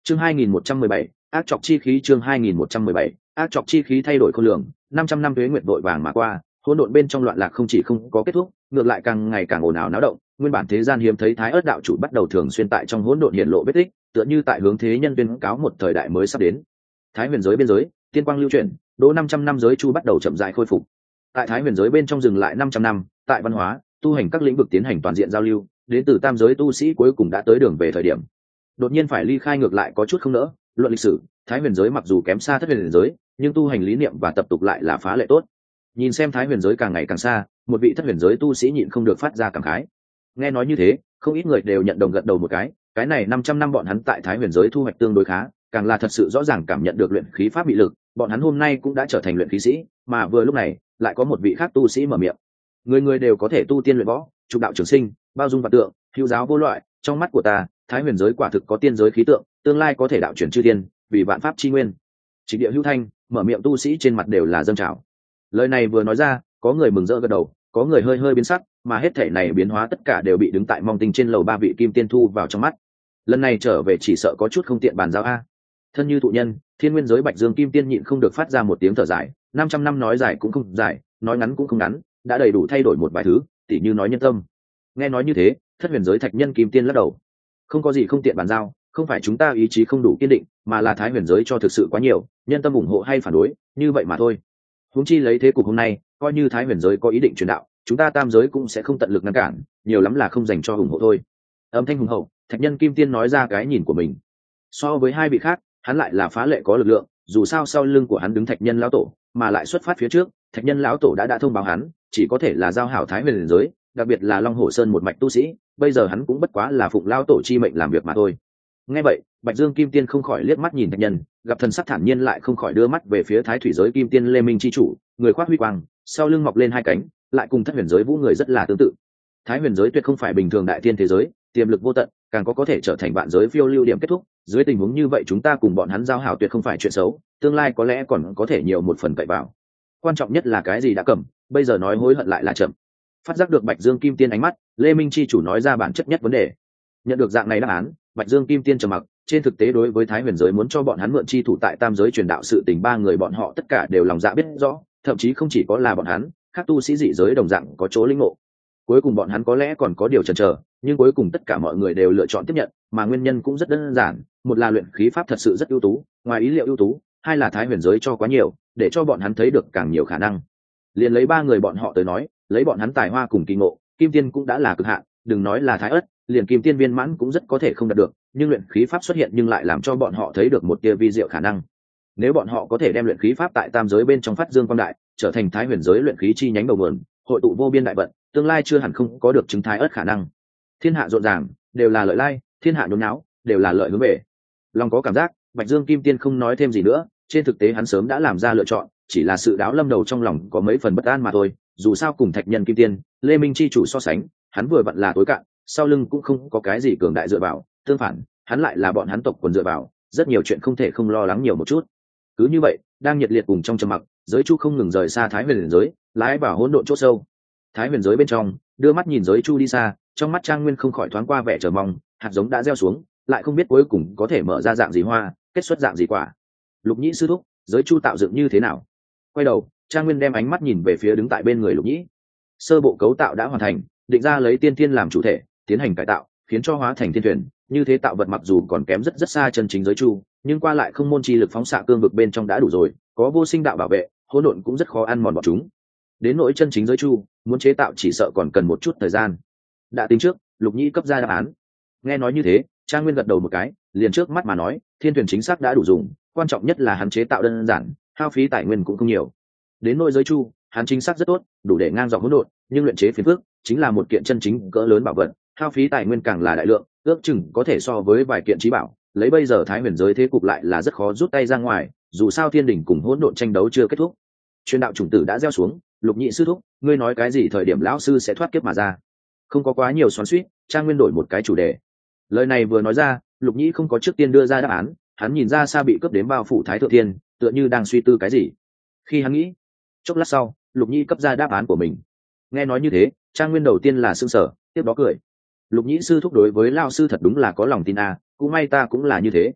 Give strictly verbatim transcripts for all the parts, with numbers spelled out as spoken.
chương hai nghìn một trăm mười bảy, ác trọc chi khí. Chương hai nghìn một trăm mười bảy, ác trọc chi khí. Thay đổi khôn lường, năm trăm năm tuế nguyệt vội vàng mà qua, hỗn độn bên trong loạn lạc không chỉ không có kết thúc, ngược lại càng ngày càng ồn ào náo động. Nguyên bản thế gian hiếm thấy thái ớt đạo chủ bắt đầu thường xuyên tại trong hỗn độn hiện lộ vết tích, tựa như tại hướng thế nhân tuyên cáo một thời đại mới sắp đến. Thái huyền giới biên giới, tiên quang lưu chuyển, đỗ năm trăm năm giới chu bắt đầu chậm rãi khôi phục. Tại thái huyền giới bên trong dừng lại năm trăm năm, tại văn hóa, tu hành các lĩnh vực tiến hành toàn diện giao lưu, đến từ tam giới tu sĩ cuối cùng đã tới đường về thời điểm. Đột nhiên phải ly khai ngược lại có chút không nỡ. Luận lịch sử, thái huyền giới mặc dù kém xa thất huyền giới, nhưng tu hành lý niệm và tập tục lại là phá lệ tốt. Nhìn xem thái huyền giới càng ngày càng xa, một vị thất huyền giới tu sĩ nhịn không được phát ra cảm khái. Nghe nói như thế, không ít người đều nhận đồng gật đầu một cái. Cái này năm trăm năm bọn hắn tại thái huyền giới thu hoạch tương đối khá, càng là thật sự rõ ràng cảm nhận được luyện khí pháp bị lực. Bọn hắn hôm nay cũng đã trở thành luyện khí sĩ, mà vừa lúc này lại có một vị khác tu sĩ mở miệng. Người người đều có thể tu tiên luyện võ, trục đạo trường sinh, bao dung vạn tượng, hữu giáo vô loại. Trong mắt của ta, thái huyền giới quả thực có tiên giới khí tượng, tương lai có thể đạo chuyển chư tiên, vì vạn pháp chi nguyên. Trịnh địa hữu thanh, mở miệng tu sĩ trên mặt đều là dâng trào. Lời này vừa nói ra, có người mừng rỡ gật đầu, có người hơi hơi biến sắc, mà hết thể này biến hóa tất cả đều bị đứng tại mong tinh trên lầu ba vị kim tiên thu vào trong mắt. Lần này trở về chỉ sợ có chút không tiện bàn giao a. Thân như thụ nhân, thiên nguyên giới bạch dương kim tiên nhịn không được phát ra một tiếng thở dài. Năm trăm năm nói dài cũng không dài, nói ngắn cũng không ngắn, đã đầy đủ thay đổi một vài thứ, tỉ như nói nhân tâm. Nghe nói như thế, thất huyền giới thạch nhân kim tiên lắc đầu. Không có gì không tiện bàn giao, không phải chúng ta ý chí không đủ kiên định, mà là thái huyền giới cho thực sự quá nhiều, nhân tâm ủng hộ hay phản đối, như vậy mà thôi. Huống chi lấy thế cục hôm nay, coi như thái huyền giới có ý định truyền đạo, chúng ta tam giới cũng sẽ không tận lực ngăn cản, nhiều lắm là không dành cho ủng hộ thôi. Âm thanh hùng hậu, thạch nhân kim tiên nói ra cái nhìn của mình. So với hai vị khác, hắn lại là phá lệ có lực lượng, dù sao sau lưng của hắn đứng thạch nhân lão tổ, mà lại xuất phát phía trước, thạch nhân lão tổ đã đã thông báo hắn, chỉ có thể là giao hảo thái huyền giới, đặc biệt là long hổ sơn một mạch tu sĩ, bây giờ hắn cũng bất quá là phụng lão tổ chi mệnh làm việc mà thôi. Nghe vậy, bạch dương kim tiên không khỏi liếc mắt nhìn thạch nhân, gặp thần sắc thản nhiên lại không khỏi đưa mắt về phía thái thủy giới kim tiên lê minh chi chủ, người khoác huy quang, sau lưng mọc lên hai cánh, lại cùng thất huyền giới vũ người rất là tương tự. Thái huyền giới tuyệt không phải bình thường đại thiên thế giới, tiềm lực vô tận, càng có có thể trở thành vạn giới phiêu lưu điểm kết thúc. Dưới tình huống như vậy chúng ta cùng bọn hắn giao hảo tuyệt không phải chuyện xấu, tương lai có lẽ còn có thể nhiều một phần cậy vào. Quan trọng nhất là cái gì đã cầm, bây giờ nói hối hận lại là chậm. Phát giác được bạch dương kim tiên ánh mắt, lê minh chi chủ nói ra bản chất nhất vấn đề. Nhận được dạng này đáp án, bạch dương kim tiên trầm mặc. Trên thực tế đối với thái huyền giới muốn cho bọn hắn mượn chi thủ tại tam giới truyền đạo sự tình, ba người bọn họ tất cả đều lòng dạ biết rõ, thậm chí không chỉ có là bọn hắn, các tu sĩ dị giới đồng dạng có chỗ linh ngộ. Cuối cùng bọn hắn có lẽ còn có điều chần chờ, nhưng cuối cùng tất cả mọi người đều lựa chọn tiếp nhận, mà nguyên nhân cũng rất đơn giản, một là luyện khí pháp thật sự rất ưu tú, ngoài ý liệu ưu tú, hai là thái huyền giới cho quá nhiều, để cho bọn hắn thấy được càng nhiều khả năng. Liền lấy ba người bọn họ tới nói, lấy bọn hắn tài hoa cùng kỳ ngộ, kim tiên cũng đã là cực hạn, đừng nói là thái ất, liền kim tiên viên mãn cũng rất có thể không đạt được, nhưng luyện khí pháp xuất hiện nhưng lại làm cho bọn họ thấy được một tia vi diệu khả năng. Nếu bọn họ có thể đem luyện khí pháp tại tam giới bên trong phát dương quang đại, trở thành thái huyền giới luyện khí chi nhánh đầu nguồn, hội tụ vô biên đại vận, tương lai chưa hẳn không có được chứng thái ất khả năng. Thiên hạ rộn ràng, đều là lợi lai, thiên hạ nhốn nháo, đều là lợi hướng về. Long có cảm giác, bạch dương kim tiên không nói thêm gì nữa, trên thực tế hắn sớm đã làm ra lựa chọn, chỉ là sự đáo lâm đầu trong lòng có mấy phần bất an mà thôi. Dù sao cùng thạch nhân kim tiên, lê minh chi chủ so sánh, hắn vừa vặn là tối cạn, sau lưng cũng không có cái gì cường đại dựa vào, tương phản, hắn lại là bọn hắn tộc quần dựa vào, rất nhiều chuyện không thể không lo lắng nhiều một chút. Cứ như vậy, đang nhiệt liệt cùng trong trầm mặc, giới chu không ngừng rời xa thái huyền giới, lái vào hỗn độn chỗ sâu. Thái huyền giới bên trong, đưa mắt nhìn giới chu đi xa, trong mắt trang nguyên không khỏi thoáng qua vẻ chờ mong, hạt giống đã gieo xuống, lại không biết cuối cùng có thể mở ra dạng gì hoa, kết xuất dạng gì quả. Lục Nhĩ sư thúc, giới chu tạo dựng như thế nào? Quay đầu, trang nguyên đem ánh mắt nhìn về phía đứng tại bên người Lục Nhĩ. Sơ bộ cấu tạo đã hoàn thành, định ra lấy tiên thiên làm chủ thể, tiến hành cải tạo, khiến cho hóa thành thiên thuyền. Như thế tạo vật mặc dù còn kém rất rất xa chân chính giới chu, nhưng qua lại không môn chi lực phóng xạ cương vực bên trong đã đủ rồi, có vô sinh đạo bảo vệ, hỗn độn cũng rất khó ăn mòn bọn chúng. Đến nỗi chân chính giới chu, muốn chế tạo chỉ sợ còn cần một chút thời gian. Đã tính trước, Lục Nhĩ cấp ra đáp án. Nghe nói như thế, Trang Nguyên gật đầu một cái, liền trước mắt mà nói, thiên thuyền chính xác đã đủ dùng, quan trọng nhất là hắn chế tạo đơn giản, hao phí tài nguyên cũng không nhiều. Đến nỗi giới chu, hắn chính xác rất tốt, đủ để ngang dọc hỗn độn, nhưng luyện chế phiền phức, chính là một kiện chân chính cỡ lớn bảo vật, hao phí tài nguyên càng là đại lượng, ước chừng có thể so với vài kiện trí bảo. Lấy bây giờ thái huyền giới thế cục lại là rất khó rút tay ra ngoài, dù sao thiên đỉnh cùng hỗn độn tranh đấu chưa kết thúc. Truyền đạo chủng tử đã gieo xuống, Lục Nhĩ sư thúc, ngươi nói cái gì thời điểm lão sư sẽ thoát kiếp mà ra? Không có quá nhiều xoắn xuýt, Trang Nguyên đổi một cái chủ đề. Lời này vừa nói ra, Lục Nhĩ không có trước tiên đưa ra đáp án, hắn nhìn ra xa bị cướp đến bao phủ thái thượng thiên, tựa như đang suy tư cái gì. Khi hắn nghĩ, chốc lát sau, Lục Nhĩ cấp ra đáp án của mình. Nghe nói như thế, Trang Nguyên đầu tiên là sững sờ, tiếp đó cười. Lục Nhĩ sư thúc đối với lão sư thật đúng là có lòng tin à, cũng may ta cũng là như thế.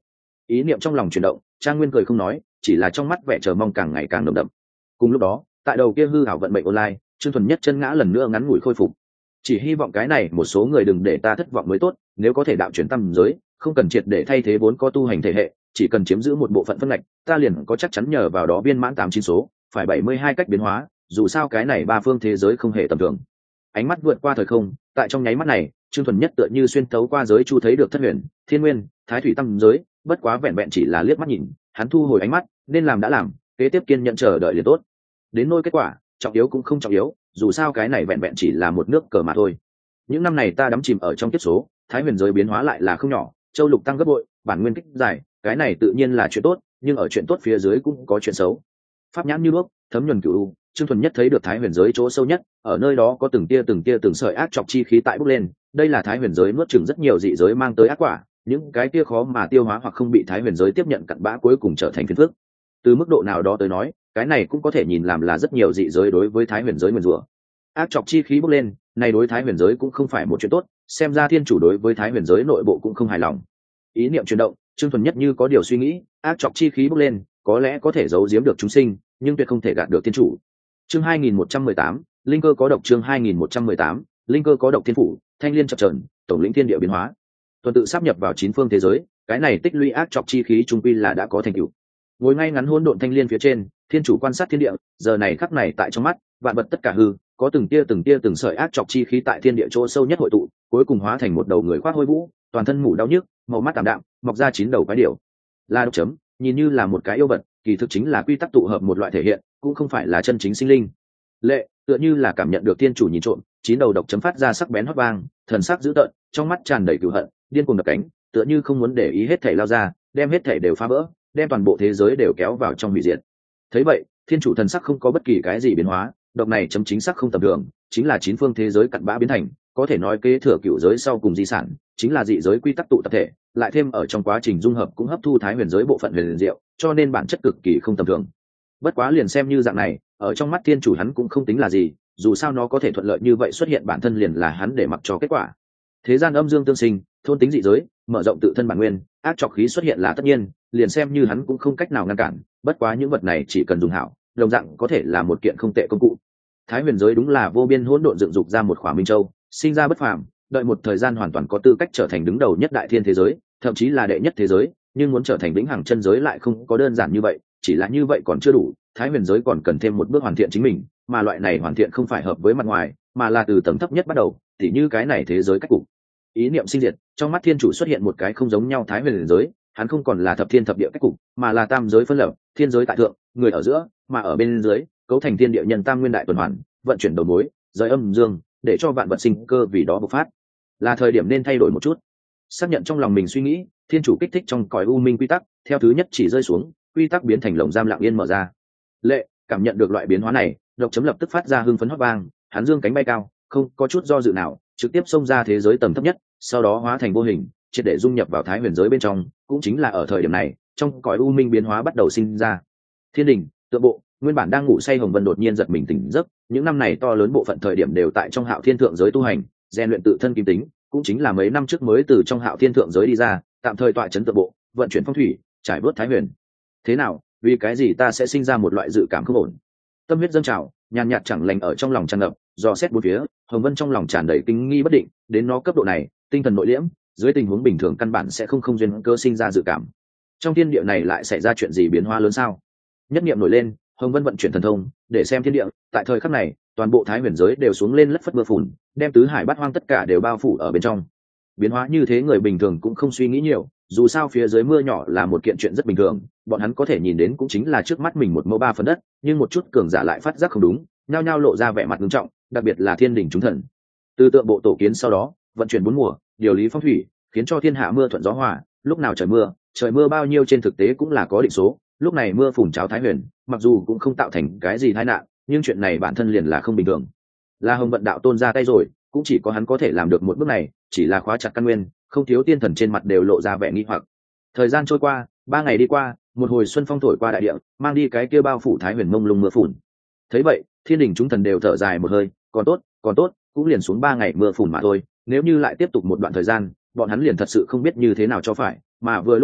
Ý niệm trong lòng chuyển động, Trang Nguyên cười không nói, chỉ là trong mắt vẻ chờ mong càng ngày càng nồng đậm. Cùng lúc đó, tại đầu kia hư ảo vận mệnh online, Trương Thuần Nhất chân ngã lần nữa ngắn ngủi khôi phục. Chỉ hy vọng cái này một số người đừng để ta thất vọng mới tốt, nếu có thể đạo chuyển tâm giới, không cần triệt để thay thế vốn có tu hành thể hệ, chỉ cần chiếm giữ một bộ phận phân ngạch, ta liền có chắc chắn nhờ vào đó viên mãn tám chín số, phải bảy mươi hai cách biến hóa, dù sao cái này ba phương thế giới không hề tầm thường. Ánh mắt vượt qua thời không, tại trong nháy mắt này, Trương Thuần Nhất tựa như xuyên thấu qua giới chu thấy được Thất Huyền, Thiên Nguyên, Thái Thủy tâm giới, bất quá vẹn vẹn chỉ là liếc mắt nhìn, hắn thu hồi ánh mắt, nên làm đã làm, kế tiếp kiên nhận chờ đợi liền tốt. Đến nỗi kết quả, trọng yếu cũng không trọng yếu, dù sao cái này vẹn vẹn chỉ là một nước cờ mà thôi. Những năm này ta đắm chìm ở trong kiếp số, Thái Huyền giới biến hóa lại là không nhỏ, châu lục tăng gấp bội, bản nguyên kích giải, cái này tự nhiên là chuyện tốt, nhưng ở chuyện tốt phía dưới cũng có chuyện xấu. Pháp nhãn như đuốc, thấm nhuần cửu u, Trương Thuần Nhất thấy được Thái Huyền giới chỗ sâu nhất, ở nơi đó có từng tia từng tia từng sợi ác chọc chi khí tại bốc lên, đây là Thái Huyền giới nuốt chửng rất nhiều dị giới mang tới ác quả, những cái kia khó mà tiêu hóa hoặc không bị Thái Huyền giới tiếp nhận cặn bã cuối cùng trở thành phiền phức. Từ mức độ nào đó tới nói, cái này cũng có thể nhìn làm là rất nhiều dị giới đối với Thái Huyền giới nguyền rủa. Ác chọc chi khí bốc lên, này đối Thái Huyền giới cũng không phải một chuyện tốt, xem ra thiên chủ đối với Thái Huyền giới nội bộ cũng không hài lòng. Ý niệm chuyển động, Trương Thuần Nhất như có điều suy nghĩ, ác chọc chi khí bốc lên, có lẽ có thể giấu giếm được chúng sinh, nhưng tuyệt không thể gạt được thiên chủ. Chương hai nghìn một trăm mười tám, linh cơ có độc. Chương hai nghìn một trăm mười tám, linh cơ có độc. Thiên phủ, thanh liên chập chờn, tổng lĩnh thiên địa biến hóa. Tuần tự sáp nhập vào chín phương thế giới, cái này tích lũy ác chọc chi khí trung quy là đã có thành tựu. Ngồi ngay ngắn hỗn độn thanh liên phía trên, thiên chủ quan sát thiên địa, giờ này khắc này tại trong mắt, vạn vật tất cả hư, có từng tia từng tia từng sợi ác chọc chi khí tại thiên địa chỗ sâu nhất hội tụ, cuối cùng hóa thành một đầu người khoác hôi vũ, toàn thân mủ đau nhức, màu mắt tạm đạm, mọc ra chín đầu quái điểu. Là độc chấm, nhìn như là một cái yêu vật, kỳ thực chính là quy tắc tụ hợp một loại thể hiện, cũng không phải là chân chính sinh linh. Lệ, tựa như là cảm nhận được thiên chủ nhìn trộm, chín đầu độc chấm phát ra sắc bén hót vang, thần sắc dữ tợn, trong mắt tràn đầy cừu hận, điên cuồng đập cánh, tựa như không muốn để ý hết thảy lao ra, đem hết thảy đều phá vỡ, đem toàn bộ thế giới đều kéo vào trong hủy diệt. Thấy vậy, thiên chủ thần sắc không có bất kỳ cái gì biến hóa, độc này chấm chính xác không tầm thường, chính là chín phương thế giới cặn bã biến thành, có thể nói kế thừa cựu giới sau cùng di sản, chính là dị giới quy tắc tụ tập thể, lại thêm ở trong quá trình dung hợp cũng hấp thu Thái Huyền giới bộ phận huyền diệu, cho nên bản chất cực kỳ không tầm thường. Bất quá liền xem như dạng này, ở trong mắt thiên chủ hắn cũng không tính là gì, dù sao nó có thể thuận lợi như vậy xuất hiện bản thân liền là hắn để mặc cho kết quả. Thế gian âm dương tương sinh, thôn tính dị giới, mở rộng tự thân bản nguyên, ác trọc khí xuất hiện là tất nhiên, liền xem như hắn cũng không cách nào ngăn cản, bất quá những vật này chỉ cần dùng hảo, đồng dạng có thể là một kiện không tệ công cụ. Thái Huyền giới đúng là vô biên hỗn độn dựng dục ra một khỏa minh châu, sinh ra bất phàm, đợi một thời gian hoàn toàn có tư cách trở thành đứng đầu nhất đại thiên thế giới, thậm chí là đệ nhất thế giới, nhưng muốn trở thành vĩnh hằng chân giới lại không có đơn giản như vậy, chỉ là như vậy còn chưa đủ, Thái Huyền giới còn cần thêm một bước hoàn thiện chính mình, mà loại này hoàn thiện không phải hợp với mặt ngoài, mà là từ tầng thấp nhất bắt đầu, tỉ như cái này thế giới cách cục. Ý niệm sinh diệt, trong mắt thiên chủ xuất hiện một cái không giống nhau Thái Huyền giới, hắn không còn là thập thiên thập địa cách cục, mà là tam giới phân lập, thiên giới tại thượng, người ở giữa, mà ở bên dưới, cấu thành thiên địa nhân tam nguyên đại tuần hoàn, vận chuyển đầu mối, rời âm dương, để cho vạn vật sinh cơ vì đó bộc phát. Là thời điểm nên thay đổi một chút. Xác nhận trong lòng mình suy nghĩ, thiên chủ kích thích trong cõi u minh quy tắc, theo thứ nhất chỉ rơi xuống, quy tắc biến thành lồng giam lặng yên mở ra. Lệ, cảm nhận được loại biến hóa này, độc chấm lập tức phát ra hưng phấn hót vang, hắn dương cánh bay cao, không có chút do dự nào, trực tiếp xông ra thế giới tầng thấp nhất, sau đó hóa thành vô hình, triệt để dung nhập vào Thái Huyền giới bên trong, cũng chính là ở thời điểm này, trong cõi u minh biến hóa bắt đầu sinh ra. Thiên đình, tượng bộ, nguyên bản đang ngủ say Hồng Vân đột nhiên giật mình tỉnh giấc, những năm này to lớn bộ phận thời điểm đều tại trong Hạo Thiên thượng giới tu hành, rèn luyện tự thân kim tính, cũng chính là mấy năm trước mới từ trong Hạo Thiên thượng giới đi ra, tạm thời tọa trấn tượng bộ, vận chuyển phong thủy, trải bớt Thái Huyền. Thế nào, vì cái gì ta sẽ sinh ra một loại dự cảm không ổn? Tâm huyết dâng trào, nhàn nhạt chẳng lành ở trong lòng tràn ngập, dò xét bốn phía, Hồng Vân trong lòng tràn đầy kinh nghi bất định, đến nó cấp độ này, tinh thần nội liễm, dưới tình huống bình thường căn bản sẽ không không duyên cơ sinh ra dự cảm. Trong thiên địa này lại xảy ra chuyện gì biến hóa lớn sao? Nhất niệm nổi lên, Hồng Vân vận chuyển thần thông, để xem thiên địa, tại thời khắc này, toàn bộ Thái Huyền giới đều xuống lên lất phất mưa phùn, đem tứ hải bát hoang tất cả đều bao phủ ở bên trong. Biến hóa như thế người bình thường cũng không suy nghĩ nhiều, dù sao phía dưới mưa nhỏ là một kiện chuyện rất bình thường, bọn hắn có thể nhìn đến cũng chính là trước mắt mình một mẫu ba phần đất, nhưng một chút cường giả lại phát giác không đúng, nhao nhao lộ ra vẻ mặt nghiêm trọng, đặc biệt là thiên đình chúng thần. Từ tượng bộ tổ kiến sau đó, vận chuyển bốn mùa, điều lý phong thủy, khiến cho thiên hạ mưa thuận gió hòa, lúc nào trời mưa, trời mưa bao nhiêu trên thực tế cũng là có định số, lúc này mưa phùn cháo Thái Huyền, mặc dù cũng không tạo thành cái gì tai nạn, nhưng chuyện này bản thân liền là không bình thường. Là Hồng Vận đạo tôn ra tay rồi, cũng chỉ có hắn có thể làm được một bước này, chỉ là khóa chặt căn nguyên, không thiếu tiên thần trên mặt đều lộ ra vẻ nghi hoặc. Thời gian trôi qua, ba ngày đi qua, một hồi xuân phong thổi qua đại địa, mang đi cái kia bao phủ Thái Huyền mông lung mưa phùn. Thấy vậy, thiên đình chúng thần đều thở dài một hơi, còn tốt, còn tốt, cũng liền xuống ba ngày mưa phùn mà thôi, nếu như lại tiếp tục một đoạn thời gian, bọn hắn liền thật sự không biết như thế nào cho phải, mà vừa lúc này,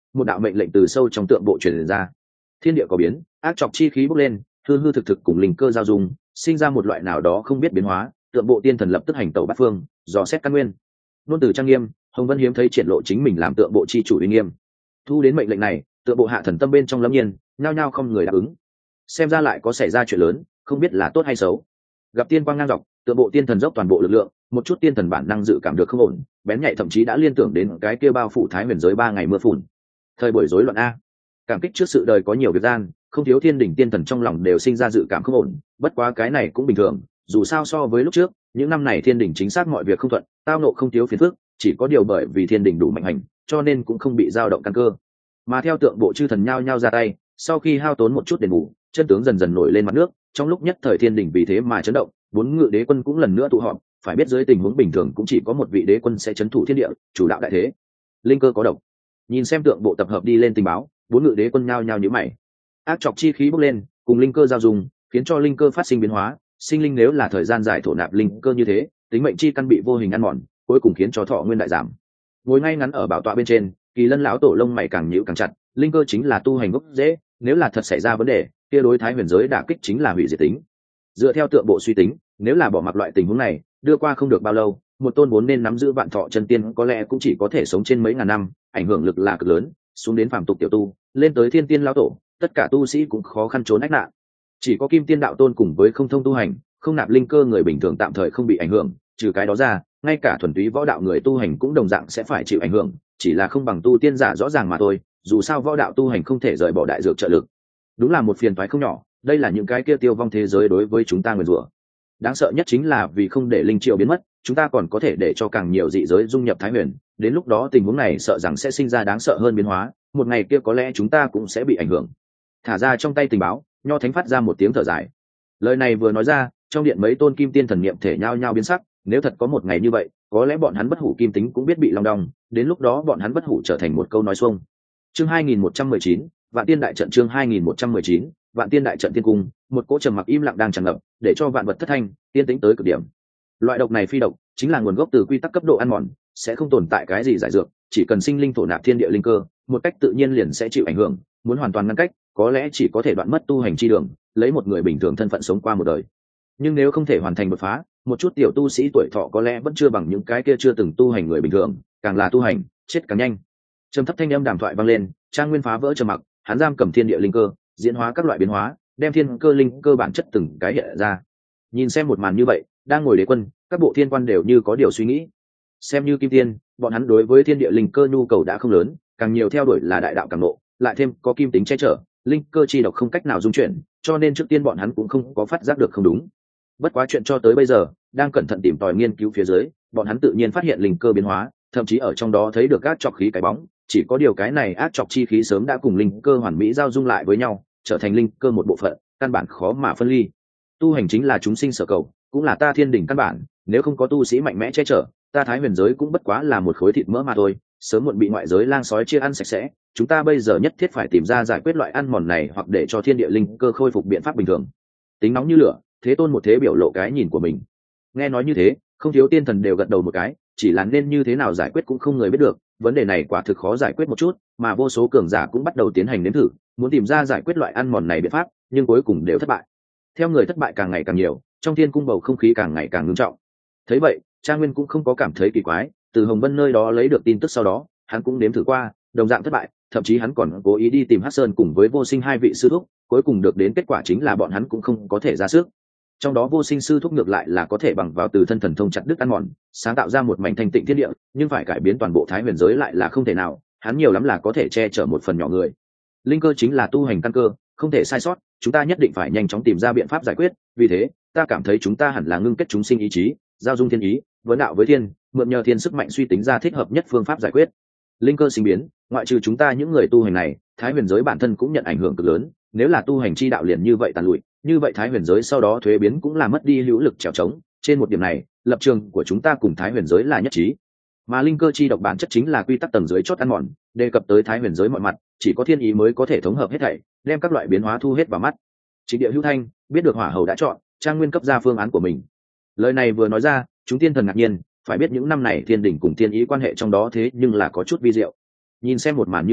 một đạo mệnh lệnh từ sâu trong tượng bộ truyền ra. Thiên địa có biến, ác trọc chi khí bốc lên, hư hư thực thực cùng linh cơ giao dung, sinh ra một loại nào đó không biết biến hóa. Tượng bộ tiên thần lập tức hành tẩu bát phương, dò xét căn nguyên. Nôn từ trang nghiêm, Hồng Vân hiếm thấy triển lộ chính mình làm tượng bộ chi chủ uy nghiêm. Thu đến mệnh lệnh này, tượng bộ hạ thần tâm bên trong lâm nhiên, nhao nhao không người đáp ứng. Xem ra lại có xảy ra chuyện lớn, không biết là tốt hay xấu. Gặp tiên quang ngang dọc, tượng bộ tiên thần dốc toàn bộ lực lượng, một chút tiên thần bản năng dự cảm được không ổn, bén nhạy thậm chí đã liên tưởng đến cái kia bao phủ thái huyền giới ba ngày mưa phùn. Thời buổi rối loạn a. Cảm kích trước sự đời có nhiều việc gian, không thiếu thiên đỉnh tiên thần trong lòng đều sinh ra dự cảm không ổn, bất quá cái này cũng bình thường, dù sao so với lúc trước, những năm này thiên đỉnh chính xác mọi việc không thuận, tao nộ không thiếu phiền phức, chỉ có điều bởi vì thiên đỉnh đủ mạnh hành, cho nên cũng không bị dao động căn cơ. Mà theo tượng bộ chư thần nhao nhao ra tay, sau khi hao tốn một chút đền bù, chân tướng dần dần nổi lên mặt nước, trong lúc nhất thời thiên đỉnh vì thế mà chấn động, bốn ngự đế quân cũng lần nữa tụ họp, phải biết dưới tình huống bình thường cũng chỉ có một vị đế quân sẽ chấn thủ thiên địa, chủ đạo đại thế. Linh cơ có độc. Nhìn xem tượng bộ tập hợp đi lên tình báo, bốn ngự đế quân nhao nhao nhíu mày. Ác trọc chi khí bốc lên, cùng linh cơ giao dung, khiến cho linh cơ phát sinh biến hóa, sinh linh nếu là thời gian dài thổ nạp linh cơ như thế, tính mệnh chi căn bị vô hình ăn mòn, cuối cùng khiến cho thọ nguyên đại giảm. Ngồi ngay ngắn ở bảo tọa bên trên, Kỳ Lân lão tổ lông mày càng nhíu càng chặt, linh cơ chính là tu hành gốc rễ, nếu là thật xảy ra vấn đề, kia đối thái huyền giới đả kích chính là hủy diệt tính. Dựa theo tượng bộ suy tính, nếu là bỏ mặc loại tình huống này, đưa qua không được bao lâu, một tôn vốn nên nắm giữ vạn thọ chân tiên có lẽ cũng chỉ có thể sống trên mấy ngàn năm, ảnh hưởng lực là cực lớn, xuống đến phàm tục tiểu tu, lên tới thiên tiên lão tổ, tất cả tu sĩ cũng khó khăn trốn ách nạn. Chỉ có kim tiên đạo tôn cùng với không thông tu hành, không nạp linh cơ người bình thường tạm thời không bị ảnh hưởng, trừ cái đó ra, ngay cả thuần túy võ đạo người tu hành cũng đồng dạng sẽ phải chịu ảnh hưởng, chỉ là không bằng tu tiên giả rõ ràng mà thôi, dù sao võ đạo tu hành không thể rời bỏ đại dược trợ lực. Đúng là một phiền toái không nhỏ, đây là những cái kia tiêu vong thế giới đối với chúng ta nguyền rủa. Đáng sợ nhất chính là vì không để linh triệu biến mất, chúng ta còn có thể để cho càng nhiều dị giới dung nhập thái huyền, đến lúc đó tình huống này sợ rằng sẽ sinh ra đáng sợ hơn biến hóa, một ngày kia có lẽ chúng ta cũng sẽ bị ảnh hưởng. Thả ra trong tay tình báo, Nho Thánh phát ra một tiếng thở dài. Lời này vừa nói ra, trong điện mấy tôn kim tiên thần niệm thể nhao nhao biến sắc, nếu thật có một ngày như vậy, có lẽ bọn hắn bất hủ kim tính cũng biết bị long đong, đến lúc đó bọn hắn bất hủ trở thành một câu nói xuông. Chương hai nghìn một trăm mười chín, Vạn Tiên đại trận. Chương hai nghìn một trăm mười chín, Vạn Tiên đại trận tiên cung, một cỗ trầm mặc im lặng đang tràn ngập, để cho vạn vật thất thanh, tiên tính tới cực điểm. Loại độc này phi độc, chính là nguồn gốc từ quy tắc cấp độ ăn mòn, sẽ không tồn tại cái gì giải dược, chỉ cần sinh linh thổ nạp thiên địa linh cơ, một cách tự nhiên liền sẽ chịu ảnh hưởng, muốn hoàn toàn ngăn cách, có lẽ chỉ có thể đoạn mất tu hành chi đường, lấy một người bình thường thân phận sống qua một đời. Nhưng nếu không thể hoàn thành đột phá, một chút tiểu tu sĩ tuổi thọ có lẽ vẫn chưa bằng những cái kia chưa từng tu hành người bình thường, càng là tu hành, chết càng nhanh. Trầm thấp thanh âm đàm thoại vang lên, Trang Nguyên phá vỡ trầm mặc, hắn giam cầm thiên địa linh cơ, diễn hóa các loại biến hóa, đem thiên cơ linh cơ bản chất từng cái hiện ra. Nhìn xem một màn như vậy, đang ngồi đế quân, các bộ thiên quan đều như có điều suy nghĩ. Xem như kim tiên, bọn hắn đối với thiên địa linh cơ nhu cầu đã không lớn, càng nhiều theo đuổi là đại đạo càng nộ, lại thêm có kim tính che chở, linh cơ chi độc không cách nào dung chuyển, cho nên trước tiên bọn hắn cũng không có phát giác được không đúng. Bất quá chuyện cho tới bây giờ, đang cẩn thận tìm tòi nghiên cứu phía dưới, bọn hắn tự nhiên phát hiện linh cơ biến hóa, thậm chí ở trong đó thấy được ác trọc khí cái bóng, chỉ có điều cái này ác trọc chi khí sớm đã cùng linh cơ hoàn mỹ giao dung lại với nhau, trở thành linh cơ một bộ phận, căn bản khó mà phân ly. Tu hành chính là chúng sinh sở cầu, cũng là ta thiên đỉnh căn bản, nếu không có tu sĩ mạnh mẽ che chở, ta thái huyền giới cũng bất quá là một khối thịt mỡ mà thôi, sớm muộn bị ngoại giới lang sói chia ăn sạch sẽ. Chúng ta bây giờ nhất thiết phải tìm ra giải quyết loại ăn mòn này, hoặc để cho thiên địa linh cơ khôi phục biện pháp bình thường. Tính nóng như lửa, Thế Tôn một thế biểu lộ cái nhìn của mình. Nghe nói như thế, không thiếu tiên thần đều gật đầu một cái, chỉ là nên như thế nào giải quyết cũng không người biết được, vấn đề này quả thực khó giải quyết một chút, mà vô số cường giả cũng bắt đầu tiến hành nếm thử, muốn tìm ra giải quyết loại ăn mòn này biện pháp, nhưng cuối cùng đều thất bại. Theo người thất bại càng ngày càng nhiều, trong thiên cung bầu không khí càng ngày càng ngưng trọng. Thấy vậy, Trang Nguyên cũng không có cảm thấy kỳ quái, từ Hồng Vân nơi đó lấy được tin tức sau đó, hắn cũng nếm thử qua, đồng dạng thất bại, thậm chí hắn còn cố ý đi tìm Hắc Sơn cùng với Vô Sinh hai vị sư thúc, cuối cùng được đến kết quả chính là bọn hắn cũng không có thể ra sức. Trong đó Vô Sinh sư thúc ngược lại là có thể bằng vào từ thân thần thông chặt đứt ăn mòn, sáng tạo ra một mảnh thanh tịnh thiên địa, nhưng phải cải biến toàn bộ thái huyền giới lại là không thể nào, hắn nhiều lắm là có thể che chở một phần nhỏ người. Linh cơ chính là tu hành căn cơ, không thể sai sót, chúng ta nhất định phải nhanh chóng tìm ra biện pháp giải quyết, vì thế, ta cảm thấy chúng ta hẳn là ngưng kết chúng sinh ý chí, giao dung thiên ý, vấn đạo với thiên, mượn nhờ thiên sức mạnh suy tính ra thích hợp nhất phương pháp giải quyết. Linh cơ sinh biến, ngoại trừ chúng ta những người tu hành này, thái huyền giới bản thân cũng nhận ảnh hưởng cực lớn, nếu là tu hành chi đạo liền như vậy tàn lụi, như vậy thái huyền giới sau đó thuế biến cũng là mất đi hữu lực trèo trống. Trên một điểm này, lập trường của chúng ta cùng thái huyền giới là nhất trí. Mà linh cơ chi độc bản chất chính là quy tắc tầng dưới chót ăn mòn, đề cập tới thái huyền giới mọi mặt, chỉ có thiên ý mới có thể thống hợp hết thảy, đem các loại biến hóa thu hết vào mắt. Chính địa hữu thanh biết được hỏa hầu đã chọn, Trang Nguyên cấp ra phương án của mình. Lời này vừa nói ra, chúng tiên thần ngạc nhiên, phải biết những năm này thiên đỉnh cùng thiên ý quan hệ trong đó thế nhưng là có chút vi diệu. Nhìn xem một màn như vậy,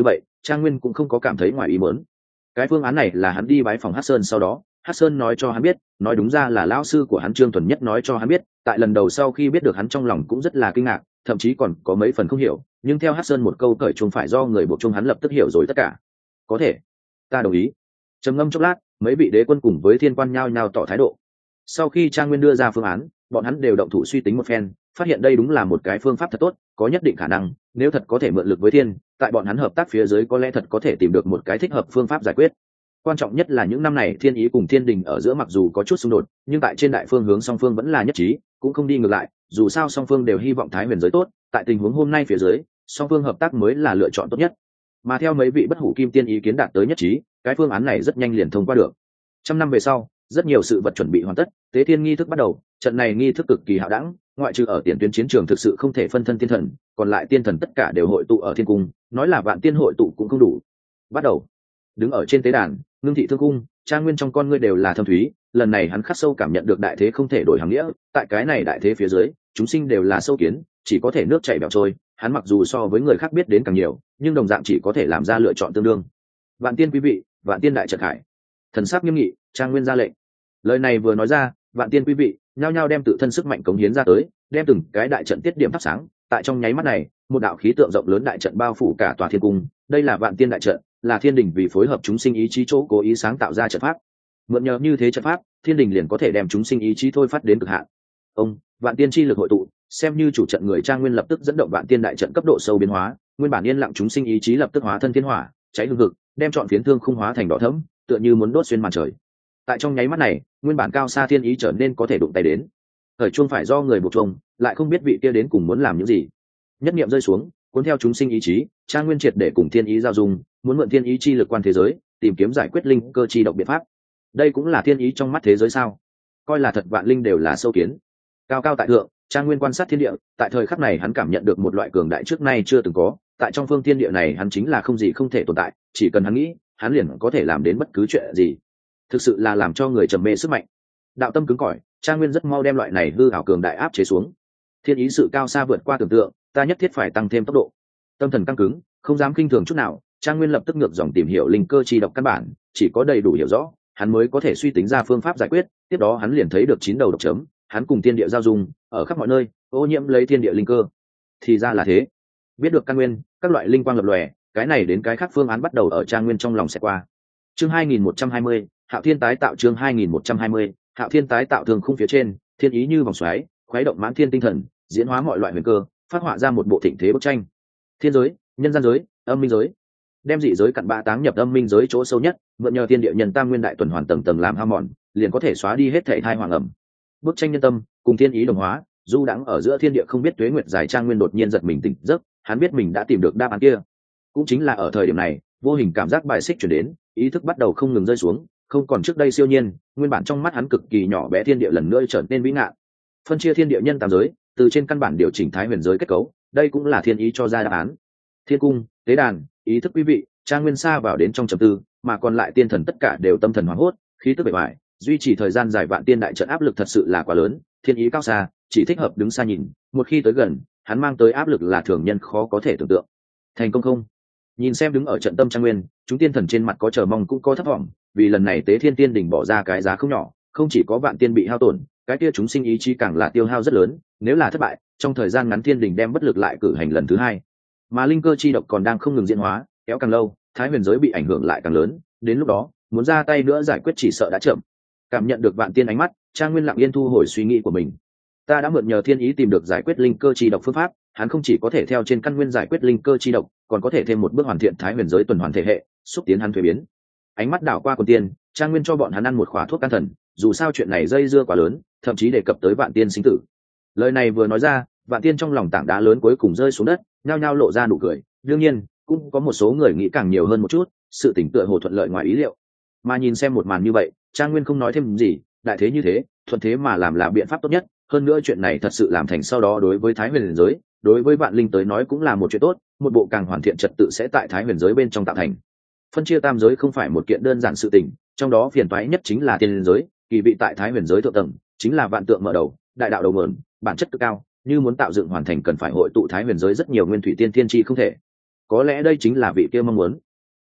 Trang Nguyên cũng không có cảm thấy ngoài ý muốn. Cái phương án này là hắn đi bái phòng Hắc Sơn sau đó, Hắc Sơn nói cho hắn biết, nói đúng ra là lão sư của hắn Trương Thuần Nhất nói cho hắn biết, tại lần đầu sau khi biết được hắn trong lòng cũng rất là kinh ngạc, thậm chí còn có mấy phần không hiểu, nhưng theo Hắc Sơn một câu cởi chuông phải do người buộc chuông hắn lập tức hiểu rồi tất cả. Có thể, ta đồng ý. Trầm ngâm chốc lát, mấy vị đế quân cùng với thiên quan nhao nhao tỏ thái độ. Sau khi Trang Nguyên đưa ra phương án, bọn hắn đều động thủ suy tính một phen, phát hiện đây đúng là một cái phương pháp thật tốt, có nhất định khả năng, nếu thật có thể mượn lực với thiên, tại bọn hắn hợp tác phía dưới có lẽ thật có thể tìm được một cái thích hợp phương pháp giải quyết. Quan trọng nhất là những năm này thiên ý cùng thiên đình ở giữa mặc dù có chút xung đột, nhưng tại trên đại phương hướng song phương vẫn là nhất trí, cũng không đi ngược lại, dù sao song phương đều hy vọng thái huyền giới tốt, tại tình huống hôm nay phía dưới, song phương hợp tác mới là lựa chọn tốt nhất. Mà theo mấy vị bất hủ kim tiên ý kiến đạt tới nhất trí, cái phương án này rất nhanh liền thông qua được. Trăm năm về sau, rất nhiều sự vật chuẩn bị hoàn tất, tế thiên nghi thức bắt đầu, trận này nghi thức cực kỳ hạo đẳng, ngoại trừ ở tiền tuyến chiến trường thực sự không thể phân thân tiên thần, còn lại tiên thần tất cả đều hội tụ ở thiên cung, nói là vạn tiên hội tụ cũng không đủ. Bắt đầu. Đứng ở trên tế đàn, ngưng thị thương cung, Trang Nguyên trong con ngươi đều là thâm thúy, lần này hắn khắc sâu cảm nhận được đại thế không thể đổi hàng nghĩa, tại cái này đại thế phía dưới, chúng sinh đều là sâu kiến, chỉ có thể nước chảy bèo trôi, hắn mặc dù so với người khác biết đến càng nhiều, nhưng đồng dạng chỉ có thể làm ra lựa chọn tương đương. Vạn tiên quý vị, vạn tiên đại trận hải. Thần sắc nghiêm nghị, Trang Nguyên ra lệnh. Lời này vừa nói ra, vạn tiên quý vị nhao nhao đem tự thân sức mạnh cống hiến ra tới, đem từng cái đại trận tiết điểm thắp sáng, tại trong nháy mắt này, một đạo khí tượng rộng lớn đại trận bao phủ cả tòa thiên cung, đây là vạn tiên đại trận, là thiên đình vì phối hợp chúng sinh ý chí chỗ cố ý sáng tạo ra trận pháp. Mượn nhờ như thế trận pháp, thiên đình liền có thể đem chúng sinh ý chí thôi phát đến cực hạn. Ông, vạn tiên chi lực hội tụ, xem như chủ trận người Trang Nguyên lập tức dẫn động vạn tiên đại trận cấp độ sâu biến hóa, nguyên bản yên lặng chúng sinh ý chí lập tức hóa thân thiên hỏa, cháy hừng hực, đem trọn phiến thương khung hóa thành đỏ thẫm, tựa như muốn đốt xuyên màn trời. Tại trong nháy mắt này, nguyên bản cao xa thiên ý trở nên có thể đụng tay đến. Thời chuông phải do người buộc chuông, lại không biết vị kia đến cùng muốn làm những gì. Nhất niệm rơi xuống, cuốn theo chúng sinh ý chí, Trang Nguyên triệt để cùng thiên ý giao dung, muốn mượn thiên ý chi lực quan thế giới, tìm kiếm giải quyết linh cơ chi độc biện pháp. Đây cũng là thiên ý trong mắt thế giới sao? Coi là thật vạn linh đều là sâu kiến. Cao cao tại thượng, Trang Nguyên quan sát thiên địa, tại thời khắc này hắn cảm nhận được một loại cường đại trước nay chưa từng có, tại trong phương thiên địa này hắn chính là không gì không thể tồn tại, chỉ cần hắn nghĩ, hắn liền có thể làm đến bất cứ chuyện gì. Thực sự là làm cho người trầm mê sức mạnh. Đạo tâm cứng cỏi, Trang Nguyên rất mau đem loại này hư ảo cường đại áp chế xuống. Thiên ý sự cao xa vượt qua tưởng tượng, ta nhất thiết phải tăng thêm tốc độ. Tâm thần căng cứng, không dám khinh thường chút nào, Trang Nguyên lập tức ngược dòng tìm hiểu linh cơ chi độc căn bản, chỉ có đầy đủ hiểu rõ, hắn mới có thể suy tính ra phương pháp giải quyết, tiếp đó hắn liền thấy được chín đầu độc chấm, hắn cùng thiên địa giao dung, ở khắp mọi nơi, ô nhiễm lấy thiên địa linh cơ. Thì ra là thế. Biết được căn nguyên, các loại linh quang lập lòe, cái này đến cái khác phương án bắt đầu ở Trang Nguyên trong lòng sẽ qua. Chương hai nghìn một trăm hai mươi, Hạo Thiên tái tạo chương hai nghìn một trăm hai mươi, Hạo Thiên tái tạo thường khung phía trên, thiên ý như vòng xoáy, khuấy động mãn thiên tinh thần, diễn hóa mọi loại huyền cơ, phát họa ra một bộ thịnh thế bức tranh. Thiên giới, nhân gian giới, âm minh giới. Đem dị giới cặn bã táng nhập âm minh giới chỗ sâu nhất, mượn nhờ thiên địa nhân tam nguyên đại tuần hoàn tầng tầng làm hao mòn, liền có thể xóa đi hết thảy thai hoàng ẩm. Bức tranh nhân tâm, cùng thiên ý đồng hóa, du đãng ở giữa thiên địa không biết tuế nguyệt dài. Trang Nguyên đột nhiên giật mình tỉnh giấc, hắn biết mình đã tìm được đáp án kia. Cũng chính là ở thời điểm này, vô hình cảm giác bài xích chuyển đến, ý thức bắt đầu không ngừng rơi xuống, không còn trước đây siêu nhiên, nguyên bản trong mắt hắn cực kỳ nhỏ bé thiên địa lần nữa trở nên vĩ ngạn. Phân chia thiên địa nhân tam giới, từ trên căn bản điều chỉnh thái huyền giới kết cấu, đây cũng là thiên ý cho ra đáp án. Thiên cung, tế đàn, ý thức quý vị, Trang Nguyên xa vào đến trong trầm tư, mà còn lại tiên thần tất cả đều tâm thần hoảng hốt, khí tức bề ngoài, duy trì thời gian dài vạn tiên đại trận áp lực thật sự là quá lớn, thiên ý cao xa, chỉ thích hợp đứng xa nhìn, một khi tới gần, hắn mang tới áp lực là thường nhân khó có thể tưởng tượng. Thành công không? Nhìn xem đứng ở trận tâm Trang Nguyên, chúng tiên thần trên mặt có chờ mong cũng có thất vọng, vì lần này Tế Thiên Tiên đỉnh bỏ ra cái giá không nhỏ, không chỉ có vạn tiên bị hao tổn, cái kia chúng sinh ý chí càng là tiêu hao rất lớn, nếu là thất bại, trong thời gian ngắn Thiên đỉnh đem bất lực lại cử hành lần thứ hai. Mà linh cơ chi độc còn đang không ngừng diễn hóa, kéo càng lâu, thái huyền giới bị ảnh hưởng lại càng lớn, đến lúc đó, muốn ra tay nữa giải quyết chỉ sợ đã chậm. Cảm nhận được vạn tiên ánh mắt, Trang Nguyên lặng yên thu hồi suy nghĩ của mình. Ta đã mượn nhờ thiên ý tìm được giải quyết linh cơ chi độc phương pháp, hắn không chỉ có thể theo trên căn nguyên giải quyết linh cơ chi độc, còn có thể thêm một bước hoàn thiện thái huyền giới tuần hoàn thể hệ, xúc tiến hắn thuế biến. Ánh mắt đảo qua quần tiên, Trang Nguyên cho bọn hắn ăn một khóa thuốc can thần, dù sao chuyện này dây dưa quá lớn, thậm chí đề cập tới vạn tiên sinh tử. Lời này vừa nói ra, vạn tiên trong lòng tảng đá lớn cuối cùng rơi xuống đất, nhao nhao lộ ra nụ cười. Đương nhiên, cũng có một số người nghĩ càng nhiều hơn một chút, sự tỉnh tựa hồ thuận lợi ngoài ý liệu. Mà nhìn xem một màn như vậy, Trang Nguyên không nói thêm gì, đại thế như thế, thuận thế mà làm là biện pháp tốt nhất. Hơn nữa chuyện này thật sự làm thành sau đó đối với thái huyền giới, đối với vạn linh tới nói cũng là một chuyện tốt, một bộ càng hoàn thiện trật tự sẽ tại thái huyền giới bên trong tạo thành. Phân chia tam giới không phải một kiện đơn giản sự tình, trong đó phiền toái nhất chính là tiên giới, kỳ vị tại thái huyền giới thượng tầng, chính là vạn tượng mở đầu, đại đạo đầu nguồn, bản chất cực cao, như muốn tạo dựng hoàn thành cần phải hội tụ thái huyền giới rất nhiều nguyên thủy tiên thiên chi không thể. Có lẽ đây chính là vị kia mong muốn.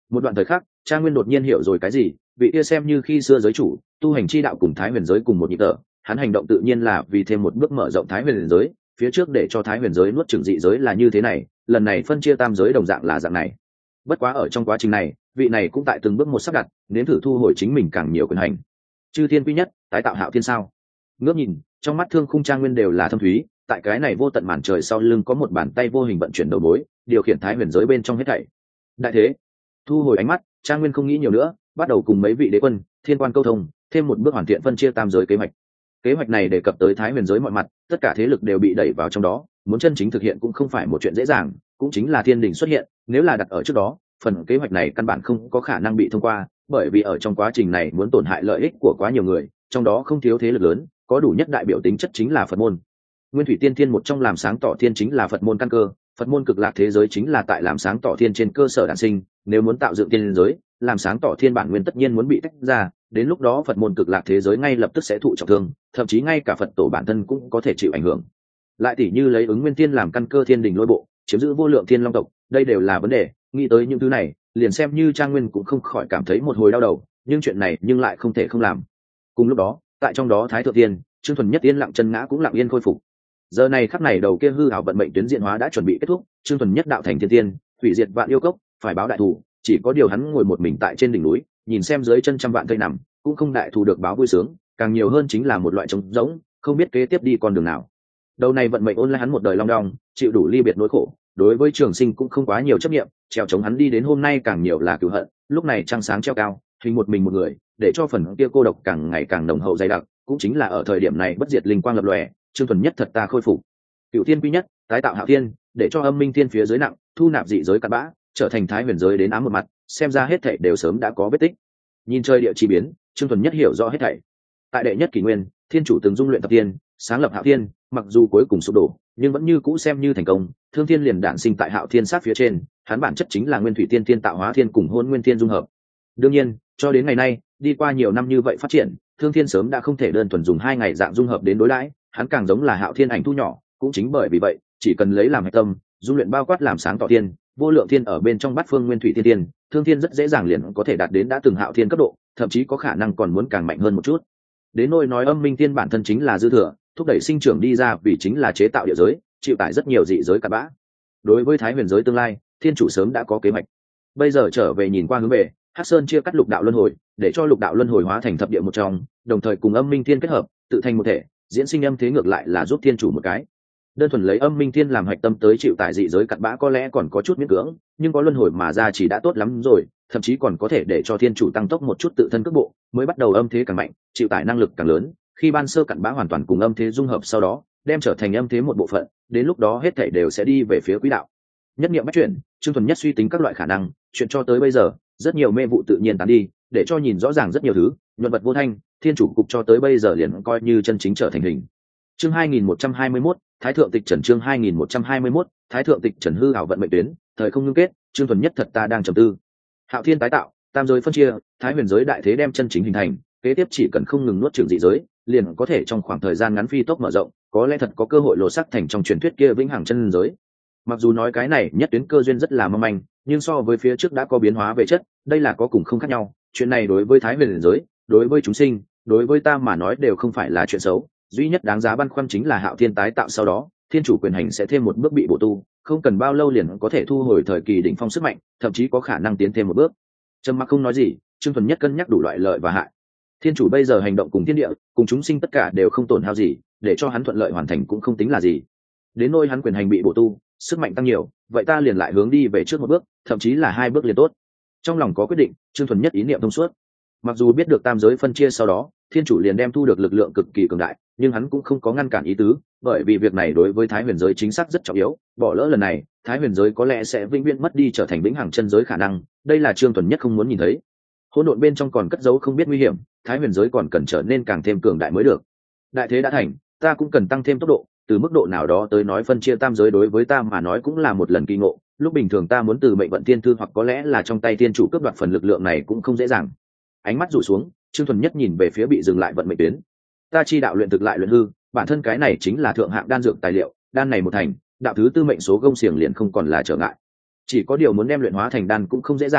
Một đoạn thời khắc, Trang Nguyên đột nhiên hiểu rồi cái gì, vị kia xem như khi xưa giới chủ, tu hành chi đạo cùng Thái Huyền giới cùng một nhịp thở, hắn hành động tự nhiên là vì thêm một bước mở rộng Thái Huyền giới, phía trước để cho Thái Huyền giới nuốt chửng dị giới là như thế này, lần này phân chia tam giới đồng dạng là dạng này. Bất quá ở trong quá trình này, vị này cũng tại từng bước một sắp đặt, nếm thử thu hồi chính mình càng nhiều quyền hành. Chư thiên quy nhất, tái tạo Hạo Thiên sao? Ngước nhìn, trong mắt Thương Khung Trang Nguyên đều là thâm thúy, tại cái này vô tận màn trời sau lưng có một bàn tay vô hình vận chuyển đầu mối, điều khiển Thái Huyền giới bên trong hết thảy. Đại thế, thu hồi ánh mắt, Trang Nguyên không nghĩ nhiều nữa, bắt đầu cùng mấy vị đế quân, thiên quan câu thông, thêm một bước hoàn thiện phân chia tam giới kế hoạch. Kế hoạch này đề cập tới Thái Huyền giới mọi mặt, tất cả thế lực đều bị đẩy vào trong đó, muốn chân chính thực hiện cũng không phải một chuyện dễ dàng, cũng chính là thiên đình xuất hiện, nếu là đặt ở trước đó, phần kế hoạch này căn bản không có khả năng bị thông qua, bởi vì ở trong quá trình này muốn tổn hại lợi ích của quá nhiều người, trong đó không thiếu thế lực lớn, có đủ nhất đại biểu tính chất chính là Phật môn. Nguyên Thủy Tiên Thiên một trong làm sáng tỏ thiên chính là Phật môn căn cơ, Phật môn cực lạc thế giới chính là tại làm sáng tỏ thiên trên cơ sở đản sinh, nếu muốn tạo dựng tiên giới, làm sáng tỏ thiên bản nguyên tất nhiên muốn bị tách ra, đến lúc đó Phật môn cực lạc thế giới ngay lập tức sẽ thụ trọng thương, thậm chí ngay cả Phật tổ bản thân cũng có thể chịu ảnh hưởng. Lại tỷ như lấy ứng nguyên thiên làm căn cơ thiên đình lôi bộ, chiếm giữ vô lượng thiên long tộc, đây đều là vấn đề, nghĩ tới những thứ này, liền xem như Trang Nguyên cũng không khỏi cảm thấy một hồi đau đầu, nhưng chuyện này nhưng lại không thể không làm. Cùng lúc đó, tại trong đó Thái Thượng Tiên, Trương Thuần Nhất yên lặng chân ngã cũng lặng yên khôi phục. Giờ này khắc này đầu kia hư ảo vận mệnh tuyến diện hóa đã chuẩn bị kết thúc, Trương Thuần Nhất đạo thành thiên tiên, hủy diệt vạn yêu cốc, phải báo đại thù, chỉ có điều hắn ngồi một mình tại trên đỉnh núi, nhìn xem dưới chân trăm vạn cây nằm, cũng không đại thù được báo vui sướng, càng nhiều hơn chính là một loại trống rỗng, không biết kế tiếp đi con đường nào. Đầu này vận mệnh ôn lại hắn một đời long đong, chịu đủ ly biệt nỗi khổ, đối với Trường Sinh cũng không quá nhiều chấp niệm, treo chống hắn đi đến hôm nay càng nhiều là cửu hận, lúc này trăng sáng treo cao, hình một mình một người, để cho phần kia cô độc càng ngày càng nồng hậu dày đặc, cũng chính là ở thời điểm này bất diệt linh quang lập lòe, Trương Thuần Nhất thật ta khôi phục. Cửu Thiên quy nhất, tái tạo Hạo Thiên, để cho âm minh thiên phía dưới nặng, thu nạp dị giới cặn bã, trở thành Thái Huyền giới đến ám một mặt, xem ra hết thảy đều sớm đã có vết tích. Nhìn trời địa chi biến, Trương Thuần Nhất hiểu rõ hết thảy. Tại đệ nhất kỷ nguyên, Thiên chủ từng dung luyện thập thiên, sáng lập Hạo Thiên, mặc dù cuối cùng sụp đổ, nhưng vẫn như cũ xem như thành công. Thương Thiên liền đản sinh tại Hạo Thiên sát phía trên, hắn bản chất chính là Nguyên Thủy Tiên Thiên tạo hóa thiên cùng Hôn Nguyên Thiên dung hợp. Đương nhiên, cho đến ngày nay, đi qua nhiều năm như vậy phát triển, Thương Thiên sớm đã không thể đơn thuần dùng hai ngày dạng dung hợp đến đối đãi, hắn càng giống là Hạo Thiên ảnh thu nhỏ, cũng chính bởi vì vậy, chỉ cần lấy làm hệ tâm, dung luyện bao quát làm sáng tỏ thiên, vô lượng thiên ở bên trong bát phương Nguyên Thủy Tiên Thiên, Thương Thiên rất dễ dàng liền có thể đạt đến đã từng Hạo Thiên cấp độ, thậm chí có khả năng còn muốn càng mạnh hơn một chút. Đến nỗi nói âm minh thiên bản thân chính là dư thừa, thúc đẩy sinh trưởng đi ra vì chính là chế tạo địa giới, chịu tải rất nhiều dị giới cặn bã. Đối với Thái Huyền giới tương lai, Thiên chủ sớm đã có kế hoạch. Bây giờ trở về nhìn qua hướng về, Hắc Sơn chia cắt lục đạo luân hồi, để cho lục đạo luân hồi hóa thành thập địa một trong, đồng thời cùng âm minh thiên kết hợp, tự thành một thể, diễn sinh âm thế ngược lại là giúp Thiên chủ một cái. Đơn thuần lấy âm minh thiên làm hạch tâm tới chịu tải dị giới cặn bã có lẽ còn có chút miễn cưỡng, nhưng có luân hồi mà ra chỉ đã tốt lắm rồi, thậm chí còn có thể để cho Thiên chủ tăng tốc một chút tự thân cước bộ, mới bắt đầu âm thế càng mạnh, chịu tải năng lực càng lớn, khi ban sơ cặn bã hoàn toàn cùng âm thế dung hợp sau đó, đem trở thành âm thế một bộ phận, đến lúc đó hết thảy đều sẽ đi về phía quỹ đạo. Nhất niệm bách chuyển, Trương Thuần Nhất suy tính các loại khả năng, chuyện cho tới bây giờ, rất nhiều mê vụ tự nhiên tán đi, để cho nhìn rõ ràng rất nhiều thứ, nhuận vật vô thanh, Thiên chủ cục cho tới bây giờ liền coi như chân chính trở thành hình. Chương hai nghìn một trăm hai mươi mốt, Thái thượng tịch trần chương hai nghìn một trăm hai mươi mốt, Thái thượng tịch trần hư ảo vận mệnh tuyến, thời không ngưng kết, Trương Thuần Nhất thật ta đang trầm tư. Hạo Thiên tái tạo, tam giới phân chia, Thái Huyền giới đại thế đem chân chính hình thành, kế tiếp chỉ cần không ngừng nuốt chửng dị giới, liền có thể trong khoảng thời gian ngắn phi tốc mở rộng, có lẽ thật có cơ hội lột xác thành trong truyền thuyết kia vĩnh hằng chân giới. Mặc dù nói cái này nhất tuyến cơ duyên rất là mong manh, nhưng so với phía trước đã có biến hóa về chất, đây là có cùng không khác nhau. Chuyện này đối với Thái Huyền giới, đối với chúng sinh, đối với ta mà nói đều không phải là chuyện xấu. Duy nhất đáng giá băn khoăn chính là Hạo Thiên tái tạo sau đó, Thiên chủ quyền hành sẽ thêm một bước bị bổ tu, không cần bao lâu liền có thể thu hồi thời kỳ đỉnh phong sức mạnh, thậm chí có khả năng tiến thêm một bước. Trầm mặc không nói gì, Trương Thuần Nhất cân nhắc đủ loại lợi và hại. Thiên chủ bây giờ hành động cùng thiên địa, cùng chúng sinh tất cả đều không tổn hao gì, để cho hắn thuận lợi hoàn thành cũng không tính là gì. Đến nỗi hắn quyền hành bị bổ tu, sức mạnh tăng nhiều, vậy ta liền lại hướng đi về trước một bước, thậm chí là hai bước liền tốt. Trong lòng có quyết định, Trương Thuần Nhất ý niệm thông suốt. Mặc dù biết được tam giới phân chia sau đó, Thiên chủ liền đem thu được lực lượng cực kỳ cường đại, nhưng hắn cũng không có ngăn cản ý tứ, bởi vì việc này đối với Thái Huyền giới chính xác rất trọng yếu, bỏ lỡ lần này, Thái Huyền giới có lẽ sẽ vĩnh viễn mất đi trở thành vĩnh hằng chân giới khả năng, đây là Trương Thuần Nhất không muốn nhìn thấy. Hỗn độn bên trong còn cất giấu không biết nguy hiểm, Thái Huyền giới còn cần trở nên càng thêm cường đại mới được. Đại thế đã thành, ta cũng cần tăng thêm tốc độ, từ mức độ nào đó tới nói phân chia tam giới đối với ta mà nói cũng là một lần kỳ ngộ, lúc bình thường ta muốn từ mệnh vận thiên thư hoặc có lẽ là trong tay thiên chủ cướp đoạt phần lực lượng này cũng không dễ dàng. Ánh mắt rủ xuống, Trương Thuần Nhất nhìn về phía bị dừng lại vận mệnh tuyến. Ta chi đạo luyện thực lại luyện hư, bản thân cái này chính là thượng hạng đan dược tài liệu, đan này một thành, đạo thứ tư mệnh số gông xiềng liền không còn là trở ngại. Chỉ có điều muốn đem luyện hóa thành đan cũng không dễ dàng,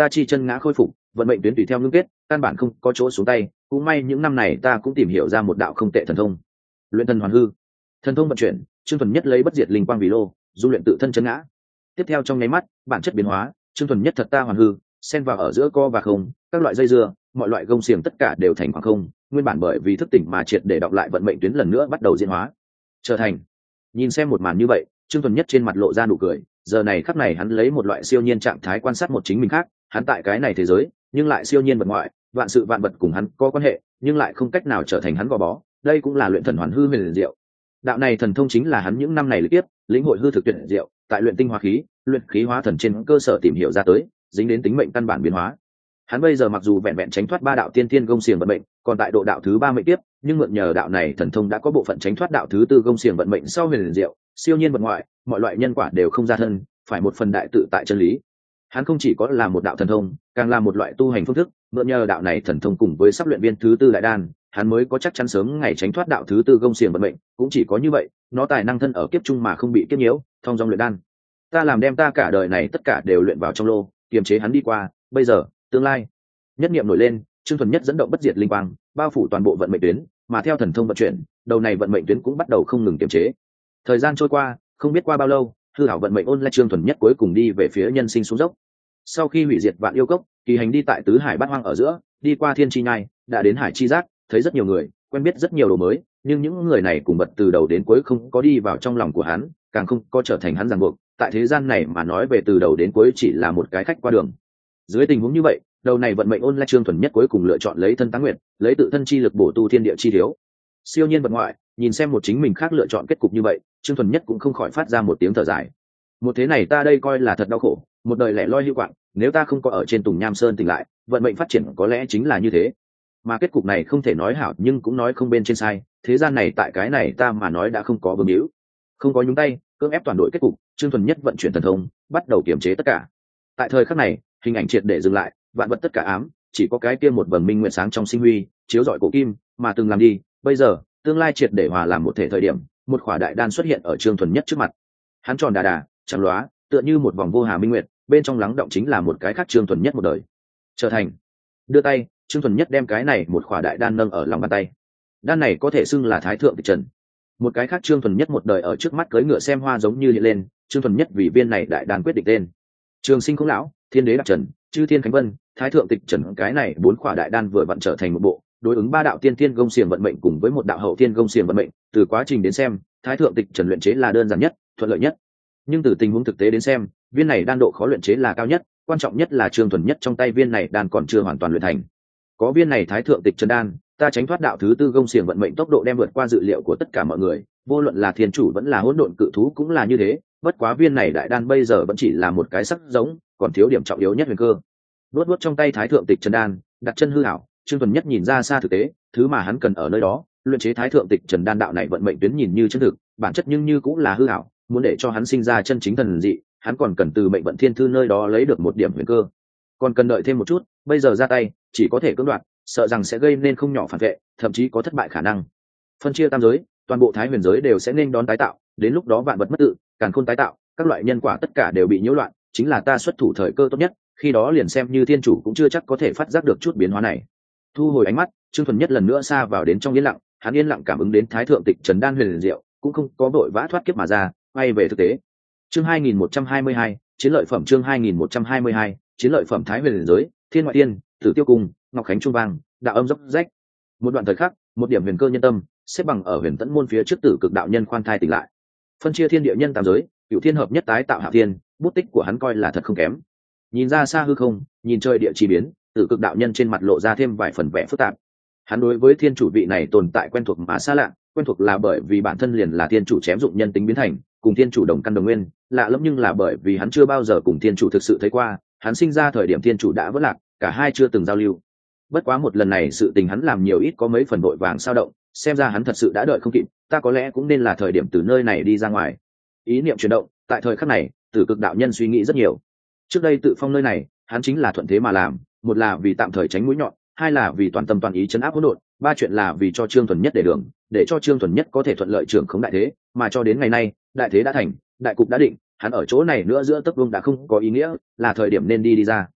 ta chi chân ngã khôi phục, vận mệnh tuyến tùy theo ngưng kết, căn bản không có chỗ xuống tay, cũng may những năm này ta cũng tìm hiểu ra một đạo không tệ thần thông. Luyện thần hoàn hư. Thần thông vận chuyển, Trương Thuần Nhất lấy bất diệt linh quang vì lô, du luyện tự thân chân ngã. Tiếp theo trong nháy mắt, bản chất biến hóa, Trương Thuần Nhất thật ta hoàn hư, xen vào ở giữa co và không, các loại dây dưa, mọi loại gông xiềng tất cả đều thành khoảng không, nguyên bản bởi vì thức tỉnh mà triệt để đọc lại vận mệnh tuyến lần nữa bắt đầu diễn hóa. Trở thành. Nhìn xem một màn như vậy, Trương Thuần Nhất trên mặt lộ ra nụ cười, giờ này khắc này hắn lấy một loại siêu nhiên trạng thái quan sát một chính mình khác, hắn tại cái này thế giới, nhưng lại siêu nhiên vật ngoại, vạn sự vạn vật cùng hắn có quan hệ, nhưng lại không cách nào trở thành hắn gò bó, đây cũng là luyện thần hoàn hư huyền diệu. Đạo này thần thông chính là hắn những năm này lịch tiếp, lĩnh hội hư thực tuyệt diệu, tại luyện tinh hóa khí, luyện khí hóa thần trên cơ sở tìm hiểu ra tới, dính đến tính mệnh căn bản biến hóa. Hắn bây giờ mặc dù vẹn vẹn tránh thoát ba đạo tiên tiên gông xiềng vận mệnh, còn tại độ đạo thứ ba mệnh tiếp, nhưng mượn nhờ đạo này thần thông đã có bộ phận tránh thoát đạo thứ tư gông xiềng vận mệnh sau huyền diệu, siêu nhiên vật ngoại, mọi loại nhân quả đều không ra thân, phải một phần đại tự tại chân lý. Hắn không chỉ có là một đạo thần thông, càng là một loại tu hành phương thức, mượn nhờ đạo này thần thông cùng với sắp luyện viên thứ tư đại đan, hắn mới có chắc chắn sớm ngày tránh thoát đạo thứ tư gông xiềng vận mệnh, cũng chỉ có như vậy, nó tài năng thân ở kiếp trung mà không bị kiếp nhiễu, thông dong luyện đan. Ta làm đem ta cả đời này tất cả đều luyện vào trong lô, kiềm chế hắn đi qua, bây giờ, tương lai. Nhất niệm nổi lên, Trương Thuần Nhất dẫn động bất diệt linh quang, bao phủ toàn bộ vận mệnh tuyến, mà theo thần thông vận chuyển, đầu này vận mệnh tuyến cũng bắt đầu không ngừng kiềm chế. Thời gian trôi qua, không biết qua bao lâu, hư hảo vận mệnh ôn lại Trương Thuần Nhất cuối cùng đi về phía nhân sinh xuống dốc. Sau khi hủy diệt vạn yêu cốc, kỳ hành đi tại tứ hải bát hoang ở giữa, đi qua thiên chi nhai, đã đến hải chi giác, thấy rất nhiều người, quen biết rất nhiều đồ mới, nhưng những người này cùng bật từ đầu đến cuối không có đi vào trong lòng của hắn, càng không có trở thành hắn ràng buộc. Tại thế gian này mà nói về từ đầu đến cuối chỉ là một cái khách qua đường. Dưới tình huống như vậy, đầu này vận mệnh ôn lại Trương Thuần Nhất cuối cùng lựa chọn lấy thân táng nguyện, lấy tự thân chi lực bổ tu thiên địa chi thiếu. Siêu nhiên vật ngoại, nhìn xem một chính mình khác lựa chọn kết cục như vậy, Trương Thuần Nhất cũng không khỏi phát ra một tiếng thở dài. Một thế này ta đây coi là thật đau khổ, một đời lẻ loi hưu quạng, nếu ta không có ở trên Tùng Nham Sơn tỉnh lại, vận mệnh phát triển có lẽ chính là như thế. Mà kết cục này không thể nói hảo nhưng cũng nói không bên trên sai, thế gian này tại cái này ta mà nói đã không có vương hữu, không có nhúng tay, cưỡng ép toàn đội kết cục. Trương Thuần Nhất vận chuyển thần thông, bắt đầu kiểm chế tất cả. Tại thời khắc này, hình ảnh triệt để dừng lại, vạn vật tất cả ám, chỉ có cái kia một vầng minh nguyện sáng trong sinh huy, chiếu rọi cổ kim, mà từng làm đi, bây giờ, tương lai triệt để hòa làm một thể thời điểm, một khỏa đại đan xuất hiện ở Trương Thuần Nhất trước mặt. Hắn tròn đà đà, trắng lóa, tựa như một vòng vô hà minh nguyệt, bên trong lắng động chính là một cái khác Trương Thuần Nhất một đời. Trở thành. Đưa tay, Trương Thuần Nhất đem cái này một khỏa đại đan nâng ở lòng bàn tay. Đan này có thể xưng là thái thượng tịch trần. Một cái khác Trương Thuần Nhất một đời ở trước mắt cưỡi ngựa xem hoa giống như hiện lên, Trương Thuần Nhất vì viên này đại đan quyết định tên. Trường Sinh không lão, Thiên Đế Đạp Trần, Chư Thiên Khánh Vân, Thái Thượng Tịch Trần, cái này bốn khỏa đại đan vừa vặn trở thành một bộ, đối ứng ba đạo tiên tiên gông xiềng vận mệnh cùng với một đạo hậu tiên gông xiềng vận mệnh, từ quá trình đến xem, Thái Thượng Tịch Trần luyện chế là đơn giản nhất, thuận lợi nhất. Nhưng từ tình huống thực tế đến xem, viên này đan độ khó luyện chế là cao nhất, quan trọng nhất là Trương Thuần Nhất trong tay viên này đan còn chưa hoàn toàn luyện thành. Có viên này Thái Thượng Tịch Trần đan, ta tránh thoát đạo thứ tư gông xiềng vận mệnh tốc độ đem vượt qua dự liệu của tất cả mọi người, vô luận là thiên chủ vẫn là hỗn độn cự thú cũng là như thế, bất quá viên này đại đan bây giờ vẫn chỉ là một cái sắc giống, còn thiếu điểm trọng yếu nhất huyền cơ. Luốt luốt trong tay Thái Thượng Tịch Trần đan, đặt chân hư ảo, Trương Thuần Nhất nhìn ra xa thực tế, thứ mà hắn cần ở nơi đó, luyện chế Thái Thượng Tịch Trần đan đạo này vận mệnh tuyến nhìn như chân thực, bản chất nhưng như cũng là hư ảo, muốn để cho hắn sinh ra chân chính thần dị, hắn còn cần từ mệnh vận thiên thư nơi đó lấy được một điểm huyền cơ. Còn cần đợi thêm một chút, bây giờ ra tay, chỉ có thể cưỡng đoạt, sợ rằng sẽ gây nên không nhỏ phản vệ, thậm chí có thất bại khả năng. Phân chia tam giới, toàn bộ Thái Huyền giới đều sẽ nên đón tái tạo, đến lúc đó vạn vật mất tự, càn khôn tái tạo, các loại nhân quả tất cả đều bị nhiễu loạn, chính là ta xuất thủ thời cơ tốt nhất, khi đó liền xem như thiên chủ cũng chưa chắc có thể phát giác được chút biến hóa này. Thu hồi ánh mắt, Trương Thuần Nhất lần nữa xa vào đến trong yên lặng, hắn yên lặng cảm ứng đến Thái Thượng Tịch Trần đan huyền diệu, cũng không có vội vã thoát kiếp mà ra, quay về thực tế. Chương hai nghìn một trăm hai mươi hai, chiến lợi phẩm chương hai nghìn một trăm hai mươi hai, chiến lợi phẩm Thái Huyền giới, Thiên Ngoại Tiên, Tử Tiêu Cung, Ngọc Khánh Trung Vang, đạo âm dốc rách. Một đoạn thời khắc, một điểm huyền cơ nhân tâm, xếp bằng ở huyền tẫn môn phía trước Tử Cực đạo nhân khoan thai tỉnh lại. Phân chia thiên địa nhân tam giới, cửu thiên hợp nhất tái tạo hạ thiên, bút tích của hắn coi là thật không kém. Nhìn ra xa hư không, nhìn trời địa chi biến, Tử Cực đạo nhân trên mặt lộ ra thêm vài phần vẻ phức tạp. Hắn đối với thiên chủ vị này tồn tại quen thuộc mà xa lạ, quen thuộc là bởi vì bản thân liền là thiên chủ chém dụng nhân tính biến thành, cùng thiên chủ đồng căn đồng nguyên, lạ lẫm nhưng là bởi vì hắn chưa bao giờ cùng thiên chủ thực sự thấy qua, hắn sinh ra thời điểm thiên chủ đã vỡ lạc, cả hai chưa từng giao lưu. Bất quá một lần này sự tình hắn làm nhiều ít có mấy phần vội vàng sao động, xem ra hắn thật sự đã đợi không kịp, ta có lẽ cũng nên là thời điểm từ nơi này đi ra ngoài. Ý niệm chuyển động, tại thời khắc này, Tử Cực đạo nhân suy nghĩ rất nhiều. Trước đây tự phong nơi này, hắn chính là thuận thế mà làm, một là vì tạm thời tránh mũi nhọn, hai là vì toàn tâm toàn ý chấn áp hỗn độn, ba chuyện là vì cho Trương Thuần Nhất để đường, để cho Trương Thuần Nhất có thể thuận lợi trưởng khống đại thế, mà cho đến ngày nay, đại thế đã thành, đại cục đã định, hắn ở chỗ này nữa giữa tấc vương đã không có ý nghĩa, là thời điểm nên đi đi ra.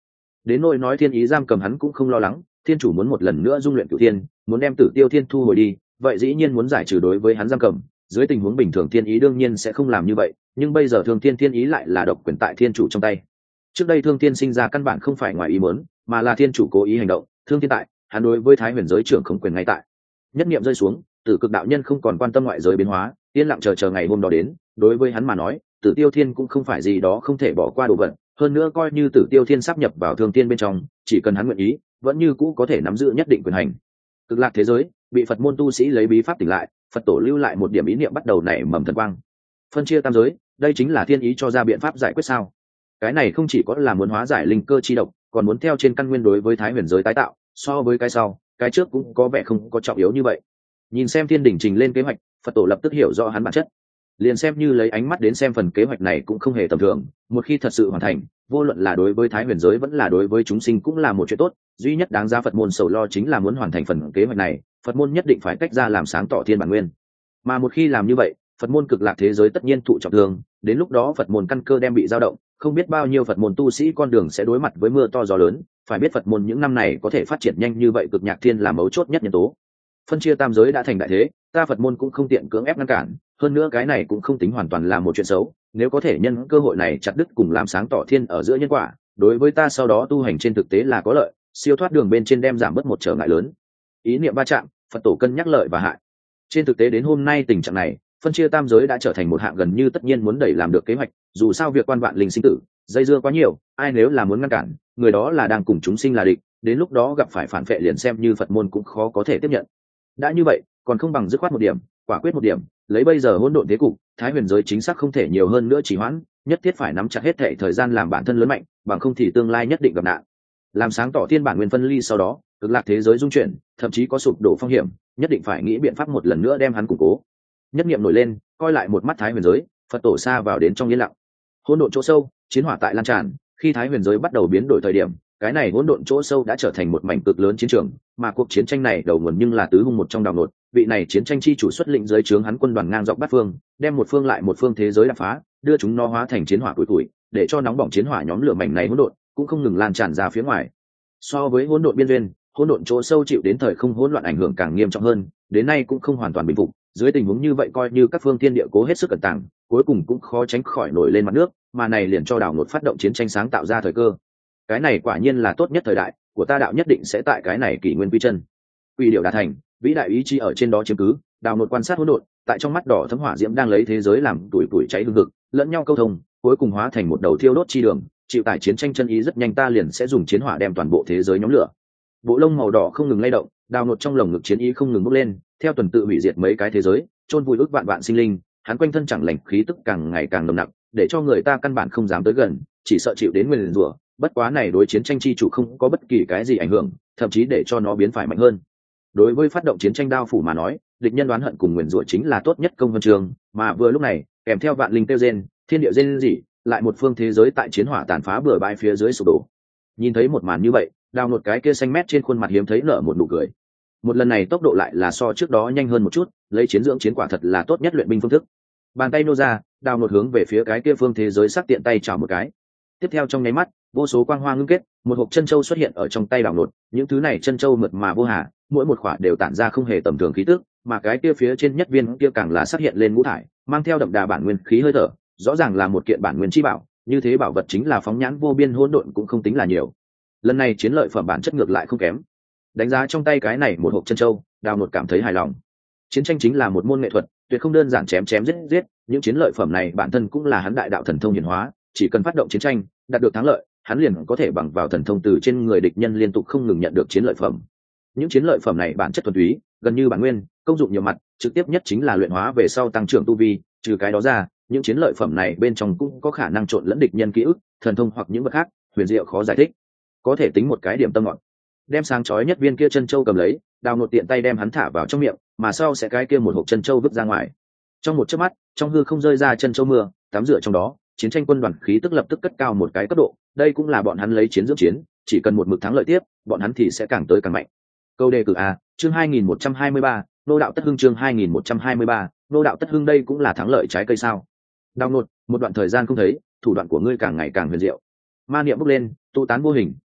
Đến nỗi nói thiên ý giam cầm hắn cũng không lo lắng, thiên chủ muốn một lần nữa dung luyện cửu thiên, muốn đem tử tiêu thiên thu hồi đi, vậy dĩ nhiên muốn giải trừ đối với hắn giam cầm. Dưới tình huống bình thường thiên ý đương nhiên sẽ không làm như vậy, nhưng bây giờ thương thiên thiên ý lại là độc quyền tại thiên chủ trong tay. Trước đây thương thiên sinh ra căn bản không phải ngoài ý muốn, mà là thiên chủ cố ý hành động. Thương thiên tại, hắn đối với thái huyền giới trưởng không quyền ngay tại. Nhất niệm rơi xuống, tử cực đạo nhân không còn quan tâm ngoại giới biến hóa, yên lặng chờ chờ ngày hôm đó đến. Đối với hắn mà nói, tử tiêu thiên cũng không phải gì đó không thể bỏ qua đồ vật, hơn nữa coi như tử tiêu thiên sắp nhập vào thương thiên bên trong, chỉ cần hắn nguyện ý, vẫn như cũ có thể nắm giữ nhất định quyền hành. Cực lạc thế giới bị Phật môn tu sĩ lấy bí pháp tỉnh lại, Phật tổ lưu lại một điểm ý niệm bắt đầu nảy mầm thần quang. Phân chia tam giới, đây chính là thiên ý cho ra biện pháp giải quyết sao? Cái này không chỉ có là muốn hóa giải linh cơ chi độc, còn muốn theo trên căn nguyên đối với thái huyền giới tái tạo, so với cái sau, cái trước cũng có vẻ không có trọng yếu như vậy. Nhìn xem thiên đỉnh trình lên kế hoạch, Phật tổ lập tức hiểu rõ hắn bản chất. Liền xem như lấy ánh mắt đến xem phần kế hoạch này cũng không hề tầm thường, một khi thật sự hoàn thành, vô luận là đối với thái huyền giới vẫn là đối với chúng sinh cũng là một chuyện tốt. Duy nhất đáng ra Phật môn sầu lo chính là muốn hoàn thành phần kế hoạch này, Phật môn nhất định phải tách ra làm sáng tỏ thiên bản nguyên. Mà một khi làm như vậy, Phật môn cực lạc thế giới tất nhiên thụ trọng thương, đến lúc đó Phật môn căn cơ đem bị dao động, không biết bao nhiêu Phật môn tu sĩ con đường sẽ đối mặt với mưa to gió lớn. Phải biết Phật môn những năm này có thể phát triển nhanh như vậy, cực nhạc thiên là mấu chốt nhất nhân tố. Phân chia tam giới đã thành đại thế, ta Phật môn cũng không tiện cưỡng ép ngăn cản, hơn nữa cái này cũng không tính hoàn toàn là một chuyện xấu. Nếu có thể nhân cơ hội này chặt đứt cùng làm sáng tỏ thiên ở giữa nhân quả, đối với ta sau đó tu hành trên thực tế là có lợi, siêu thoát đường bên trên đem giảm bớt một trở ngại lớn. Ý niệm va chạm, Phật tổ cân nhắc lợi và hại. Trên thực tế đến hôm nay tình trạng này, phân chia tam giới đã trở thành một hạng gần như tất nhiên muốn đẩy làm được kế hoạch. Dù sao việc quan vạn linh sinh tử, dây dưa quá nhiều, ai nếu là muốn ngăn cản, người đó là đang cùng chúng sinh là địch, đến lúc đó gặp phải phản vệ liền xem như Phật môn cũng khó có thể tiếp nhận. Đã như vậy, còn không bằng dứt khoát một điểm, quả quyết một điểm, lấy bây giờ hỗn độn thế cục, thái huyền giới chính xác không thể nhiều hơn nữa chỉ hoãn, nhất thiết phải nắm chặt hết thảy thời gian làm bản thân lớn mạnh, bằng không thì tương lai nhất định gặp nạn. Làm sáng tỏ thiên bản nguyên phân ly sau đó, cực lạc thế giới dung chuyển, thậm chí có sụp đổ phong hiểm, nhất định phải nghĩ biện pháp một lần nữa đem hắn củng cố. Nhất niệm nổi lên, coi lại một mắt thái huyền giới, Phật tổ xa vào đến trong yên lặng. Hỗn độn chỗ sâu, chiến hỏa tại lan tràn, khi thái huyền giới bắt đầu biến đổi thời điểm, cái này hỗn độn chỗ sâu đã trở thành một mảnh cực lớn chiến trường, mà cuộc chiến tranh này đầu nguồn nhưng là tứ hung một trong đào nột, vị này chiến tranh chi chủ xuất lĩnh dưới trướng hắn quân đoàn ngang dọc bát phương, đem một phương lại một phương thế giới đập phá, đưa chúng nó hóa thành chiến hỏa tuổi tuổi, để cho nóng bỏng chiến hỏa nhóm lửa mảnh này hỗn độn cũng không ngừng lan tràn ra phía ngoài. So với hỗn độn biên duyên, hỗn độn chỗ sâu chịu đến thời không hỗn loạn ảnh hưởng càng nghiêm trọng hơn, đến nay cũng không hoàn toàn bình phục. Dưới tình huống như vậy coi như các phương thiên địa cố hết sức cẩn tàng, cuối cùng cũng khó tránh khỏi nổi lên mặt nước, mà này liền cho đảo ngột phát động chiến tranh sáng tạo ra thời cơ. Cái này quả nhiên là tốt nhất thời đại của ta đạo, nhất định sẽ tại cái này kỷ nguyên quy chân. Quy điệu đã thành, vĩ đại ý chí ở trên đó chiếm cứ, đào ngột quan sát hỗn độn, tại trong mắt đỏ thấm hỏa diễm đang lấy thế giới làm tuổi tuổi cháy hương hực, lẫn nhau câu thông, cuối cùng hóa thành một đầu thiêu đốt chi đường, chịu tải chiến tranh chân ý rất nhanh, ta liền sẽ dùng chiến hỏa đem toàn bộ thế giới nhóm lửa. Bộ lông màu đỏ không ngừng lay động, đào ngột trong lồng ngực chiến ý không ngừng bốc lên, theo tuần tự hủy diệt mấy cái thế giới, chôn vùi ước vạn vạn sinh linh, hắn quanh thân chẳng lành khí tức càng ngày càng nồng nặc, để cho người ta căn bản không dám tới gần, chỉ sợ chịu đến nguyền rủa. Bất quá này đối chiến tranh chi chủ không có bất kỳ cái gì ảnh hưởng, thậm chí để cho nó biến phải mạnh hơn. Đối với phát động chiến tranh đao phủ mà nói, địch nhân đoán hận cùng nguyền rủa chính là tốt nhất công huân trường, mà vừa lúc này, kèm theo vạn linh tiêu gen, thiên địa gen gì, lại một phương thế giới tại chiến hỏa tàn phá bừa bãi phía dưới sụp đổ. Nhìn thấy một màn như vậy, đào một cái kia xanh mét trên khuôn mặt hiếm thấy nở một nụ cười. Một lần này tốc độ lại là so trước đó nhanh hơn một chút, lấy chiến dưỡng chiến quả thật là tốt nhất luyện binh phương thức. Bàn tay nô ra, đào một hướng về phía cái kia phương thế giới sắc tiện tay chào một cái. Tiếp theo trong nháy mắt, vô số quang hoa ngưng kết, một hộp chân châu xuất hiện ở trong tay đào nột. Những thứ này chân châu mượt mà vô hà, mỗi một khỏa đều tản ra không hề tầm thường khí tức, mà cái kia phía trên nhất viên kia càng là xuất hiện lên ngũ thải, mang theo đậm đà bản nguyên khí hơi thở, rõ ràng là một kiện bản nguyên chi bảo. Như thế bảo vật chính là phóng nhãn vô biên hỗn độn cũng không tính là nhiều. Lần này chiến lợi phẩm bản chất ngược lại không kém. Đánh giá trong tay cái này một hộp chân châu, đào nột cảm thấy hài lòng. Chiến tranh chính là một môn nghệ thuật, tuyệt không đơn giản chém chém giết giết. Những chiến lợi phẩm này bản thân cũng là hắn đại đạo thần thông hiển hóa, chỉ cần phát động chiến tranh, đạt được thắng lợi, hắn liền có thể bằng vào thần thông từ trên người địch nhân liên tục không ngừng nhận được chiến lợi phẩm. Những chiến lợi phẩm này bản chất thuần túy, gần như bản nguyên, công dụng nhiều mặt, trực tiếp nhất chính là luyện hóa về sau tăng trưởng tu vi. Trừ cái đó ra, những chiến lợi phẩm này bên trong cũng có khả năng trộn lẫn địch nhân ký ức, thần thông hoặc những vật khác, huyền diệu khó giải thích. Có thể tính một cái điểm tâm ngọn. Đem sáng chói nhất viên kia chân châu cầm lấy, đào nột tiện tay đem hắn thả vào trong miệng, mà sau sẽ cái kia một hộp chân châu vứt ra ngoài. Trong một chớp mắt, trong hư không rơi ra chân châu mưa, tắm rửa trong đó, chiến tranh quân đoàn khí tức lập tức cất cao một cái cấp độ. Đây cũng là bọn hắn lấy chiến dưỡng chiến, chỉ cần một mực thắng lợi tiếp, bọn hắn thì sẽ càng tới càng mạnh. Câu đề cử a, chương hai nghìn một trăm hai mươi ba, nô đạo tất hưng, chương hai nghìn một trăm hai mươi ba, nô đạo tất hưng, đây cũng là thắng lợi trái cây sao? Đào nột, một đoạn thời gian không thấy, thủ đoạn của ngươi càng ngày càng huyền diệu. Ma niệm bốc lên, tụ tán vô hình,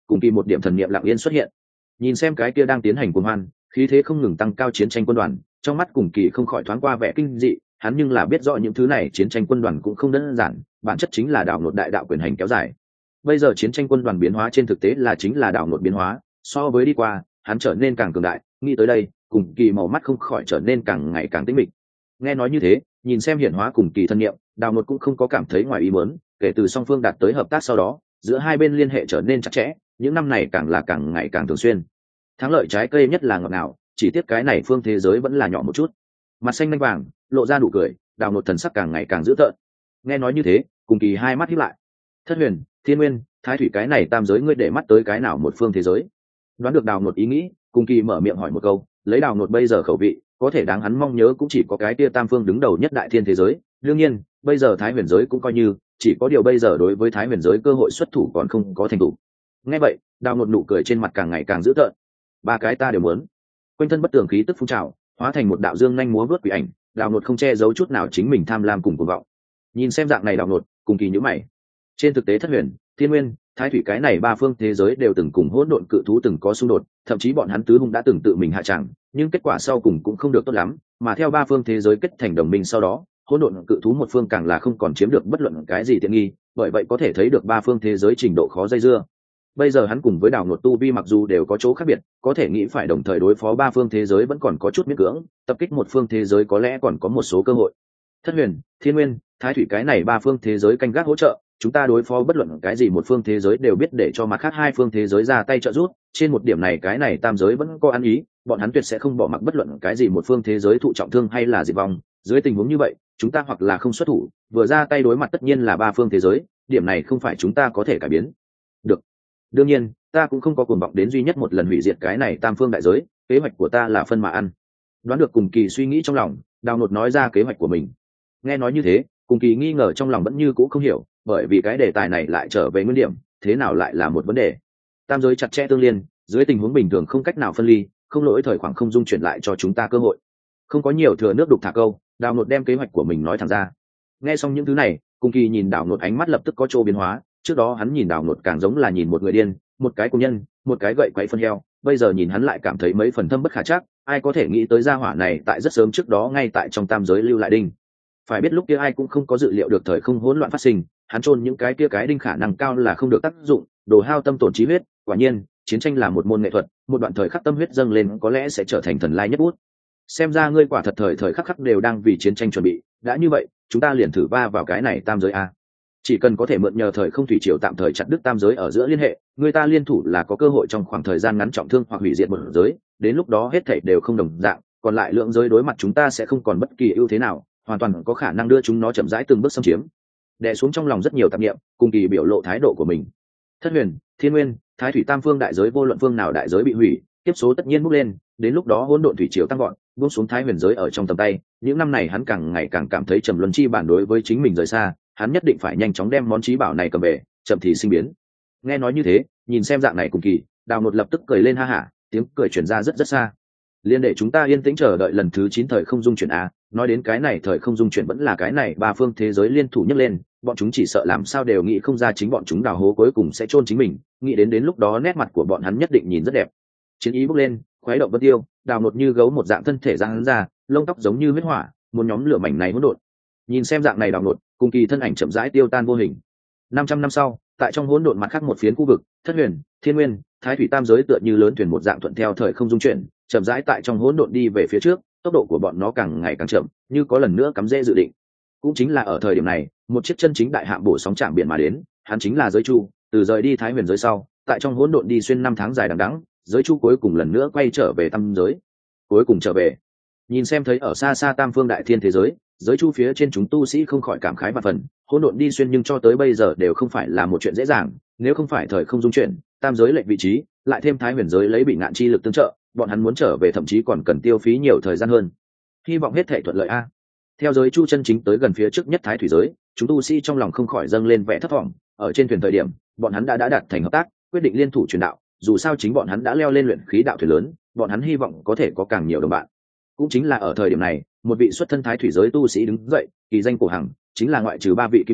cùng kỳ một điểm thần niệm lặng yên xuất hiện, nhìn xem cái kia đang tiến hành cuồng hoan, khí thế không ngừng tăng cao chiến tranh quân đoàn, trong mắt cùng kỳ không khỏi thoáng qua vẻ kinh dị. Hắn nhưng là biết rõ những thứ này chiến tranh quân đoàn cũng không đơn giản, bản chất chính là đảo ngột đại đạo quyền hành kéo dài. Bây giờ chiến tranh quân đoàn biến hóa trên thực tế là chính là đảo ngột biến hóa, so với đi qua, hắn trở nên càng cường đại. Nghĩ tới đây, cùng kỳ màu mắt không khỏi trở nên càng ngày càng tĩnh mịch. Nghe nói như thế, nhìn xem hiển hóa cùng kỳ thân nhiệm, đảo ngột cũng không có cảm thấy ngoài ý muốn. Kể từ song phương đạt tới hợp tác sau đó, giữa hai bên liên hệ trở nên chặt chẽ, những năm này càng là càng ngày càng thường xuyên. Thắng lợi trái cây nhất là ngọt ngào, chỉ tiếc cái này phương thế giới vẫn là nhỏ một chút. Mặt xanh lanh vàng, lộ ra nụ cười, đào ngột thần sắc càng ngày càng dữ tợn. Nghe nói như thế, cùng kỳ hai mắt híp lại. Thất huyền, thiên nguyên, thái thủy, cái này tam giới ngươi để mắt tới cái nào một phương thế giới? Đoán được đào ngột ý nghĩ, cùng kỳ mở miệng hỏi một câu. Lấy đào ngột bây giờ khẩu vị, có thể đáng hắn mong nhớ cũng chỉ có cái tia tam phương đứng đầu nhất đại thiên thế giới. Đương nhiên, bây giờ thái huyền giới cũng coi như, chỉ có điều bây giờ đối với thái huyền giới cơ hội xuất thủ còn không có thành thủ. Nghe vậy, đào ngột nụ cười trên mặt càng ngày càng dữ tợn. Ba cái ta đều muốn. Quanh thân bất tường khí tức phun trào, hóa thành một đạo dương nhanh múa vớt quỷ ảnh, đào ngột không che giấu chút nào chính mình tham lam cùng cuồng vọng. Nhìn xem dạng này đào ngột, cùng kỳ nhíu mày. Trên thực tế thất huyền, thiên nguyên, thái thủy cái này ba phương thế giới đều từng cùng hỗn độn cự thú từng có xung đột, thậm chí bọn hắn tứ hung đã từng tự mình hạ tràng, nhưng kết quả sau cùng cũng không được tốt lắm, mà theo ba phương thế giới kết thành đồng minh sau đó, hỗn độn cự thú một phương càng là không còn chiếm được bất luận cái gì tiện nghi, bởi vậy có thể thấy được ba phương thế giới trình độ khó dây dưa. Bây giờ hắn cùng với đào ngột tu vi mặc dù đều có chỗ khác biệt, có thể nghĩ phải đồng thời đối phó ba phương thế giới vẫn còn có chút miễn cưỡng, tập kích một phương thế giới có lẽ còn có một số cơ hội. Thất huyền, thiên nguyên, thái thủy cái này ba phương thế giới canh gác hỗ trợ, chúng ta đối phó bất luận cái gì một phương thế giới đều biết để cho mặt khác hai phương thế giới ra tay trợ giúp. Trên một điểm này cái này tam giới vẫn có ăn ý, bọn hắn tuyệt sẽ không bỏ mặc bất luận cái gì một phương thế giới thụ trọng thương hay là diệt vong. Dưới tình huống như vậy, chúng ta hoặc là không xuất thủ, vừa ra tay đối mặt tất nhiên là ba phương thế giới, điểm này không phải chúng ta có thể cải biến được. Đương nhiên, ta cũng không có cuồng vọng đến duy nhất một lần hủy diệt cái này tam phương đại giới, kế hoạch của ta là phân mà ăn. Đoán được cùng kỳ suy nghĩ trong lòng, đào nột nói ra kế hoạch của mình. Nghe nói như thế, cùng kỳ nghi ngờ trong lòng vẫn như cũ không hiểu, bởi vì cái đề tài này lại trở về nguyên điểm, thế nào lại là một vấn đề. Tam giới chặt chẽ tương liên, dưới tình huống bình thường không cách nào phân ly, không lỗi thời khoảng không dung chuyển lại cho chúng ta cơ hội. Không có nhiều thừa nước đục thả câu, đào nột đem kế hoạch của mình nói thẳng ra. Nghe xong những thứ này, cùng kỳ nhìn đào nột ánh mắt lập tức có chỗ biến hóa. Trước đó hắn nhìn đào nột càng giống là nhìn một người điên, một cái công nhân, một cái gậy quậy phân heo, bây giờ nhìn hắn lại cảm thấy mấy phần thâm bất khả trắc. Ai có thể nghĩ tới gia hỏa này tại rất sớm trước đó ngay tại trong tam giới lưu lại đinh. Phải biết lúc kia ai cũng không có dự liệu được thời không hỗn loạn phát sinh, hắn chôn những cái kia cái đinh khả năng cao là không được tác dụng, đồ hao tâm tổn trí huyết. Quả nhiên, chiến tranh là một môn nghệ thuật, một đoạn thời khắc tâm huyết dâng lên có lẽ sẽ trở thành thần lai nhất bút. Xem ra ngươi quả thật thời thời khắc khắc đều đang vì chiến tranh chuẩn bị, đã như vậy, chúng ta liền thử va vào cái này tam giới a. Chỉ cần có thể mượn nhờ thời không thủy triều tạm thời chặt đứt tam giới ở giữa liên hệ, người ta liên thủ là có cơ hội trong khoảng thời gian ngắn trọng thương hoặc hủy diệt một giới, đến lúc đó hết thảy đều không đồng dạng, còn lại lượng giới đối mặt chúng ta sẽ không còn bất kỳ ưu thế nào, hoàn toàn có khả năng đưa chúng nó chậm rãi từng bước xâm chiếm. Đè xuống trong lòng rất nhiều tạp niệm, cùng kỳ biểu lộ thái độ của mình. Thất huyền, thiên nguyên, thái thủy tam phương đại giới vô luận phương nào đại giới bị hủy, tiếp số tất nhiên bốc lên, đến lúc đó hỗn độn thủy triều tăng gọn, buông xuống thái huyền giới ở trong tầm tay. Những năm này hắn càng ngày càng cảm thấy trầm luân chi bản đối với chính mình rời xa, hắn nhất định phải nhanh chóng đem món trí bảo này cầm về, chậm thì sinh biến. Nghe nói như thế, nhìn xem dạng này cùng kỳ, đào một lập tức cười lên ha hả, tiếng cười truyền ra rất rất xa. Liên để chúng ta yên tĩnh chờ đợi lần thứ chín thời không dung chuyển a. Nói đến cái này thời không dung chuyển vẫn là cái này ba phương thế giới liên thủ nhấc lên, bọn chúng chỉ sợ làm sao đều nghĩ không ra chính bọn chúng đào hố cuối cùng sẽ chôn chính mình, nghĩ đến đến lúc đó nét mặt của bọn hắn nhất định nhìn rất đẹp. Chiến ý bốc lên, khoái động vân tiêu, đào một như gấu một dạng thân thể ra hắn ra, lông tóc giống như huyết hỏa, một nhóm lửa mảnh này hỗn độn. Nhìn xem dạng này đào nột, cùng kỳ thân ảnh chậm rãi tiêu tan vô hình. năm trăm năm sau, tại trong hỗn độn mặt khác một phiến khu vực, Thất Huyền, Thiên Nguyên, Thái Thủy tam giới tựa như lớn thuyền một dạng thuận theo thời không dung chuyển, chậm rãi tại trong hỗn độn đi về phía trước, tốc độ của bọn nó càng ngày càng chậm, như có lần nữa cắm rễ dự định. Cũng chính là ở thời điểm này, một chiếc chân chính đại hạm bổ sóng chạm biển mà đến, hắn chính là giới chu, từ rời đi Thái Huyền giới sau, tại trong hỗn độn đi xuyên năm tháng dài đằng đẵng, giới chu cuối cùng lần nữa quay trở về tam giới. Cuối cùng trở về. Nhìn xem thấy ở xa xa tam phương đại thiên thế giới, giới chu phía trên chúng tu sĩ không khỏi cảm khái và phần, hỗn độn đi xuyên nhưng cho tới bây giờ đều không phải là một chuyện dễ dàng, nếu không phải thời không dung chuyển, tam giới lệch vị trí, lại thêm Thái Huyền giới lấy bị ngạn chi lực tương trợ, bọn hắn muốn trở về thậm chí còn cần tiêu phí nhiều thời gian hơn. Hy vọng hết thảy thuận lợi a. Theo giới chu chân chính tới gần phía trước nhất Thái Thủy giới, chúng tu sĩ trong lòng không khỏi dâng lên vẻ thất vọng, ở trên thuyền thời điểm, bọn hắn đã đã đạt thành hợp tác, quyết định liên thủ truyền đạo, dù sao chính bọn hắn đã leo lên luyện khí đạo thuyền lớn, bọn hắn hy vọng có thể có càng nhiều đồng bạn. Cũng chính là ở thời điểm này, một vị xuất thân Thái Thủy giới tu sĩ đứng dậy, kỳ danh Cổ Hằng, chính là ngoại trừ ba vị kim tiên,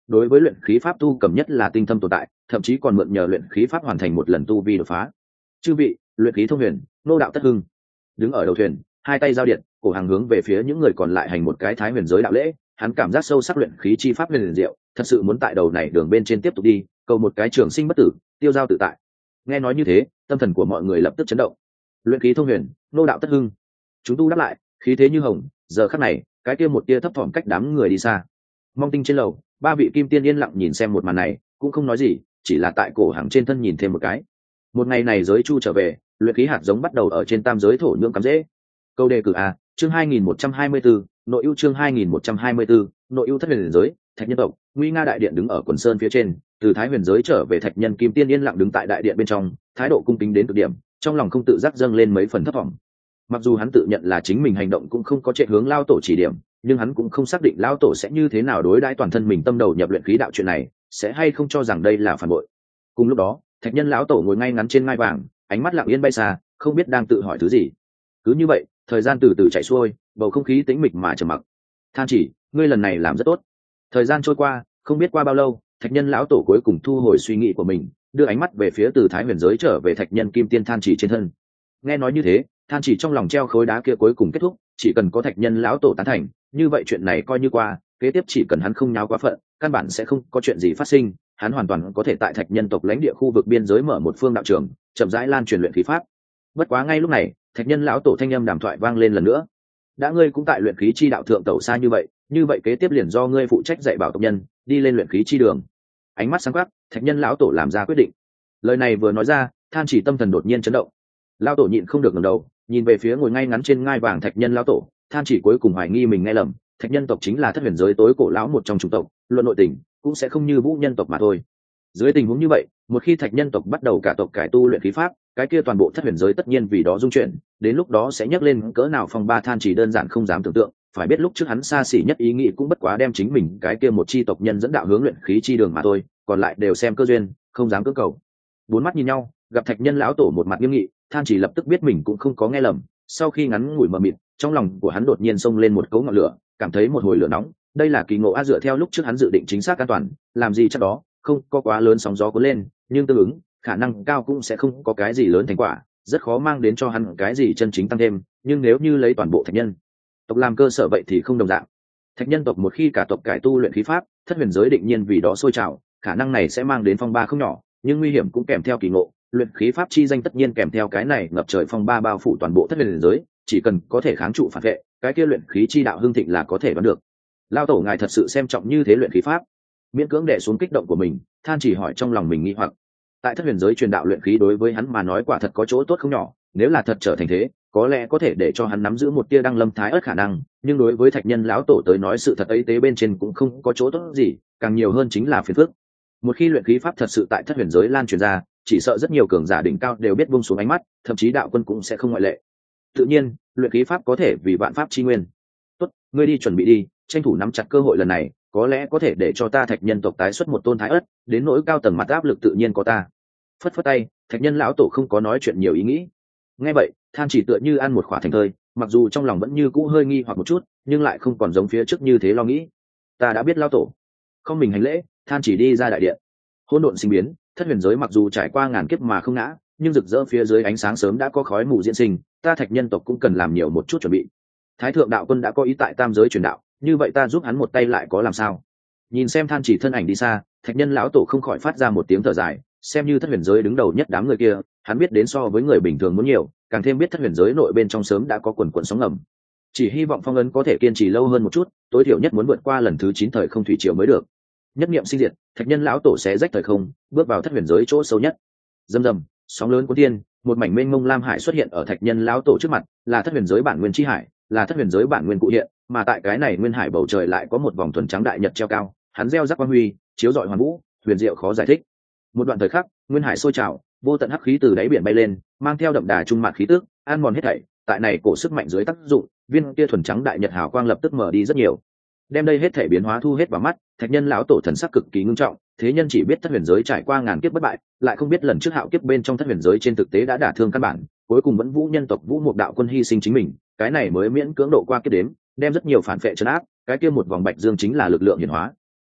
đối với luyện khí pháp tu cầm nhất là tinh thâm tồn tại, thậm chí còn mượn nhờ luyện khí pháp hoàn thành một lần tu vi đột phá. Chư vị, luyện khí thông huyền, nô đạo tất hưng. Đứng ở đầu thuyền, hai tay giao điện, cổ hàng hướng về phía những người còn lại hành một cái thái huyền giới đạo lễ. Hắn cảm giác sâu sắc luyện khí chi pháp huyền diệu, thật sự muốn tại đầu này đường bên trên tiếp tục đi, cầu một cái trường sinh bất tử, tiêu giao tự tại. Nghe nói như thế, tâm thần của mọi người lập tức chấn động. Luyện khí thông huyền, nô đạo tất hưng. Chúng tu đáp lại, khí thế như hồng. Giờ khắc này, cái kia một tia thấp thỏm cách đám người đi xa. Mong tinh trên lầu, ba vị kim tiên yên lặng nhìn xem một màn này, cũng không nói gì, chỉ là tại cổ hàng trên thân nhìn thêm một cái. Một ngày này giới chu trở về, luyện khí hạt giống bắt đầu ở trên tam giới thổ nhưỡng cắm rễ. Câu đề cử a, chương hai nghìn một trăm hai mươi bốn, nội ưu chương hai nghìn một trăm hai mươi bốn, nội ưu thất huyền giới, thạch nhân tộc, nguy nga đại điện đứng ở quần sơn phía trên, từ thái huyền giới trở về thạch nhân kim tiên yên lặng đứng tại đại điện bên trong, thái độ cung kính đến cực điểm, trong lòng không tự giác dâng lên mấy phần thấp vọng. Mặc dù hắn tự nhận là chính mình hành động cũng không có chạy hướng lao tổ chỉ điểm, nhưng hắn cũng không xác định lao tổ sẽ như thế nào đối đãi toàn thân mình tâm đầu nhập luyện khí đạo chuyện này, sẽ hay không cho rằng đây là phản bội. Cùng lúc đó, thạch nhân lão tổ ngồi ngay ngắn trên ngai vàng, ánh mắt lặng yên bay xa, không biết đang tự hỏi thứ gì. Cứ như vậy, thời gian từ từ chạy xuôi, bầu không khí tĩnh mịch mà trầm mặc. Than chỉ, ngươi lần này làm rất tốt. Thời gian trôi qua, không biết qua bao lâu, thạch nhân lão tổ cuối cùng thu hồi suy nghĩ của mình, đưa ánh mắt về phía từ thái huyền giới trở về thạch nhân kim tiên than chỉ trên thân. Nghe nói như thế, than chỉ trong lòng treo khối đá kia cuối cùng kết thúc, chỉ cần có thạch nhân lão tổ tán thành, như vậy chuyện này coi như qua, kế tiếp chỉ cần hắn không nháo quá phận, căn bản sẽ không có chuyện gì phát sinh, hắn hoàn toàn có thể tại thạch nhân tộc lãnh địa khu vực biên giới mở một phương đạo trường, chậm rãi lan truyền luyện khí pháp. Bất quá ngay lúc này, thạch nhân lão tổ thanh âm đàm thoại vang lên lần nữa. Đã ngươi cũng tại luyện khí chi đạo thượng tẩu xa như vậy, như vậy kế tiếp liền do ngươi phụ trách dạy bảo tộc nhân, đi lên luyện khí chi đường. Ánh mắt sáng quắc, thạch nhân lão tổ làm ra quyết định. Lời này vừa nói ra, than chỉ tâm thần đột nhiên chấn động. Lão tổ nhịn không được ngẩng đầu, nhìn về phía ngồi ngay ngắn trên ngai vàng thạch nhân lão tổ, than chỉ cuối cùng hoài nghi mình nghe lầm, thạch nhân tộc chính là thất huyền giới tối cổ lão một trong chủng tộc, luận nội tình cũng sẽ không như vũ nhân tộc mà thôi. Dưới tình huống như vậy, một khi thạch nhân tộc bắt đầu cả tộc cải tu luyện khí pháp, cái kia toàn bộ thất huyền giới tất nhiên vì đó dung chuyển, đến lúc đó sẽ nhắc lên cỡ nào phong ba than chỉ đơn giản không dám tưởng tượng. Phải biết lúc trước hắn xa xỉ nhất ý nghĩ cũng bất quá đem chính mình cái kia một chi tộc nhân dẫn đạo hướng luyện khí chi đường mà thôi, còn lại đều xem cơ duyên, không dám cưỡng cầu. Bốn mắt nhìn nhau, gặp thạch nhân lão tổ một mặt nghiêm nghị, than chỉ lập tức biết mình cũng không có nghe lầm. Sau khi ngắn ngủi mờ mịt, trong lòng của hắn đột nhiên xông lên một cấu ngọn lửa, cảm thấy một hồi lửa nóng. Đây là kỳ ngộ a, dựa theo lúc trước hắn dự định chính xác an toàn, làm gì chắc đó không có quá lớn sóng gió cuốn lên, nhưng tương ứng khả năng cao cũng sẽ không có cái gì lớn thành quả, rất khó mang đến cho hắn cái gì chân chính tăng thêm. Nhưng nếu như lấy toàn bộ thạch nhân tộc làm cơ sở vậy thì không đồng dạng. Thạch nhân tộc một khi cả tộc cải tu luyện khí pháp, thất huyền giới định nhiên vì đó sôi trào, khả năng này sẽ mang đến phong ba không nhỏ, nhưng nguy hiểm cũng kèm theo kỳ ngộ. Luyện khí pháp chi danh tất nhiên kèm theo cái này ngập trời phong ba bao phủ toàn bộ thất huyền giới, chỉ cần có thể kháng trụ phản vệ, cái kia luyện khí chi đạo hưng thịnh là có thể đoán được. Lao tổ ngài thật sự xem trọng như thế luyện khí pháp? Miễn cưỡng đè xuống kích động của mình, than chỉ hỏi trong lòng mình nghi hoặc. Tại thất huyền giới truyền đạo luyện khí đối với hắn mà nói quả thật có chỗ tốt không nhỏ, nếu là thật trở thành thế, có lẽ có thể để cho hắn nắm giữ một tia đăng lâm thái ớt khả năng, nhưng đối với thạch nhân lão tổ tới nói sự thật ấy tế bên trên cũng không có chỗ tốt gì, càng nhiều hơn chính là phiền phức. Một khi luyện khí pháp thật sự tại thất huyền giới lan truyền ra, chỉ sợ rất nhiều cường giả đỉnh cao đều biết buông xuống ánh mắt, thậm chí đạo quân cũng sẽ không ngoại lệ. Tự nhiên, luyện khí pháp có thể vì vạn pháp chi nguyên. Tốt, ngươi đi chuẩn bị đi, tranh thủ nắm chặt cơ hội lần này, có lẽ có thể để cho ta thạch nhân tộc tái xuất một tôn thái ớt, đến nỗi cao tầng mặt áp lực tự nhiên có ta. Phất phất tay, thạch nhân lão tổ không có nói chuyện nhiều ý nghĩ. Nghe vậy, than chỉ tựa như ăn một khỏa thành thơi, mặc dù trong lòng vẫn như cũ hơi nghi hoặc một chút, nhưng lại không còn giống phía trước như thế lo nghĩ. Ta đã biết lão tổ. Không mình hành lễ, than chỉ đi ra đại điện. Hỗn độn sinh biến, thất huyền giới mặc dù trải qua ngàn kiếp mà không ngã, nhưng rực rỡ phía dưới ánh sáng sớm đã có khói mù diễn sinh, ta thạch nhân tộc cũng cần làm nhiều một chút chuẩn bị. Thái thượng đạo quân đã có ý tại tam giới truyền đạo, như vậy ta giúp hắn một tay lại có làm sao? Nhìn xem than chỉ thân ảnh đi xa, thạch nhân lão tổ không khỏi phát ra một tiếng thở dài. Xem như thất huyền giới đứng đầu nhất đám người kia, hắn biết đến so với người bình thường muốn nhiều, càng thêm biết thất huyền giới nội bên trong sớm đã có quần quần sóng ngầm. Chỉ hy vọng phong ấn có thể kiên trì lâu hơn một chút, tối thiểu nhất muốn vượt qua lần thứ chín thời không thủy triều mới được. Nhất niệm sinh diệt, thạch nhân lão tổ sẽ rách thời không, bước vào thất huyền giới chỗ sâu nhất. Rầm rầm, sóng lớn cuốn thiên, một mảnh mênh mông lam hải xuất hiện ở thạch nhân lão tổ trước mặt, là thất huyền giới bản nguyên chi hải, là thất huyền giới bản nguyên cụ hiện, mà tại cái này nguyên hải bầu trời lại có một vòng thuần trắng đại nhật treo cao, hắn gieo rắc quang huy, chiếu rọi hoàn vũ, huyền diệu khó giải thích. Một đoạn thời khắc, nguyên hải sôi trào, vô tận hắc khí từ đáy biển bay lên, mang theo đậm đà trung mạn khí tức, an mòn hết thảy. Tại này cổ sức mạnh dưới tác dụng, viên kia thuần trắng đại nhật hào quang lập tức mở đi rất nhiều. Đem đây hết thảy biến hóa thu hết vào mắt, thạch nhân lão tổ thần sắc cực kỳ ngưng trọng. Thế nhân chỉ biết thất huyền giới trải qua ngàn kiếp bất bại, lại không biết lần trước hạo kiếp bên trong thất huyền giới trên thực tế đã đả thương căn bản, cuối cùng vẫn vũ nhân tộc vũ một đạo quân hy sinh chính mình, cái này mới miễn cưỡng độ qua kiếp đếm, đem rất nhiều phản phệ trấn áp. Cái kia một vòng bạch dương chính là lực lượng hiển hóa.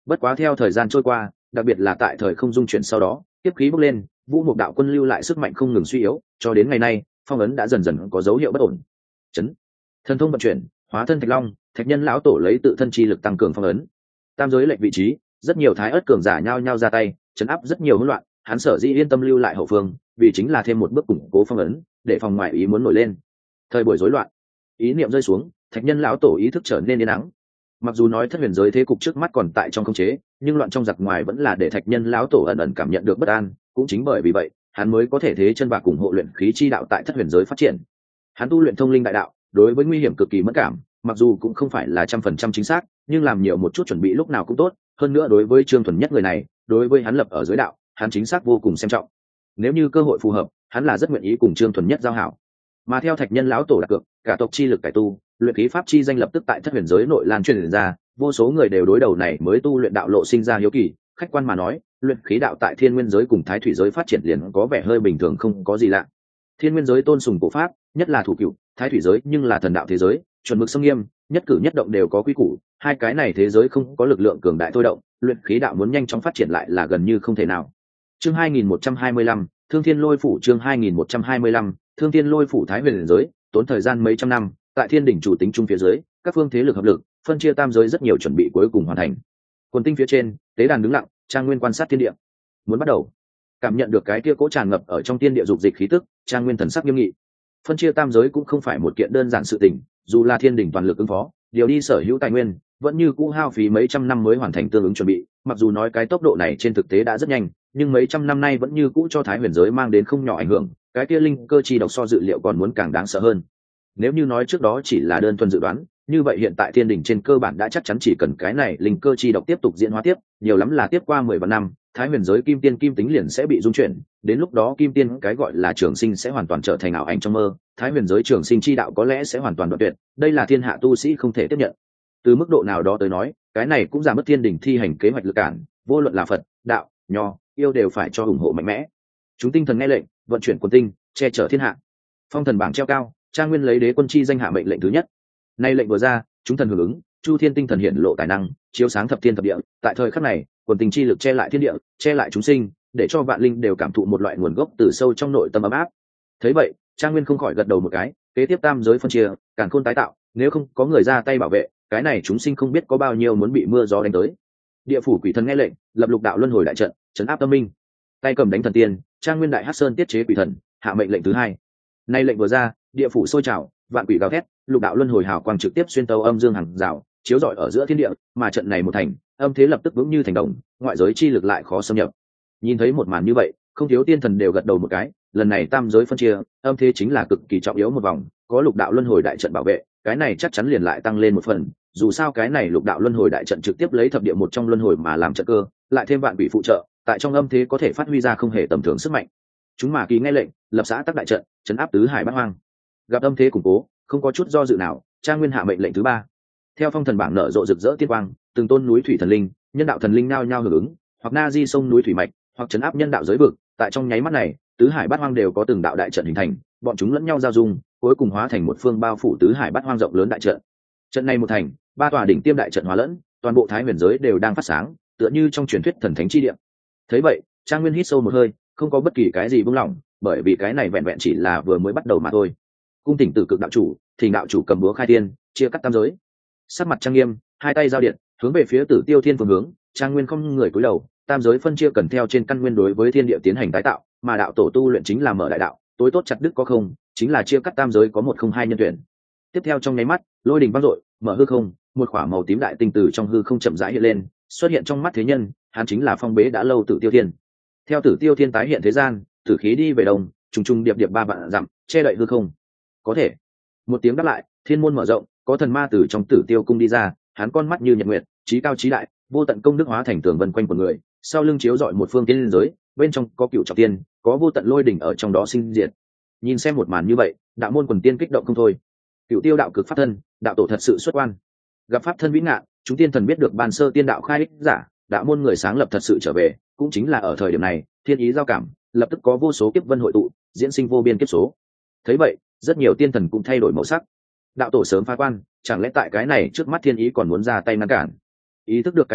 Bất quá theo thời gian trôi qua, đặc biệt là tại thời không dung chuyển sau đó, tiếp khí bốc lên, vũ mục đạo quân lưu lại sức mạnh không ngừng suy yếu, cho đến ngày nay phong ấn đã dần dần có dấu hiệu bất ổn. Chấn, thần thông vận chuyển, hóa thân thạch long, thạch nhân lão tổ lấy tự thân chi lực tăng cường phong ấn. Tam giới lệnh vị trí, rất nhiều thái ớt cường giả nhao nhao ra tay, chấn áp rất nhiều hỗn loạn. Hắn sở dĩ yên tâm lưu lại hậu phương, vì chính là thêm một bước củng cố phong ấn, để phòng ngoại ý muốn nổi lên. Thời buổi rối loạn, ý niệm rơi xuống, thạch nhân lão tổ ý thức trở nên yên ắng. Mặc dù nói thất huyền giới thế cục trước mắt còn tại trong khống chế, nhưng loạn trong giặc ngoài vẫn là để thạch nhân lão tổ ẩn ẩn cảm nhận được bất an. Cũng chính bởi vì vậy, hắn mới có thể thế chân bạc cùng hộ luyện khí chi đạo tại thất huyền giới phát triển. Hắn tu luyện thông linh đại đạo, đối với nguy hiểm cực kỳ mất cảm, mặc dù cũng không phải là trăm phần trăm chính xác, nhưng làm nhiều một chút chuẩn bị lúc nào cũng tốt. Hơn nữa đối với Trương Thuần Nhất người này, đối với hắn lập ở giới đạo, hắn chính xác vô cùng xem trọng. Nếu như cơ hội phù hợp, hắn là rất nguyện ý cùng Trương Thuần Nhất giao hảo. Mà theo thạch nhân lão tổ đặt cược, cả tộc chi lực cải tu, luyện khí pháp chi danh lập tức tại thất huyền giới nội lan truyền ra, vô số người đều đối đầu này mới tu luyện đạo lộ sinh ra hiếu kỳ. Khách quan mà nói, luyện khí đạo tại thiên nguyên giới cùng thái thủy giới phát triển liền có vẻ hơi bình thường, không có gì lạ. Thiên nguyên giới tôn sùng cổ pháp, nhất là thủ cựu, thái thủy giới nhưng là thần đạo thế giới, chuẩn mực sông nghiêm, nhất cử nhất động đều có quy củ. Hai cái này thế giới không có lực lượng cường đại thôi động, luyện khí đạo muốn nhanh chóng phát triển lại là gần như không thể nào. Chương hai nghìn một trăm hai mươi lăm, Thương Thiên Lôi phủ. Chương hai nghìn một trăm hai mươi lăm, Thương Thiên Lôi phủ. Thái huyền giới tốn thời gian mấy trăm năm, tại thiên đỉnh chủ tính trung phía dưới, các phương thế lực hợp lực, phân chia tam giới rất nhiều chuẩn bị cuối cùng hoàn thành. Quần tinh phía trên, tế đàn đứng lặng, Trang Nguyên quan sát thiên địa. Muốn bắt đầu, cảm nhận được cái kia cố tràn ngập ở trong thiên địa dục dịch khí tức, Trang Nguyên thần sắc nghiêm nghị. Phân chia tam giới cũng không phải một kiện đơn giản sự tình, dù là thiên đỉnh toàn lực ứng phó, điều đi sở hữu tài nguyên, vẫn như cũ hao phí mấy trăm năm mới hoàn thành tương ứng chuẩn bị. Mặc dù nói cái tốc độ này trên thực tế đã rất nhanh, nhưng mấy trăm năm nay vẫn như cũ cho Thái huyền giới mang đến không nhỏ ảnh hưởng. Cái kia linh cơ chi độc so dự liệu còn muốn càng đáng sợ hơn. Nếu như nói trước đó chỉ là đơn thuần dự đoán, như vậy hiện tại thiên đỉnh trên cơ bản đã chắc chắn chỉ cần cái này linh cơ chi độc tiếp tục diễn hóa tiếp, nhiều lắm là tiếp qua mười vạn năm, Thái huyền giới kim tiên kim tính liền sẽ bị dung chuyển, đến lúc đó kim tiên cái gọi là trường sinh sẽ hoàn toàn trở thành ảo ảnh trong mơ, Thái huyền giới trường sinh chi đạo có lẽ sẽ hoàn toàn đoạn tuyệt, đây là thiên hạ tu sĩ không thể tiếp nhận. Từ mức độ nào đó tới nói, cái này cũng giảm mất thiên đỉnh thi hành kế hoạch lực cản, vô luận là Phật, đạo, nho, yêu đều phải cho ủng hộ mạnh mẽ. Chúng tinh thần nghe lệnh, vận chuyển quân tinh, che chở thiên hạ. Phong thần bảng treo cao, Trang Nguyên lấy đế quân chi danh hạ mệnh lệnh thứ nhất. Nay lệnh vừa ra, chúng thần hưởng ứng, chu thiên tinh thần hiện lộ tài năng, chiếu sáng thập thiên thập địa. Tại thời khắc này, quần tinh chi lực che lại thiên địa, che lại chúng sinh, để cho vạn linh đều cảm thụ một loại nguồn gốc từ sâu trong nội tâm ấm áp. Thấy vậy, Trang Nguyên không khỏi gật đầu một cái. Kế tiếp tam giới phân chia, càn khôn tái tạo, nếu không có người ra tay bảo vệ, cái này chúng sinh không biết có bao nhiêu muốn bị mưa gió đánh tới. Địa phủ quỷ thần nghe lệnh, lập lục đạo luân hồi đại trận, trấn áp tâm minh. Tay cầm đánh thần tiên, Trang Nguyên đại hắc sơn tiết chế quỷ thần, hạ mệnh lệnh thứ hai. Nay lệnh vừa ra, địa phủ sôi trào, vạn quỷ gào thét, lục đạo luân hồi hào quang trực tiếp xuyên tấu âm dương hàng rào, chiếu rọi ở giữa thiên địa, mà trận này một thành, âm thế lập tức vững như thành đồng, ngoại giới chi lực lại khó xâm nhập. Nhìn thấy một màn như vậy, không thiếu tiên thần đều gật đầu một cái, lần này tam giới phân chia, âm thế chính là cực kỳ trọng yếu một vòng, có lục đạo luân hồi đại trận bảo vệ, cái này chắc chắn liền lại tăng lên một phần, dù sao cái này lục đạo luân hồi đại trận trực tiếp lấy thập địa một trong luân hồi mà làm trận cơ, lại thêm vạn quỷ phụ trợ, tại trong âm thế có thể phát huy ra không hề tầm thường sức mạnh. Chúng mà ký nghe lệnh, lập xã tắc đại trận, trấn áp tứ hải bát hoang. Gặp âm thế củng cố, không có chút do dự nào, Trang Nguyên hạ mệnh lệnh thứ ba. Theo phong thần bảng nở rộ rực rỡ tiên quang, từng tôn núi thủy thần linh, nhân đạo thần linh nao nhao hưởng ứng, hoặc na di sông núi thủy mạch, hoặc trấn áp nhân đạo giới vực. Tại trong nháy mắt này, tứ hải bát hoang đều có từng đạo đại trận hình thành, bọn chúng lẫn nhau giao dung, cuối cùng hóa thành một phương bao phủ tứ hải bát hoang rộng lớn đại trận. Trận này một thành, ba tòa đỉnh tiêm đại trận hóa lẫn, toàn bộ Thái huyền giới đều đang phát sáng, tựa như trong truyền thuyết thần thánh chi địa. Thấy vậy, Trang Nguyên hít sâu một hơi, không có bất kỳ cái gì buông lỏng, bởi vì cái này vẹn vẹn chỉ là vừa mới bắt đầu mà thôi. Cung Thỉnh Tử Cực đạo chủ, Thỉnh đạo chủ cầm búa khai thiên, chia cắt tam giới. Sắc mặt trang nghiêm, hai tay giao điện, hướng về phía Tử Tiêu Thiên phương hướng, Trang Nguyên không người cúi đầu, tam giới phân chia cần theo trên căn nguyên đối với thiên địa tiến hành tái tạo, mà đạo tổ tu luyện chính là mở đại đạo, tối tốt chặt đứt có không, chính là chia cắt tam giới có một không hai nhân tuyển. Tiếp theo trong nháy mắt, lôi đình vang dội, mở hư không, một quả màu tím đại tinh tử trong hư không chậm rãi hiện lên, xuất hiện trong mắt thế nhân, hắn chính là phong bế đã lâu Tử Tiêu Thiên. Theo Tử Tiêu Thiên tái hiện thế gian, tử khí đi về đông, trùng trùng điệp điệp ba vạn dặm, che đậy hư không. Có thể. Một tiếng đáp lại, thiên môn mở rộng, có thần ma từ trong Tử Tiêu cung đi ra, hắn con mắt như nhật nguyệt, trí cao trí đại, vô tận công đức hóa thành tường vân quanh của người, sau lưng chiếu rọi một phương tiên giới, bên trong có cựu trọng tiên, có vô tận lôi đỉnh ở trong đó sinh diệt. Nhìn xem một màn như vậy, đạo môn quần tiên kích động không thôi. Cựu Tiêu đạo cực pháp thân, đạo tổ thật sự xuất quan. Gặp pháp thân vĩ ngạn, chúng tiên thần biết được ban sơ tiên đạo khai ích giả, đạo môn người sáng lập thật sự trở về, cũng chính là ở thời điểm này, thiên ý giao cảm, lập tức có vô số kiếp vân hội tụ, diễn sinh vô biên kiếp số. Thấy vậy, rất nhiều tiên thần cũng thay đổi màu sắc. Đạo tổ sớm phá quan, chẳng lẽ tại cái này trước mắt thiên ý còn muốn ra tay ngăn cản? Ý thức được cái gì,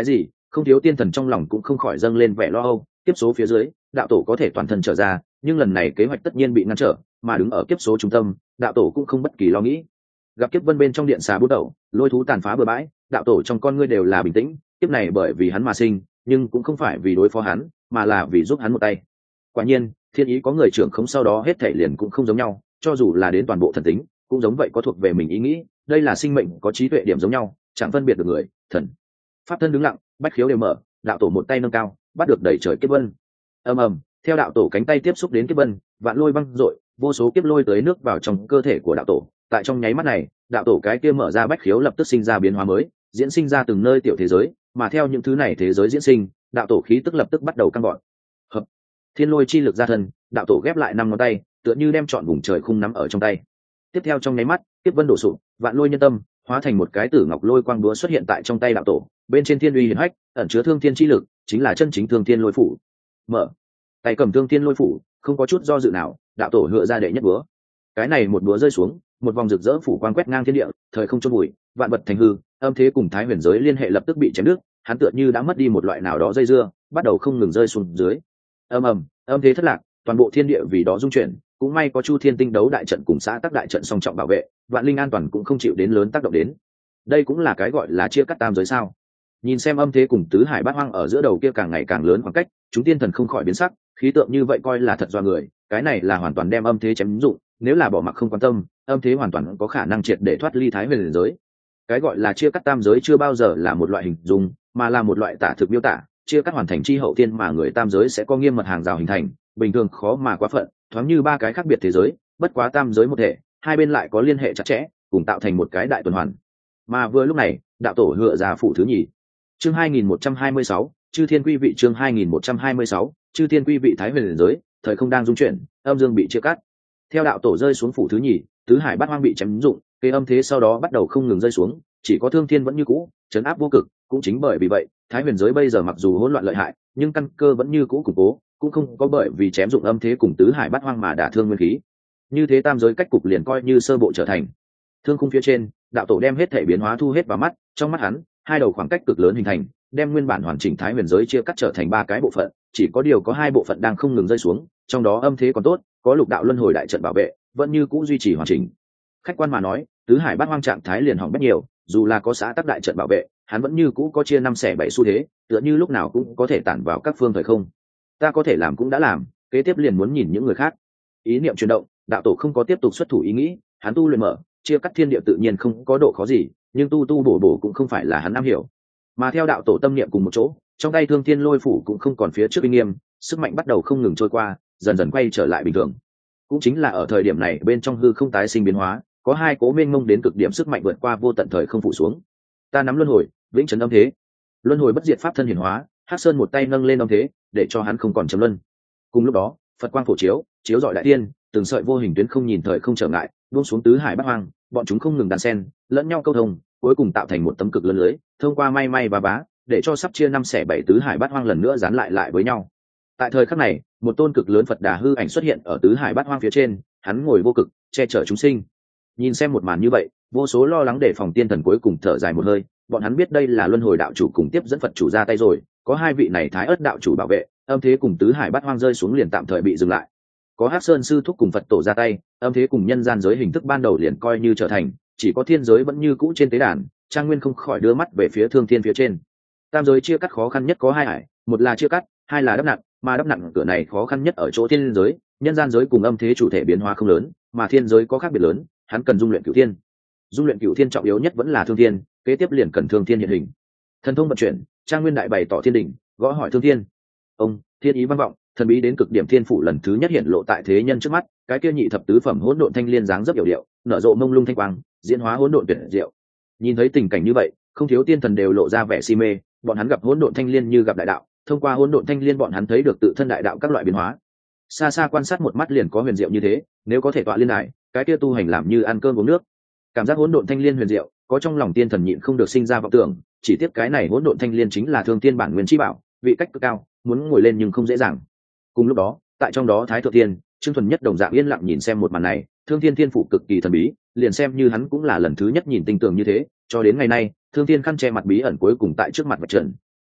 không thiếu tiên thần trong lòng cũng không khỏi dâng lên vẻ lo âu. Kiếp số phía dưới, đạo tổ có thể toàn thân trở ra, nhưng lần này kế hoạch tất nhiên bị ngăn trở, mà đứng ở kiếp số trung tâm, đạo tổ cũng không bất kỳ lo nghĩ. Gặp kiếp vân bên trong điện xà bút đầu, lôi thú tàn phá bừa bãi, đạo tổ trong con ngươi đều là bình tĩnh. Kiếp này bởi vì hắn mà sinh, nhưng cũng không phải vì đối phó hắn, mà là vì giúp hắn một tay. Quả nhiên, thiên ý có người trưởng không, sau đó hết thảy liền cũng không giống nhau, cho dù là đến toàn bộ thần tính, cũng giống vậy có thuộc về mình ý nghĩ. Đây là sinh mệnh có trí tuệ điểm giống nhau, chẳng phân biệt được người, thần. Pháp thân đứng lặng, bách khiếu đều mở, đạo tổ một tay nâng cao, bắt được đẩy trời kiếp vân. Ầm ầm, theo đạo tổ cánh tay tiếp xúc đến kiếp vân, vạn lôi băng rội, vô số kiếp lôi tới nước vào trong cơ thể của đạo tổ. Tại trong nháy mắt này, đạo tổ cái kia mở ra bách khiếu lập tức sinh ra biến hóa mới, diễn sinh ra từng nơi tiểu thế giới, mà theo những thứ này thế giới diễn sinh, đạo tổ khí tức lập tức bắt đầu căng gọn. Hợp, thiên lôi chi lực ra thân, đạo tổ ghép lại năm ngón tay, tựa như đem trọn vùng trời khung nắm ở trong tay. Tiếp theo trong nháy mắt, kiếp vân đổ sụp, vạn lôi nhân tâm hóa thành một cái tử ngọc lôi quang đúa xuất hiện tại trong tay đạo tổ, bên trên thiên uy hiển hách, ẩn chứa thương thiên chi lực, chính là chân chính thương thiên lôi phủ. Mở, tay cầm thương thiên lôi phủ, không có chút do dự nào, đạo tổ hựa ra đệ nhất búa. Cái này một búa rơi xuống, một vòng rực rỡ phủ quang quét ngang thiên địa, thời không chôn bụi, vạn vật thành hư, âm thế cùng thái huyền giới liên hệ lập tức bị chém đứt, hắn tựa như đã mất đi một loại nào đó dây dưa, bắt đầu không ngừng rơi xuống dưới. Ầm ầm, âm thế thất lạc, toàn bộ thiên địa vì đó rung chuyển, cũng may có Chu Thiên Tinh đấu đại trận cùng xã tắc đại trận song trọng bảo vệ, vạn linh an toàn cũng không chịu đến lớn tác động đến. Đây cũng là cái gọi là chia cắt tam giới sao? Nhìn xem âm thế cùng tứ hải bát hoang ở giữa đầu kia càng ngày càng lớn khoảng cách, chúng tiên thần không khỏi biến sắc, khí tượng như vậy coi là thật do người, cái này là hoàn toàn đem âm thế chém dụng, nếu là bỏ mặc không quan tâm, âm thế hoàn toàn có khả năng triệt để thoát ly thái huyền giới. Cái gọi là chia cắt tam giới chưa bao giờ là một loại hình dung, mà là một loại tả thực miêu tả, chia cắt hoàn thành chi hậu tiên mà người tam giới sẽ có nghiêm mật hàng rào hình thành, bình thường khó mà quá phận, thoáng như ba cái khác biệt thế giới, bất quá tam giới một thể, hai bên lại có liên hệ chặt chẽ, cùng tạo thành một cái đại tuần hoàn. Mà vừa lúc này, đạo tổ hựa ra phụ thứ nhì. Chương hai nghìn một trăm hai mươi sáu, chư thiên quy vị. Chương hai nghìn một trăm hai mươi sáu, chư thiên quy vị thái huyền giới, thời không đang dung chuyển, âm dương bị chia cắt. Theo đạo tổ rơi xuống phủ thứ nhì, tứ hải bát hoang bị chém dụng, cây âm thế sau đó bắt đầu không ngừng rơi xuống, chỉ có thương thiên vẫn như cũ, trấn áp vô cực. Cũng chính bởi vì vậy, thái huyền giới bây giờ mặc dù hỗn loạn lợi hại, nhưng căn cơ vẫn như cũ củng cố, cũng không có bởi vì chém dụng âm thế cùng tứ hải bát hoang mà đả thương nguyên khí. Như thế tam giới cách cục liền coi như sơ bộ trở thành. Thương khung phía trên, đạo tổ đem hết thể biến hóa thu hết vào mắt, trong mắt hắn, hai đầu khoảng cách cực lớn hình thành, đem nguyên bản hoàn chỉnh thái huyền giới chia cắt trở thành ba cái bộ phận, chỉ có điều có hai bộ phận đang không ngừng rơi xuống, trong đó âm thế còn tốt, có lục đạo luân hồi đại trận bảo vệ, vẫn như cũ duy trì hoàn chỉnh. Khách quan mà nói, tứ hải bát hoang trạng thái liền hỏng bất nhiều, dù là có xã tắc đại trận bảo vệ, hắn vẫn như cũ có chia năm xẻ bảy xu thế, tựa như lúc nào cũng có thể tản vào các phương thời không. Ta có thể làm cũng đã làm, kế tiếp liền muốn nhìn những người khác. Ý niệm chuyển động, đạo tổ không có tiếp tục xuất thủ ý nghĩ, hắn tu luyện mở, chia cắt thiên địa tự nhiên không có độ khó gì, nhưng tu tu bổ bổ cũng không phải là hắn am hiểu. Mà theo đạo tổ tâm niệm cùng một chỗ, trong tay thương thiên lôi phủ cũng không còn phía trước uy nghiêm, sức mạnh bắt đầu không ngừng trôi qua, dần dần quay trở lại bình thường. Cũng chính là ở thời điểm này, bên trong hư không tái sinh biến hóa, có hai cố mênh mông đến cực điểm sức mạnh vượt qua vô tận thời không phủ xuống. Ta nắm luân hồi, vĩnh trấn âm thế. Luân hồi bất diệt pháp thân hiển hóa, Hắc Sơn một tay nâng lên âm thế, để cho hắn không còn chấm luân. Cùng lúc đó, Phật quang phổ chiếu, chiếu rọi đại tiên, từng sợi vô hình tuyến không nhìn thời không trở ngại, buông xuống tứ hải bát hoang, bọn chúng không ngừng đan xen, lẫn nhau câu thông, cuối cùng tạo thành một tấm cực lớn lưới, thông qua may may và bá, để cho sắp chia năm xẻ bảy tứ hải bát hoang lần nữa dán lại lại với nhau. Tại thời khắc này, một tôn cực lớn Phật Đà hư ảnh xuất hiện ở tứ hải bát hoang phía trên, hắn ngồi vô cực, che chở chúng sinh. Nhìn xem một màn như vậy, vô số lo lắng để phòng tiên thần cuối cùng thở dài một hơi, bọn hắn biết đây là luân hồi đạo chủ cùng tiếp dẫn Phật chủ ra tay rồi, có hai vị này thái ớt đạo chủ bảo vệ, âm thế cùng tứ hải bát hoang rơi xuống liền tạm thời bị dừng lại. Có Hắc Sơn sư thúc cùng Phật tổ ra tay, âm thế cùng nhân gian giới hình thức ban đầu liền coi như trở thành, chỉ có thiên giới vẫn như cũ trên tế đàn, Trang Nguyên không khỏi đưa mắt về phía thương thiên phía trên. Tam giới chia cắt khó khăn nhất có hai hải, một là chia cắt, hai là đắp nặng, mà đắp nặng cửa này khó khăn nhất ở chỗ thiên giới, nhân gian giới cùng âm thế chủ thể biến hóa không lớn, mà thiên giới có khác biệt lớn, hắn cần dung luyện cửu thiên. Dung luyện cửu thiên trọng yếu nhất vẫn là thương thiên, kế tiếp liền cần thương thiên hiện hình. Thần thông vận chuyển, Trang Nguyên đại bày tỏ thiên đỉnh, gõ hỏi thương thiên. Ông, thiên ý vang vọng, thần bí đến cực điểm thiên phủ lần thứ nhất hiện lộ tại thế nhân trước mắt, cái kia nhị thập tứ phẩm hỗn độn thanh liên dáng rất hiểu điệu, nở rộ mông lung thanh quang, diễn hóa hỗn độn tuyệt diệu. Nhìn thấy tình cảnh như vậy, không thiếu tiên thần đều lộ ra vẻ si mê, bọn hắn gặp hỗn độn thanh liên như gặp đại đạo, thông qua hỗn độn thanh liên bọn hắn thấy được tự thân đại đạo các loại biến hóa. Xa xa quan sát một mắt liền có huyền diệu như thế, nếu có thể tọa liên lại, cái kia tu hành làm như ăn cơm uống nước. Cảm giác hỗn độn thanh liên huyền diệu, có trong lòng tiên thần nhịn không được sinh ra vọng tưởng, chỉ tiếc cái này hỗn độn thanh liên chính là thương tiên bản nguyên chi bảo, vị cách cực cao, muốn ngồi lên nhưng không dễ dàng. Cùng lúc đó, tại trong đó Thái Thượng Tiên, Trương Thuần Nhất đồng dạng yên lặng nhìn xem một màn này, Thương Thiên Thiên phủ cực kỳ thần bí, liền xem như hắn cũng là lần thứ nhất nhìn tinh tường như thế, cho đến ngày nay, Thương Thiên khăn che mặt bí ẩn cuối cùng tại trước mặt vạch trần.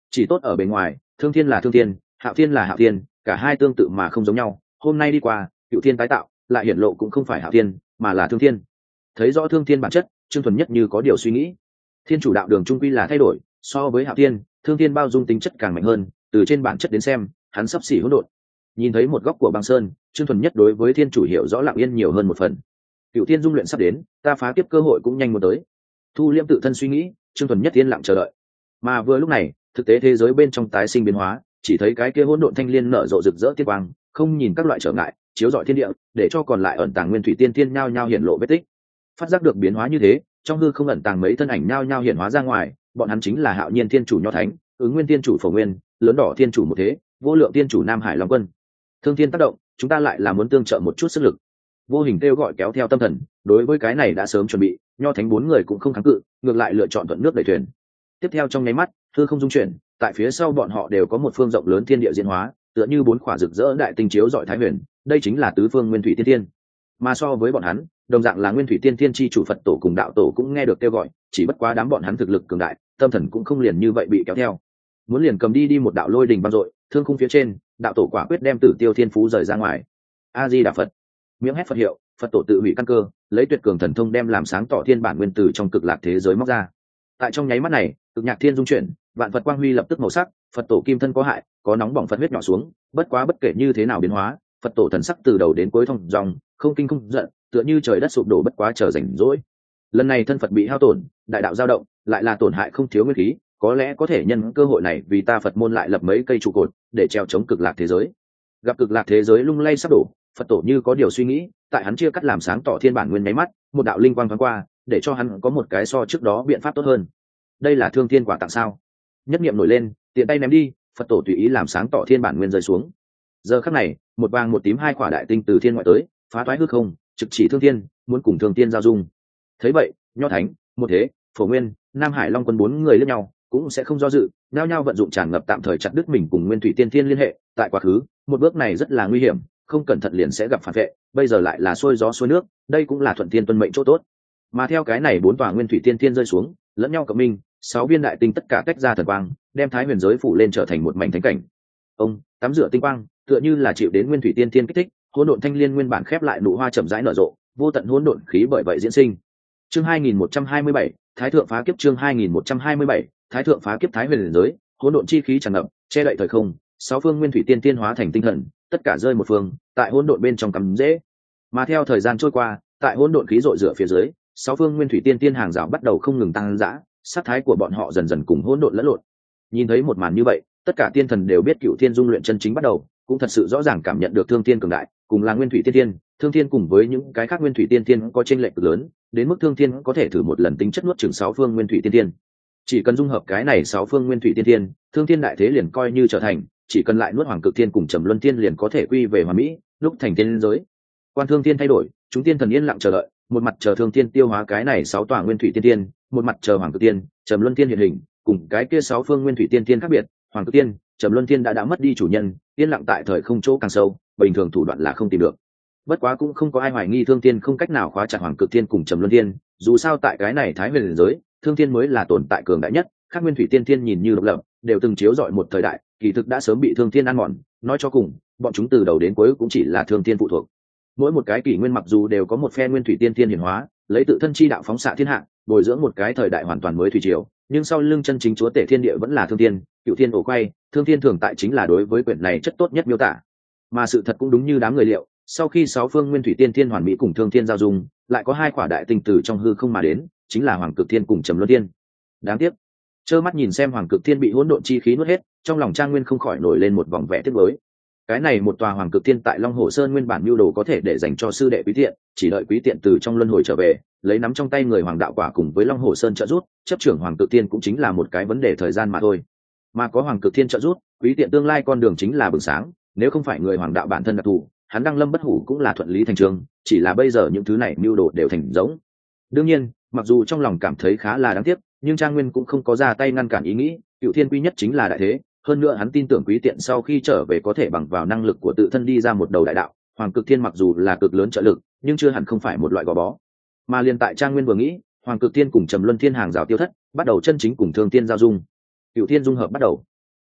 chỉ tốt ở bề ngoài, thương thiên là thương thiên, hạo thiên là hạo thiên, cả hai tương tự mà không giống nhau. Hôm nay đi qua, cựu thiên tái tạo lại hiển lộ cũng không phải hạo thiên mà là thương thiên. Thấy rõ thương thiên bản chất, Trương Thuần Nhất như có điều suy nghĩ. Thiên chủ đạo đường trung quy là thay đổi, so với hạo thiên, thương thiên bao dung tính chất càng mạnh hơn. Từ trên bản chất đến xem, hắn sắp xỉ hỗn độn. Nhìn thấy một góc của băng sơn, Trương Thuần Nhất đối với thiên chủ hiểu rõ lặng yên nhiều hơn một phần. Cựu thiên dung luyện sắp đến, ta phá kiếp cơ hội cũng nhanh muốn tới. Thu liêm tự thân suy nghĩ, Trương Thuần Nhất yên lặng chờ đợi. Mà vừa lúc này, thực tế thế giới bên trong tái sinh biến hóa, chỉ thấy cái kia hỗn độn thanh liên nở rộ rực rỡ tiên quang, không nhìn các loại trở ngại, chiếu rọi thiên địa, để cho còn lại ẩn tàng nguyên thủy tiên tiên nhao nhao hiện lộ vết tích. Phát giác được biến hóa như thế, trong hư không ẩn tàng mấy thân ảnh nhao nhao hiện hóa ra ngoài, bọn hắn chính là Hạo Nhiên Thiên Chủ Nho Thánh, Ứng Nguyên Thiên Chủ Phổ Nguyên, Lớn Đỏ Thiên Chủ Một Thế, Vô Lượng Thiên Chủ Nam Hải Long Quân. Thương thiên tác động, chúng ta lại là muốn tương trợ một chút sức lực. Vô hình kêu gọi kéo theo tâm thần, đối với cái này đã sớm chuẩn bị, Nho Thánh bốn người cũng không kháng cự, ngược lại lựa chọn thuận nước đẩy thuyền. Tiếp theo trong nháy mắt, hư không dung chuyển, tại phía sau bọn họ đều có một phương rộng lớn thiên địa diễn hóa, tựa như bốn khỏa rực rỡ đại tinh chiếu rọi thái huyền, đây chính là tứ phương nguyên thủy tiên tiên. Mà so với bọn hắn, đồng dạng là nguyên thủy tiên tiên chi chủ Phật tổ cùng đạo tổ cũng nghe được kêu gọi, chỉ bất quá đám bọn hắn thực lực cường đại, tâm thần cũng không liền như vậy bị kéo theo. Muốn liền cầm đi đi một đạo lôi đình băng rọi, thương khung phía trên, đạo tổ quả quyết đem Tử Tiêu Thiên Phú rời ra ngoài. A Di Đà Phật. Miệng hét Phật hiệu, Phật tổ tự hủy căn cơ, lấy tuyệt cường thần thông đem làm sáng tỏ thiên bản nguyên tử trong cực lạc thế giới móc ra. Tại trong nháy mắt này, cực nhạc thiên dung chuyển, vạn Phật quang huy lập tức màu sắc, Phật tổ kim thân có hại, có nóng bỏng Phật huyết nhỏ xuống, bất quá bất kể như thế nào biến hóa, Phật tổ thần sắc từ đầu đến cuối thông dòng, không kinh không giận, tựa như trời đất sụp đổ bất quá chờ rảnh rỗi. Lần này thân Phật bị hao tổn, đại đạo dao động, lại là tổn hại không thiếu nguyên khí, có lẽ có thể nhân cơ hội này vì ta Phật môn lại lập mấy cây trụ cột để treo chống cực lạc thế giới. Gặp cực lạc thế giới lung lay sắp đổ, Phật tổ như có điều suy nghĩ, tại hắn chia cắt làm sáng tỏ thiên bản nguyên nháy mắt, một đạo linh quang thoáng qua, để cho hắn có một cái so trước đó biện pháp tốt hơn. Đây là thương thiên quả tặng sao? Nhất niệm nổi lên, tiện tay ném đi, Phật tổ tùy ý làm sáng tỏ thiên bản nguyên rơi xuống. Giờ khắc này, một vàng một tím hai quả đại tinh từ thiên ngoại tới, phá toái hư không, trực chỉ thương thiên, muốn cùng thương thiên giao dung. Thấy vậy, Nho Thánh, Một Thế, Phổ Nguyên, Nam Hải Long Quân bốn người liếc nhau, cũng sẽ không do dự, nhao nhao vận dụng tràn ngập tạm thời chặt đứt mình cùng Nguyên Thủy Tiên Thiên liên hệ. Tại quá khứ, một bước này rất là nguy hiểm, không cẩn thận liền sẽ gặp phản vệ, bây giờ lại là xuôi gió xuôi nước, đây cũng là thuận thiên tuân mệnh chỗ tốt. Mà theo cái này bốn tòa Nguyên Thủy Tiên Thiên rơi xuống, lẫn nhau cộng minh, sáu viên đại tinh tất cả tách ra thần quang, đem thái huyền giới phủ lên trở thành một mảnh thánh cảnh. Ông tắm rửa tinh quang, tựa như là chịu đến Nguyên Thủy Tiên Thiên kích thích, hỗn độn thanh liên nguyên bản khép lại nụ hoa chậm rãi nở rộ, vô tận hỗn độn khí bởi vậy diễn sinh. Chương hai nghìn một trăm hai mươi bảy, Thái thượng phá kiếp. Chương hai nghìn một trăm hai mươi bảy, Thái thượng phá kiếp. Thái huyền giới, hỗn độn chi khí tràn ngập, che đậy thời không, sáu phương Nguyên Thủy Tiên Tiên hóa thành tinh thần, tất cả rơi một phương, tại hỗn độn bên trong cắm dễ. Mà theo thời gian trôi qua, tại hỗn độn khí rội rửa phía dưới, sáu phương Nguyên Thủy Tiên Tiên hàng rào bắt đầu không ngừng tăng dã, sát thái của bọn họ dần dần cùng hỗn độn lẫn lộn. Nhìn thấy một màn như vậy, tất cả tiên thần đều biết Cựu Thiên dung luyện chân chính bắt đầu, cũng thật sự rõ ràng cảm nhận được thương thiên cường đại, cùng là Nguyên Thủy Tiên Tiên, thương thiên cùng với những cái khác Nguyên Thủy Tiên Tiên có chênh lệch cực lớn, đến mức thương thiên có thể thử một lần tính chất nuốt chửng sáu phương Nguyên Thủy Tiên Tiên. Chỉ cần dung hợp cái này sáu phương Nguyên Thủy Tiên Tiên, thương thiên đại thế liền coi như trở thành, chỉ cần lại nuốt Hoàng Cực Thiên cùng Trầm Luân Thiên liền có thể quy về hoàn mỹ, lúc thành tiên giới. Quan thương thiên thay đổi, chúng tiên thần yên lặng chờ đợi, một mặt chờ thương thiên tiêu hóa cái này sáu tòa Nguyên Thủy Tiên Tiên, một mặt chờ Hoàng Cực Tiên, Trầm Luân Thiên hiện hình, cùng cái kia sáu phương Nguyên Thủy Tiên Tiên khác biệt, Hoàng Cực Tiên, Trầm Luân Thiên đã đã mất đi chủ nhân, yên lặng tại thời không chỗ càng sâu, bình thường thủ đoạn là không tìm được. Bất quá cũng không có ai hoài nghi thương thiên không cách nào khóa chặt Hoàng Cực Thiên cùng Trầm Luân Thiên, dù sao tại cái này Thái huyền giới, thương thiên mới là tồn tại cường đại nhất, các Nguyên Thủy Tiên Thiên nhìn như độc lập, đều từng chiếu rọi một thời đại, kỳ thực đã sớm bị thương thiên ăn mòn, nói cho cùng, bọn chúng từ đầu đến cuối cũng chỉ là thương thiên phụ thuộc. Mỗi một cái kỷ nguyên mặc dù đều có một phe Nguyên Thủy Tiên Thiên hiển hóa, lấy tự thân chi đạo phóng xạ thiên hạ, bồi dưỡng một cái thời đại hoàn toàn mới thủy triều, nhưng sau lưng chân chính chúa tể thiên địa vẫn là thương thiên, Cựu Thiên ổ quay, thương thiên thường tại chính là đối với quyển này chất tốt nhất miêu tả. Mà sự thật cũng đúng như đám người liệu, sau khi sáu phương Nguyên Thủy Tiên Thiên hoàn mỹ cùng thương thiên giao dung, lại có hai quả đại tinh từ trong hư không mà đến, chính là Hoàng Cực Thiên cùng Trầm Luân Thiên. Đáng tiếc, trơ mắt nhìn xem Hoàng Cực Thiên bị hỗn độn chi khí nuốt hết, trong lòng Trang Nguyên không khỏi nổi lên một vòng vẻ tiếc nuối. Cái này một tòa Hoàng Cực Thiên tại Long Hồ Sơn nguyên bản mưu đồ có thể để dành cho sư đệ Quý Tiện, chỉ đợi Quý Tiện từ trong luân hồi trở về, lấy nắm trong tay người Hoàng đạo quả cùng với Long Hồ Sơn trợ giúp, chấp trưởng Hoàng Cực Thiên cũng chính là một cái vấn đề thời gian mà thôi. Mà có Hoàng Cực Thiên trợ giúp, Quý Tiện tương lai con đường chính là bừng sáng, nếu không phải người Hoàng đạo bản thân đặc thù, hắn đăng lâm bất hủ cũng là thuận lý thành trường, chỉ là bây giờ những thứ này mưu đồ đều thành giống. Đương nhiên, mặc dù trong lòng cảm thấy khá là đáng tiếc, nhưng Trang Nguyên cũng không có ra tay ngăn cản ý nghĩ, Cựu Thiên quý nhất chính là đại thế, hơn nữa hắn tin tưởng Quý Tiện sau khi trở về có thể bằng vào năng lực của tự thân đi ra một đầu đại đạo, Hoàng Cực Thiên mặc dù là cực lớn trợ lực, nhưng chưa hẳn không phải một loại gò bó. Mà liên tại Trang Nguyên vừa nghĩ, Hoàng Cực Thiên cùng Trầm Luân Thiên hàng rào tiêu thất, bắt đầu chân chính cùng Thương Thiên giao dung. Cựu Thiên dung hợp bắt đầu.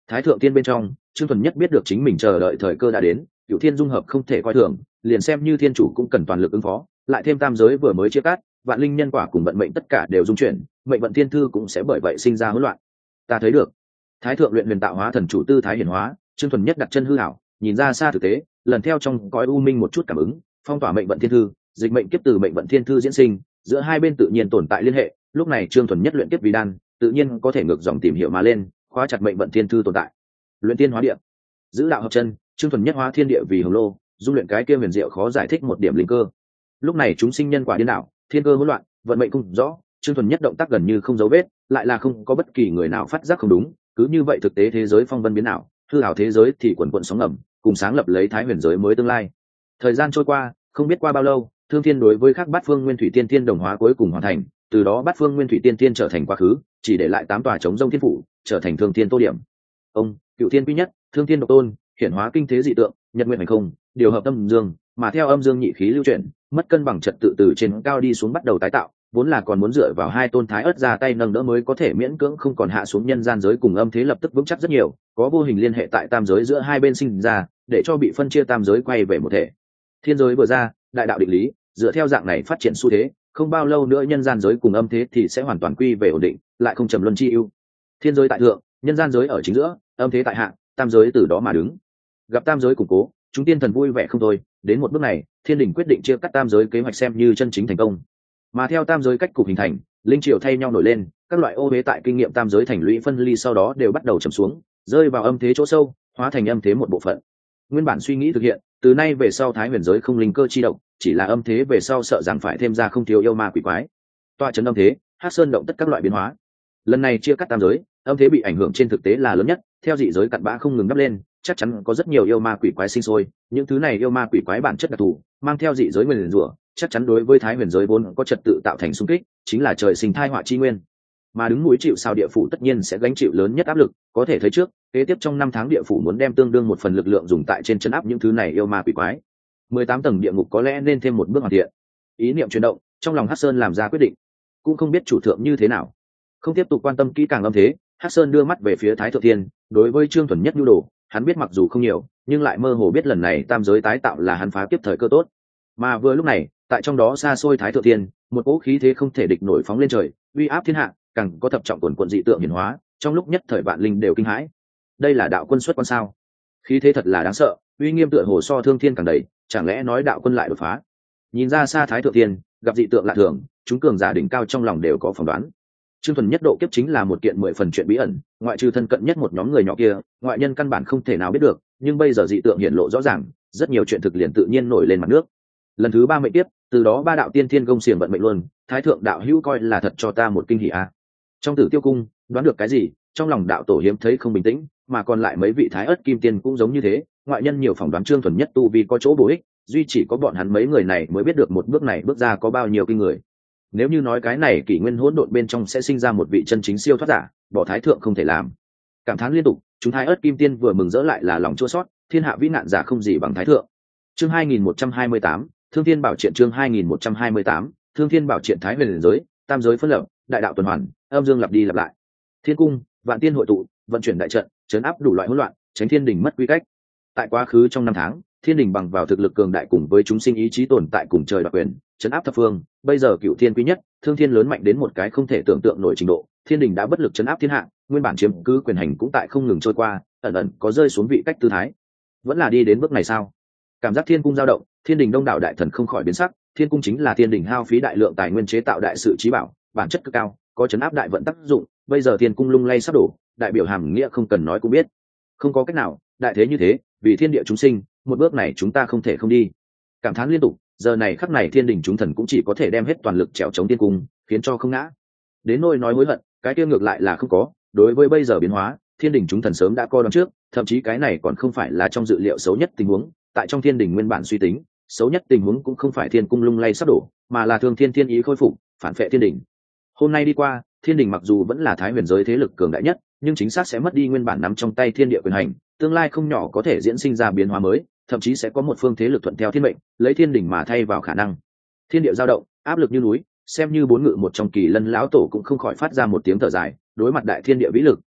Thái thượng tiên bên trong, Trương Thuần Nhất biết được chính mình chờ đợi thời cơ đã đến, Cửu Thiên dung hợp không thể coi thường, liền xem như thiên chủ cũng cần toàn lực ứng phó, lại thêm tam giới vừa mới chia cắt, vạn linh nhân quả cùng vận mệnh tất cả đều dung chuyển, mệnh vận thiên thư cũng sẽ bởi vậy sinh ra hỗn loạn. Ta thấy được. Thái thượng luyện huyền tạo hóa thần chủ tư thái hiển hóa, Trương Thuần Nhất đặt chân hư ảo, nhìn ra xa thực tế, lần theo trong cõi u minh một chút cảm ứng, phong tỏa mệnh vận thiên thư, dịch mệnh kiếp từ mệnh vận thiên thư diễn sinh, giữa hai bên tự nhiên tồn tại liên hệ, lúc này Trương Thuần Nhất luyện kiếp vì đan, tự nhiên có thể ngược dòng tìm hiểu mà lên, khóa chặt mệnh vận thiên thư tồn tại. Luyện tiên hóa địa, giữ đạo hợp chân, Trương Thuần Nhất hóa thiên địa vì hồng lô, dung luyện cái kia huyền diệu khó giải thích một điểm linh cơ. Lúc này chúng sinh nhân quả điên đảo, thiên cơ hỗn loạn, vận mệnh không rõ, Trương Thuần Nhất động tác gần như không dấu vết, lại là không có bất kỳ người nào phát giác không đúng, cứ như vậy thực tế thế giới phong vân biến ảo, hư ảo thế giới thì quần quần sóng ngầm, cùng sáng lập lấy thái huyền giới mới tương lai. Thời gian trôi qua, không biết qua bao lâu, Thương Thiên đối với các bát phương nguyên thủy tiên tiên đồng hóa cuối cùng hoàn thành, từ đó bát phương nguyên thủy tiên tiên trở thành quá khứ, chỉ để lại tám tòa chống rông thiên phủ, trở thành Thương Thiên tô điểm. Ông, Cựu Thiên quy nhất, Thương Thiên độc tôn, hiển hóa kinh thế dị tượng, nhật nguyện hành không, điều hợp âm dương, mà theo âm dương nhị khí lưu chuyển, mất cân bằng trật tự từ trên cao đi xuống bắt đầu tái tạo, vốn là còn muốn dựa vào hai tôn thái ớt ra tay nâng đỡ mới có thể miễn cưỡng không còn hạ xuống nhân gian giới cùng âm thế lập tức vững chắc rất nhiều, có vô hình liên hệ tại tam giới giữa hai bên sinh ra, để cho bị phân chia tam giới quay về một thể. Thiên giới vừa ra, đại đạo định lý, dựa theo dạng này phát triển xu thế, không bao lâu nữa nhân gian giới cùng âm thế thì sẽ hoàn toàn quy về ổn định, lại không trầm luân chi ưu. Thiên giới tại thượng, nhân gian giới ở chính giữa, âm thế tại hạ, tam giới từ đó mà đứng. Gặp tam giới củng cố, chúng tiên thần vui vẻ không thôi, đến một bước này, thiên đình quyết định chia cắt tam giới kế hoạch xem như chân chính thành công. Mà theo tam giới cách cục hình thành, linh triều thay nhau nổi lên, các loại ô uế tại kinh nghiệm tam giới thành lũy phân ly sau đó đều bắt đầu trầm xuống, rơi vào âm thế chỗ sâu, hóa thành âm thế một bộ phận. Nguyên bản suy nghĩ thực hiện, từ nay về sau thái huyền giới không linh cơ chi động, chỉ là âm thế về sau sợ rằng phải thêm ra không thiếu yêu ma quỷ quái. Toa trấn âm thế, Hắc Sơn động tất các loại biến hóa. Lần này chia cắt tam giới, âm thế bị ảnh hưởng trên thực tế là lớn nhất, theo dị giới cặn bã không ngừng đắp lên, chắc chắn có rất nhiều yêu ma quỷ quái sinh sôi, những thứ này yêu ma quỷ quái bản chất đặc thù, mang theo dị giới nguyên rủa, chắc chắn đối với thái huyền giới vốn có trật tự tạo thành xung kích, chính là trời sinh thai họa chi nguyên. Mà đứng núi chịu sao địa phủ tất nhiên sẽ gánh chịu lớn nhất áp lực, có thể thấy trước, kế tiếp trong năm tháng địa phủ muốn đem tương đương một phần lực lượng dùng tại trên chân áp những thứ này yêu ma quỷ quái. mười tám tầng địa ngục có lẽ nên thêm một bước hoàn thiện. Ý niệm chuyển động, trong lòng Hắc Sơn làm ra quyết định, cũng không biết chủ thượng như thế nào. Không tiếp tục quan tâm kỹ càng âm thế, Hắc Sơn đưa mắt về phía Thái Thượng Tiên, đối với Trương Thuần Nhất nhu đồ, hắn biết mặc dù không nhiều, nhưng lại mơ hồ biết lần này tam giới tái tạo là hắn phá kiếp thời cơ tốt. Mà vừa lúc này, tại trong đó xa xôi Thái Thượng Tiên, một cỗ khí thế không thể địch nổi phóng lên trời, uy áp thiên hạ, càng có thập trọng quần quận dị tượng hiển hóa, trong lúc nhất thời vạn linh đều kinh hãi. Đây là đạo quân xuất quan sao? Khí thế thật là đáng sợ, uy nghiêm tựa hồ so thương thiên càng đầy, chẳng lẽ nói đạo quân lại đột phá? Nhìn ra xa Thái Thượng Tiên, gặp dị tượng lạ thường, chúng cường giả đỉnh cao trong lòng đều có phỏng đoán. Trương Thuần Nhất độ kiếp chính là một kiện mười phần chuyện bí ẩn, ngoại trừ thân cận nhất một nhóm người nhỏ kia, ngoại nhân căn bản không thể nào biết được, nhưng bây giờ dị tượng hiện lộ rõ ràng, rất nhiều chuyện thực liền tự nhiên nổi lên mặt nước. Lần thứ ba mệnh tiếp, từ đó ba đạo tiên thiên công xiềng vận mệnh luôn, Thái thượng đạo hữu coi là thật cho ta một kinh hỉ a. À. Trong Tử Tiêu cung, đoán được cái gì, trong lòng đạo tổ hiếm thấy không bình tĩnh, mà còn lại mấy vị thái ớt kim tiên cũng giống như thế, ngoại nhân nhiều phỏng đoán Trương Thuần Nhất tu vì có chỗ bổ ích, duy chỉ có bọn hắn mấy người này mới biết được một bước này bước ra có bao nhiêu kinh người. Nếu như nói cái này kỷ nguyên hỗn độn bên trong sẽ sinh ra một vị chân chính siêu thoát giả, bỏ thái thượng không thể làm. Cảm thán liên tục, chúng thái ớt kim tiên vừa mừng rỡ lại là lòng chua xót, thiên hạ vĩ nạn giả không gì bằng thái thượng. Chương hai nghìn một trăm hai mươi tám, Thương Thiên Bảo Triện chương hai nghìn một trăm hai mươi tám, Thương Thiên Bảo Triện thái huyền giới, tam giới phân lập, đại đạo tuần hoàn, âm dương lặp đi lặp lại. Thiên cung, vạn tiên hội tụ, vận chuyển đại trận, trấn áp đủ loại hỗn loạn, tránh thiên đình mất quy cách. Tại quá khứ trong năm tháng, thiên đình bằng vào thực lực cường đại cùng với chúng sinh ý chí tồn tại cùng trời đoạt quyền, trấn áp thập phương, bây giờ cựu thiên quý nhất, thương thiên lớn mạnh đến một cái không thể tưởng tượng nổi trình độ, thiên đình đã bất lực trấn áp thiên hạ, nguyên bản chiếm cứ quyền hành cũng tại không ngừng trôi qua, ẩn ẩn có rơi xuống vị cách tư thái. Vẫn là đi đến bước này sao? Cảm giác thiên cung dao động, thiên đình đông đảo đại thần không khỏi biến sắc, thiên cung chính là thiên đình hao phí đại lượng tài nguyên chế tạo đại sự trí bảo, bản chất cực cao, có trấn áp đại vận tác dụng, bây giờ thiên cung lung lay sắp đổ, đại biểu hàm nghĩa không cần nói cũng biết. Không có cách nào, đại thế như thế, vì thiên địa chúng sinh, một bước này chúng ta không thể không đi. Cảm thán liên tục, giờ này khắc này thiên đình chúng thần cũng chỉ có thể đem hết toàn lực trèo chống thiên cung, khiến cho không ngã. Đến nỗi nói hối hận, cái kia ngược lại là không có, đối với bây giờ biến hóa, thiên đình chúng thần sớm đã coi đoán trước, thậm chí cái này còn không phải là trong dự liệu xấu nhất tình huống, tại trong thiên đình nguyên bản suy tính, xấu nhất tình huống cũng không phải thiên cung lung lay sắp đổ, mà là thương thiên thiên ý khôi phục, phản phệ thiên đình. Hôm nay đi qua, thiên đình mặc dù vẫn là thái huyền giới thế lực cường đại nhất, nhưng chính xác sẽ mất đi nguyên bản nắm trong tay thiên địa quyền hành, tương lai không nhỏ có thể diễn sinh ra biến hóa mới, thậm chí sẽ có một phương thế lực thuận theo thiên mệnh, lấy thiên đình mà thay vào khả năng. Thiên địa dao động, áp lực như núi, xem như bốn ngự một trong kỳ lân lão tổ cũng không khỏi phát ra một tiếng thở dài, đối mặt đại thiên địa vĩ lực,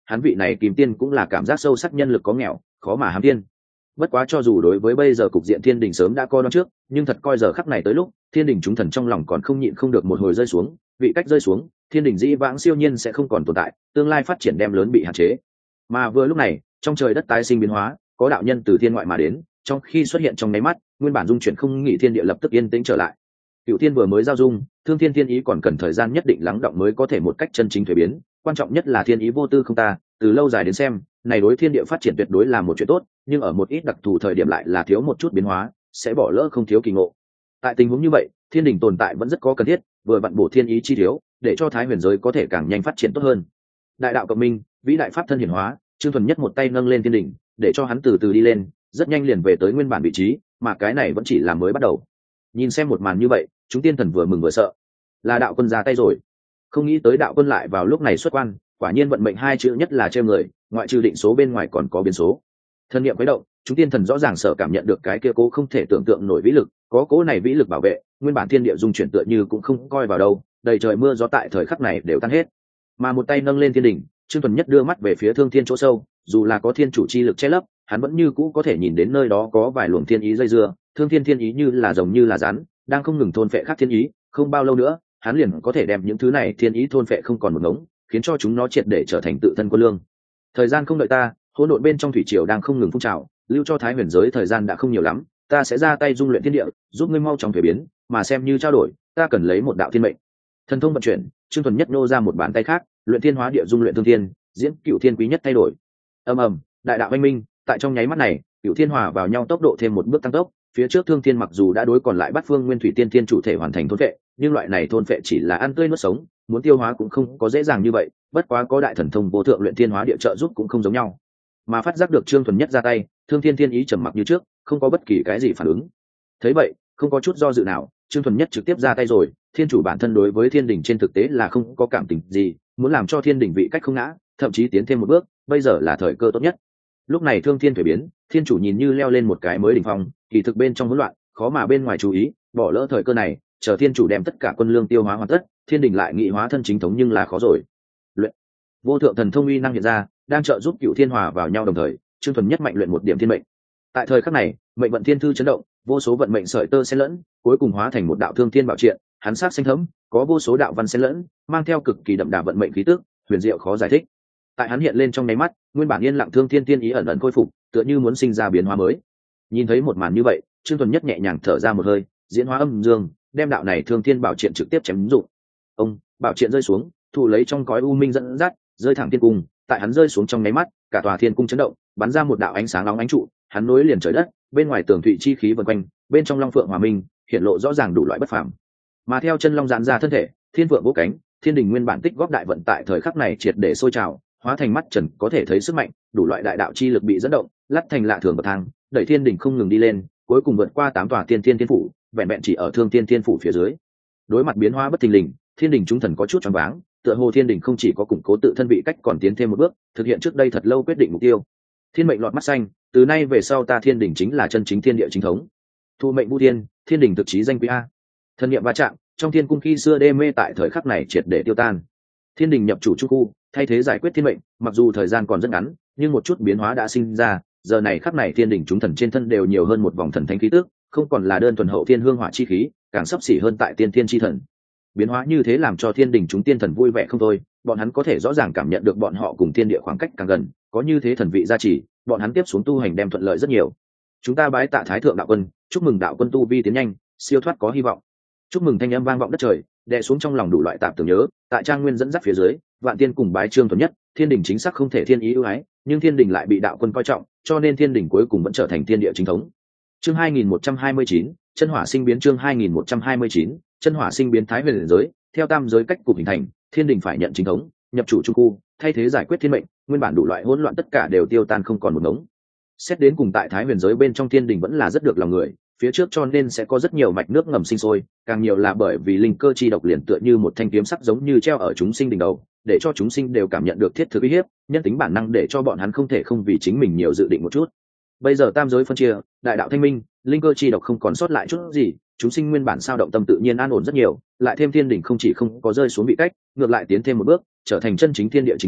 hắn vị này kim tiên cũng là cảm giác sâu sắc nhân lực có nghèo, khó mà hám tiên. Bất quá cho dù đối với bây giờ cục diện thiên đình sớm đã coi đoán trước, nhưng thật coi giờ khắc này tới lúc thiên đình chúng thần trong lòng còn không nhịn không được một hồi rơi xuống, vị cách rơi xuống, thiên đình dĩ vãng siêu nhiên sẽ không còn tồn tại, tương lai phát triển đem lớn bị hạn chế. Mà vừa lúc này, trong trời đất tái sinh biến hóa, có đạo nhân từ thiên ngoại mà đến, trong khi xuất hiện trong nháy mắt, nguyên bản dung chuyển không nghỉ thiên địa lập tức yên tĩnh trở lại. Cựu thiên vừa mới giao dung, thương thiên thiên ý còn cần thời gian nhất định lắng động mới có thể một cách chân chính thuế biến, quan trọng nhất là thiên ý vô tư không ta, từ lâu dài đến xem, này đối thiên địa phát triển tuyệt đối là một chuyện tốt, nhưng ở một ít đặc thù thời điểm lại là thiếu một chút biến hóa, sẽ bỏ lỡ không thiếu kỳ ngộ. Tại tình huống như vậy, thiên đình tồn tại vẫn rất có cần thiết, vừa vặn bổ thiên ý chi thiếu, để cho thái huyền giới có thể càng nhanh phát triển tốt hơn. Đại đạo cộng minh, vĩ đại pháp thân hiển hóa, Trương Thuần Nhất một tay nâng lên thiên đình, để cho hắn từ từ đi lên, rất nhanh liền về tới nguyên bản vị trí, mà cái này vẫn chỉ là mới bắt đầu. Nhìn xem một màn như vậy, chúng tiên thần vừa mừng vừa sợ. Là đạo quân ra tay rồi. Không nghĩ tới đạo quân lại vào lúc này xuất quan, quả nhiên vận mệnh hai chữ nhất là trêu người, ngoại trừ định số bên ngoài còn có biến số. Thân niệm khuấy động, chúng tiên thần rõ ràng sợ cảm nhận được cái kia cố không thể tưởng tượng nổi vĩ lực, có cố này vĩ lực bảo vệ, nguyên bản thiên địa dung chuyển tựa như cũng không coi vào đâu, đầy trời mưa gió tại thời khắc này đều tan hết. Mà một tay nâng lên thiên đỉnh, Trương Thuần Nhất đưa mắt về phía thương thiên chỗ sâu, dù là có thiên chủ chi lực che lấp, hắn vẫn như cũ có thể nhìn đến nơi đó có vài luồng thiên ý dây dưa, thương thiên thiên ý như là rồng như là rắn, đang không ngừng thôn phệ khác thiên ý, không bao lâu nữa, hắn liền có thể đem những thứ này thiên ý thôn phệ không còn một ngống, khiến cho chúng nó triệt để trở thành tự thân quân lương. Thời gian không đợi ta, hỗn độn bên trong thủy triều đang không ngừng phun trào, lưu cho thái huyền giới thời gian đã không nhiều lắm, ta sẽ ra tay dung luyện thiên địa, giúp ngươi mau chóng thuế biến, mà xem như trao đổi, ta cần lấy một đạo thiên mệnh. Thần thông vận chuyển, Trương Thuần Nhất nô ra một bàn tay khác, luyện thiên hóa địa dung luyện thương thiên, diễn cựu thiên quý nhất thay đổi. Ầm ầm, đại đạo anh minh, tại trong nháy mắt này, cựu thiên hòa vào nhau tốc độ thêm một bước tăng tốc, phía trước thương thiên mặc dù đã đối còn lại bát phương nguyên thủy tiên thiên chủ thể hoàn thành thôn phệ, nhưng loại này thôn phệ chỉ là ăn tươi nuốt sống, muốn tiêu hóa cũng không có dễ dàng như vậy, bất quá có đại thần thông vô thượng luyện thiên hóa địa trợ giúp cũng không giống nhau. Mà phát giác được Trương Thuần Nhất ra tay, thương thiên thiên ý trầm mặc như trước, không có bất kỳ cái gì phản ứng. Thấy vậy, không có chút do dự nào, Trương Thuần Nhất trực tiếp ra tay rồi, thiên chủ bản thân đối với thiên đình trên thực tế là không có cảm tình gì, muốn làm cho thiên đình vị cách không ngã, thậm chí tiến thêm một bước, bây giờ là thời cơ tốt nhất. Lúc này thương thiên thủy biến, thiên chủ nhìn như leo lên một cái mới đỉnh phong, kỳ thực bên trong hỗn loạn, khó mà bên ngoài chú ý, bỏ lỡ thời cơ này, chờ thiên chủ đem tất cả quân lương tiêu hóa hoàn tất, thiên đình lại nghị hóa thân chính thống nhưng là khó rồi. Luyện vô thượng thần thông uy năng hiện ra, đang trợ giúp cựu thiên hòa vào nhau đồng thời, Trương Thuần Nhất mạnh luyện một điểm thiên mệnh. Tại thời khắc này, mệnh vận thiên thư chấn động, vô số vận mệnh sợi tơ xen lẫn, cuối cùng hóa thành một đạo thương thiên bảo triện, hắn sắc xanh thẫm, có vô số đạo văn xen lẫn, mang theo cực kỳ đậm đà vận mệnh khí tức, huyền diệu khó giải thích. Tại hắn hiện lên trong nháy mắt, nguyên bản yên lặng thương thiên tiên ý ẩn ẩn khôi phục, tựa như muốn sinh ra biến hóa mới. Nhìn thấy một màn như vậy, Trương Thuần Nhất nhẹ nhàng thở ra một hơi, diễn hóa âm dương, đem đạo này thương thiên bảo triện trực tiếp chém dụng. Ông, bảo triện rơi xuống, thụ lấy trong cõi u minh dẫn dắt, rơi thẳng thiên cung. Tại hắn rơi xuống trong nháy mắt, cả tòa thiên cung chấn động, bắn ra một đạo ánh sáng nóng ánh trụ, hắn nối liền trời đất, bên ngoài tường thụy chi khí vần quanh, bên trong long phượng hòa minh, hiện lộ rõ ràng đủ loại bất phàm. Mà theo chân long giãn ra thân thể, thiên vượng vỗ cánh, thiên đình nguyên bản tích góp đại vận tại thời khắc này triệt để sôi trào, hóa thành mắt trần có thể thấy sức mạnh, đủ loại đại đạo chi lực bị dẫn động, lắt thành lạ thường bậc thang, đẩy thiên đình không ngừng đi lên, cuối cùng vượt qua tám tòa tiên thiên thiên phủ, vẹn vẹn chỉ ở thương tiên thiên phủ phía dưới. Đối mặt biến hóa bất thình lình, thiên đình chúng thần có chút choáng váng, tựa hồ thiên đình không chỉ có củng cố tự thân vị cách còn tiến thêm một bước, thực hiện trước đây thật lâu quyết định mục tiêu. Thiên mệnh lọt mắt xanh, từ nay về sau ta thiên đình chính là chân chính thiên địa chính thống. Thu mệnh vũ thiên, thiên đình thực chí danh quý a. Thân niệm va chạm, trong thiên cung khi xưa đê mê tại thời khắc này triệt để tiêu tan. Thiên đình nhập chủ chu khu, thay thế giải quyết thiên mệnh, mặc dù thời gian còn rất ngắn, nhưng một chút biến hóa đã sinh ra, giờ này khắc này thiên đình chúng thần trên thân đều nhiều hơn một vòng thần thánh khí tức, không còn là đơn thuần hậu thiên hương hỏa chi khí, càng sắp xỉ hơn tại tiên thiên chi thần. Biến hóa như thế làm cho thiên đình chúng tiên thần vui vẻ không thôi, bọn hắn có thể rõ ràng cảm nhận được bọn họ cùng thiên địa khoảng cách càng gần, có như thế thần vị gia trì, bọn hắn tiếp xuống tu hành đem thuận lợi rất nhiều. Chúng ta bái tạ thái thượng đạo quân, chúc mừng đạo quân tu vi tiến nhanh, siêu thoát có hy vọng. Chúc mừng thanh âm vang vọng đất trời, đè xuống trong lòng đủ loại tạp tưởng nhớ, tại trang nguyên dẫn dắt phía dưới, vạn tiên cùng bái Trương Thuần Nhất, thiên đình chính xác không thể thiên ý ưu ái, nhưng thiên đình lại bị đạo quân coi trọng, cho nên thiên đình cuối cùng vẫn trở thành thiên địa chính thống. Chương hai nghìn một trăm hai mươi chín, chân hỏa sinh biến. Chương hai nghìn một trăm hai mươi chín, chân hỏa sinh biến. Thái huyền giới, theo tam giới cách cục hình thành, thiên đình phải nhận chính thống, nhập chủ trung khu, thay thế giải quyết thiên mệnh, nguyên bản đủ loại hỗn loạn tất cả đều tiêu tan không còn một ngống. Xét đến cùng tại thái huyền giới bên trong thiên đình vẫn là rất được lòng người, phía trước cho nên sẽ có rất nhiều mạch nước ngầm sinh sôi, càng nhiều là bởi vì linh cơ chi độc liền tựa như một thanh kiếm sắc giống như treo ở chúng sinh đỉnh đầu, để cho chúng sinh đều cảm nhận được thiết thực uy hiếp, nhân tính bản năng để cho bọn hắn không thể không vì chính mình nhiều dự định một chút. Bây giờ tam giới phân chia, đại đạo thanh minh, linh cơ chi độc không còn sót lại chút gì, chúng sinh nguyên bản sao động tâm tự nhiên an ổn rất nhiều, lại thêm thiên đình không chỉ không có rơi xuống vị cách, ngược lại tiến thêm một bước, trở thành chân chính thiên địa chính thống,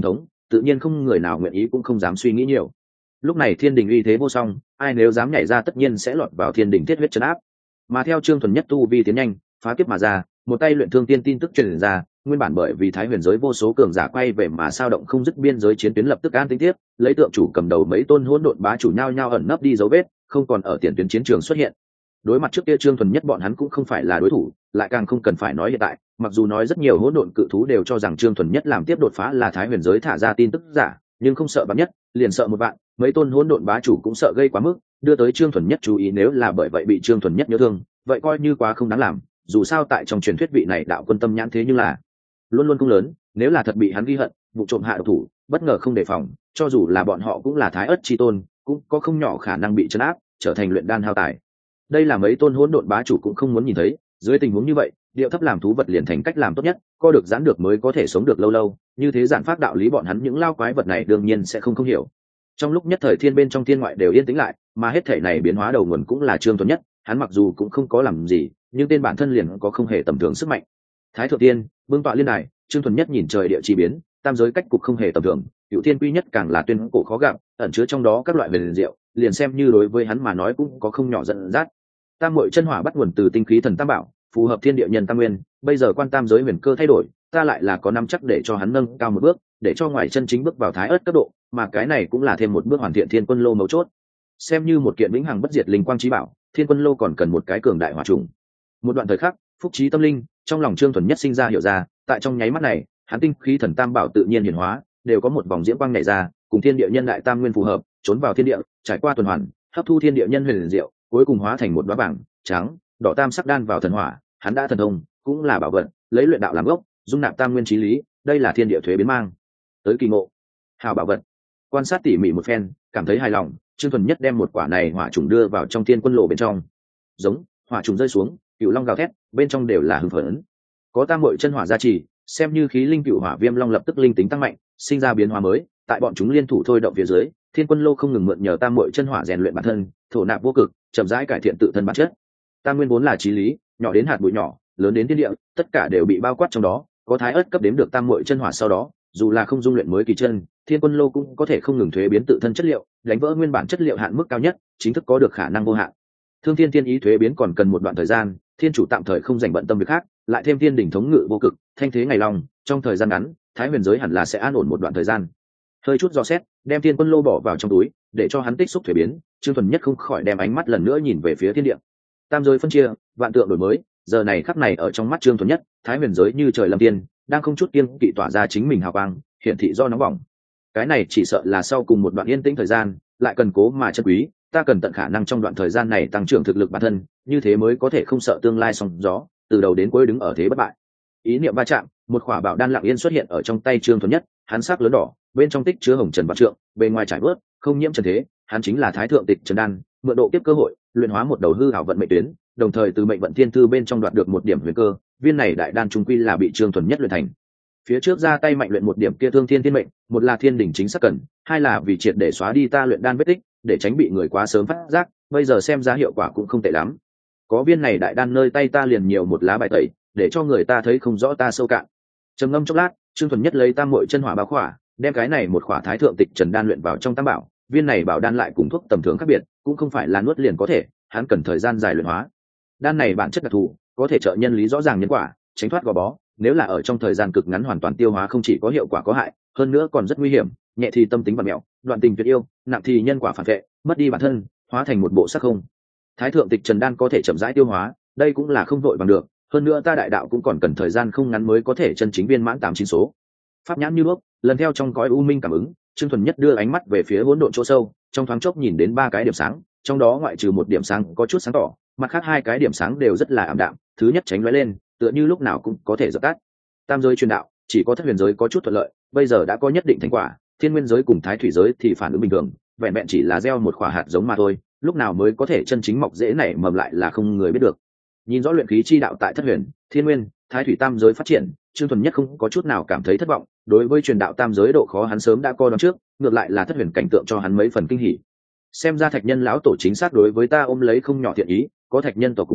tự nhiên không người nào nguyện ý cũng không dám suy nghĩ nhiều. Lúc này thiên đình uy thế vô song, ai nếu dám nhảy ra tất nhiên sẽ lọt vào thiên đình thiết huyết trấn áp. Mà theo Trương Thuần Nhất tu vi tiến nhanh, phá kiếp mà ra, một tay luyện thương tiên tin tức truyền ra, nguyên bản bởi vì thái huyền giới vô số cường giả quay về mà sao động không dứt biên giới chiến tuyến lập tức an tĩnh tiếp, lấy tượng chủ cầm đầu mấy tôn hỗn độn bá chủ nhao nhao ẩn nấp đi dấu vết, không còn ở tiền tuyến chiến trường xuất hiện. Đối mặt trước kia Trương Thuần Nhất bọn hắn cũng không phải là đối thủ, lại càng không cần phải nói hiện tại, mặc dù nói rất nhiều hỗn độn cự thú đều cho rằng Trương Thuần Nhất làm tiếp đột phá là thái huyền giới thả ra tin tức giả, nhưng không sợ bắn nhất, liền sợ một bạn, mấy tôn hỗn độn bá chủ cũng sợ gây quá mức, đưa tới Trương Thuần Nhất chú ý, nếu là bởi vậy bị Trương Thuần Nhất nhớ thương, vậy coi như quá không đáng làm, dù sao tại trong truyền thuyết vị này đạo quân tâm nhãn thế nhưng là luôn luôn cũng lớn, nếu là thật bị hắn ghi hận, vụ trộm hạ độc thủ, bất ngờ không đề phòng, cho dù là bọn họ cũng là thái ất chi tôn, cũng có không nhỏ khả năng bị trấn áp, trở thành luyện đan hao tài. Đây là mấy tôn hỗn độn bá chủ cũng không muốn nhìn thấy, dưới tình huống như vậy, điệu thấp làm thú vật liền thành cách làm tốt nhất, co được giãn được mới có thể sống được lâu lâu, như thế giản phát đạo lý bọn hắn những lao quái vật này đương nhiên sẽ không không hiểu. Trong lúc nhất thời thiên bên trong thiên ngoại đều yên tĩnh lại, mà hết thể này biến hóa đầu nguồn cũng là Trương Thuần Nhất, hắn mặc dù cũng không có làm gì, nhưng tên bản thân liền có không hề tầm thường sức mạnh. Thái thượng tiên, vương tọa liên đài, Trương Thuần Nhất nhìn trời địa chi biến, tam giới cách cục không hề tầm thường, cựu thiên quy nhất càng là tuyên cổ khó gặp, ẩn chứa trong đó các loại huyền diệu, liền xem như đối với hắn mà nói cũng có không nhỏ dẫn dắt. Tam muội chân hỏa bắt nguồn từ tinh khí thần tam bảo, phù hợp thiên địa nhân tam nguyên, bây giờ quan tam giới huyền cơ thay đổi, ta lại là có năm chắc để cho hắn nâng cao một bước, để cho ngoài chân chính bước vào thái ớt cấp độ, mà cái này cũng là thêm một bước hoàn thiện thiên quân lô mấu chốt. Xem như một kiện vĩnh hằng bất diệt linh quang chí bảo, thiên quân lô còn cần một cái cường đại hỏa trùng. Một đoạn thời khắc, phúc trí tâm linh, trong lòng Trương Thuần Nhất sinh ra hiểu ra, tại trong nháy mắt này, hắn tinh khí thần tam bảo tự nhiên hiển hóa, đều có một vòng diễm quang nhảy ra, cùng thiên địa nhân đại tam nguyên phù hợp, trốn vào thiên địa, trải qua tuần hoàn, hấp thu thiên địa nhân huyền diệu, cuối cùng hóa thành một đóa vàng, trắng, đỏ tam sắc đan vào thần hỏa, hắn đã thần thông, cũng là bảo vật, lấy luyện đạo làm gốc, dung nạp tam nguyên chí lý, đây là thiên địa thuế biến mang tới kỳ ngộ. Hào bảo vật. Quan sát tỉ mỉ một phen, cảm thấy hài lòng, Trương Thuần Nhất đem một quả này hỏa trùng đưa vào trong thiên quân lộ bên trong. Giống, hỏa trùng rơi xuống, cựu long gào thét, bên trong đều là hưng phấn. Có tam muội chân hỏa gia trì, xem như khí linh cựu hỏa viêm long lập tức linh tính tăng mạnh, sinh ra biến hóa mới, tại bọn chúng liên thủ thôi động phía dưới, thiên quân lô không ngừng mượn nhờ tam muội chân hỏa rèn luyện bản thân, thổ nạp vô cực, chậm rãi cải thiện tự thân bản chất. Tam nguyên vốn là chí lý, nhỏ đến hạt bụi nhỏ, lớn đến thiên địa, tất cả đều bị bao quát trong đó, có thái ớt cấp đếm được tam muội chân hỏa sau đó, dù là không dung luyện mới kỳ chân, thiên quân lô cũng có thể không ngừng thuế biến tự thân chất liệu, đánh vỡ nguyên bản chất liệu hạn mức cao nhất, chính thức có được khả năng vô hạn. Thương thiên tiên ý thuế biến còn cần một đoạn thời gian, thiên chủ tạm thời không dành bận tâm việc khác, lại thêm thiên đỉnh thống ngự vô cực, thanh thế ngày long, trong thời gian ngắn, thái huyền giới hẳn là sẽ an ổn một đoạn thời gian. Hơi chút dò xét, đem thiên quân lô bỏ vào trong túi, để cho hắn tích xúc thuế biến, Trương Thuần Nhất không khỏi đem ánh mắt lần nữa nhìn về phía thiên địa. Tam giới phân chia, vạn tượng đổi mới, giờ này khắc này ở trong mắt Trương Thuần Nhất, thái huyền giới như trời lâm tiên, đang không chút kiêng kỵ tỏa ra chính mình hào quang, hiển thị do nóng bỏng. Cái này chỉ sợ là sau cùng một đoạn yên tĩnh thời gian, lại cần cố mà chân quý, ta cần tận khả năng trong đoạn thời gian này tăng trưởng thực lực bản thân, như thế mới có thể không sợ tương lai sóng gió, từ đầu đến cuối đứng ở thế bất bại. Ý niệm va chạm, một khỏa bảo đan lặng yên xuất hiện ở trong tay Trương Thuần Nhất, hắn sắc lớn đỏ, bên trong tích chứa hồng trần vạn trượng, bên ngoài trải bớt, không nhiễm trần thế, hắn chính là thái thượng tịch trần đan, mượn độ kiếp cơ hội, luyện hóa một đầu hư ảo vận mệnh tuyến, đồng thời từ mệnh vận thiên thư bên trong đoạt được một điểm huyền cơ, viên này đại đan trung quy là bị Trương Thuần Nhất luyện thành. Phía trước ra tay mạnh luyện một điểm kia thương thiên thiên mệnh, một là thiên đỉnh chính xác cần, hai là vì triệt để xóa đi ta luyện đan vết tích, để tránh bị người quá sớm phát giác, bây giờ xem ra hiệu quả cũng không tệ lắm. Có viên này đại đan nơi tay ta liền nhiều một lá bài tẩy, để cho người ta thấy không rõ ta sâu cạn. Trầm ngâm chốc lát, Trương Thuần Nhất lấy tam muội chân hỏa bao khỏa, đem cái này một khỏa thái thượng tịch trần đan luyện vào trong tam bảo, viên này bảo đan lại cùng thuốc tầm thường khác biệt, cũng không phải là nuốt liền có thể, hắn cần thời gian dài luyện hóa. Đan này bản chất đặc thù, có thể trợ nhân lý rõ ràng nhân quả, tránh thoát gò bó, nếu là ở trong thời gian cực ngắn hoàn toàn tiêu hóa không chỉ có hiệu quả có hại, hơn nữa còn rất nguy hiểm, nhẹ thì tâm tính bặm mẹo, đoạn tình tuyệt yêu, nặng thì nhân quả phản vệ, mất đi bản thân, hóa thành một bộ sắc không. Thái thượng tịch trần đan có thể chậm rãi tiêu hóa, đây cũng là không vội bằng được, hơn nữa ta đại đạo cũng còn cần thời gian không ngắn mới có thể chân chính viên mãn tám chín số. Pháp nhãn như đuốc, lần theo trong cõi u minh cảm ứng, Trương Thuần Nhất đưa ánh mắt về phía hỗn độn chỗ sâu, trong thoáng chốc nhìn đến ba cái điểm sáng, trong đó ngoại trừ một điểm sáng có chút sáng tỏ, mặt khác hai cái điểm sáng đều rất là ảm đạm, thứ nhất tránh lóe lên, tựa như lúc nào cũng có thể dập tắt. Tam giới truyền đạo, chỉ có thất huyền giới có chút thuận lợi, bây giờ đã có nhất định thành quả, thiên nguyên giới cùng thái thủy giới thì phản ứng bình thường, vẹn vẹn chỉ là gieo một quả hạt giống mà thôi, lúc nào mới có thể chân chính mọc rễ nảy mầm lại là không người biết được. Nhìn rõ luyện khí chi đạo tại thất huyền, thiên nguyên, thái thủy tam giới phát triển, Trương Thuần Nhất không có chút nào cảm thấy thất vọng, đối với truyền đạo tam giới độ khó hắn sớm đã coi đoán trước, ngược lại là thất huyền cảnh tượng cho hắn mấy phần kinh hỉ. Xem ra thạch nhân lão tổ chính xác đối với ta ôm lấy không nhỏ thiện ý, có thạch nhân tổ ủng hộ,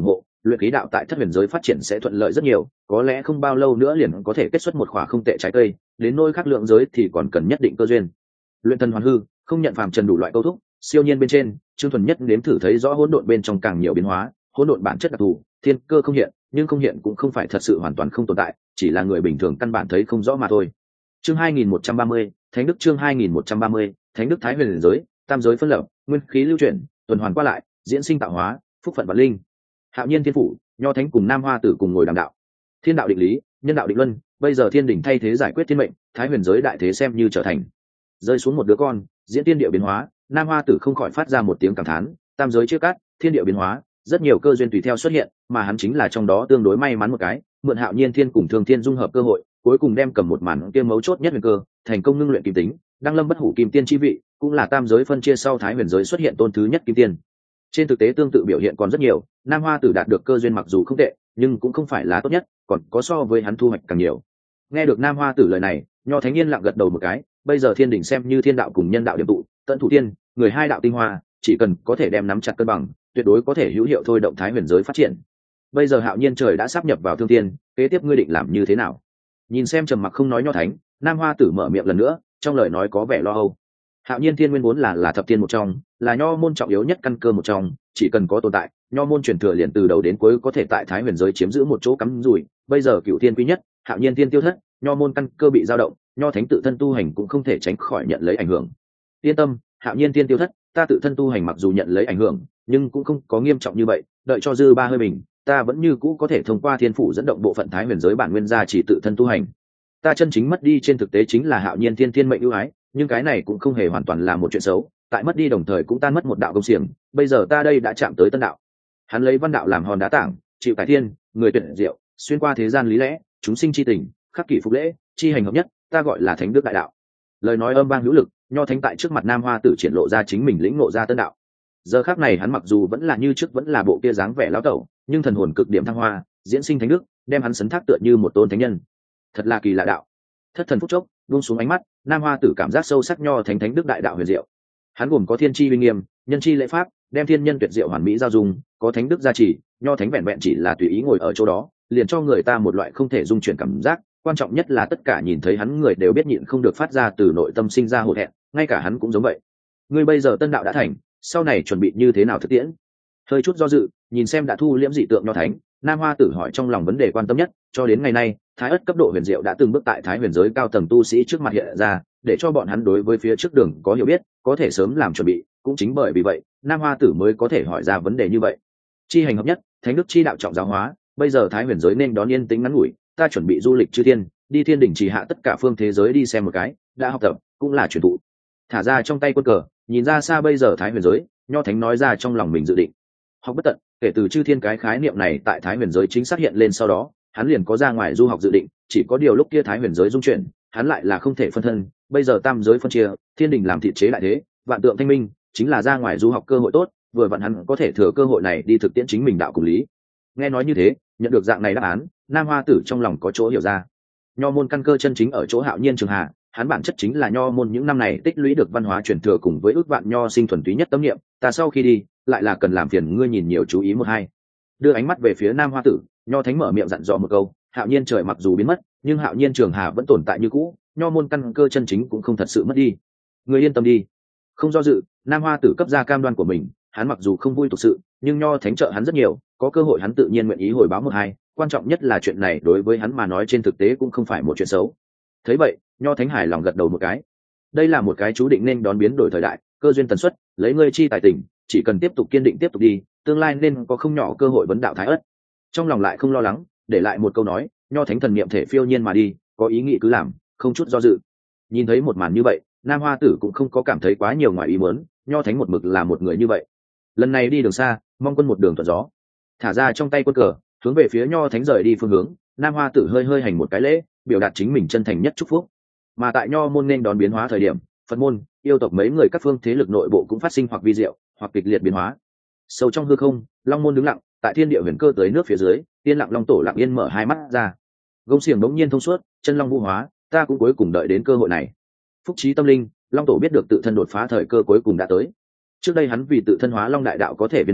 luyện khí đạo tại thất huyền giới phát triển sẽ thuận lợi rất nhiều, có lẽ không bao lâu nữa liền có thể kết xuất một khỏa không tệ trái cây, đến nôi khác lượng giới thì còn cần nhất định cơ duyên. Luyện thần hoàn hư, không nhận phàm trần đủ loại câu thúc, siêu nhiên bên trên, Trương Thuần nhất nếm thử thấy rõ hỗn độn bên trong càng nhiều biến hóa, hỗn độn bản chất đặc thù, thiên cơ không hiện, nhưng không hiện cũng không phải thật sự hoàn toàn không tồn tại, chỉ là người bình thường căn bản thấy không rõ mà thôi. Chương hai nghìn một trăm ba mươi, Thánh đức chương hai nghìn một trăm ba mươi, Thánh đức Thái Huyền giới, tam giới phân lập, nguyên khí lưu chuyển, tuần hoàn qua lại, diễn sinh tạo hóa, phúc phận và linh. Hạo Nhiên Thiên Phủ, Nho Thánh cùng Nam Hoa Tử cùng ngồi đàm đạo. Thiên đạo định lý, nhân đạo định luân, bây giờ thiên đỉnh thay thế giải quyết thiên mệnh, Thái Huyền giới đại thế xem như trở thành. Rơi xuống một đứa con, diễn tiên địa biến hóa, Nam Hoa Tử không khỏi phát ra một tiếng cảm thán, tam giới chia cắt, thiên địa biến hóa, rất nhiều cơ duyên tùy theo xuất hiện, mà hắn chính là trong đó tương đối may mắn một cái, mượn Hạo Nhiên Thiên cùng Thương Thiên dung hợp cơ hội, cuối cùng đem cầm một màn kia mấu chốt nhất huyền cơ, thành công ngưng luyện kim tính, đăng lâm bất hủ kim tiên chi vị, cũng là tam giới phân chia sau Thái Huyền giới xuất hiện tôn thứ nhất kim tiên. Trên thực tế tương tự biểu hiện còn rất nhiều, Nam Hoa Tử đạt được cơ duyên mặc dù không tệ, nhưng cũng không phải là tốt nhất, còn có so với hắn thu hoạch càng nhiều. Nghe được Nam Hoa Tử lời này, Nho Thánh Nhiên lặng gật đầu một cái, bây giờ thiên đỉnh xem như thiên đạo cùng nhân đạo điểm tụ, tận thủ thiên, người hai đạo tinh hoa, chỉ cần có thể đem nắm chặt cân bằng, tuyệt đối có thể hữu hiệu thôi động Thái Huyền giới phát triển. Bây giờ Hạo Nhiên trời đã sáp nhập vào Thương Thiên, kế tiếp ngươi định làm như thế nào? Nhìn xem trầm mặc không nói Nho Thánh, Nam Hoa Tử mở miệng lần nữa, trong lời nói có vẻ lo âu. Hạo Nhiên Thiên nguyên vốn là là thập tiên một trong, là nho môn trọng yếu nhất căn cơ một trong, chỉ cần có tồn tại, nho môn truyền thừa liền từ đầu đến cuối có thể tại Thái Huyền giới chiếm giữ một chỗ cắm rủi. Bây giờ Cửu Thiên quý nhất, Hạo Nhiên Thiên tiêu thất, nho môn căn cơ bị dao động, nho thánh tự thân tu hành cũng không thể tránh khỏi nhận lấy ảnh hưởng. Yên tâm, Hạo Nhiên Thiên tiêu thất, ta tự thân tu hành mặc dù nhận lấy ảnh hưởng, nhưng cũng không có nghiêm trọng như vậy, đợi cho dư ba hơi bình, ta vẫn như cũ có thể thông qua thiên phủ dẫn động bộ phận Thái Huyền giới bản nguyên gia chỉ tự thân tu hành. Ta chân chính mất đi trên thực tế chính là Hạo Nhiên Thiên thiên mệnh ưu ái, nhưng cái này cũng không hề hoàn toàn là một chuyện xấu, tại mất đi đồng thời cũng tan mất một đạo công xiềng, bây giờ ta đây đã chạm tới tân đạo. Hắn lấy văn đạo làm hòn đá tảng, chịu cải thiên, người tuyệt diệu, xuyên qua thế gian lý lẽ, chúng sinh chi tình, khắc kỷ phục lễ, chi hành hợp nhất, ta gọi là thánh đức đại đạo. Lời nói âm vang hữu lực, Nho Thánh tại trước mặt Nam Hoa Tử triển lộ ra chính mình lĩnh ngộ ra tân đạo. Giờ khắc này hắn mặc dù vẫn là như trước vẫn là bộ kia dáng vẻ lão tẩu, nhưng thần hồn cực điểm thăng hoa, diễn sinh thánh đức, đem hắn sấn thác tựa như một tôn thánh nhân. Thật là kỳ lạ đạo. Thất thần phút chốc, buông xuống ánh mắt, Nam Hoa Tử cảm giác sâu sắc Nho Thánh thánh đức đại đạo huyền diệu. Hắn gồm có thiên chi uy nghiêm, nhân chi lễ pháp, đem thiên nhân tuyệt diệu hoàn mỹ giao dung, có thánh đức gia trì, Nho Thánh vẹn vẹn chỉ là tùy ý ngồi ở chỗ đó, liền cho người ta một loại không thể dung chuyển cảm giác. Quan trọng nhất là tất cả nhìn thấy hắn người đều biết nhịn không được phát ra từ nội tâm sinh ra hổ thẹn, ngay cả hắn cũng giống vậy. Ngươi bây giờ tân đạo đã thành, sau này chuẩn bị như thế nào thực tiễn? Hơi chút do dự, nhìn xem đã thu liễm dị tượng Nho Thánh, Nam Hoa Tử hỏi trong lòng vấn đề quan tâm nhất, cho đến ngày nay, Thái Ất cấp độ huyền diệu đã từng bước tại Thái Huyền giới cao tầng tu sĩ trước mặt hiện ra, để cho bọn hắn đối với phía trước đường có hiểu biết, có thể sớm làm chuẩn bị, cũng chính bởi vì vậy, Nam Hoa Tử mới có thể hỏi ra vấn đề như vậy. Chi hành hợp nhất, thánh đức chi đạo trọng giáo hóa, bây giờ Thái Huyền giới nên đón yên tĩnh ngắn ngủi, ta chuẩn bị du lịch chư thiên, đi thiên đỉnh chỉ hạ tất cả phương thế giới đi xem một cái, đã học tập, cũng là truyền thụ. Thả ra trong tay quân cờ, nhìn ra xa bây giờ Thái Huyền giới, Nho Thánh nói ra trong lòng mình dự định. Học bất tận, kể từ chư thiên cái khái niệm này tại Thái Huyền giới chính xác hiện lên sau đó, hắn liền có ra ngoài du học dự định, chỉ có điều lúc kia Thái Huyền giới dung chuyển, hắn lại là không thể phân thân, bây giờ tam giới phân chia, thiên đình làm thị chế đại thế, vạn tượng thanh minh, chính là ra ngoài du học cơ hội tốt, vừa vặn hắn có thể thừa cơ hội này đi thực tiễn chính mình đạo cùng lý. Nghe nói như thế, nhận được dạng này đáp án, Nam Hoa Tử trong lòng có chỗ hiểu ra. Nho môn căn cơ chân chính ở chỗ Hạo Nhiên Trường Hà, hắn bản chất chính là nho môn những năm này tích lũy được văn hóa truyền thừa cùng với ước vạn nho sinh thuần túy nhất tâm niệm, ta sau khi đi, lại là cần làm phiền ngươi nhìn nhiều chú ý một hai. Đưa ánh mắt về phía Nam Hoa Tử, Nho Thánh mở miệng dặn dò một câu, Hạo Nhiên trời mặc dù biến mất, nhưng Hạo Nhiên Trường Hà vẫn tồn tại như cũ, nho môn căn cơ chân chính cũng không thật sự mất đi. Ngươi yên tâm đi. Không do dự, Nam Hoa Tử cấp ra cam đoan của mình, hắn mặc dù không vui thực sự, nhưng Nho Thánh trợ hắn rất nhiều, có cơ hội hắn tự nhiên nguyện ý hồi báo một hai, quan trọng nhất là chuyện này đối với hắn mà nói trên thực tế cũng không phải một chuyện xấu. Thấy vậy, Nho Thánh hài lòng gật đầu một cái. Đây là một cái chú định nên đón biến đổi thời đại, cơ duyên tần suất, lấy ngươi chi tài tình, chỉ cần tiếp tục kiên định tiếp tục đi, tương lai nên có không nhỏ cơ hội vấn đạo Thái Ất. Trong lòng lại không lo lắng, để lại một câu nói, Nho Thánh thần niệm thể phiêu nhiên mà đi, có ý nghĩ cứ làm, không chút do dự. Nhìn thấy một màn như vậy, Nam Hoa Tử cũng không có cảm thấy quá nhiều ngoài ý muốn, Nho Thánh một mực là một người như vậy. Lần này đi đường xa, mong quân một đường thuận gió. Thả ra trong tay quân cờ, hướng về phía Nho Thánh rời đi phương hướng, Nam Hoa Tử hơi hơi hành một cái lễ, biểu đạt chính mình chân thành nhất chúc phúc. Mà tại Nho môn nên đón biến hóa thời điểm, Phật môn, yêu tộc mấy người các phương thế lực nội bộ cũng phát sinh hoặc vi diệu, hoặc kịch liệt biến hóa. Sâu trong hư không, Long môn đứng lặng, tại thiên địa huyền cơ tới nước phía dưới, Tiên Lặng Long tổ lặng yên mở hai mắt ra. Gông xiềng đống nhiên thông suốt, chân long vũ hóa, ta cũng cuối cùng đợi đến cơ hội này. Phúc trí tâm linh, Long tổ biết được tự thân đột phá thời cơ cuối cùng đã tới. Trước đây hắn vì tự thân hóa long đại đạo có thể viên mãn,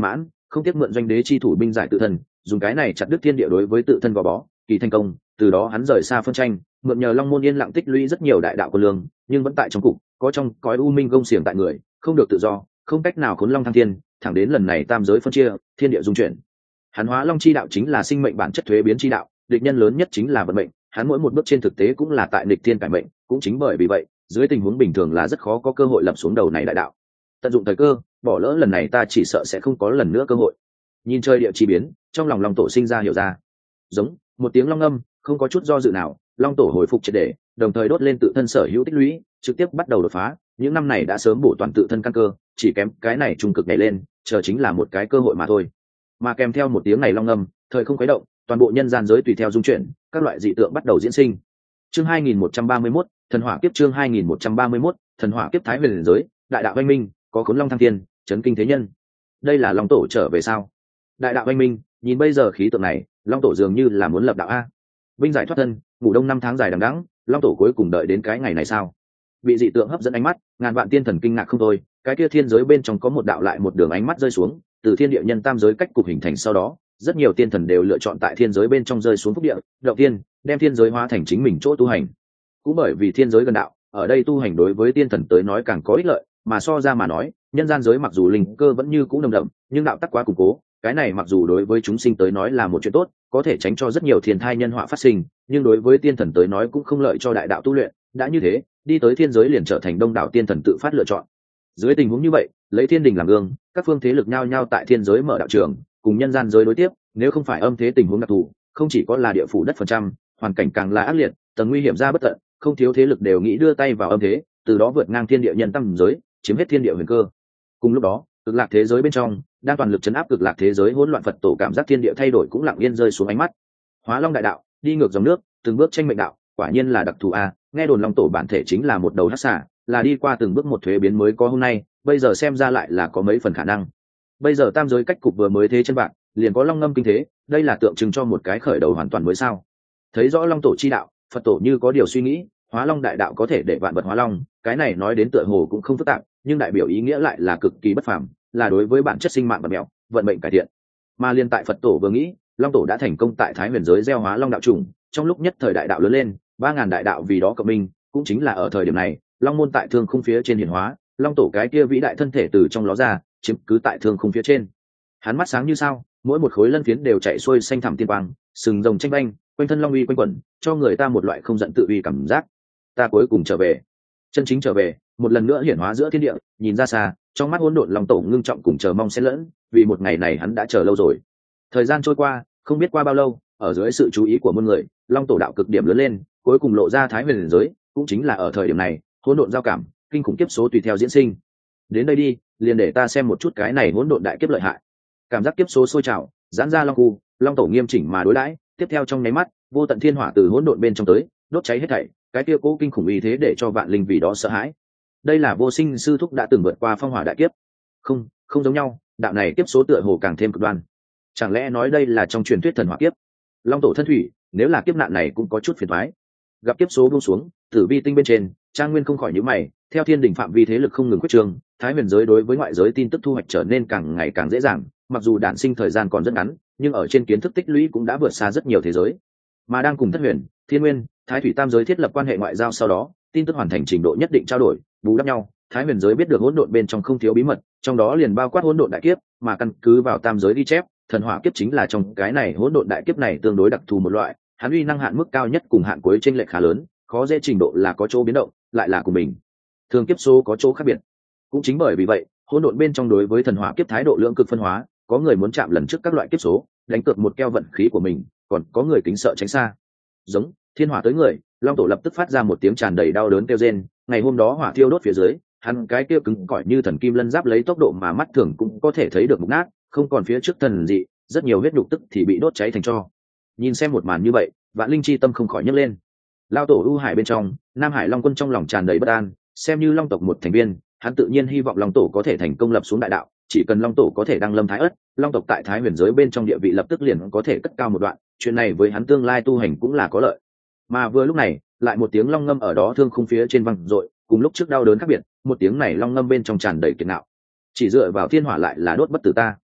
không tiếc mượn doanh đế chi thủ binh giải tự thân, dùng cái này chặt đứt thiên địa đối với tự thân gò bó, kỳ thành công. Từ đó hắn rời xa phân tranh, mượn nhờ Long Môn yên lặng tích lũy rất nhiều đại đạo quân lương, nhưng vẫn tại trong cục, có trong cõi u minh gông xiềng tại người, không được tự do, không cách nào khốn long thăng thiên, thẳng đến lần này tam giới phân chia, thiên địa dung chuyển. Hắn hóa long chi đạo chính là sinh mệnh bản chất thuế biến chi đạo, địch nhân lớn nhất chính là vận mệnh, hắn mỗi một bước trên thực tế cũng là tại nghịch thiên cải mệnh, cũng chính bởi vì vậy, dưới tình huống bình thường là rất khó có cơ hội lập xuống đầu này đại đạo. Tận dụng thời cơ, bỏ lỡ lần này ta chỉ sợ sẽ không có lần nữa cơ hội. Nhìn trời địa chi biến, trong lòng Long Tổ sinh ra hiểu ra. Giống một tiếng long âm, không có chút do dự nào, Long Tổ hồi phục triệt để, đồng thời đốt lên tự thân sở hữu tích lũy, trực tiếp bắt đầu đột phá. Những năm này đã sớm bổ toàn tự thân căn cơ, chỉ kém cái này trung cực nhảy lên, chờ chính là một cái cơ hội mà thôi. Mà kèm theo một tiếng này long âm, thời không khuấy động, toàn bộ nhân gian giới tùy theo dung chuyển, các loại dị tượng bắt đầu diễn sinh. Chương hai nghìn một trăm ba mươi mốt, thần hỏa kiếp. Chương hai nghìn một trăm ba mươi mốt, thần hỏa kiếp. Thái huyền giới, đại đạo anh minh, có khốn long thăng thiên, chấn kinh thế nhân. Đây là Long Tổ trở về sao? Đại đạo anh minh, nhìn bây giờ khí tượng này, Long Tổ dường như là muốn lập đạo a. Binh giải thoát thân, ngủ đông năm tháng dài đằng đẵng, Long Tổ cuối cùng đợi đến cái ngày này sao? Bị dị tượng hấp dẫn ánh mắt, ngàn vạn tiên thần kinh ngạc không thôi. Cái kia thiên giới bên trong có một đạo lại một đường ánh mắt rơi xuống, từ thiên địa nhân tam giới cách cục hình thành sau đó, rất nhiều tiên thần đều lựa chọn tại thiên giới bên trong rơi xuống phúc địa, động tiên, đem thiên giới hóa thành chính mình chỗ tu hành. Cũng bởi vì thiên giới gần đạo, ở đây tu hành đối với tiên thần tới nói càng có ích lợi, mà so ra mà nói, nhân gian giới mặc dù linh cơ vẫn như cũ nồng đậm, nhưng đạo tắc quá củng cố, cái này mặc dù đối với chúng sinh tới nói là một chuyện tốt, có thể tránh cho rất nhiều thiên thai nhân họa phát sinh, nhưng đối với tiên thần tới nói cũng không lợi cho đại đạo tu luyện. Đã như thế, đi tới thiên giới liền trở thành đông đảo tiên thần tự phát lựa chọn. Dưới tình huống như vậy, lấy thiên đình làm gương, các phương thế lực nhao nhao tại thiên giới mở đạo trường, cùng nhân gian giới đối tiếp. Nếu không phải âm thế tình huống đặc thù, không chỉ có là địa phủ đất phần trăm, hoàn cảnh càng là ác liệt, tầng nguy hiểm ra bất tận, không thiếu thế lực đều nghĩ đưa tay vào âm thế, từ đó vượt ngang thiên địa nhân tam giới, chiếm hết thiên địa huyền cơ. Cùng lúc đó, cực lạc thế giới bên trong đang toàn lực chấn áp cực lạc thế giới hỗn loạn, Phật tổ cảm giác thiên địa thay đổi cũng lặng yên rơi xuống ánh mắt. Hóa long đại đạo, đi ngược dòng nước, từng bước tranh mệnh đạo, quả nhiên là đặc thù a. Nghe đồn Long Tổ bản thể chính là một đầu hắc xà, là đi qua từng bước một thuế biến mới có hôm nay, bây giờ xem ra lại là có mấy phần khả năng. Bây giờ tam giới cách cục vừa mới thế chân bạc, liền có long ngâm kinh thế, đây là tượng trưng cho một cái khởi đầu hoàn toàn mới sao? Thấy rõ Long Tổ chi đạo, Phật tổ như có điều suy nghĩ, hóa long đại đạo có thể để vạn vật hóa long, cái này nói đến tựa hồ cũng không phức tạp, nhưng đại biểu ý nghĩa lại là cực kỳ bất phàm, là đối với bản chất sinh mạng vật mèo, vận mệnh cải thiện. Mà liên tại Phật tổ vừa nghĩ, Long Tổ đã thành công tại Thái huyền giới gieo hóa long đạo trùng, trong lúc nhất thời đại đạo lớn lên, ba ngàn đại đạo vì đó cộng minh, cũng chính là ở thời điểm này, long môn tại thương khung phía trên hiển hóa, Long Tổ cái kia vĩ đại thân thể từ trong ló ra, chiếm cứ tại thương khung phía trên. Hắn mắt sáng như sao, mỗi một khối lân phiến đều chạy xuôi xanh thẳm tiên quang, sừng rồng tranh banh, quanh thân long uy quanh quẩn, cho người ta một loại không giận tự uy cảm giác. Ta cuối cùng trở về, chân chính trở về, một lần nữa hiển hóa giữa thiên địa, nhìn ra xa, trong mắt hỗn độn Long Tổ ngưng trọng cùng chờ mong xen lẫn, vì một ngày này hắn đã chờ lâu rồi. Thời gian trôi qua, không biết qua bao lâu, ở dưới sự chú ý của muôn người, Long Tổ đạo cực điểm lớn lên, cuối cùng lộ ra Thái huyền giới, cũng chính là ở thời điểm này, hỗn độn giao cảm, kinh khủng kiếp số tùy theo diễn sinh. Đến đây đi, liền để ta xem một chút cái này hỗn độn đại kiếp lợi hại. Cảm giác kiếp số sôi trào, giãn ra long khu, Long Tổ nghiêm chỉnh mà đối đãi, tiếp theo trong nháy mắt, vô tận thiên hỏa từ hỗn độn bên trong tới, đốt cháy hết thảy, cái kia cố kinh khủng ý thế để cho vạn linh vì đó sợ hãi. Đây là vô sinh sư thúc đã từng vượt qua phong hỏa đại kiếp. Không, không giống nhau, đạo này kiếp số tựa hồ càng thêm cực đoan. Chẳng lẽ nói đây là trong truyền thuyết thần hỏa kiếp? Long Tổ thân thủy, nếu là kiếp nạn này cũng có chút phiền toái. Gặp kiếp số buông xuống, tử vi tinh bên trên, Trang Nguyên không khỏi nhíu mày, theo thiên đỉnh phạm vi thế lực không ngừng quyết trường, Thái huyền giới đối với ngoại giới tin tức thu hoạch trở nên càng ngày càng dễ dàng, mặc dù đản sinh thời gian còn rất ngắn, nhưng ở trên kiến thức tích lũy cũng đã vượt xa rất nhiều thế giới. Mà đang cùng Thất Huyền, Thiên Nguyên, Thái Thủy tam giới thiết lập quan hệ ngoại giao sau đó, tin tức hoàn thành trình độ nhất định trao đổi, bù đắp nhau, Thái huyền giới biết được hỗn độn bên trong không thiếu bí mật, trong đó liền bao quát hỗn độn đại kiếp, mà căn cứ vào tam giới ghi chép, thần hỏa kiếp chính là trong cái này hỗn độn đại kiếp này tương đối đặc thù một loại, hắn uy năng hạn mức cao nhất cùng hạn cuối chênh lệch khá lớn, khó dễ trình độ là có chỗ biến động, lại là của mình. Thường kiếp số có chỗ khác biệt. Cũng chính bởi vì vậy, hỗn độn bên trong đối với thần hỏa kiếp thái độ lưỡng cực phân hóa, có người muốn chạm lần trước các loại kiếp số, đánh cược một keo vận khí của mình, còn có người kính sợ tránh xa. Giống thiên hỏa tới người, Long Tổ lập tức phát ra một tiếng tràn đầy đau đớn kêu rên, ngày hôm đó hỏa thiêu đốt phía dưới, hắn cái kia cứng cỏi như thần kim lân giáp lấy tốc độ mà mắt thường cũng có thể thấy được mục nát, không còn phía trước thần dị, rất nhiều huyết nhục tức thì bị đốt cháy thành tro. Nhìn xem một màn như vậy, vạn linh chi tâm không khỏi nhấc lên. Lao Tổ u hải bên trong, Nam Hải Long Quân trong lòng tràn đầy bất an, xem như Long tộc một thành viên, hắn tự nhiên hy vọng Long Tổ có thể thành công lập xuống đại đạo, chỉ cần Long Tổ có thể đăng lâm thái ất, Long tộc tại Thái huyền giới bên trong địa vị lập tức liền có thể cất cao một đoạn, chuyện này với hắn tương lai tu hành cũng là có lợi. Mà vừa lúc này, lại một tiếng long ngâm ở đó thương khung phía trên vang dội, cùng lúc trước đau đớn khác biệt, một tiếng này long ngâm bên trong tràn đầy kiệt nạo. Chỉ dựa vào thiên hỏa lại là đốt bất tử ta.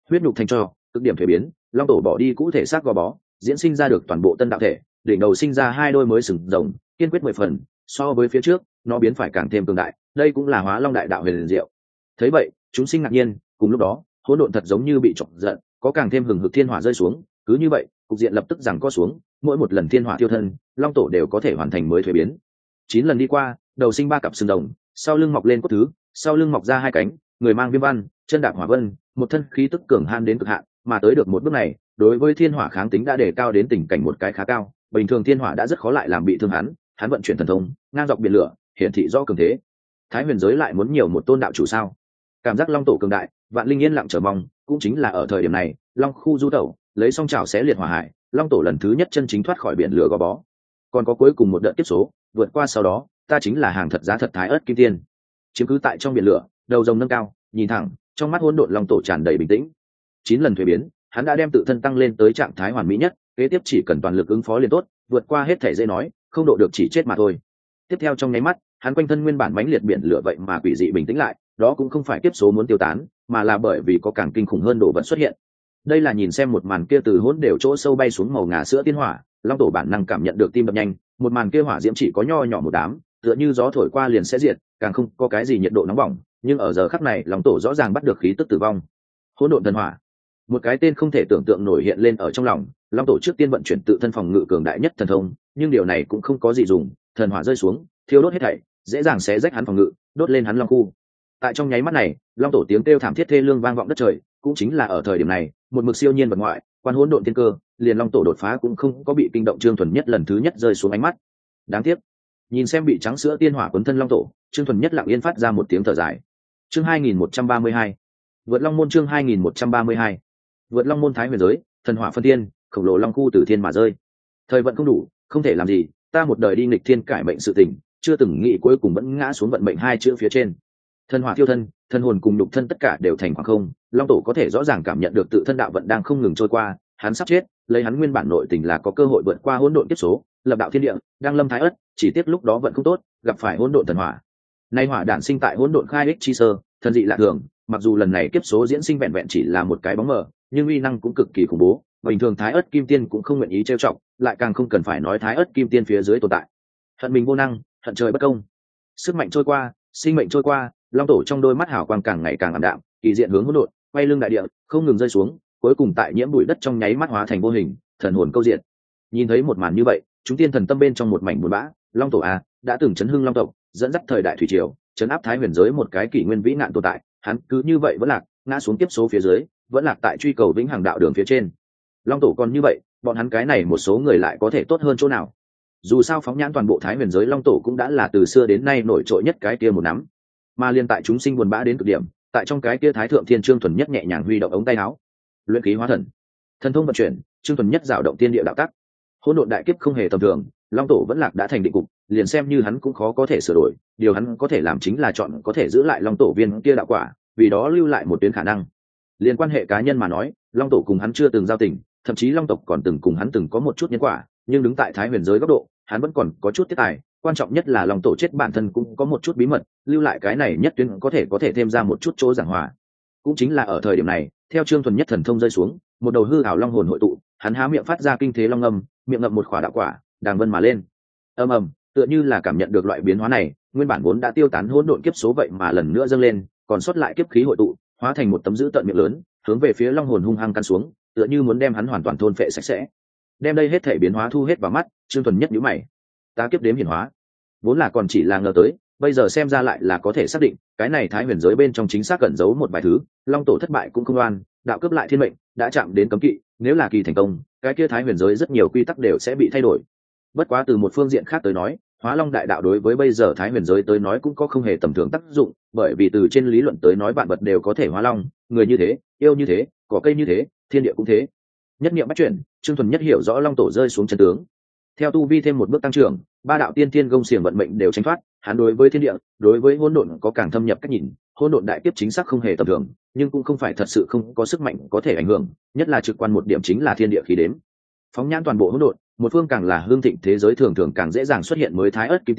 huyết nhục thành cho cực điểm thuế biến, long tổ bỏ đi cũ thể xác gò bó, diễn sinh ra được toàn bộ tân đạo thể, đỉnh đầu sinh ra hai đôi mới sừng rồng, kiên quyết mười phần, so với phía trước nó biến phải càng thêm cường đại. Đây cũng là hóa long đại đạo huyền diệu. Thấy vậy chúng sinh ngạc nhiên, cùng lúc đó hỗn độn thật giống như bị chọc giận, có càng thêm hừng hực thiên hỏa rơi xuống. Cứ như vậy cục diện lập tức giằng co xuống, mỗi một lần thiên hỏa tiêu thân long tổ đều có thể hoàn thành mới thuế biến. Chín lần đi qua, đầu sinh ba cặp sừng rồng, sau lưng mọc lên cốt thứ, sau lưng mọc ra hai cánh, người mang viêm văn, chân đạp hỏa vân, một thân khí tức cường han đến cực hạn. Mà tới được một bước này, đối với thiên hỏa kháng tính đã đề cao đến tình cảnh một cái khá cao. Bình thường thiên hỏa đã rất khó lại làm bị thương hắn, hắn vận chuyển thần thông ngang dọc biển lửa, hiển thị rõ cường thế. Thái huyền giới lại muốn nhiều một tôn đạo chủ sao? Cảm giác long tổ cường đại, vạn linh yên lặng chờ mong. Cũng chính là ở thời điểm này, long khu du tẩu lấy song chảo xé liệt hỏa hải, long tổ lần thứ nhất chân chính thoát khỏi biển lửa gò bó. Còn có cuối cùng một đợt tiếp số vượt qua, sau đó ta chính là hàng thật giá thật thái ớt kim tiên, chiếm cứ tại trong biển lửa, đầu rồng nâng cao nhìn thẳng, trong mắt hỗn độn long tổ tràn đầy bình tĩnh. Chín lần thuế biến, hắn đã đem tự thân tăng lên tới trạng thái hoàn mỹ nhất, kế tiếp chỉ cần toàn lực ứng phó liền tốt, vượt qua hết thể dễ nói, không độ được chỉ chết mà thôi. Tiếp theo trong nháy mắt, hắn quanh thân nguyên bản mãnh liệt biển lửa vậy mà quỷ dị bình tĩnh lại, đó cũng không phải kiếp số muốn tiêu tán, mà là bởi vì có càng kinh khủng hơn đồ vật xuất hiện. Đây là nhìn xem một màn kia từ hỗn đều chỗ sâu bay xuống màu ngà sữa tiên hỏa, long tổ bản năng cảm nhận được tim đập nhanh. Một màn kia hỏa diễm chỉ có nho nhỏ một đám, tựa như gió thổi qua liền sẽ diệt, càng không có cái gì nhiệt độ nóng bỏng. Nhưng ở giờ khắc này, long tổ rõ ràng bắt được khí tức tử vong. Hỗn độn thần hỏa, một cái tên không thể tưởng tượng nổi hiện lên ở trong lòng. Long tổ trước tiên vận chuyển tự thân phòng ngự cường đại nhất thần thông, nhưng điều này cũng không có gì dùng. Thần hỏa rơi xuống, thiêu đốt hết thảy, dễ dàng xé rách hắn phòng ngự, đốt lên hắn long khu. Tại trong nháy mắt này, long tổ tiếng kêu thảm thiết thê lương vang vọng đất trời. Cũng chính là ở thời điểm này, một mực siêu nhiên vật ngoại, quan hỗn độn thiên cơ, liền long tổ đột phá cũng không có bị kinh động. Trương Thuần Nhất lần thứ nhất rơi xuống ánh mắt. Đáng tiếc, nhìn xem bị trắng sữa tiên hỏa cuốn thân long tổ, Trương Thuần Nhất lặng yên phát ra một tiếng thở dài. Chương hai nghìn một trăm ba mươi hai, vượt long môn. Chương hai nghìn một trăm ba mươi hai, vượt long môn. Thái huyền giới, thần hỏa phân thiên, khổng lồ long khu từ thiên mà rơi. Thời vận không đủ, không thể làm gì, ta một đời đi nghịch thiên cải mệnh sự tình, chưa từng nghĩ cuối cùng vẫn ngã xuống vận mệnh hai chữ phía trên. Thần hỏa thiêu thân, thân hồn cùng nhục thân tất cả đều thành khoảng không. Long tổ có thể rõ ràng cảm nhận được tự thân đạo vận đang không ngừng trôi qua, hắn sắp chết, lấy hắn nguyên bản nội tình là có cơ hội vượt qua hỗn độn kiếp số, lập đạo thiên địa, đang lâm thái ất, chỉ tiếc lúc đó vận không tốt, gặp phải hỗn độn thần hỏa. Nay hỏa đản sinh tại hỗn độn khai ích chi sơ, thần dị lạ thường, mặc dù lần này kiếp số diễn sinh vẹn vẹn chỉ là một cái bóng mờ, nhưng uy năng cũng cực kỳ khủng bố, bình thường thái ất kim tiên cũng không nguyện ý trêu chọc, lại càng không cần phải nói thái ất kim tiên phía dưới tồn tại. Hận mình vô năng, hận trời bất công. Sức mạnh trôi qua, sinh mệnh trôi qua, long tổ trong đôi mắt hào quang càng ngày càng ảm đạm, kỳ diện hướng hỗn độn, quay lưng đại địa, không ngừng rơi xuống, cuối cùng tại nhiễm bụi đất trong nháy mắt hóa thành vô hình, thần hồn câu diện. Nhìn thấy một màn như vậy, chúng tiên thần tâm bên trong một mảnh buồn bã. Long tổ a, đã từng chấn hưng long tộc, dẫn dắt thời đại thủy triều, chấn áp thái huyền giới một cái kỷ nguyên vĩ nạn tồn tại, hắn cứ như vậy vẫn lạc, ngã xuống tiếp số phía dưới, vẫn lạc tại truy cầu vĩnh hằng đạo đường phía trên. Long tổ còn như vậy, bọn hắn cái này một số người lại có thể tốt hơn chỗ nào? Dù sao phóng nhãn toàn bộ thái huyền giới, long tổ cũng đã là từ xưa đến nay nổi trội nhất cái kia một nắm. Mà liên tại chúng sinh buồn bã đến cực điểm, tại trong cái kia thái thượng thiên Trương Thuần Nhất nhẹ nhàng huy động ống tay áo, luyện khí hóa thần, thần thông vận chuyển, Trương Thuần Nhất dạo động tiên địa đạo tắc. Hỗn độn đại kiếp không hề tầm thường, long tổ vẫn lạc đã thành định cục, liền xem như hắn cũng khó có thể sửa đổi. Điều hắn có thể làm chính là chọn có thể giữ lại long tổ viên kia đạo quả, vì đó lưu lại một tuyến khả năng. Liên quan hệ cá nhân mà nói, long tổ cùng hắn chưa từng giao tình, thậm chí long tộc còn từng cùng hắn từng có một chút nhân quả, nhưng đứng tại thái huyền giới góc độ, hắn vẫn còn có chút tiết tài. Quan trọng nhất là long tổ chết bản thân cũng có một chút bí mật, lưu lại cái này nhất tuyến có thể có thể thêm ra một chút chỗ giảng hòa. Cũng chính là ở thời điểm này, theo Trương Thuần Nhất thần thông rơi xuống, một đầu hư ảo long hồn hội tụ, hắn há miệng phát ra kinh thế long âm, miệng ngậm một khỏa đạo quả, đàng vân mà lên. Ầm ầm, tựa như là cảm nhận được loại biến hóa này, nguyên bản vốn đã tiêu tán hỗn độn kiếp số vậy mà lần nữa dâng lên, còn sót lại kiếp khí hội tụ, hóa thành một tấm dữ tợn miệng lớn, hướng về phía long hồn hung hăng căn xuống, tựa như muốn đem hắn hoàn toàn thôn phệ sạch sẽ. Đem đây hết thể biến hóa thu hết vào mắt, Trương Thuần Nhất nhíu mày. Ta kiếp đếm hiển hóa, vốn là còn chỉ là ngờ tới, bây giờ xem ra lại là có thể xác định, cái này thái huyền giới bên trong chính xác cẩn giấu một vài thứ. Long tổ thất bại cũng không oan, đạo cướp lại thiên mệnh, đã chạm đến cấm kỵ, nếu là kỳ thành công, cái kia thái huyền giới rất nhiều quy tắc đều sẽ bị thay đổi. Bất quá từ một phương diện khác tới nói, hóa long đại đạo đối với bây giờ thái huyền giới tới nói cũng có không hề tầm thường tác dụng, bởi vì từ trên lý luận tới nói vạn vật đều có thể hóa long, người như thế, yêu như thế, cỏ cây như thế, thiên địa cũng thế. Nhất niệm bắt chuyển, Trương Thuần Nhất hiểu rõ long tổ rơi xuống chân tướng. Theo tu vi thêm một bước tăng trưởng, ba đạo tiên tiên gông xiềng vận mệnh đều tránh thoát, hắn đối với thiên địa, đối với hỗn độn có càng thâm nhập cách nhìn. Hỗn độn đại kiếp chính xác không hề tầm thường, nhưng cũng không phải thật sự không có sức mạnh có thể ảnh hưởng, nhất là trực quan một điểm chính là thiên địa khí đếm. Phóng nhãn toàn bộ hỗn độn, một phương càng là hương thịnh thế giới thường thường càng dễ dàng xuất hiện mới thái ớt kim tiên,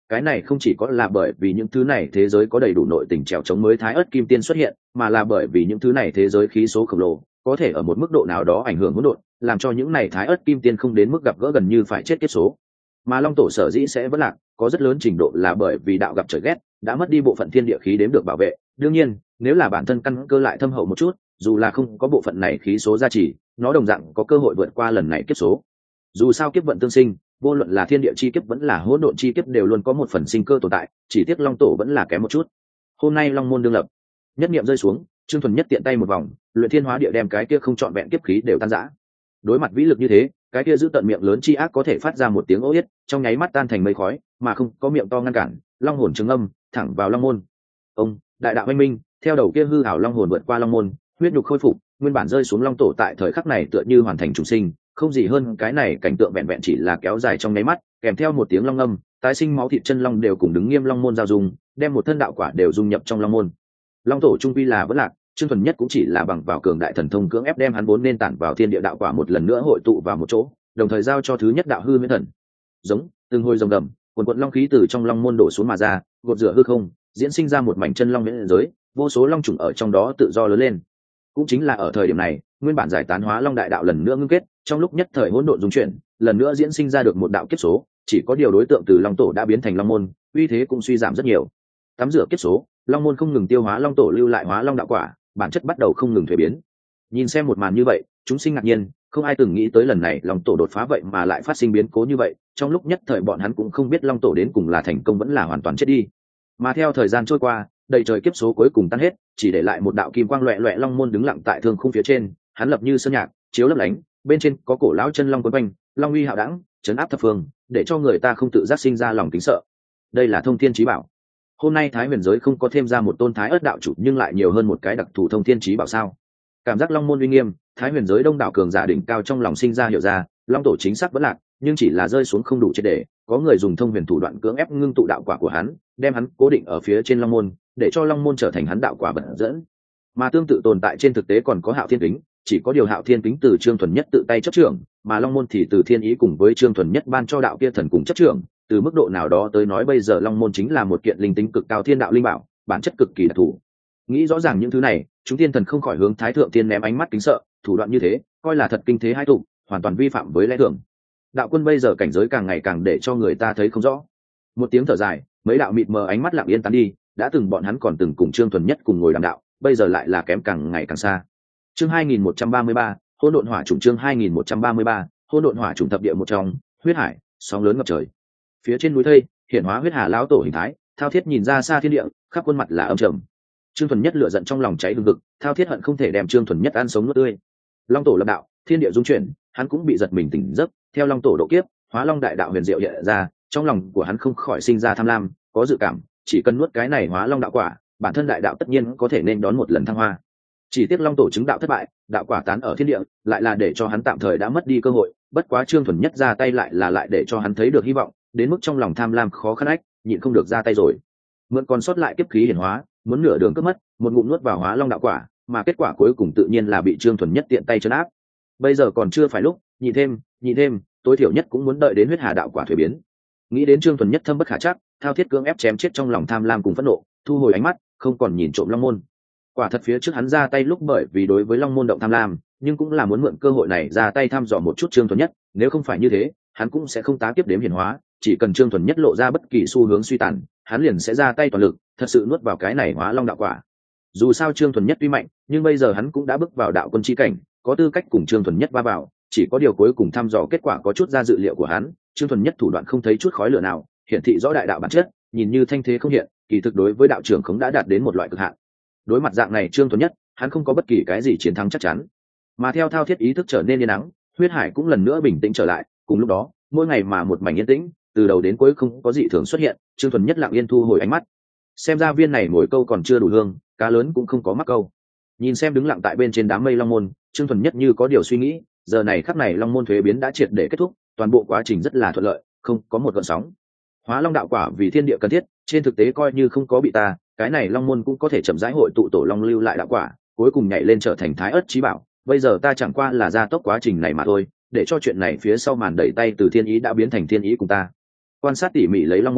cái này không chỉ có là bởi vì những thứ này thế giới có đầy đủ nội tình trèo chống mới thái ớt kim tiên xuất hiện, mà là bởi vì những thứ này thế giới khí số khổng lồ có thể ở một mức độ nào đó ảnh hưởng hỗn độn, làm cho những này thái ớt kim tiên không đến mức gặp gỡ gần như phải chết kiếp số. Mà long tổ sở dĩ sẽ vẫn lạc, có rất lớn trình độ là bởi vì đạo gặp trời ghét, đã mất đi bộ phận thiên địa khí đếm được bảo vệ. Đương nhiên, nếu là bản thân căn cơ lại thâm hậu một chút, dù là không có bộ phận này khí số gia trì, nó đồng dạng có cơ hội vượt qua lần này kiếp số. Dù sao kiếp vận tương sinh, vô luận là thiên địa chi kiếp vẫn là hỗn độn chi kiếp đều luôn có một phần sinh cơ tồn tại, chỉ tiếc long tổ vẫn là kém một chút. Hôm nay long môn đương lập, nhất niệm rơi xuống, Trương Thuần nhất tiện tay một vòng, luyện thiên hóa địa đem cái kia không trọn vẹn kiếp khí đều tan rã. Đối mặt vĩ lực như thế, cái kia giữ tận miệng lớn chi ác có thể phát ra một tiếng ố yết, trong nháy mắt tan thành mây khói, mà không có miệng to ngăn cản, long hồn chứng âm, thẳng vào long môn. Ông, đại đạo minh minh, theo đầu kia hư ảo long hồn vượt qua long môn, huyết nhục khôi phục, nguyên bản rơi xuống long tổ tại thời khắc này tựa như hoàn thành trùng sinh, không gì hơn cái này cảnh tượng vẹn vẹn chỉ là kéo dài trong nháy mắt, kèm theo một tiếng long âm, tái sinh máu thịt chân long đều cùng đứng nghiêm long môn giao dung, đem một thân đạo quả đều dung nhập trong long môn. Long tổ trung quy là vẫn lạc, Trương Thuần nhất cũng chỉ là bằng vào cường đại thần thông cưỡng ép đem hắn vốn nên tản vào thiên địa đạo quả một lần nữa hội tụ vào một chỗ, đồng thời giao cho thứ nhất đạo hư miễn thần. Giống từng hồi rồng gầm, quần quần long khí từ trong long môn đổ xuống mà ra, gột rửa hư không, diễn sinh ra một mảnh chân long miễn giới, vô số long trùng ở trong đó tự do lớn lên. Cũng chính là ở thời điểm này, nguyên bản giải tán hóa long đại đạo lần nữa ngưng kết, trong lúc nhất thời hỗn độn dung chuyển, lần nữa diễn sinh ra được một đạo kiếp số, chỉ có điều đối tượng từ long tổ đã biến thành long môn, uy thế cũng suy giảm rất nhiều. Tắm rửa kiếp số, long môn không ngừng tiêu hóa long tổ lưu lại hóa long đạo quả, bản chất bắt đầu không ngừng thuế biến. Nhìn xem một màn như vậy, chúng sinh ngạc nhiên, không ai từng nghĩ tới lần này long tổ đột phá vậy mà lại phát sinh biến cố như vậy. Trong lúc nhất thời bọn hắn cũng không biết long tổ đến cùng là thành công vẫn là hoàn toàn chết đi. Mà theo thời gian trôi qua, đầy trời kiếp số cuối cùng tan hết, chỉ để lại một đạo kim quang loẹt loẹt long môn đứng lặng tại thương khung phía trên, hắn lập như sơn nhạc, chiếu lấp lánh, bên trên có cổ lão chân long quấn quanh, long uy hạo đẳng, chấn áp thập phương, để cho người ta không tự giác sinh ra lòng kính sợ. Đây là thông thiên chí bảo. Hôm nay thái huyền giới không có thêm ra một tôn thái ớt đạo chủ, nhưng lại nhiều hơn một cái đặc thù thông thiên chí bảo sao? Cảm giác long môn uy nghiêm, thái huyền giới đông đảo cường giả đỉnh cao trong lòng sinh ra hiểu ra, long tổ chính xác vẫn lạc, nhưng chỉ là rơi xuống không đủ triệt để, có người dùng thông huyền thủ đoạn cưỡng ép ngưng tụ đạo quả của hắn, đem hắn cố định ở phía trên long môn, để cho long môn trở thành hắn đạo quả vận dẫn. Mà tương tự tồn tại trên thực tế còn có hạo thiên kính, chỉ có điều hạo thiên kính từ Trương Thuần nhất tự tay chấp trưởng, mà long môn thì từ thiên ý cùng với Trương Thuần nhất ban cho đạo kia thần cùng chấp trưởng. Từ mức độ nào đó tới nói, bây giờ long môn chính là một kiện linh tính cực cao thiên đạo linh bảo, bản chất cực kỳ đặc thù. Nghĩ rõ ràng những thứ này, chúng tiên thần không khỏi hướng thái thượng tiên ném ánh mắt kính sợ, thủ đoạn như thế coi là thật kinh thế hai tụ, hoàn toàn vi phạm với lẽ thường. Đạo quân bây giờ cảnh giới càng ngày càng để cho người ta thấy không rõ. Một tiếng thở dài, mấy đạo mịt mờ ánh mắt lặng yên tán đi, đã từng bọn hắn còn từng cùng Trương Thuần nhất cùng ngồi đàm đạo, bây giờ lại là kém càng ngày càng xa. Chương hai nghìn một trăm ba mươi ba, hỗn độn hỏa chủng. Chương hai nghìn một trăm ba mươi ba, hỗn độn hỏa chủng. Thập địa một trong, huyết hải, sóng lớn ngập trời. Phía trên núi thây, hiện hóa huyết hà lão tổ hình thái, thao thiết nhìn ra xa thiên địa, khắp khuôn mặt là âm trầm. Trương Thuần nhất lửa giận trong lòng cháy hừng hực, thao thiết hận không thể đem Trương Thuần nhất ăn sống nuốt tươi. Long tổ lập đạo, thiên địa dung chuyển, hắn cũng bị giật mình tỉnh giấc, theo long tổ độ kiếp, hóa long đại đạo huyền diệu hiện ra, trong lòng của hắn không khỏi sinh ra tham lam, có dự cảm, chỉ cần nuốt cái này hóa long đạo quả, bản thân đại đạo tất nhiên có thể nên đón một lần thăng hoa. Chỉ tiếc long tổ chứng đạo thất bại, đạo quả tán ở thiên địa, lại là để cho hắn tạm thời đã mất đi cơ hội, bất quá Trương Thuần nhất ra tay lại là lại để cho hắn thấy được hy vọng, đến mức trong lòng tham lam khó khăn ách, nhịn không được ra tay rồi. Mượn còn sót lại kiếp khí hiển hóa, muốn nửa đường cướp mất, một ngụm nuốt vào hóa long đạo quả, mà kết quả cuối cùng tự nhiên là bị Trương Thuần nhất tiện tay trấn áp. Bây giờ còn chưa phải lúc, nhịn thêm, nhịn thêm, tối thiểu nhất cũng muốn đợi đến huyết hà đạo quả thuế biến. Nghĩ đến Trương Thuần nhất thâm bất khả trắc, thao thiết cưỡng ép chém chết trong lòng tham lam cùng phẫn nộ, thu hồi ánh mắt, không còn nhìn trộm long môn. Quả thật phía trước hắn ra tay lúc bởi vì đối với long môn động tham lam, nhưng cũng là muốn mượn cơ hội này ra tay thăm dò một chút Trương Thuần nhất, nếu không phải như thế, hắn cũng sẽ không tá kiếp đếm hiển hóa, chỉ cần Trương Thuần nhất lộ ra bất kỳ xu hướng suy tàn, hắn liền sẽ ra tay toàn lực, thật sự nuốt vào cái này hóa long đạo quả. Dù sao Trương Thuần nhất tuy mạnh, nhưng bây giờ hắn cũng đã bước vào đạo quân chi cảnh, có tư cách cùng Trương Thuần nhất va vào, chỉ có điều cuối cùng thăm dò kết quả có chút ra dự liệu của hắn, Trương Thuần nhất thủ đoạn không thấy chút khói lửa nào, hiển thị rõ đại đạo bản chất, nhìn như thanh thế không hiện, kỳ thực đối với đạo trưởng không đã đạt đến một loại cực hạn. Đối mặt dạng này Trương Thuần nhất, hắn không có bất kỳ cái gì chiến thắng chắc chắn. Mà theo thao thiết ý thức trở nên yên nắng, huyết hải cũng lần nữa bình tĩnh trở lại, cùng lúc đó, mỗi ngày mà một mảnh yên tĩnh, từ đầu đến cuối không có dị thường xuất hiện, Trương Thuần nhất lặng yên thu hồi ánh mắt. Xem ra viên này ngồi câu còn chưa đủ hương, cá lớn cũng không có mắc câu. Nhìn xem đứng lặng tại bên trên đám mây long môn, Trương Thuần nhất như có điều suy nghĩ, giờ này khắc này long môn thuế biến đã triệt để kết thúc, toàn bộ quá trình rất là thuận lợi, không có một gợn sóng. Hóa long đạo quả vì thiên địa cần thiết, trên thực tế coi như không có bị ta, cái này long môn cũng có thể chậm rãi hội tụ tổ long lưu lại đạo quả, cuối cùng nhảy lên trở thành thái ớt chí bảo. Bây giờ ta chẳng qua là gia tốc quá trình này mà thôi, để cho chuyện này phía sau màn đẩy tay từ thiên ý đã biến thành thiên ý cùng ta. Quan sát tỉ mỉ lấy long môn,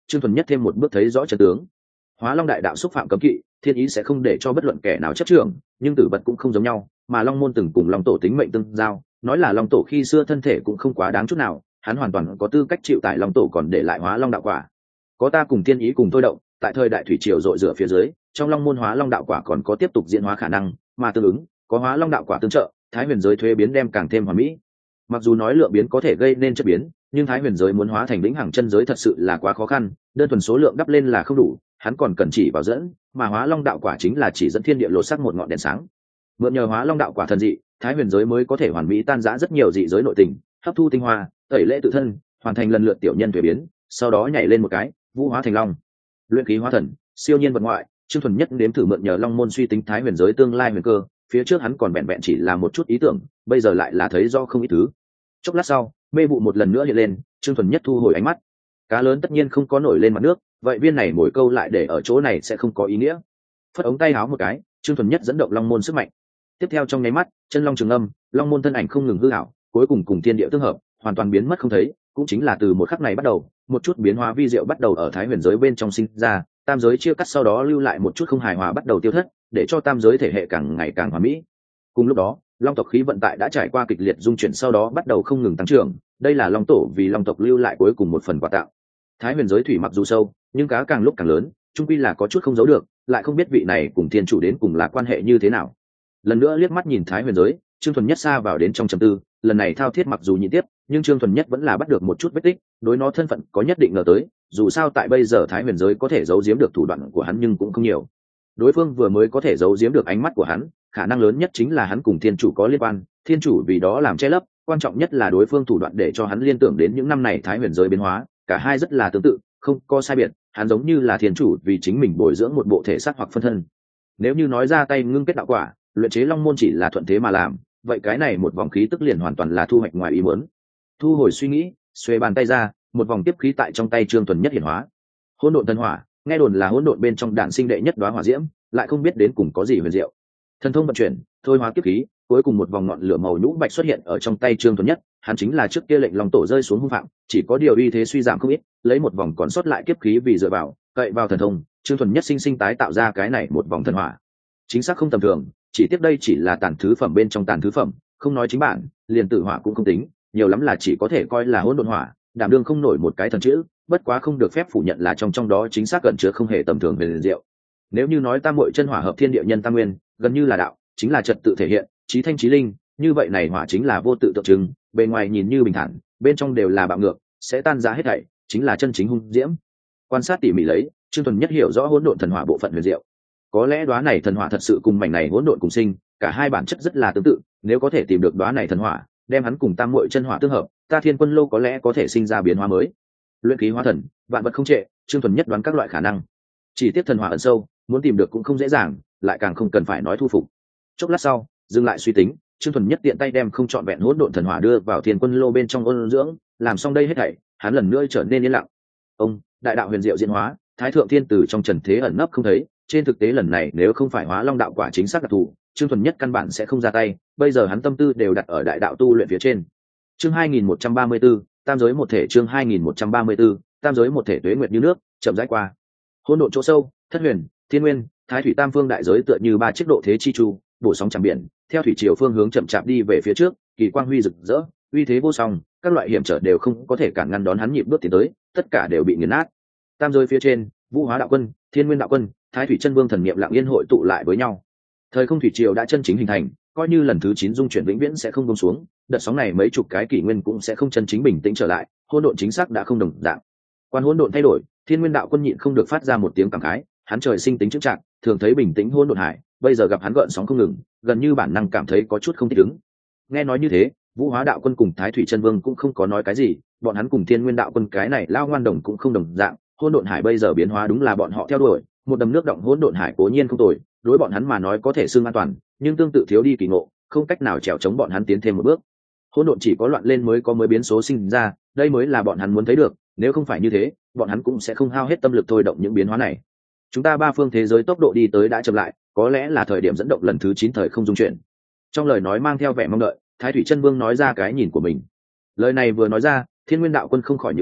Trương Thuần Nhất thêm một bước thấy rõ chân tướng. Hóa Long đại đạo xúc phạm cấm kỵ, thiên ý sẽ không để cho bất luận kẻ nào chấp trưởng, nhưng tử vật cũng không giống nhau, mà Long môn từng cùng Long tổ tính mệnh tương giao, nói là Long tổ khi xưa thân thể cũng không quá đáng chút nào, hắn hoàn toàn có tư cách chịu tại Long tổ còn để lại Hóa Long đạo quả. Có ta cùng thiên ý cùng thôi động, tại thời đại thủy triều dội rửa phía dưới, trong Long môn Hóa Long đạo quả còn có tiếp tục diễn hóa khả năng, mà tương ứng, có Hóa Long đạo quả tương trợ, Thái Huyền giới thuế biến đem càng thêm hoàn mỹ. Mặc dù nói lượng biến có thể gây nên chất biến, nhưng Thái Huyền giới muốn hóa thành vĩnh hằng chân giới thật sự là quá khó khăn, đơn thuần số lượng đắp lên là không đủ, hắn còn cần chỉ vào dẫn, mà Hóa Long đạo quả chính là chỉ dẫn thiên địa lột sắc một ngọn đèn sáng. Mượn nhờ Hóa Long đạo quả thần dị, Thái Huyền giới mới có thể hoàn mỹ tan rã rất nhiều dị giới nội tình, hấp thu tinh hoa, tẩy lễ tự thân, hoàn thành lần lượt tiểu nhân thuế biến, sau đó nhảy lên một cái, vũ hóa thành long, luyện khí hóa thần, siêu nhiên vật ngoại. Trương Thuần Nhất nếm thử mượn nhờ Long môn suy tính Thái Huyền giới tương lai huyền cơ, phía trước hắn còn vẹn vẹn chỉ là một chút ý tưởng, bây giờ lại là thấy do không ít thứ. Chốc lát sau, mê vụ một lần nữa hiện lên, Trương Thuần Nhất thu hồi ánh mắt. Cá lớn tất nhiên không có nổi lên mặt nước, vậy viên này mỗi câu lại để ở chỗ này sẽ không có ý nghĩa. Phất ống tay áo một cái, Trương Thuần Nhất dẫn động Long môn sức mạnh. Tiếp theo trong nháy mắt, chân long trường âm, Long môn thân ảnh không ngừng hư ảo, cuối cùng cùng thiên địa tương hợp, hoàn toàn biến mất không thấy. Cũng chính là từ một khắc này bắt đầu, một chút biến hóa vi diệu bắt đầu ở Thái Huyền giới bên trong sinh ra, tam giới chia cắt sau đó lưu lại một chút không hài hòa bắt đầu tiêu thất, để cho tam giới thể hệ càng ngày càng hòa mỹ. Cùng lúc đó, Long tộc khí vận tại đã trải qua kịch liệt dung chuyển sau đó bắt đầu không ngừng tăng trưởng, đây là Long tổ vì Long tộc lưu lại cuối cùng một phần quà tặng. Thái Huyền giới thủy mặc dù sâu, nhưng cá càng lúc càng lớn, chung quy là có chút không giấu được, lại không biết vị này cùng thiên chủ đến cùng là quan hệ như thế nào. Lần nữa liếc mắt nhìn Thái Huyền giới, Trương Thuần Nhất xa vào đến trong trầm tư, lần này thao thiết mặc dù nhịn tiếp, nhưng Trương Thuần Nhất vẫn là bắt được một chút vết tích, đối nó thân phận có nhất định ngờ tới, dù sao tại bây giờ Thái Huyền giới có thể giấu giếm được thủ đoạn của hắn nhưng cũng không nhiều. Đối phương vừa mới có thể giấu giếm được ánh mắt của hắn, khả năng lớn nhất chính là hắn cùng thiên chủ có liên quan, thiên chủ vì đó làm che lấp, quan trọng nhất là đối phương thủ đoạn để cho hắn liên tưởng đến những năm này Thái Huyền giới biến hóa, cả hai rất là tương tự, không có sai biệt, hắn giống như là thiên chủ vì chính mình bồi dưỡng một bộ thể xác hoặc phân thân. Nếu như nói ra tay ngưng kết đạo quả, luyện chế Long môn chỉ là thuận thế mà làm, vậy cái này một vòng khí tức liền hoàn toàn là thu hoạch ngoài ý muốn. Thu hồi suy nghĩ, xuề bàn tay ra, một vòng tiếp khí tại trong tay Trương Thuần Nhất hiển hóa. Hỗn độn thần hỏa, nghe đồn là hỗn độn bên trong đạn sinh đệ nhất đóa hỏa diễm, lại không biết đến cùng có gì huyền diệu. Thần thông vận chuyển, thôi hóa kiếp khí, cuối cùng một vòng ngọn lửa màu nhũ bạch xuất hiện ở trong tay Trương Thuần Nhất, hắn chính là trước kia lệnh Long tổ rơi xuống hung phạm, chỉ có điều uy thế suy giảm không ít, lấy một vòng còn sót lại kiếp khí vì dựa vào, cậy vào thần thông, Trương Thuần Nhất sinh sinh tái tạo ra cái này một vòng thần hỏa. Chính xác không tầm thường, chỉ tiếp đây chỉ là tàn thứ phẩm bên trong tàn thứ phẩm, không nói chính bản, liền tự hỏa cũng không tính, nhiều lắm là chỉ có thể coi là hỗn độn hỏa, đảm đương không nổi một cái thần chữ, bất quá không được phép phủ nhận là trong trong đó chính xác cẩn chứa không hề tầm thường về liền diệu. Nếu như nói tam muội chân hỏa hợp thiên địa nhân tam nguyên, gần như là đạo, chính là trật tự thể hiện, chí thanh chí linh, như vậy này hỏa chính là vô tự tượng trưng, bề ngoài nhìn như bình thản, bên trong đều là bạo ngược, sẽ tan rã hết thảy, chính là chân chính hung diễm. Quan sát tỉ mỉ lấy, Trương Thuần Nhất hiểu rõ hỗn độn thần hỏa bộ phận huyền diệu. Có lẽ đóa này thần hỏa thật sự cùng mảnh này hỗn độn cùng sinh, cả hai bản chất rất là tương tự, nếu có thể tìm được đóa này thần hỏa, đem hắn cùng tam muội chân hỏa tương hợp, ta Thiên Quân Lô có lẽ có thể sinh ra biến hóa mới. Luyện khí hóa thần, vạn vật không trệ, Trương Thuần Nhất đoán các loại khả năng. Chỉ tiếc thần hỏa ẩn sâu, muốn tìm được cũng không dễ dàng, lại càng không cần phải nói thu phục. Chốc lát sau, dừng lại suy tính, Trương Thuần Nhất tiện tay đem không trọn vẹn hỗn độn thần hỏa đưa vào Thiên Quân Lô bên trong ôn dưỡng, làm xong đây hết thảy, hắn lần nữa trở nên yên lặng. Ông, đại đạo huyền diệu diễn hóa, Thái thượng thiên tử trong trần thế ẩn nấp không thấy, trên thực tế lần này nếu không phải Hóa Long đạo quả chính xác đặc thù, Trương Thuần Nhất căn bản sẽ không ra tay, bây giờ hắn tâm tư đều đặt ở đại đạo tu luyện phía trên. Chương hai nghìn một trăm ba mươi 2134, tam giới một thể chương hai nghìn một trăm ba mươi 2134, tam giới một thể tuế nguyệt như nước, chậm rãi qua. Hỗn độn chỗ sâu, Thất Huyền, Thiên Nguyên, Thái Thủy tam phương đại giới tựa như ba chiếc độ thế chi chu, bổ sóng chẳng biển, theo thủy triều phương hướng chậm chạp đi về phía trước, kỳ quang huy rực rỡ, uy thế vô song, các loại hiểm trở đều không có thể cản ngăn đón hắn nhịp bước tiến tới, tất cả đều bị nghiền nát. Tam giới phía trên, Vũ Hóa đạo quân, Thiên Nguyên đạo quân, Thái Thủy chân vương thần niệm lặng yên hội tụ lại với nhau. Thời không thủy triều đã chân chính hình thành, coi như lần thứ chín dung chuyển vĩnh viễn sẽ không buông xuống, đợt sóng này mấy chục cái kỷ nguyên cũng sẽ không chân chính bình tĩnh trở lại, hỗn độn chính xác đã không đồng dạng. Quan hỗn độn thay đổi, Thiên Nguyên đạo quân nhịn không được phát ra một tiếng cảm khái, hắn trời sinh tính chững chạc, thường thấy bình tĩnh hỗn độn hải, bây giờ gặp hắn gợn sóng không ngừng, gần như bản năng cảm thấy có chút không thích ứng. Nghe nói như thế, Vũ Hóa đạo quân cùng Thái Thủy chân vương cũng không có nói cái gì, bọn hắn cùng Thiên Nguyên đạo quân cái này lao ngoan đồng cũng không đồng dạng, hỗn độn hải bây giờ biến hóa đúng là bọn họ theo đuổi, một đầm nước động hỗn độn hải cố nhiên không tồi, đối bọn hắn mà nói có thể xưng an toàn, nhưng tương tự thiếu đi kỳ ngộ, không cách nào trèo chống bọn hắn tiến thêm một bước. Hỗn độn chỉ có loạn lên mới có mới biến số sinh ra, đây mới là bọn hắn muốn thấy được, nếu không phải như thế, bọn hắn cũng sẽ không hao hết tâm lực thôi động những biến hóa này. Chúng ta ba phương thế giới tốc độ đi tới đã chậm lại, có lẽ là thời điểm dẫn động lần thứ chín thời không dung chuyển. Trong lời nói mang theo vẻ mong đợi, Thái Thủy chân vương nói ra cái nhìn của mình. Lời này vừa nói ra, Thiên Nguyên đạo quân không khỏi nhíu mày,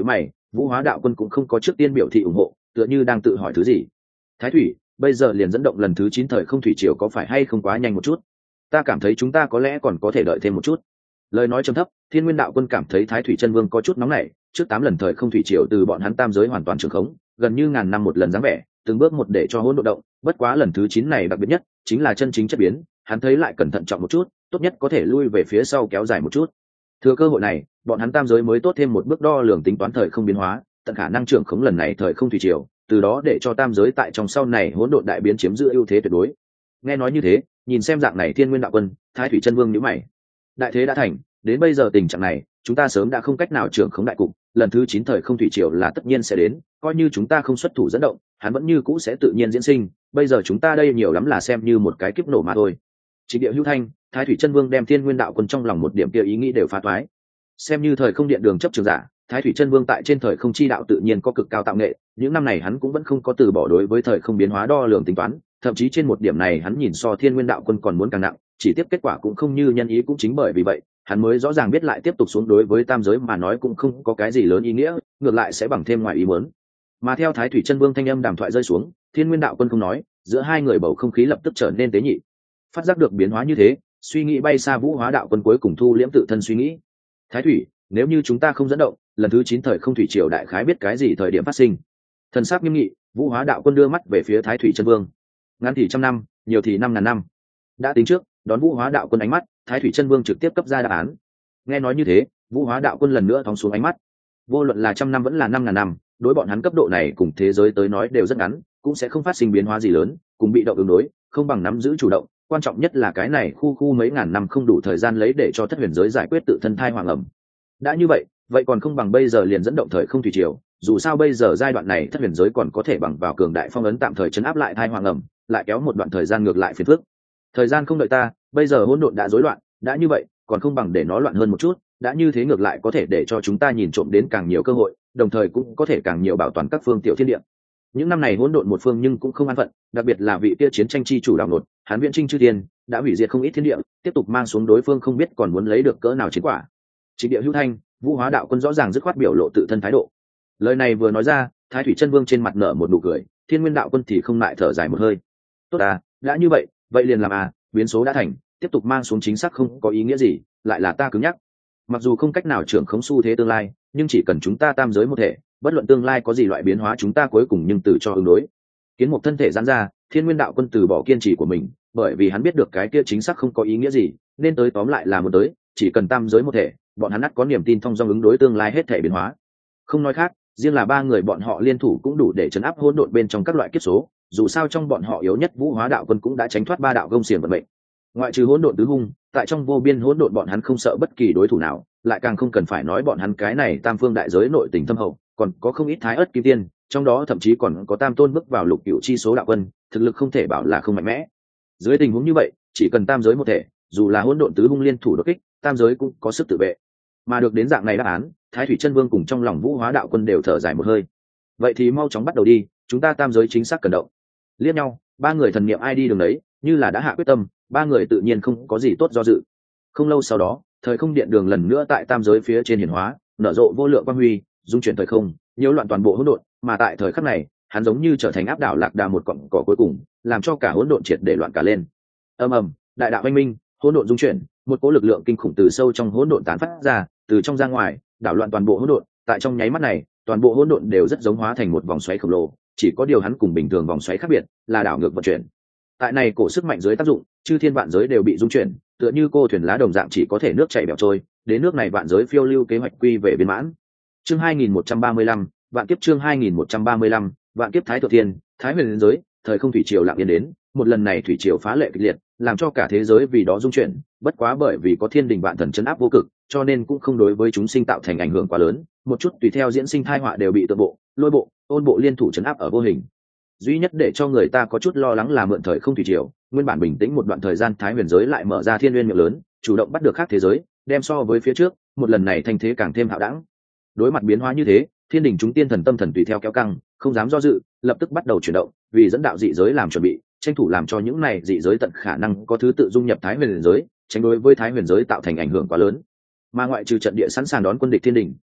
Vũ Hóa đạo quân cũng không có trước tiên biểu thị ủng hộ, tựa như đang tự hỏi thứ gì. Thái thủy, bây giờ liền dẫn động lần thứ chín thời không thủy triều có phải hay không quá nhanh một chút? Ta cảm thấy chúng ta có lẽ còn có thể đợi thêm một chút. Lời nói trầm thấp, Thiên Nguyên đạo quân cảm thấy Thái thủy chân vương có chút nóng nảy, trước tám lần thời không thủy triều từ bọn hắn tam giới hoàn toàn trường khống, gần như ngàn năm một lần dáng vẻ, từng bước một để cho hỗn độn động, bất quá lần thứ chín này đặc biệt nhất, chính là chân chính chất biến, hắn thấy lại cẩn thận trọng một chút, tốt nhất có thể lui về phía sau kéo dài một chút. Thừa cơ hội này, bọn hắn tam giới mới tốt thêm một bước đo lường tính toán thời không biến hóa, tận khả năng trưởng khống lần này thời không thủy triều, từ đó để cho tam giới tại trong sau này hỗn độn đại biến chiếm giữ ưu thế tuyệt đối. Nghe nói như thế, nhìn xem dạng này Thiên Nguyên đạo quân, Thái thủy chân vương nhíu mày. Đại thế đã thành, đến bây giờ tình trạng này, chúng ta sớm đã không cách nào trưởng khống đại cục, lần thứ chín thời không thủy triều là tất nhiên sẽ đến, coi như chúng ta không xuất thủ dẫn động, hắn vẫn như cũ sẽ tự nhiên diễn sinh, bây giờ chúng ta đây nhiều lắm là xem như một cái kiếp nổ mà thôi. Trịnh Địa Hữu Thanh, Thái thủy chân vương đem Thiên Nguyên đạo quân trong lòng một điểm kia ý nghĩ đều phá toái. Xem như thời không điện đường chấp trường giả, Thái thủy chân vương tại trên thời không chi đạo tự nhiên có cực cao tạo nghệ, những năm này hắn cũng vẫn không có từ bỏ đối với thời không biến hóa đo lường tính toán, thậm chí trên một điểm này hắn nhìn so Thiên Nguyên đạo quân còn muốn càng nặng, chỉ tiếp kết quả cũng không như nhân ý, cũng chính bởi vì vậy, hắn mới rõ ràng biết lại tiếp tục xuống đối với tam giới mà nói cũng không có cái gì lớn ý nghĩa, ngược lại sẽ bằng thêm ngoài ý muốn. Mà theo Thái thủy chân vương thanh âm đàm thoại rơi xuống, Thiên Nguyên đạo quân không nói, giữa hai người bầu không khí lập tức trở nên tế nhị. Phát giác được biến hóa như thế, suy nghĩ bay xa Vũ Hóa đạo quân cuối cùng thu liễm tự thân suy nghĩ. Thái thủy, nếu như chúng ta không dẫn động, lần thứ chín thời không thủy triều đại khái biết cái gì thời điểm phát sinh. Thần sắc nghiêm nghị, Vũ Hóa đạo quân đưa mắt về phía Thái thủy chân vương. Ngắn thì trăm năm, nhiều thì năm ngàn năm. Đã tính trước, đón Vũ Hóa đạo quân ánh mắt, Thái thủy chân vương trực tiếp cấp ra đáp án. Nghe nói như thế, Vũ Hóa đạo quân lần nữa thóng xuống ánh mắt. Vô luận là trăm năm vẫn là năm ngàn năm, đối bọn hắn cấp độ này cùng thế giới tới nói đều rất ngắn, cũng sẽ không phát sinh biến hóa gì lớn, cùng bị động ứng đối, không bằng nắm giữ chủ động. Quan trọng nhất là cái này khu khu mấy ngàn năm không đủ thời gian lấy để cho thất huyền giới giải quyết tự thân thai hoàng ẩm. Đã như vậy, vậy còn không bằng bây giờ liền dẫn động thời không thủy triều, dù sao bây giờ giai đoạn này thất huyền giới còn có thể bằng vào cường đại phong ấn tạm thời chấn áp lại thai hoàng ẩm, lại kéo một đoạn thời gian ngược lại phiền phức. Thời gian không đợi ta, bây giờ hỗn độn đã rối loạn, đã như vậy, còn không bằng để nó loạn hơn một chút, đã như thế ngược lại có thể để cho chúng ta nhìn trộm đến càng nhiều cơ hội, đồng thời cũng có thể càng nhiều bảo toàn các phương tiểu thiên địa. Những năm này hỗn độn một phương nhưng cũng không an phận, đặc biệt là vị kia chiến tranh chi chủ đảo nột, hắn viễn trinh chư thiên, đã hủy diệt không ít thiên địa, tiếp tục mang xuống đối phương không biết còn muốn lấy được cỡ nào chiến quả. Trịnh Địa Hữu Thanh, Vũ Hóa đạo quân rõ ràng dứt khoát biểu lộ tự thân thái độ. Lời này vừa nói ra, Thái thủy chân vương trên mặt nở một nụ cười, Thiên Nguyên đạo quân thì không lại thở dài một hơi. Tốt à, đã như vậy, vậy liền làm à, biến số đã thành, tiếp tục mang xuống chính xác không có ý nghĩa gì, lại là ta cứng nhắc. Mặc dù không cách nào trưởng khống xu thế tương lai, nhưng chỉ cần chúng ta tam giới một thể, bất luận tương lai có gì loại biến hóa chúng ta cuối cùng nhưng từ cho ứng đối. Kiến một thân thể giãn ra, Thiên Nguyên đạo quân từ bỏ kiên trì của mình, bởi vì hắn biết được cái kia chính xác không có ý nghĩa gì, nên tới tóm lại là một tới, chỉ cần tam giới một thể, bọn hắn ắt có niềm tin thông dong ứng đối tương lai hết thể biến hóa. Không nói khác, riêng là ba người bọn họ liên thủ cũng đủ để chấn áp hỗn độn bên trong các loại kiếp số, dù sao trong bọn họ yếu nhất Vũ Hóa đạo quân cũng đã tránh thoát ba đạo gông xiềng vận mệnh. Ngoại trừ hỗn độn tứ hung, tại trong vô biên hỗn độn bọn hắn không sợ bất kỳ đối thủ nào, lại càng không cần phải nói bọn hắn cái này tam phương đại giới nội tình thâm hậu, còn có không ít thái ớt kim tiên, trong đó thậm chí còn có tam tôn bước vào lục cửu chi số đạo quân, thực lực không thể bảo là không mạnh mẽ. Dưới tình huống như vậy, chỉ cần tam giới một thể, dù là hỗn độn tứ hung liên thủ đột kích, tam giới cũng có sức tự vệ. Mà được đến dạng này đáp án, Thái thủy chân vương cùng trong lòng Vũ Hóa đạo quân đều thở dài một hơi. Vậy thì mau chóng bắt đầu đi, chúng ta tam giới chính xác cần động. Liếc nhau, ba người thần niệm ai đi đường đấy, như là đã hạ quyết tâm, ba người tự nhiên không có gì tốt do dự. Không lâu sau đó, thời không điện đường lần nữa tại tam giới phía trên hiển hóa, nở rộ vô lượng quang huy, dung chuyển thời không, nhiễu loạn toàn bộ hỗn độn, mà tại thời khắc này, hắn giống như trở thành áp đảo lạc đà một cọng cỏ cuối cùng, làm cho cả hỗn độn triệt để loạn cả lên. Ầm ầm, đại đạo anh minh, hỗn độn dung chuyển, một cỗ lực lượng kinh khủng từ sâu trong hỗn độn tán phát ra, từ trong ra ngoài, đảo loạn toàn bộ hỗn độn. Tại trong nháy mắt này, toàn bộ hỗn độn đều rất giống hóa thành một vòng xoáy khổng lồ, chỉ có điều hắn cùng bình thường vòng xoáy khác biệt, là đảo ngược vận chuyển. Tại này cổ sức mạnh dưới tác dụng, chư thiên vạn giới đều bị dung chuyển, tựa như cô thuyền lá đồng dạng chỉ có thể nước chảy bẻo trôi, đến nước này vạn giới phiêu lưu kế hoạch quy về viên mãn. Chương hai nghìn một trăm ba mươi lăm, vạn kiếp chương hai nghìn một trăm ba mươi lăm, vạn kiếp thái thượng thiên, thái huyền giới, thời không thủy triều lặng yên đến, một lần này thủy triều phá lệ kịch liệt, làm cho cả thế giới vì đó dung chuyển, bất quá bởi vì có thiên đình vạn thần trấn áp vô cực, cho nên cũng không đối với chúng sinh tạo thành ảnh hưởng quá lớn, một chút tùy theo diễn sinh thai họa đều bị tự bộ, lôi bộ, ôn bộ liên thủ trấn áp ở vô hình. Duy nhất để cho người ta có chút lo lắng là mượn thời không thủy triều, nguyên bản bình tĩnh một đoạn thời gian thái huyền giới lại mở ra thiên nguyên miệng lớn, chủ động bắt được khác thế giới, đem so với phía trước, một lần này thanh thế càng thêm hạo đẳng. Đối mặt biến hóa như thế, thiên đình chúng tiên thần tâm thần tùy theo kéo căng, không dám do dự, lập tức bắt đầu chuyển động, vì dẫn đạo dị giới làm chuẩn bị, tranh thủ làm cho những này dị giới tận khả năng có thứ tự dung nhập thái huyền giới, tránh đối với thái huyền giới tạo thành ảnh hưởng quá lớn. Mà ngoại trừ trận địa sẵn sàng đón quân địch thiên đình,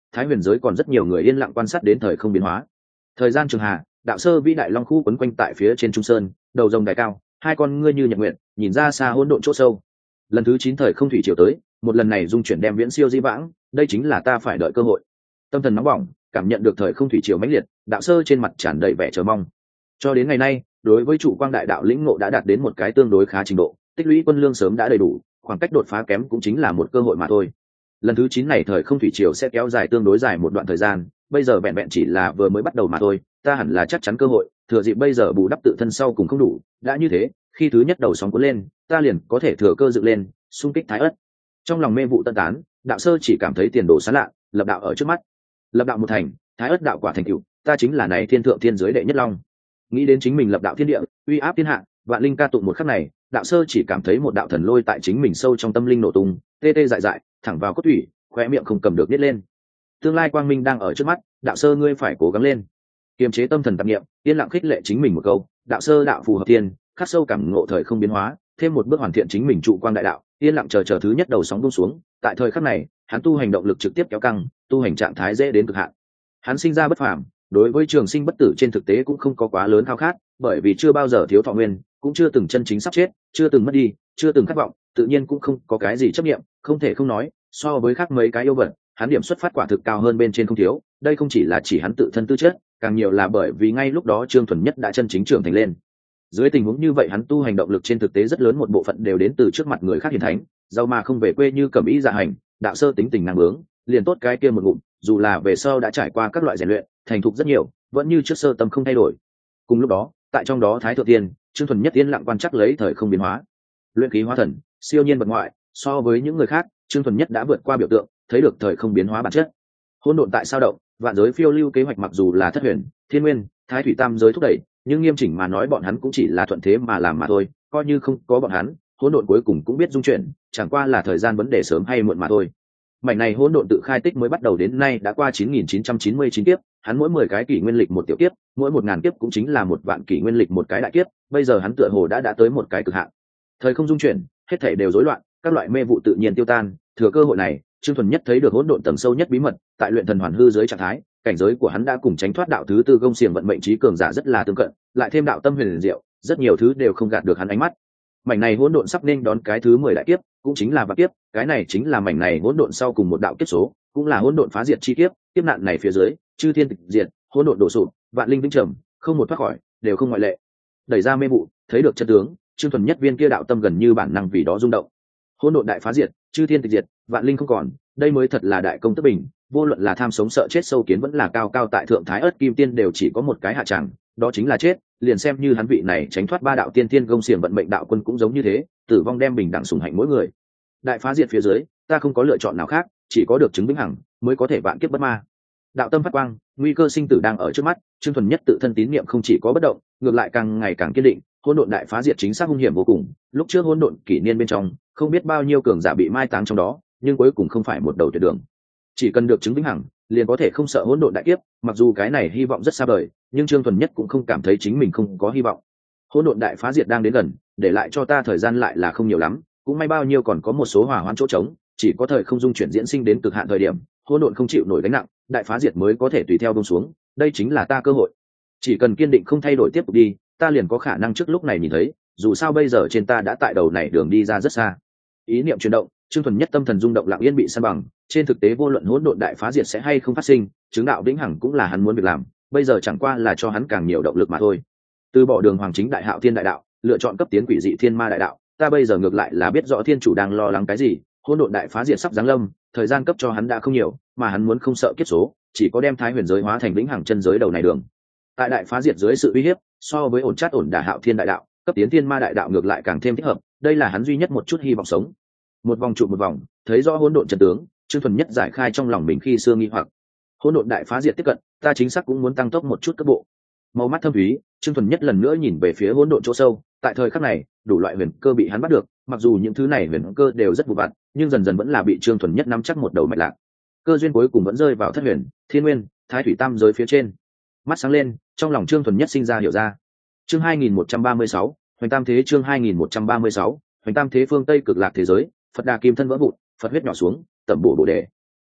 thái huyền giới còn rất nhiều người yên lặng quan sát đến thời không biến hóa. Thời gian trường hà, đạo sơ vĩ đại long khu quấn quanh tại phía trên trung sơn, đầu rồng đài cao, hai con ngươi như nhật nguyện, nhìn ra xa hỗn độn chỗ sâu. Lần thứ chín thời không thủy triều tới, một lần này dung chuyển đem viễn siêu di vãng, đây chính là ta phải đợi cơ hội. Tâm thần nóng bỏng, cảm nhận được thời không thủy triều mãnh liệt, đạo sơ trên mặt tràn đầy vẻ chờ mong. Cho đến ngày nay, đối với trụ quang đại đạo lĩnh ngộ đã đạt đến một cái tương đối khá trình độ, tích lũy quân lương sớm đã đầy đủ, khoảng cách đột phá kém cũng chính là một cơ hội mà thôi. Lần thứ chín này thời không thủy triều sẽ kéo dài tương đối dài một đoạn thời gian, bây giờ vẹn vẹn chỉ là vừa mới bắt đầu mà thôi, ta hẳn là chắc chắn cơ hội, thừa dịp bây giờ bù đắp tự thân sau cùng không đủ, đã như thế, khi thứ nhất đầu sóng cuốn lên, ta liền có thể thừa cơ dựng lên, xung kích thái ất. Trong lòng mê vụ tân tán, đạo sơ chỉ cảm thấy tiền đồ sáng lạ, lập đạo ở trước mắt. Lập đạo một thành, thái ất đạo quả thành tựu, ta chính là này thiên thượng thiên giới đệ nhất long. Nghĩ đến chính mình lập đạo thiên địa, uy áp thiên hạ, vạn linh ca tụng một khắc này, đạo sơ chỉ cảm thấy một đạo thần lôi tại chính mình sâu trong tâm linh nổ tung, tê tê dại dại, thẳng vào cốt thủy, khóe miệng không cầm được nhếch lên. Tương lai quang minh đang ở trước mắt, đạo sơ ngươi phải cố gắng lên. Kiềm chế tâm thần tạp niệm, yên lặng khích lệ chính mình một câu, đạo sơ đạo phù hợp thiên, khắc sâu cảm ngộ thời không biến hóa, thêm một bước hoàn thiện chính mình trụ quang đại đạo, yên lặng chờ chờ thứ nhất đầu sóng buông xuống. Tại thời khắc này, hắn tu hành động lực trực tiếp kéo căng, tu hành trạng thái dễ đến cực hạn. Hắn sinh ra bất phàm, đối với trường sinh bất tử trên thực tế cũng không có quá lớn khao khát, bởi vì chưa bao giờ thiếu thọ nguyên, cũng chưa từng chân chính sắp chết, chưa từng mất đi, chưa từng khát vọng, tự nhiên cũng không có cái gì chấp niệm, không thể không nói, so với khác mấy cái yêu vật, hắn điểm xuất phát quả thực cao hơn bên trên không thiếu. Đây không chỉ là chỉ hắn tự thân tư chất, càng nhiều là bởi vì ngay lúc đó Trương Thuần Nhất đã chân chính trưởng thành lên. Dưới tình huống như vậy, hắn tu hành động lực trên thực tế rất lớn một bộ phận đều đến từ trước mặt người khác hiền thánh, giàu mà không về quê như cẩm ý dạ hành, đạo sơ tính tình năng bướng, liền tốt cái kia một ngụm, dù là về sau đã trải qua các loại rèn luyện, thành thục rất nhiều, vẫn như trước sơ tâm không thay đổi. Cùng lúc đó, tại trong đó Thái Thượng Tiên, Trương Thuần Nhất yên lặng quan chắc lấy thời không biến hóa, luyện khí hóa thần, siêu nhiên bật ngoại, so với những người khác, Trương Thuần Nhất đã vượt qua biểu tượng, thấy được thời không biến hóa bản chất. Hỗn độn tại sao động, vạn giới phiêu lưu kế hoạch mặc dù là thất huyền, thiên nguyên, thái thủy tam giới thúc đẩy, nhưng nghiêm chỉnh mà nói bọn hắn cũng chỉ là thuận thế mà làm mà thôi, coi như không có bọn hắn, hỗn độn cuối cùng cũng biết dung chuyển, chẳng qua là thời gian vấn đề sớm hay muộn mà thôi. Mảnh này hỗn độn tự khai tích mới bắt đầu đến nay đã qua chín nghìn chín trăm chín mươi chín kiếp, hắn mỗi mười cái kỷ nguyên lịch một tiểu kiếp, mỗi một ngàn kiếp cũng chính là một vạn kỷ nguyên lịch một cái đại kiếp, bây giờ hắn tựa hồ đã đã tới một cái cực hạn. Thời không dung chuyển, hết thảy đều rối loạn, các loại mê vụ tự nhiên tiêu tan, thừa cơ hội này, Trương Thuần Nhất thấy được hỗn độn tầng sâu nhất bí mật, tại luyện thần hoàn hư dưới trạng thái, cảnh giới của hắn đã cùng tránh thoát đạo thứ tư gông xiềng vận mệnh trí cường giả rất là tương cận, lại thêm đạo tâm huyền diệu, rất nhiều thứ đều không gạt được hắn ánh mắt. Mảnh này hỗn độn sắp nên đón cái thứ mười đại kiếp, cũng chính là vạn kiếp, cái này chính là mảnh này hỗn độn sau cùng một đạo kiếp số, cũng là hỗn độn phá diệt chi kiếp, kiếp nạn này phía dưới, chư thiên tịch diệt, hỗn độn đổ sụp, vạn linh vĩnh trầm, không một thoát khỏi, đều không ngoại lệ. Đẩy ra mê vụ, thấy được chân tướng, Trương Thuần Nhất viên kia đạo tâm gần như bản năng vì đó rung động. Hỗn độn đại phá diệt, chư thiên tịch diệt, vạn linh không còn, đây mới thật là đại công tức bình, vô luận là tham sống sợ chết sâu kiến vẫn là cao cao tại thượng thái ớt kim tiên đều chỉ có một cái hạ tràng, đó chính là chết. Liền xem như hắn vị này tránh thoát ba đạo tiên tiên gông xiềng vận mệnh đạo quân cũng giống như thế, tử vong đem bình đẳng sủng hạnh mỗi người. Đại phá diệt phía dưới, ta không có lựa chọn nào khác, chỉ có được chứng vĩnh hằng mới có thể vạn kiếp bất ma. Đạo tâm phát quang, nguy cơ sinh tử đang ở trước mắt, Trương Thuần Nhất tự thân tín niệm không chỉ có bất động, ngược lại càng ngày càng kiên định. Hỗn độn đại phá diệt chính xác hung hiểm vô cùng, lúc trước hỗn độn kỷ niên bên trong, không biết bao nhiêu cường giả bị mai táng trong đó, nhưng cuối cùng không phải một đầu tuyệt đường. Chỉ cần được chứng vĩnh hằng, liền có thể không sợ hỗn độn đại kiếp, mặc dù cái này hy vọng rất xa vời, nhưng Trương Thuần Nhất cũng không cảm thấy chính mình không có hy vọng. Hỗn độn đại phá diệt đang đến gần, để lại cho ta thời gian lại là không nhiều lắm, cũng may bao nhiêu còn có một số hỏa hoãn chỗ trống, chỉ có thời không dung chuyển diễn sinh đến cực hạn thời điểm, hỗn độn không chịu nổi gánh nặng, đại phá diệt mới có thể tùy theo buông xuống, đây chính là ta cơ hội. Chỉ cần kiên định không thay đổi tiếp tục đi, ta liền có khả năng trước lúc này nhìn thấy, dù sao bây giờ trên ta đã tại đầu này đường đi ra rất xa. Ý niệm chuyển động, Trương Thuần Nhất tâm thần rung động lặng yên bị san bằng, trên thực tế vô luận hỗn độn đại phá diệt sẽ hay không phát sinh, chứng đạo vĩnh hằng cũng là hắn muốn việc làm, bây giờ chẳng qua là cho hắn càng nhiều động lực mà thôi. Từ bỏ đường hoàng chính đại hạo thiên đại đạo, lựa chọn cấp tiến quỷ dị thiên ma đại đạo, ta bây giờ ngược lại là biết rõ thiên chủ đang lo lắng cái gì, hỗn độn đại phá diệt sắp giáng lâm, thời gian cấp cho hắn đã không nhiều, mà hắn muốn không sợ kiếp số, chỉ có đem thái huyền giới hóa thành vĩnh hằng chân giới đầu này đường. Tại đại phá diệt dưới sự uy hiếp, so với ổn chát ổn đả hạo thiên đại đạo, cấp tiến thiên ma đại đạo ngược lại càng thêm thích hợp, đây là hắn duy nhất một chút hy vọng sống. Một vòng trụ một vòng, thấy rõ hỗn độn chân tướng, Trương Thuần Nhất giải khai trong lòng mình khi xưa nghi hoặc. Hỗn độn đại phá diệt tiếp cận, ta chính xác cũng muốn tăng tốc một chút cấp bộ. Màu mắt thâm thúy, Trương Thuần Nhất lần nữa nhìn về phía hỗn độn chỗ sâu, tại thời khắc này, đủ loại huyền cơ bị hắn bắt được, mặc dù những thứ này huyền cơ đều rất vụ vặt, nhưng dần dần vẫn là bị Trương Thuần Nhất nắm chắc một đầu mạch lạc. Cơ duyên cuối cùng vẫn rơi vào thất huyền, thiên nguyên, thái thủy tam giới phía trên. Mắt sáng lên, trong lòng Trương Thuần Nhất sinh ra hiểu ra. Chương hai nghìn một trăm ba mươi sáu, Hoành Tam Thế chương hai nghìn một trăm ba mươi sáu, Hoành Tam Thế phương Tây cực lạc thế giới, Phật Đà kim thân vỡ vụn, Phật huyết nhỏ xuống, tẩm bổ bổ đề.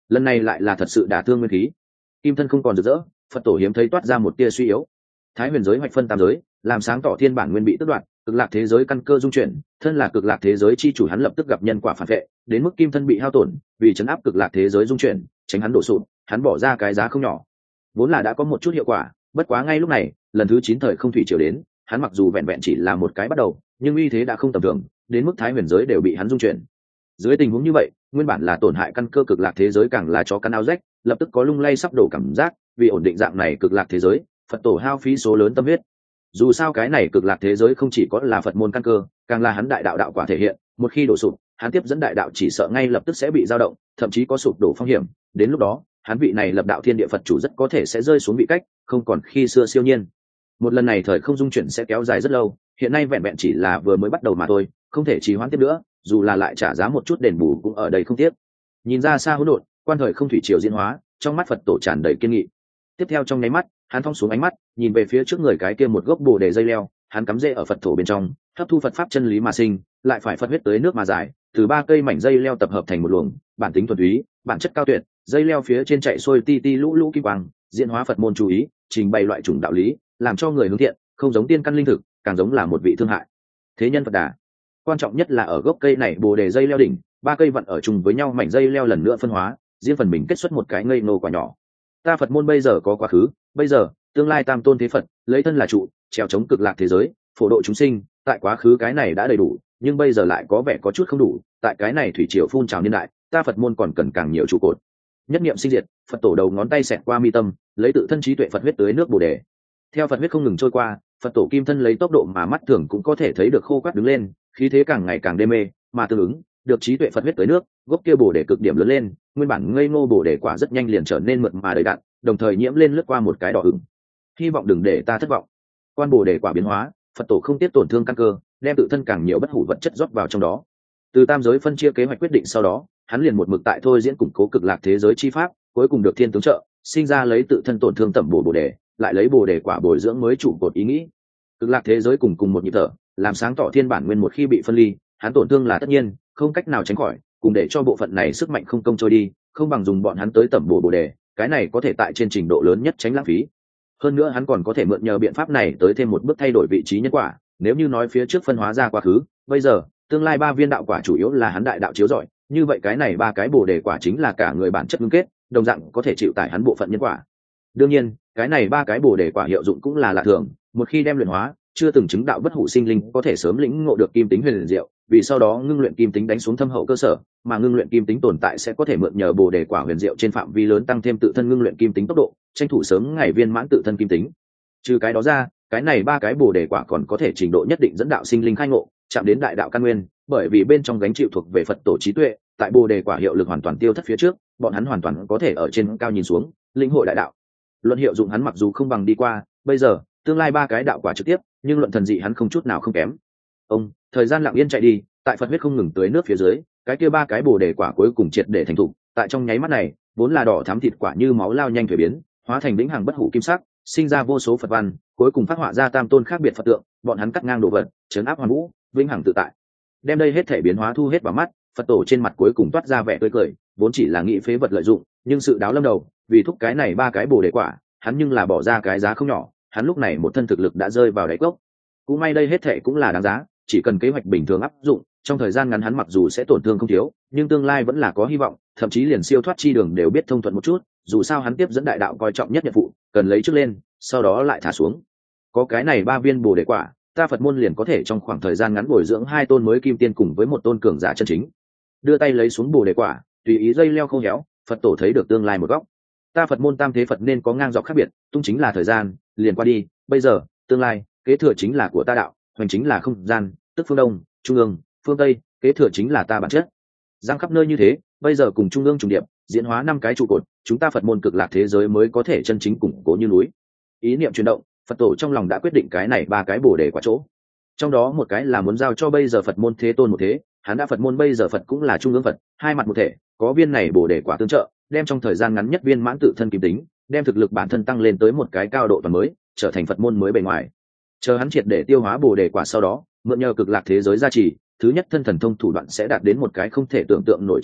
lần này lại là thật sự đả thương nguyên khí. Kim thân không còn rực rỡ, Phật tổ hiếm thấy toát ra một tia suy yếu. Thái huyền giới hoạch phân tam giới, làm sáng tỏ thiên bản nguyên bị tước đoạt, cực lạc thế giới căn cơ dung chuyển, thân là cực lạc thế giới chi chủ hắn lập tức gặp nhân quả phản vệ, đến mức kim thân bị hao tổn, vì chấn áp cực lạc thế giới dung chuyển, tránh hắn đổ sụp, hắn bỏ ra cái giá không nhỏ. Vốn là đã có một chút hiệu quả, bất quá ngay lúc này, lần thứ chín thời không thủy triều đến, hắn mặc dù vẹn vẹn chỉ là một cái bắt đầu, nhưng uy thế đã không tầm thường, đến mức thái huyền giới đều bị hắn dung chuyển. Dưới tình huống như vậy, nguyên bản là tổn hại căn cơ cực lạc thế giới càng là chó cắn áo rách, lập tức có lung lay sắp đổ cảm giác, vì ổn định dạng này cực lạc thế giới, Phật tổ hao phí số lớn tâm huyết. Dù sao cái này cực lạc thế giới không chỉ có là Phật môn căn cơ, càng là hắn đại đạo đạo quả thể hiện, một khi đổ sụp, hắn tiếp dẫn đại đạo chỉ sợ ngay lập tức sẽ bị dao động, thậm chí có sụp đổ phong hiểm, đến lúc đó, hắn vị này lập đạo thiên địa Phật chủ rất có thể sẽ rơi xuống vị cách, không còn khi xưa siêu nhiên. Một lần này thời không dung chuyển sẽ kéo dài rất lâu, hiện nay vẹn vẹn chỉ là vừa mới bắt đầu mà thôi, không thể trì hoãn tiếp nữa, dù là lại trả giá một chút đền bù cũng ở đây không tiếc. Nhìn ra xa hỗn độn, quan thời không thủy triều diễn hóa, trong mắt Phật tổ tràn đầy kiên nghị. Tiếp theo trong nháy mắt, hắn thong xuống ánh mắt, nhìn về phía trước người cái kia một gốc bồ đề dây leo, hắn cắm rễ ở Phật thổ bên trong, hấp thu Phật pháp chân lý mà sinh, lại phải Phật huyết tới nước mà giải, từ ba cây mảnh dây leo tập hợp thành một luồng, bản tính thuần túy, bản chất cao tuyệt, dây leo phía trên chạy xuôi ti ti lũ lũ kim quang, diễn hóa Phật môn chú ý, trình bày loại chủng đạo lý, làm cho người hướng thiện, không giống tiên căn linh thực, càng giống là một vị thương hại. Thế nhân Phật đà. Quan trọng nhất là ở gốc cây này bồ đề dây leo đỉnh, ba cây vận ở chung với nhau mảnh dây leo lần nữa phân hóa, riêng phần mình kết xuất một cái ngây nô quả nhỏ. Ta Phật môn bây giờ có quá khứ, bây giờ, tương lai tam tôn thế Phật, lấy thân là trụ, trèo chống cực lạc thế giới, phổ độ chúng sinh, tại quá khứ cái này đã đầy đủ, nhưng bây giờ lại có vẻ có chút không đủ, tại cái này thủy triều phun trào niên đại, ta Phật môn còn cần càng nhiều trụ cột. Nhất niệm sinh diệt, Phật tổ đầu ngón tay xẹt qua mi tâm, lấy tự thân trí tuệ Phật huyết tới nước bồ đề. Theo Phật huyết không ngừng trôi qua, Phật tổ kim thân lấy tốc độ mà mắt thường cũng có thể thấy được khô quắt đứng lên, khí thế càng ngày càng đê mê, mà tương ứng, được trí tuệ Phật huyết tới nước, gốc kia bồ đề cực điểm lớn lên, nguyên bản ngây ngô bồ đề quả rất nhanh liền trở nên mượt mà đầy đặn, đồng thời nhiễm lên lướt qua một cái đỏ ửng. Hy vọng đừng để ta thất vọng. Quan bồ đề quả biến hóa, Phật tổ không tiếp tổn thương căn cơ, đem tự thân càng nhiều bất hủ vật chất rót vào trong đó. Từ tam giới phân chia kế hoạch quyết định sau đó, hắn liền một mực tại thôi diễn củng cố cực lạc thế giới chi pháp, cuối cùng được thiên tướng trợ, sinh ra lấy tự thân tổn thương tẩm bổ bồ đề, lại lấy bồ đề quả bồi dưỡng mới trụ cột ý nghĩ. Cực lạc thế giới cùng cùng một nhịp thở, làm sáng tỏ thiên bản nguyên một khi bị phân ly, hắn tổn thương là tất nhiên, không cách nào tránh khỏi, cùng để cho bộ phận này sức mạnh không công trôi đi, không bằng dùng bọn hắn tới tẩm bổ bồ đề, cái này có thể tại trên trình độ lớn nhất tránh lãng phí. Hơn nữa hắn còn có thể mượn nhờ biện pháp này tới thêm một bước thay đổi vị trí nhân quả, nếu như nói phía trước phân hóa ra quá khứ, bây giờ, tương lai ba viên đạo quả chủ yếu là hắn đại đạo chiếu rọi, như vậy cái này ba cái bồ đề quả chính là cả người bản chất ngưng kết, đồng dạng có thể chịu tải hắn bộ phận nhân quả. Đương nhiên, cái này ba cái bồ đề quả hiệu dụng cũng là lạ thường, một khi đem luyện hóa, chưa từng chứng đạo bất hủ sinh linh có thể sớm lĩnh ngộ được kim tính huyền diệu, vì sau đó ngưng luyện kim tính đánh xuống thâm hậu cơ sở, mà ngưng luyện kim tính tồn tại sẽ có thể mượn nhờ bồ đề quả huyền diệu trên phạm vi lớn tăng thêm tự thân ngưng luyện kim tính tốc độ, tranh thủ sớm ngày viên mãn tự thân kim tính. Trừ cái đó ra, cái này ba cái bồ đề quả còn có thể trình độ nhất định dẫn đạo sinh linh khai ngộ, chạm đến đại đạo căn nguyên, bởi vì bên trong gánh chịu thuộc về Phật tổ trí tuệ, tại bồ đề quả hiệu lực hoàn toàn tiêu thất phía trước, bọn hắn hoàn toàn có thể ở trên cao nhìn xuống, lĩnh hội đại đạo. Luận hiệu dụng hắn mặc dù không bằng đi qua, bây giờ, tương lai ba cái đạo quả trực tiếp, nhưng luận thần dị hắn không chút nào không kém. Ông, thời gian lặng yên chạy đi, tại Phật huyết không ngừng tưới nước phía dưới, cái kia ba cái bồ đề quả cuối cùng triệt để thành thục, tại trong nháy mắt này, vốn là đỏ thắm thịt quả như máu lao nhanh thủy biến, hóa thành vĩnh hằng bất hủ kim sắc, sinh ra vô số Phật văn, cuối cùng phát họa ra tam tôn khác biệt Phật tượng, bọn hắn cắt ngang đồ vật, trấn áp hoàn vũ, vĩnh hằng tự tại. Đem đây hết thể biến hóa thu hết vào mắt, Phật tổ trên mặt cuối cùng toát ra vẻ tươi cười, vốn chỉ là nghĩ phế vật lợi dụng, nhưng sự đáo lâm đầu, vì thúc cái này ba cái bồ đề quả, hắn nhưng là bỏ ra cái giá không nhỏ, hắn lúc này một thân thực lực đã rơi vào đáy cốc. Cũng may đây hết thể cũng là đáng giá, chỉ cần kế hoạch bình thường áp dụng, trong thời gian ngắn hắn mặc dù sẽ tổn thương không thiếu, nhưng tương lai vẫn là có hy vọng, thậm chí liền siêu thoát chi đường đều biết thông thuận một chút, dù sao hắn tiếp dẫn đại đạo coi trọng nhất nhiệm vụ, cần lấy trước lên, sau đó lại thả xuống. Có cái này ba viên bồ đề quả, ta Phật môn liền có thể trong khoảng thời gian ngắn bồi dưỡng hai tôn mới kim tiên cùng với một tôn cường giả chân chính. Đưa tay lấy xuống bồ đề quả, tùy ý dây leo không héo, Phật tổ thấy được tương lai một góc. Ta Phật môn tam thế Phật nên có ngang dọc khác biệt, tung chính là thời gian, liền qua đi, bây giờ, tương lai, kế thừa chính là của ta đạo, hoành chính là không gian, tức phương đông, trung ương, phương tây, kế thừa chính là ta bản chất. Giang khắp nơi như thế, bây giờ cùng trung ương trùng điệp, diễn hóa năm cái trụ cột, chúng ta Phật môn cực lạc thế giới mới có thể chân chính củng cố như núi. Ý niệm chuyển động, Phật tổ trong lòng đã quyết định cái này ba cái bổ đề quả chỗ. Trong đó một cái là muốn giao cho bây giờ Phật môn thế tôn một thế, hắn đã Phật môn bây giờ Phật cũng là trung ương Phật, hai mặt một thể, có viên này bổ đề quả tương trợ, đem trong thời gian ngắn nhất viên mãn tự thân kim tính, đem thực lực bản thân tăng lên tới một cái cao độ toàn mới, trở thành Phật môn mới bề ngoài. Chờ hắn triệt để tiêu hóa bổ đề quả sau đó, mượn nhờ cực lạc thế giới gia trì, thứ nhất thân thần thông thủ đoạn sẽ đạt đến một cái không thể tưởng tượng nổi trình độ,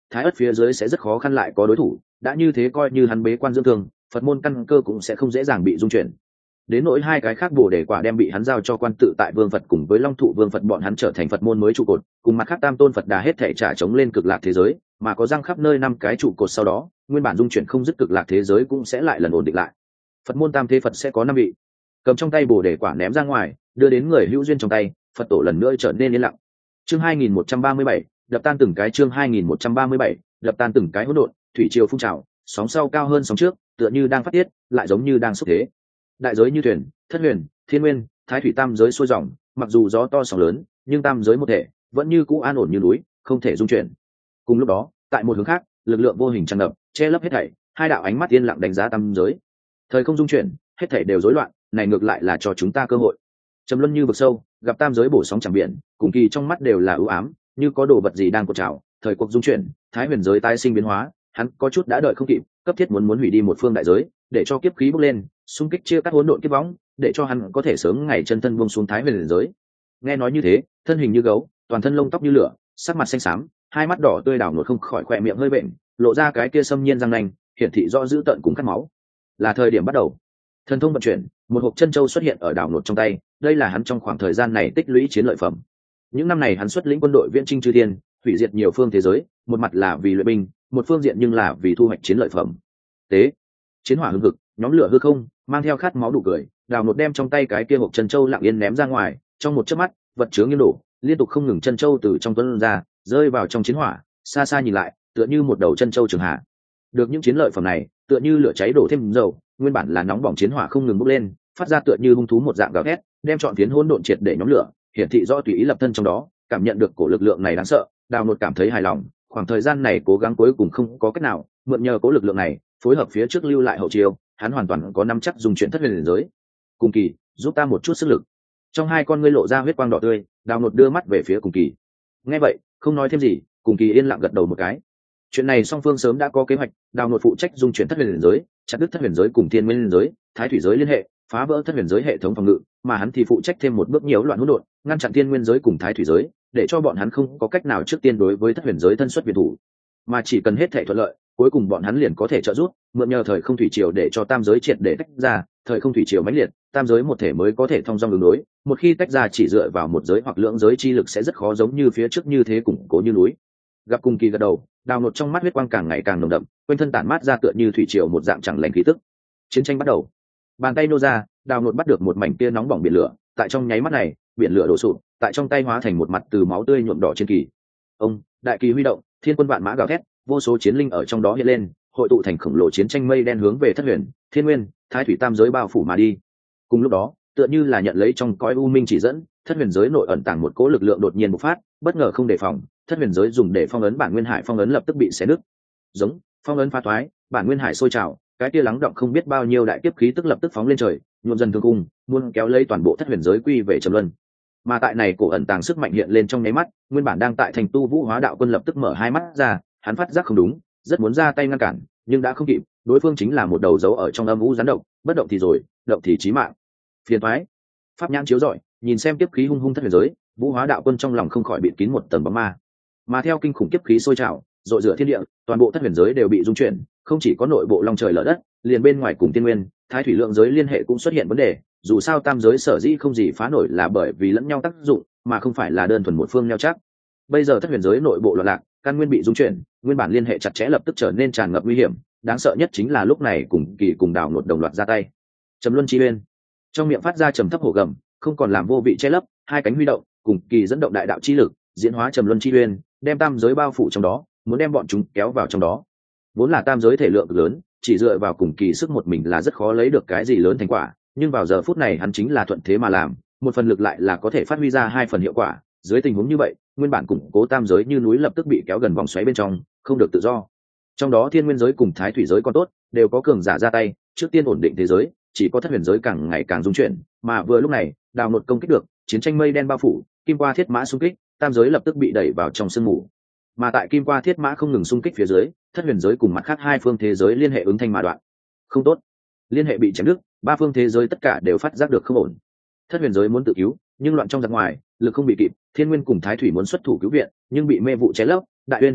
thái ất phía dưới sẽ rất khó khăn lại có đối thủ, đã như thế coi như hắn bế quan dưỡng thương, Phật môn căn cơ cũng sẽ không dễ dàng bị dung chuyển. Đến nỗi hai cái khác bồ đề quả đem bị hắn giao cho quan tự tại vương Phật cùng với long thụ vương Phật, bọn hắn trở thành Phật môn mới trụ cột, cùng mặt khác tam tôn Phật đà hết thể trả chống lên cực lạc thế giới, mà có răng khắp nơi năm cái trụ cột sau đó, nguyên bản dung chuyển không dứt cực lạc thế giới cũng sẽ lại lần ổn định lại. Phật môn tam thế Phật sẽ có năm vị. Cầm trong tay bồ đề quả ném ra ngoài, đưa đến người hữu duyên trong tay, Phật tổ lần nữa trở nên yên lặng. Chương hai nghìn một trăm ba mươi bảy, đập tan từng cái. Chương hai nghìn một trăm ba mươi bảy, đập tan từng cái hỗn độn, thủy triều phun trào, sóng sau cao hơn sóng trước, tựa như đang phát tiết, lại giống như đang xúc thế. Đại giới như thuyền, thất huyền, thiên nguyên, thái thủy tam giới xuôi dòng, mặc dù gió to sóng lớn, nhưng tam giới một thể, vẫn như cũ an ổn như núi, không thể dung chuyển. Cùng lúc đó, tại một hướng khác, lực lượng vô hình tràn ngập, che lấp hết thảy, hai đạo ánh mắt yên lặng đánh giá tam giới. Thời không dung chuyển, hết thảy đều rối loạn, này ngược lại là cho chúng ta cơ hội. Trầm luân như vực sâu, gặp tam giới bổ sóng chẳng biển, cùng kỳ trong mắt đều là ưu ám, như có đồ vật gì đang cột trào. Thời cuộc dung chuyển, thái huyền giới tái sinh biến hóa, hắn có chút đã đợi không kịp, cấp thiết muốn muốn hủy đi một phương đại giới, để cho kiếp khí bốc lên, xung kích chia cắt hỗn độn kiếp võng, để cho hắn có thể sớm ngày chân thân buông xuống thái huyền giới. Nghe nói như thế, thân hình như gấu, toàn thân lông tóc như lửa, sắc mặt xanh xám, hai mắt đỏ tươi đảo nổi không khỏi khỏe miệng hơi bệnh, lộ ra cái kia xâm nhiên răng nanh, hiển thị rõ dữ tợn cùng cắt máu. Là thời điểm bắt đầu. Thần thông vận chuyển, một hộp chân châu xuất hiện ở đảo nột trong tay, đây là hắn trong khoảng thời gian này tích lũy chiến lợi phẩm. Những năm này hắn xuất lĩnh quân đội viễn chinh chư thiên, hủy diệt nhiều phương thế giới, một mặt là vì luyện binh, một phương diện nhưng là vì thu hoạch chiến lợi phẩm. Tế, chiến hỏa hưng hực, nhóm lửa hư không, mang theo khát máu đủ cười, đào nột đem trong tay cái kia hộp chân châu lặng yên ném ra ngoài, trong một chớp mắt, vật chứa nghiêng đổ, liên tục không ngừng chân châu từ trong tuấn ra, rơi vào trong chiến hỏa, xa xa nhìn lại, tựa như một đầu chân châu trường hạ. Được những chiến lợi phẩm này, tựa như lửa cháy đổ thêm dầu, nguyên bản là nóng bỏng chiến hỏa không ngừng bốc lên, phát ra tựa như hung thú một dạng gào thét, đem trọn phiến hỗn độn triệt để nhóm lửa, hiển thị rõ tùy ý lập thân trong đó, cảm nhận được cổ lực lượng này đáng sợ, đào nột cảm thấy hài lòng, khoảng thời gian này cố gắng cuối cùng không có cách nào, mượn nhờ cố lực lượng này, phối hợp phía trước lưu lại hậu chiêu, hắn hoàn toàn có nắm chắc dùng chuyện thất huyền giới. Cùng kỳ, giúp ta một chút sức lực. Trong hai con ngươi lộ ra huyết quang đỏ tươi, đào nột đưa mắt về phía cùng kỳ. Nghe vậy, không nói thêm gì, cùng kỳ yên lặng gật đầu một cái. Chuyện này song phương sớm đã có kế hoạch, đào nột phụ trách dung chuyển thất huyền giới, chặt đứt thất huyền giới cùng thiên nguyên giới, thái thủy giới liên hệ, phá vỡ thất huyền giới hệ thống phòng ngự, mà hắn thì phụ trách thêm một bước nhiễu loạn hỗn độn, ngăn chặn thiên nguyên giới cùng thái thủy giới, để cho bọn hắn không có cách nào trước tiên đối với thất huyền giới thân xuất biệt thủ, mà chỉ cần hết thể thuận lợi, cuối cùng bọn hắn liền có thể trợ giúp, mượn nhờ thời không thủy triều để cho tam giới triệt để tách ra, thời không thủy triều mãnh liệt, tam giới một thể mới có thể thông dong ứng đối, một khi tách ra chỉ dựa vào một giới hoặc lưỡng giới chi lực sẽ rất khó giống như phía trước như thế củng cố như núi. Gặp cùng kỳ gật đầu, đào nột trong mắt huyết quang càng ngày càng nồng đậm, quanh thân tản mát ra tựa như thủy triều một dạng chẳng lành khí tức. Chiến tranh bắt đầu. Bàn tay nô ra, đào nột bắt được một mảnh kia nóng bỏng biển lửa, tại trong nháy mắt này, biển lửa đổ sụp, tại trong tay hóa thành một mặt từ máu tươi nhuộm đỏ trên kỳ. Ông, đại kỳ huy động, thiên quân vạn mã gào thét, vô số chiến linh ở trong đó hiện lên, hội tụ thành khổng lồ chiến tranh mây đen hướng về thất huyền, thiên nguyên, thái thủy tam giới bao phủ mà đi. Cùng lúc đó, tựa như là nhận lấy trong cõi u minh chỉ dẫn, thất huyền giới nội ẩn tàng một cỗ lực lượng đột nhiên bộc phát, bất ngờ không đề phòng, thất huyền giới dùng để phong ấn bản nguyên hải phong ấn lập tức bị xé nứt. Giống, phong ấn phá thoái, bản nguyên hải sôi trào, cái kia lắng động không biết bao nhiêu đại kiếp khí tức lập tức phóng lên trời, nhuộm dần thương cung, muốn kéo lấy toàn bộ thất huyền giới quy về trầm luân. Mà tại này cổ ẩn tàng sức mạnh hiện lên trong nháy mắt, nguyên bản đang tại thành tu vũ hóa đạo quân lập tức mở hai mắt ra, hắn phát giác không đúng, rất muốn ra tay ngăn cản, nhưng đã không kịp, đối phương chính là một đầu dấu ở trong âm u rắn độc, bất động thì rồi, động thì chí mạng. Phiền toái. Pháp nhãn chiếu rọi, nhìn xem kiếp khí hung hung thất huyền giới, vũ hóa đạo quân trong lòng không khỏi bị kín một tầng bóng ma. Mà theo kinh khủng kiếp khí sôi trào, dội rửa thiên địa, toàn bộ thất huyền giới đều bị rung chuyển, không chỉ có nội bộ long trời lở đất, liền bên ngoài cùng tiên nguyên, thái thủy lượng giới liên hệ cũng xuất hiện vấn đề. Dù sao tam giới sở dĩ không gì phá nổi là bởi vì lẫn nhau tác dụng, mà không phải là đơn thuần một phương neo chắc. Bây giờ thất huyền giới nội bộ loạn lạc, căn nguyên bị rung chuyển, nguyên bản liên hệ chặt chẽ lập tức trở nên tràn ngập nguy hiểm. Đáng sợ nhất chính là lúc này cùng kỳ cùng đào nột đồng loạt ra tay. Trầm luân chi uyên, trong miệng phát ra trầm thấp hổ gầm, không còn làm vô vị che lấp, hai cánh huy động, cùng kỳ dẫn động đại đạo chi lực, diễn hóa trầm luân chi uyên, đem tam giới bao phủ trong đó, muốn đem bọn chúng kéo vào trong đó. Vốn là tam giới thể lượng lớn, chỉ dựa vào cùng kỳ sức một mình là rất khó lấy được cái gì lớn thành quả, nhưng vào giờ phút này hắn chính là thuận thế mà làm, một phần lực lại là có thể phát huy ra hai phần hiệu quả. Dưới tình huống như vậy, nguyên bản củng cố tam giới như núi lập tức bị kéo gần vòng xoáy bên trong, không được tự do. Trong đó thiên nguyên giới cùng thái thủy giới còn tốt, đều có cường giả ra tay, trước tiên ổn định thế giới, chỉ có thất huyền giới càng ngày càng rung chuyển, mà vừa lúc này, đào nột công kích được, chiến tranh mây đen bao phủ, kim qua thiết mã xung kích, tam giới lập tức bị đẩy vào trong sương mù. Mà tại kim qua thiết mã không ngừng xung kích phía dưới, thất huyền giới cùng mặt khác hai phương thế giới liên hệ ứng thanh mà đoạn. Không tốt, liên hệ bị chém đứt, ba phương thế giới tất cả đều phát giác được không ổn. Thất huyền giới muốn tự cứu, nhưng loạn trong giặc ngoài, lực không bị kịp, thiên nguyên cùng thái thủy muốn xuất thủ cứu viện, nhưng bị mê vụ cháy lấp, đại uyên thôn vệ,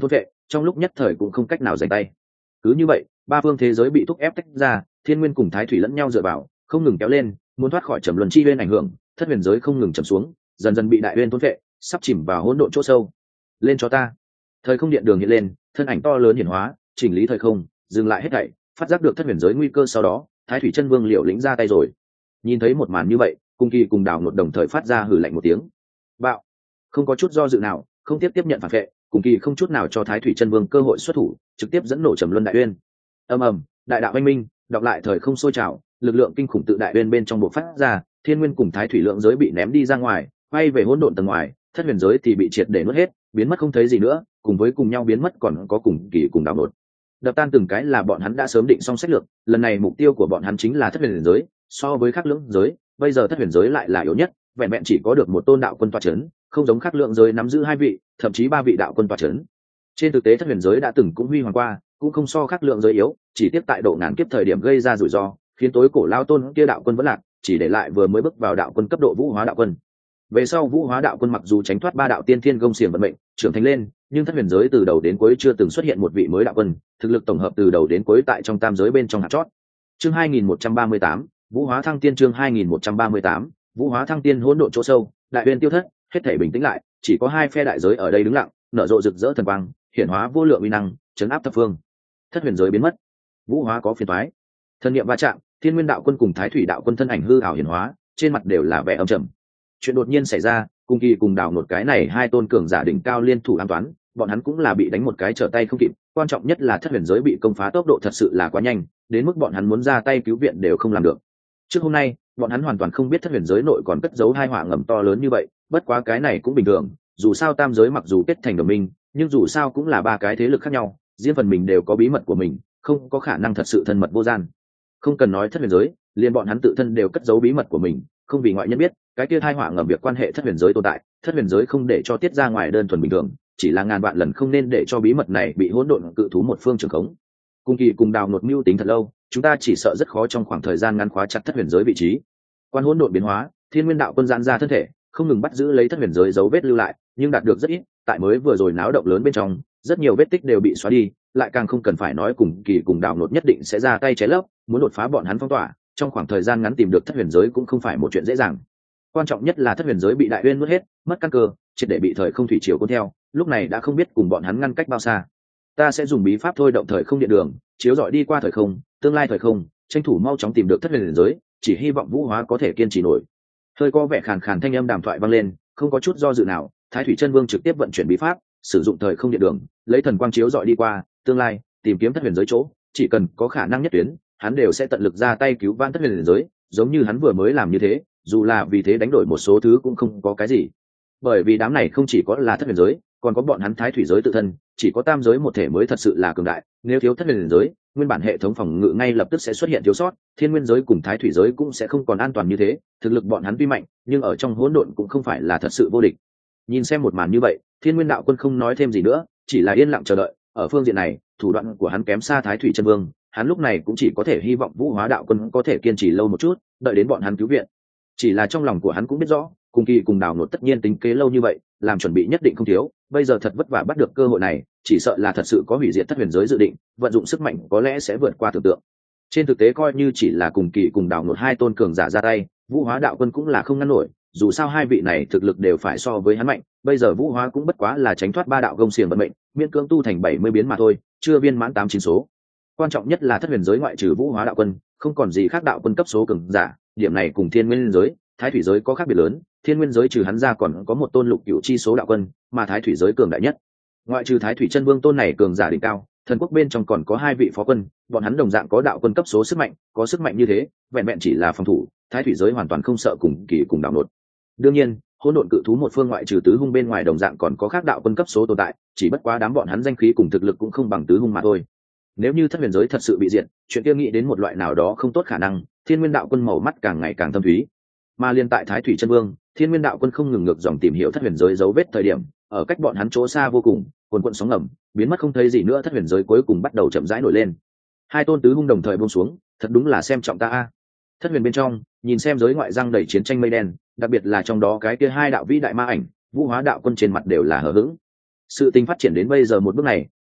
trong lúc nhất thời cũng không cách nào giành tay. Cứ như vậy ba phương thế giới bị thúc ép tách ra, thiên nguyên cùng thái thủy lẫn nhau dựa vào, không ngừng kéo lên, muốn thoát khỏi trầm luân chi uyên ảnh hưởng, thất huyền giới không ngừng trầm xuống, dần dần bị đại uyên thôn vệ, sắp chìm vào hỗn độn chỗ sâu. Lên cho ta! Thời không điện đường hiện lên, thân ảnh to lớn hiển hóa, chỉnh lý thời không, dừng lại hết thảy, phát giác được thất huyền giới nguy cơ sau đó, thái thủy chân vương liều lĩnh ra tay rồi. Nhìn thấy một màn như vậy, cung kỳ cùng đào nột đồng thời phát ra hừ lạnh một tiếng. Bạo! Không có chút do dự nào, không tiếp tiếp nhận phản vệ, cung kỳ không chút nào cho thái thủy chân vương cơ hội xuất thủ, trực tiếp dẫn nổ trầm luân đại uyên. Ầm ầm, đại đạo anh minh, đọc lại thời không sôi trào, lực lượng kinh khủng tự đại uyên bên trong bộc phát ra, thiên nguyên cùng thái thủy lượng giới bị ném đi ra ngoài, quay về hỗn độn tầng ngoài, thất huyền giới thì bị triệt để nuốt hết, biến mất không thấy gì nữa, cùng với cùng nhau biến mất còn có cùng kỳ cùng đào nột. Đập tan từng cái là bọn hắn đã sớm định xong sách lược, lần này mục tiêu của bọn hắn chính là thất huyền giới, so với khác lưỡng giới, bây giờ thất huyền giới lại là yếu nhất, vẹn vẹn chỉ có được một tôn đạo quân tọa chấn, không giống khác lượng giới nắm giữ hai vị, thậm chí ba vị đạo quân tọa chấn. Trên thực tế thất huyền giới đã từng cũng huy hoàng qua, cũng không so khác lượng giới yếu, chỉ tiếp tại độ ngàn kiếp thời điểm gây ra rủi ro, khiến tối cổ lao tôn kia đạo quân vẫn lạc, chỉ để lại vừa mới bước vào đạo quân cấp độ vũ hóa đạo quân. Về sau vũ hóa đạo quân mặc dù tránh thoát ba đạo tiên thiên gông xiềng vận mệnh, trưởng thành lên, nhưng thất huyền giới từ đầu đến cuối chưa từng xuất hiện một vị mới đạo quân, thực lực tổng hợp từ đầu đến cuối tại trong tam giới bên trong hạt chót. Chương hai nghìn một trăm ba mươi tám, vũ hóa thăng tiên chương hai nghìn một trăm ba mươi tám, vũ hóa thăng tiên hỗn độn chỗ sâu, đại uyên tiêu thất, hết thảy bình tĩnh lại, chỉ có hai phe đại giới ở đây đứng lặng, nở rộ rực rỡ thần quang, hiển hóa vô lượng uy năng, chấn áp thập phương. Thất huyền giới biến mất, vũ hóa có phiền toái. Thân niệm va chạm, thiên nguyên đạo quân cùng thái thủy đạo quân thân ảnh hư ảo hiển hóa, trên mặt đều là vẻ âm trầm. Chuyện đột nhiên xảy ra, cùng kỳ cùng đào một cái này hai tôn cường giả đỉnh cao liên thủ an toán, bọn hắn cũng là bị đánh một cái trở tay không kịp, quan trọng nhất là thất huyền giới bị công phá tốc độ thật sự là quá nhanh, đến mức bọn hắn muốn ra tay cứu viện đều không làm được. Trước hôm nay bọn hắn hoàn toàn không biết thất huyền giới nội còn cất giấu hai họa ngầm to lớn như vậy, bất quá cái này cũng bình thường, dù sao tam giới mặc dù kết thành đồng minh, nhưng dù sao cũng là ba cái thế lực khác nhau, riêng phần mình đều có bí mật của mình, không có khả năng thật sự thân mật vô gian. Không cần nói thất huyền giới, liền bọn hắn tự thân đều cất giấu bí mật của mình, không vì ngoại nhân biết, cái kia thai họa ngầm việc quan hệ thất huyền giới tồn tại, thất huyền giới không để cho tiết ra ngoài đơn thuần bình thường, chỉ là ngàn vạn lần không nên để cho bí mật này bị hỗn độn cự thú một phương trường khống. Cung kỳ cùng đào nột mưu tính thật lâu, chúng ta chỉ sợ rất khó trong khoảng thời gian ngắn khóa chặt thất huyền giới vị trí. Quan hỗn độn biến hóa, thiên nguyên đạo quân giãn ra thân thể, không ngừng bắt giữ lấy thất huyền giới dấu vết lưu lại, nhưng đạt được rất ít, tại mới vừa rồi náo động lớn bên trong, rất nhiều vết tích đều bị xóa đi, lại càng không cần phải nói cùng kỳ cùng đào nột nhất định sẽ ra tay chế lấp, muốn đột phá bọn hắn phong tỏa, trong khoảng thời gian ngắn tìm được thất huyền giới cũng không phải một chuyện dễ dàng. Quan trọng nhất là thất huyền giới bị đại uyên nuốt hết, mất căn cơ, triệt để bị thời không thủy triều cuốn theo, lúc này đã không biết cùng bọn hắn ngăn cách bao xa. Ta sẽ dùng bí pháp thôi động thời không điện đường, chiếu rọi đi qua thời không, tương lai thời không, tranh thủ mau chóng tìm được thất huyền giới, chỉ hy vọng vũ hóa có thể kiên trì nổi. Hơi có vẻ khàn khàn thanh âm đàm thoại vang lên, không có chút do dự nào, thái thủy chân vương trực tiếp vận chuyển bí pháp, sử dụng thời không điện đường, lấy thần quang chiếu rọi đi qua tương lai, tìm kiếm thất huyền giới chỗ, chỉ cần có khả năng nhất tuyến, hắn đều sẽ tận lực ra tay cứu vãn thất huyền giới, giống như hắn vừa mới làm như thế, dù là vì thế đánh đổi một số thứ cũng không có cái gì. Bởi vì đám này không chỉ có là thất huyền giới, còn có bọn hắn thái thủy giới tự thân, chỉ có tam giới một thể mới thật sự là cường đại, nếu thiếu thất huyền giới, nguyên bản hệ thống phòng ngự ngay lập tức sẽ xuất hiện thiếu sót, thiên nguyên giới cùng thái thủy giới cũng sẽ không còn an toàn như thế, thực lực bọn hắn tuy mạnh, nhưng ở trong hỗn độn cũng không phải là thật sự vô địch. Nhìn xem một màn như vậy, thiên nguyên đạo quân không nói thêm gì nữa, chỉ là yên lặng chờ đợi. Ở phương diện này, thủ đoạn của hắn kém xa thái thủy chân vương, hắn lúc này cũng chỉ có thể hy vọng vũ hóa đạo quân có thể kiên trì lâu một chút, đợi đến bọn hắn cứu viện. Chỉ là trong lòng của hắn cũng biết rõ, cùng kỳ cùng đào nột tất nhiên tính kế lâu như vậy, làm chuẩn bị nhất định không thiếu, bây giờ thật vất vả bắt được cơ hội này, chỉ sợ là thật sự có hủy diệt thất huyền giới dự định, vận dụng sức mạnh có lẽ sẽ vượt qua tưởng tượng. Trên thực tế coi như chỉ là cùng kỳ cùng đào nột hai tôn cường giả ra tay, vũ hóa đạo quân cũng là không ngăn nổi, dù sao hai vị này thực lực đều phải so với hắn mạnh, bây giờ vũ hóa cũng bất quá là tránh thoát ba đạo gông xiềng vận mệnh, miễn cưỡng tu thành bảy mươi biến mà thôi, chưa viên mãn tám chín số. Quan trọng nhất là thất huyền giới ngoại trừ vũ hóa đạo quân, không còn gì khác đạo quân cấp số cường giả, điểm này cùng thiên nguyên giới, thái thủy giới có khác biệt lớn, thiên nguyên giới trừ hắn ra còn có một tôn lục cửu chi số đạo quân, mà thái thủy giới cường đại nhất. Ngoại trừ thái thủy chân vương tôn này cường giả đỉnh cao, thần quốc bên trong còn có hai vị phó quân, bọn hắn đồng dạng có đạo quân cấp số sức mạnh, có sức mạnh như thế, vẹn vẹn chỉ là phòng thủ, thái thủy giới hoàn toàn không sợ cùng kỳ cùng đạo nột. Đương nhiên, hỗn độn cự thú một phương ngoại trừ tứ hung bên ngoài đồng dạng còn có khác đạo quân cấp số tồn tại, chỉ bất quá đám bọn hắn danh khí cùng thực lực cũng không bằng tứ hung mà thôi. Nếu như thất huyền giới thật sự bị diệt, chuyện kia nghĩ đến một loại nào đó không tốt khả năng, thiên nguyên đạo quân màu mắt càng ngày càng thâm thúy. Mà liên tại thái thủy chân vương, thiên nguyên đạo quân không ngừng ngược dòng tìm hiểu thất huyền giới dấu vết thời điểm, ở cách bọn hắn chỗ xa vô cùng, quần quận sóng ngầm biến mất không thấy gì nữa, thất huyền giới cuối cùng bắt đầu chậm rãi nổi lên. Hai tôn tứ hung đồng thời buông xuống, thật đúng là xem trọng ta a. Thất huyền bên trong, nhìn xem giới ngoại răng đầy chiến tranh mây đen, đặc biệt là trong đó cái kia hai đạo vĩ đại ma ảnh, vũ hóa đạo quân trên mặt đều là hờ hững. Sự tình phát triển đến bây giờ một bước này,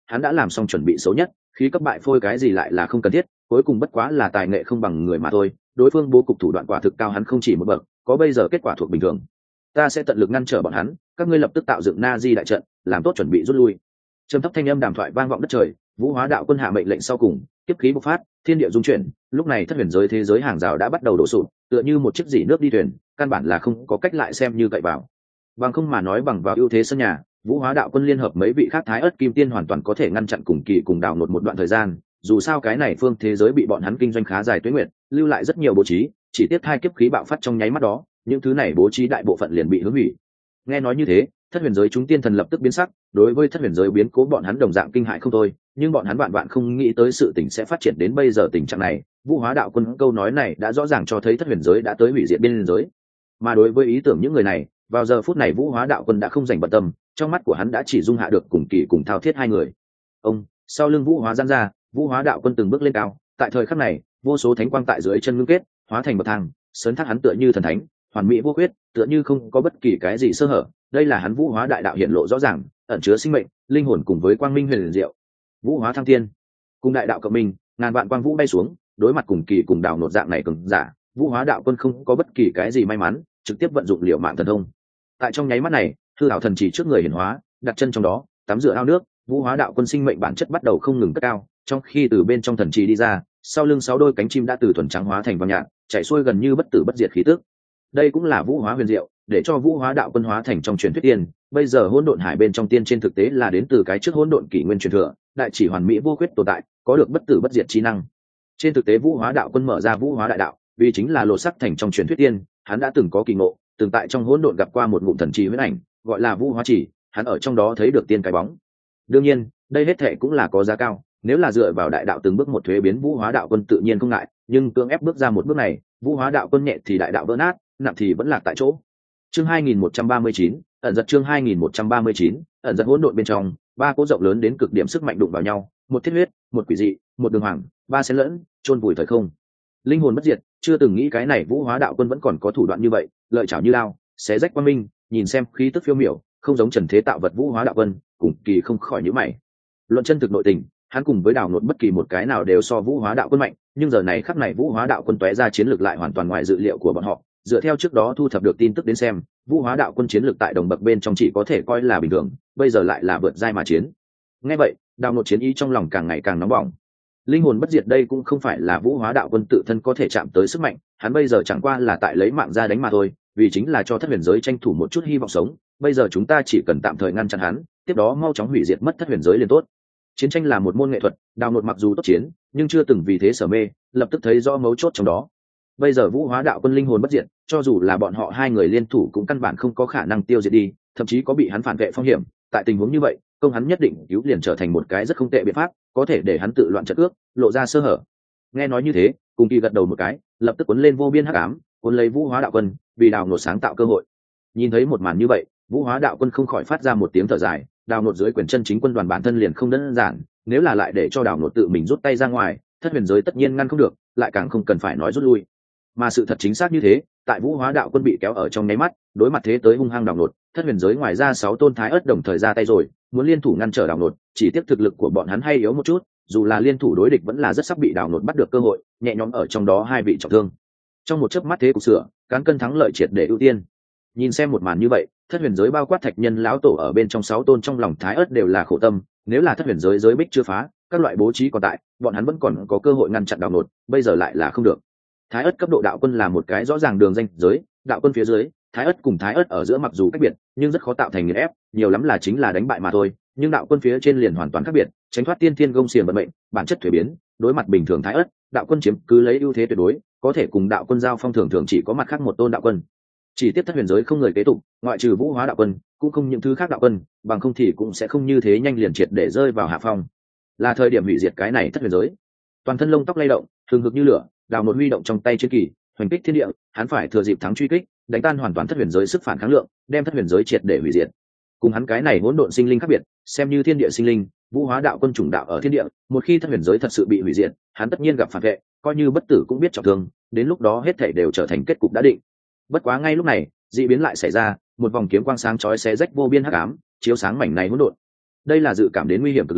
hắn đã làm xong chuẩn bị xấu nhất, khí cấp bại phôi cái gì lại là không cần thiết, cuối cùng bất quá là tài nghệ không bằng người mà thôi. Đối phương bố cục thủ đoạn quả thực cao hắn không chỉ một bậc, có bây giờ kết quả thuộc bình thường. Ta sẽ tận lực ngăn trở bọn hắn, các ngươi lập tức tạo dựng na di đại trận, làm tốt chuẩn bị rút lui. Trầm thấp thanh âm đàm thoại vang vọng đất trời, Vũ Hóa Đạo Quân hạ mệnh lệnh sau cùng, tiếp khí bộc phát, thiên địa dung chuyển, lúc này thất huyền giới thế giới hàng rào đã bắt đầu đổ sụp, tựa như một chiếc dỉ nước đi thuyền, căn bản là không có cách lại xem như cậy vào. Bằng không mà nói bằng vào ưu thế sân nhà, Vũ Hóa Đạo Quân liên hợp mấy vị khác Thái Ức Kim Tiên hoàn toàn có thể ngăn chặn cùng kỳ cùng đào nột một đoạn thời gian, dù sao cái này phương thế giới bị bọn hắn kinh doanh khá dài tuế nguyệt, lưu lại rất nhiều bố trí, chỉ tiếc hai kiếp khí bạo phát trong nháy mắt đó, những thứ này bố trí đại bộ phận liền bị hướng hủy. Nghe nói như thế, thất huyền giới chúng tiên thần lập tức biến sắc, đối với thất huyền giới biến cố bọn hắn đồng dạng kinh hại không thôi, nhưng bọn hắn vạn vạn không nghĩ tới sự tình sẽ phát triển đến bây giờ tình trạng này. Vũ Hóa Đạo Quân câu nói này đã rõ ràng cho thấy thất huyền giới đã tới hủy diệt biên giới. Mà đối với ý tưởng những người này, vào giờ phút này Vũ Hóa Đạo Quân đã không dành bận tâm, trong mắt của hắn đã chỉ dung hạ được cùng kỳ cùng thao thiết hai người. Ông sau lưng Vũ Hóa giãn ra, Vũ Hóa Đạo Quân từng bước lên cao, tại thời khắc này, vô số thánh quang tại dưới chân ngưng kết, hóa thành bậc thang, sớn thác hắn tựa như thần thánh, hoàn mỹ vô khuyết, tựa như không có bất kỳ cái gì sơ hở. Đây là hắn Vũ Hóa đại đạo hiện lộ rõ ràng, ẩn chứa sinh mệnh, linh hồn cùng với quang minh huyền diệu. Vũ Hóa thăng thiên, cùng đại đạo cộng minh, ngàn vạn quang vũ bay xuống, đối mặt cùng kỳ cùng đào nột dạng này cường giả, Vũ Hóa Đạo Quân không có bất kỳ cái gì may mắn, trực tiếp vận dụng liều mạng thần thông. Tại trong nháy mắt này, hư ảo thần chỉ trước người hiển hóa, đặt chân trong đó, tắm rửa ao nước, Vũ Hóa Đạo Quân sinh mệnh bản chất bắt đầu không ngừng cất cao, trong khi từ bên trong thần trì đi ra, sau lưng sáu đôi cánh chim đã từ thuần trắng hóa thành vàng nhạt, chạy xuôi gần như bất tử bất diệt khí tức. Đây cũng là Vũ Hóa huyền diệu, để cho Vũ Hóa Đạo Quân hóa thành trong truyền thuyết tiên, bây giờ hỗn độn hải bên trong tiên trên thực tế là đến từ cái trước hỗn độn kỷ nguyên truyền thừa, đại chỉ hoàn mỹ vô khuyết tồn tại, có được bất tử bất diệt trí năng. Trên thực tế Vũ Hóa Đạo Quân mở ra Vũ Hóa đại đạo, vì chính là lột sắc thành trong truyền thuyết tiên, hắn đã từng có kỳ ngộ, từng tại trong hỗn độn gặp qua một ngụm thần trì huyễn ảnh, gọi là Vũ Hóa chỉ, hắn ở trong đó thấy được tiên cái bóng. Đương nhiên, đây hết thệ cũng là có giá cao, nếu là dựa vào đại đạo từng bước một thuế biến Vũ Hóa Đạo Quân tự nhiên không ngại, nhưng cưỡng ép bước ra một bước này, Vũ Hóa Đạo Quân nhẹ thì đại đạo vỡ nát, nặng thì vẫn lạc tại chỗ. Chương hai nghìn một trăm ba mươi chín, ẩn giật chương hai nghìn một trăm ba mươi chín, ẩn giật hỗn độn bên trong, ba cỗ rộng lớn đến cực điểm sức mạnh đụng vào nhau, một thiết huyết, một quỷ dị, một đường hoàng, ba xen lẫn, chôn vùi thời không. Linh hồn bất diệt, chưa từng nghĩ cái này Vũ Hóa Đạo Quân vẫn còn có thủ đoạn như vậy, lợi chảo như lao, xé rách quang minh, nhìn xem khí tức phiêu miểu, không giống trần thế tạo vật Vũ Hóa Đạo Quân, cùng kỳ không khỏi nhíu mày. Luận chân thực nội tình, hắn cùng với đào nột bất kỳ một cái nào đều so Vũ Hóa Đạo Quân mạnh, nhưng giờ này khắc này Vũ Hóa Đạo Quân tóe ra chiến lược lại hoàn toàn ngoài dự liệu của bọn họ. Dựa theo trước đó thu thập được tin tức đến xem, Vũ Hóa Đạo Quân chiến lược tại đồng bậc bên trong chỉ có thể coi là bình thường, bây giờ lại là vượt giai mà chiến. Nghe vậy, đào nột chiến ý trong lòng càng ngày càng nóng bỏng. Linh hồn bất diệt đây cũng không phải là Vũ Hóa Đạo Quân tự thân có thể chạm tới sức mạnh, hắn bây giờ chẳng qua là tại lấy mạng ra đánh mà thôi, vì chính là cho thất huyền giới tranh thủ một chút hy vọng sống. Bây giờ chúng ta chỉ cần tạm thời ngăn chặn hắn, tiếp đó mau chóng hủy diệt mất thất huyền giới liền tốt. Chiến tranh là một môn nghệ thuật, đào nột mặc dù tốt chiến, nhưng chưa từng vì thế sở mê, lập tức thấy rõ mấu chốt trong đó. Bây giờ Vũ Hóa Đạo Quân linh hồn bất diệt, cho dù là bọn họ hai người liên thủ cũng căn bản không có khả năng tiêu diệt đi, thậm chí có bị hắn phản vệ phong hiểm. Tại tình huống như vậy, công hắn nhất định cứu liền trở thành một cái rất không tệ biện pháp, có thể để hắn tự loạn trận ước, lộ ra sơ hở. Nghe nói như thế, cùng kỳ gật đầu một cái, lập tức cuốn lên vô biên hắc ám, cuốn lấy Vũ Hóa Đạo Quân, vì đào nột sáng tạo cơ hội. Nhìn thấy một màn như vậy, Vũ Hóa Đạo Quân không khỏi phát ra một tiếng thở dài, đào nột dưới quyền chân chính quân đoàn bản thân liền không đơn giản, nếu là lại để cho đào nột tự mình rút tay ra ngoài, thất huyền giới tất nhiên ngăn không được, lại càng không cần phải nói rút lui. Mà sự thật chính xác như thế, tại Vũ Hóa Đạo Quân bị kéo ở trong nháy mắt, đối mặt thế tới hung hăng đào nột, thất huyền giới ngoài ra sáu tôn thái ớt đồng thời ra tay rồi, muốn liên thủ ngăn trở đào nột, chỉ tiếc thực lực của bọn hắn hay yếu một chút, dù là liên thủ đối địch vẫn là rất sắp bị đào nột bắt được cơ hội, nhẹ nhõm ở trong đó hai vị trọng thương. Trong một chớp mắt thế cục sửa, cán cân thắng lợi triệt để ưu tiên. Nhìn xem một màn như vậy, thất huyền giới bao quát thạch nhân lão tổ ở bên trong sáu tôn trong lòng thái ớt đều là khổ tâm, nếu là thất huyền giới giới bích chưa phá, các loại bố trí còn tại, bọn hắn vẫn còn có cơ hội ngăn chặn đào nột, bây giờ lại là không được. Thái ớt cấp độ đạo quân là một cái rõ ràng đường ranh giới, đạo quân phía dưới, thái ớt cùng thái ớt ở giữa mặc dù cách biệt, nhưng rất khó tạo thành nghiền ép, nhiều lắm là chính là đánh bại mà thôi, nhưng đạo quân phía trên liền hoàn toàn khác biệt, tránh thoát tiên thiên gông xiềng vận mệnh, bản chất thuế biến, đối mặt bình thường thái ớt, đạo quân chiếm cứ lấy ưu thế tuyệt đối, có thể cùng đạo quân giao phong thường thường chỉ có mặt khác một tôn đạo quân. Chỉ tiếp thất huyền giới không người kế tục, ngoại trừ Vũ Hóa Đạo Quân, cũng không những thứ khác đạo quân, bằng không thì cũng sẽ không như thế nhanh liền triệt để rơi vào hạ phong. Là thời điểm hủy diệt cái này thất huyền giới. Toàn thân lông tóc lay động, thường hực như lửa, đào một huy động trong tay chiến kỳ, hoành kích thiên địa, hắn phải thừa dịp thắng truy kích, đánh tan hoàn toàn thất huyền giới sức phản kháng lượng, đem thất huyền giới triệt để hủy diệt. Cùng hắn cái này hỗn độn sinh linh khác biệt, xem như thiên địa sinh linh, Vũ Hóa Đạo Quân chủng đạo ở thiên địa, một khi thất huyền giới thật sự bị hủy diệt, hắn tất nhiên gặp phản vệ, coi như bất tử cũng biết trọng thương, đến lúc đó hết thảy đều trở thành kết cục đã định. Bất quá ngay lúc này, dị biến lại xảy ra, một vòng kiếm quang sáng chói xé rách vô biên hắc ám, chiếu sáng mảnh này hỗn độn. Đây là dự cảm đến nguy hiểm cực lớn,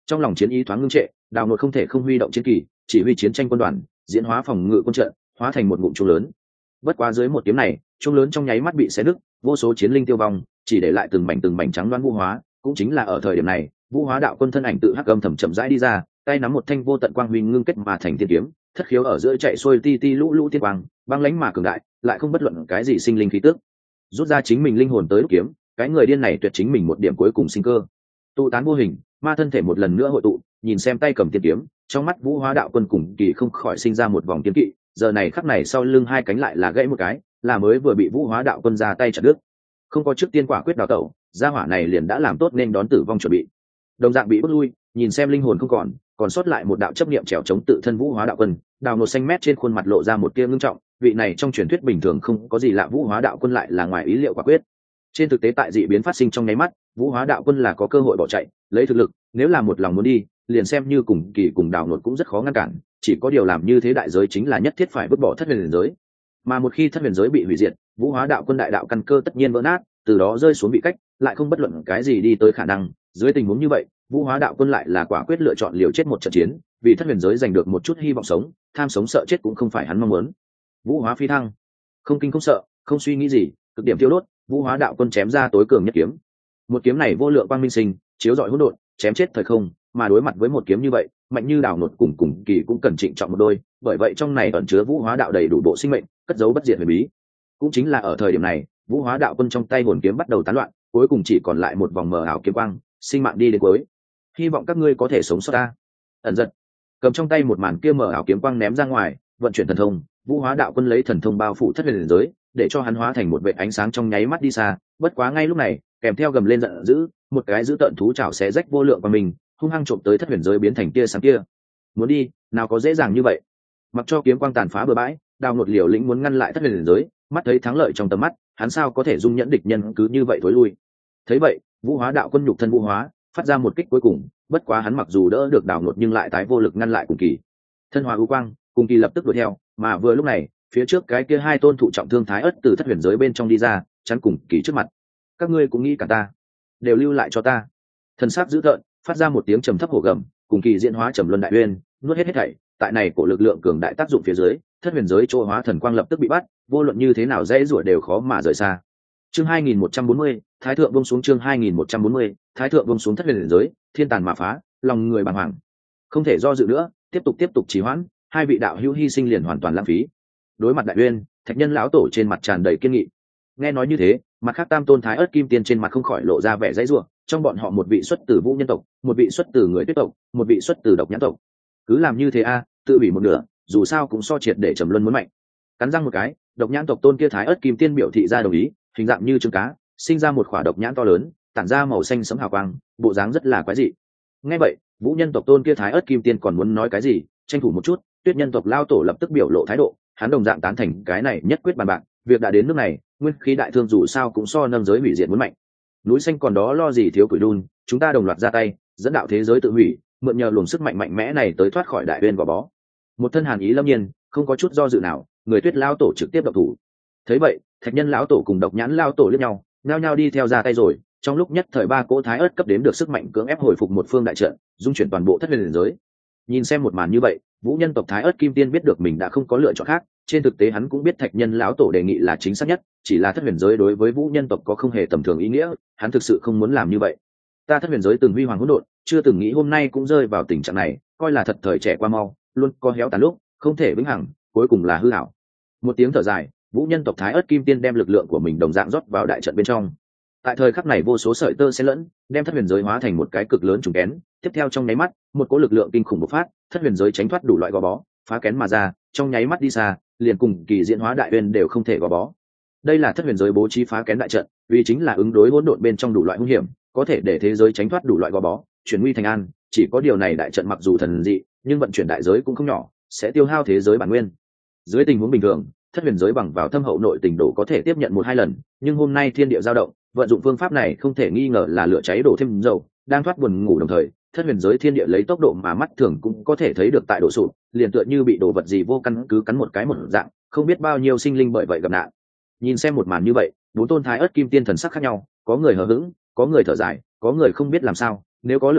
Trong lòng chiến ý thoáng ngưng trệ, Đào Nột không thể không huy động chiến kỳ, chỉ huy chiến tranh quân đoàn, diễn hóa phòng ngự quân trận, hóa thành một ngụm chuông lớn. Bất quá dưới một kiếm này, chuông lớn trong nháy mắt bị xé nứt, vô số chiến linh tiêu vong, chỉ để lại từng mảnh từng mảnh trắng đoán vũ hóa. Cũng chính là ở thời điểm này, vũ hóa đạo quân thân ảnh tự hắc âm thầm chậm rãi đi ra, tay nắm một thanh vô tận quang huy ngưng kết mà thành thiên kiếm, thất khiếu ở giữa chạy xuôi ti ti lũ lũ tiên quang, băng lãnh mà cường đại, lại không bất luận cái gì sinh linh khí tức. Rút ra chính mình linh hồn tới đúc kiếm, cái người điên này tuyệt chính mình một điểm cuối cùng sinh cơ. Tụ tán vô hình, ma thân thể một lần nữa hội tụ, nhìn xem tay cầm tiên kiếm, trong mắt vũ hóa đạo quân cùng kỳ không khỏi sinh ra một vòng kiếm kỵ. Giờ này khắc này sau lưng hai cánh lại là gãy một cái, là mới vừa bị vũ hóa đạo quân ra tay chặt đứt. Không có trước tiên quả quyết đào tẩu, gia hỏa này liền đã làm tốt nên đón tử vong chuẩn bị. Đồng dạng bị bước lui, nhìn xem linh hồn không còn, còn sót lại một đạo chấp niệm trèo chống tự thân vũ hóa đạo quân. Đào Nột xanh mét trên khuôn mặt lộ ra một tia ngưng trọng, vị này trong truyền thuyết bình thường không có gì lạ vũ hóa đạo quân lại là ngoài ý liệu quả quyết. Trên thực tế tại dị biến phát sinh trong nháy mắt, vũ hóa đạo quân là có cơ hội bỏ chạy, lấy thực lực, nếu là một lòng muốn đi, liền xem như cùng kỳ cùng Đào Nột cũng rất khó ngăn cản, chỉ có điều làm như thế đại giới chính là nhất thiết phải vứt bỏ thất huyền giới. Mà một khi thất huyền giới bị hủy diệt, vũ hóa đạo quân đại đạo căn cơ tất nhiên vỡ nát, từ đó rơi xuống bị cách, lại không bất luận cái gì đi tới khả năng. Dưới tình huống như vậy, vũ hóa đạo quân lại là quả quyết lựa chọn liều chết một trận chiến, vì thất huyền giới giành được một chút hy vọng sống, tham sống sợ chết cũng không phải hắn mong muốn. Vũ hóa phi thăng, không kinh không sợ, không suy nghĩ gì, cực điểm tiêu đốt, vũ hóa đạo quân chém ra tối cường nhất kiếm. Một kiếm này vô lượng quang minh sinh, chiếu rọi hỗn độn, chém chết thời không, mà đối mặt với một kiếm như vậy, mạnh như Đào Nột cùng cùng kỳ cũng cần trịnh trọng một đôi, bởi vậy trong này ẩn chứa vũ hóa đạo đầy đủ bộ sinh mệnh, cất giấu bất diệt huyền bí. Cũng chính là ở thời điểm này, vũ hóa đạo quân trong tay hồn kiếm bắt đầu tán loạn, cuối cùng chỉ còn lại một vòng mờ ảo kiếm quang, sinh mạng đi đến cuối. Hy vọng các ngươi có thể sống sót ta. Ẩn giật cầm trong tay một màn kia mờ ảo kiếm quang ném ra ngoài, vận chuyển thần thông, vũ hóa đạo quân lấy thần thông bao phủ thất huyền giới, để cho hắn hóa thành một vệt ánh sáng trong nháy mắt đi xa. Bất quá ngay lúc này, kèm theo gầm lên giận dữ, một cái dữ tợn thú chảo xé rách vô lượng qua mình, hung hăng trộm tới thất huyền giới biến thành tia sáng kia. Muốn đi, nào có dễ dàng như vậy. Mặc cho kiếm quang tàn phá bừa bãi, Đào Nột liều lĩnh muốn ngăn lại thất huyền giới, mắt thấy thắng lợi trong tầm mắt, hắn sao có thể dung nhẫn địch nhân cứ như vậy thối lui. Thấy vậy, vũ hóa đạo quân nhục thân vũ hóa, phát ra một kích cuối cùng, bất quá hắn mặc dù đỡ được Đào Nột nhưng lại tái vô lực ngăn lại cùng kỳ. Thân hóa ưu quang, cùng kỳ lập tức đuổi theo, mà vừa lúc này, phía trước cái kia hai tôn thụ trọng thương thái ất từ thất huyền giới bên trong đi ra, chắn cùng kỳ trước mặt. Các ngươi cũng nghĩ cả ta, đều lưu lại cho ta. Thần sắc dữ tợn, phát ra một tiếng trầm thấp hổ gầm, cùng kỳ diễn hóa trầm luân đại uyên, nuốt hết hết thảy. Tại này cổ lực lượng cường đại tác dụng phía dưới, thất huyền giới chỗ hóa thần quang lập tức bị bắt, vô luận như thế nào dễ rủa đều khó mà rời xa. Chương hai nghìn một trăm bốn mươi, Thái thượng buông xuống. Chương hai nghìn một trăm bốn mươi, Thái thượng buông xuống. Thất huyền giới, thiên tàn mà phá, lòng người bàng hoàng. Không thể do dự nữa, tiếp tục tiếp tục trì hoãn, hai vị đạo hữu hy sinh liền hoàn toàn lãng phí. Đối mặt đại uyên, thạch nhân lão tổ trên mặt tràn đầy kiên nghị. Nghe nói như thế, mặt khác tam tôn thái ớt kim tiên trên mặt không khỏi lộ ra vẻ dãy rủa, trong bọn họ một vị xuất từ vũ nhân tộc, một vị xuất từ người tuyết tộc, một vị xuất từ độc nhãn tộc. Cứ làm như thế a, tự hủy một nửa, dù sao cũng so triệt để trầm luân muốn mạnh. Cắn răng một cái, độc nhãn tộc tôn kia thái ớt kim tiên biểu thị ra đồng ý, hình dạng như trứng cá, sinh ra một khỏa độc nhãn to lớn, tản ra màu xanh sẫm hào quang, bộ dáng rất là quái dị. Nghe vậy, vũ nhân tộc tôn kia thái ớt kim tiên còn muốn nói cái gì, tranh thủ một chút, tuyết nhân tộc lao tổ lập tức biểu lộ thái độ, hắn đồng dạng tán thành cái này nhất quyết bàn bạc, việc đã đến nước này, nguyên khí đại thương dù sao cũng so nâng giới hủy diệt muốn mạnh. Núi xanh còn đó lo gì thiếu củi đun, chúng ta đồng loạt ra tay, dẫn đạo thế giới tự hủy, mượn nhờ luồng sức mạnh mạnh mẽ này tới thoát khỏi đại uyên gò bó. Một thân hàn ý lâm nhiên, không có chút do dự nào, người tuyết lao tổ trực tiếp động thủ. Thấy vậy, thạch nhân lão tổ cùng độc nhãn lao tổ liếc nhau, nhao nhao đi theo ra tay rồi. Trong lúc nhất thời ba cỗ thái ớt cấp đếm được sức mạnh cưỡng ép hồi phục một phương đại trận, dung chuyển toàn bộ thất huyền giới. Nhìn xem một màn như vậy, vũ nhân tộc thái ớt kim tiên biết được mình đã không có lựa chọn khác. Trên thực tế hắn cũng biết thạch nhân lão tổ đề nghị là chính xác nhất, chỉ là thất huyền giới đối với vũ nhân tộc có không hề tầm thường ý nghĩa, hắn thực sự không muốn làm như vậy. Ta thất huyền giới từng huy hoàng hỗn độn, chưa từng nghĩ hôm nay cũng rơi vào tình trạng này, coi là thật thời trẻ qua mau, luôn có héo tàn lúc, không thể vĩnh hằng, cuối cùng là hư ảo. Một tiếng thở dài, vũ nhân tộc thái ớt kim tiên đem lực lượng của mình đồng dạng rót vào đại trận bên trong. Tại thời khắc này vô số sợi tơ xen lẫn, đem thất huyền giới hóa thành một cái cực lớn trùng kén. Tiếp theo trong nháy mắt, một cỗ lực lượng kinh khủng bộc phát, thất huyền giới tránh thoát đủ loại gò bó, phá kén mà ra, trong nháy mắt đi xa, liền cùng kỳ diễn hóa đại uyên đều không thể gò bó. Đây là thất huyền giới bố trí phá kén đại trận, vì chính là ứng đối hỗn độn bên trong đủ loại nguy hiểm, có thể để thế giới tránh thoát đủ loại gò bó, chuyển nguy thành an. Chỉ có điều này đại trận mặc dù thần dị, nhưng vận chuyển đại giới cũng không nhỏ, sẽ tiêu hao thế giới bản nguyên. Dưới tình huống bình thường, thất huyền giới bằng vào thâm hậu nội tình độ có thể tiếp nhận một hai lần, nhưng hôm nay thiên địa dao động, vận dụng phương pháp này không thể nghi ngờ là lửa cháy đổ thêm dầu, đang thoát buồn ngủ đồng thời, thất huyền giới thiên địa lấy tốc độ mà mắt thường cũng có thể thấy được tại độ sụp, liền tựa như bị đồ vật gì vô căn cứ cắn một cái một dạng, không biết bao nhiêu sinh linh bởi vậy gặp nạn. Nhìn xem một màn như vậy, bốn tôn thái ớt kim tiên thần sắc khác nhau, có người hờ hững, có người thở dài, có người không biết làm sao. Nếu có lựa chọn,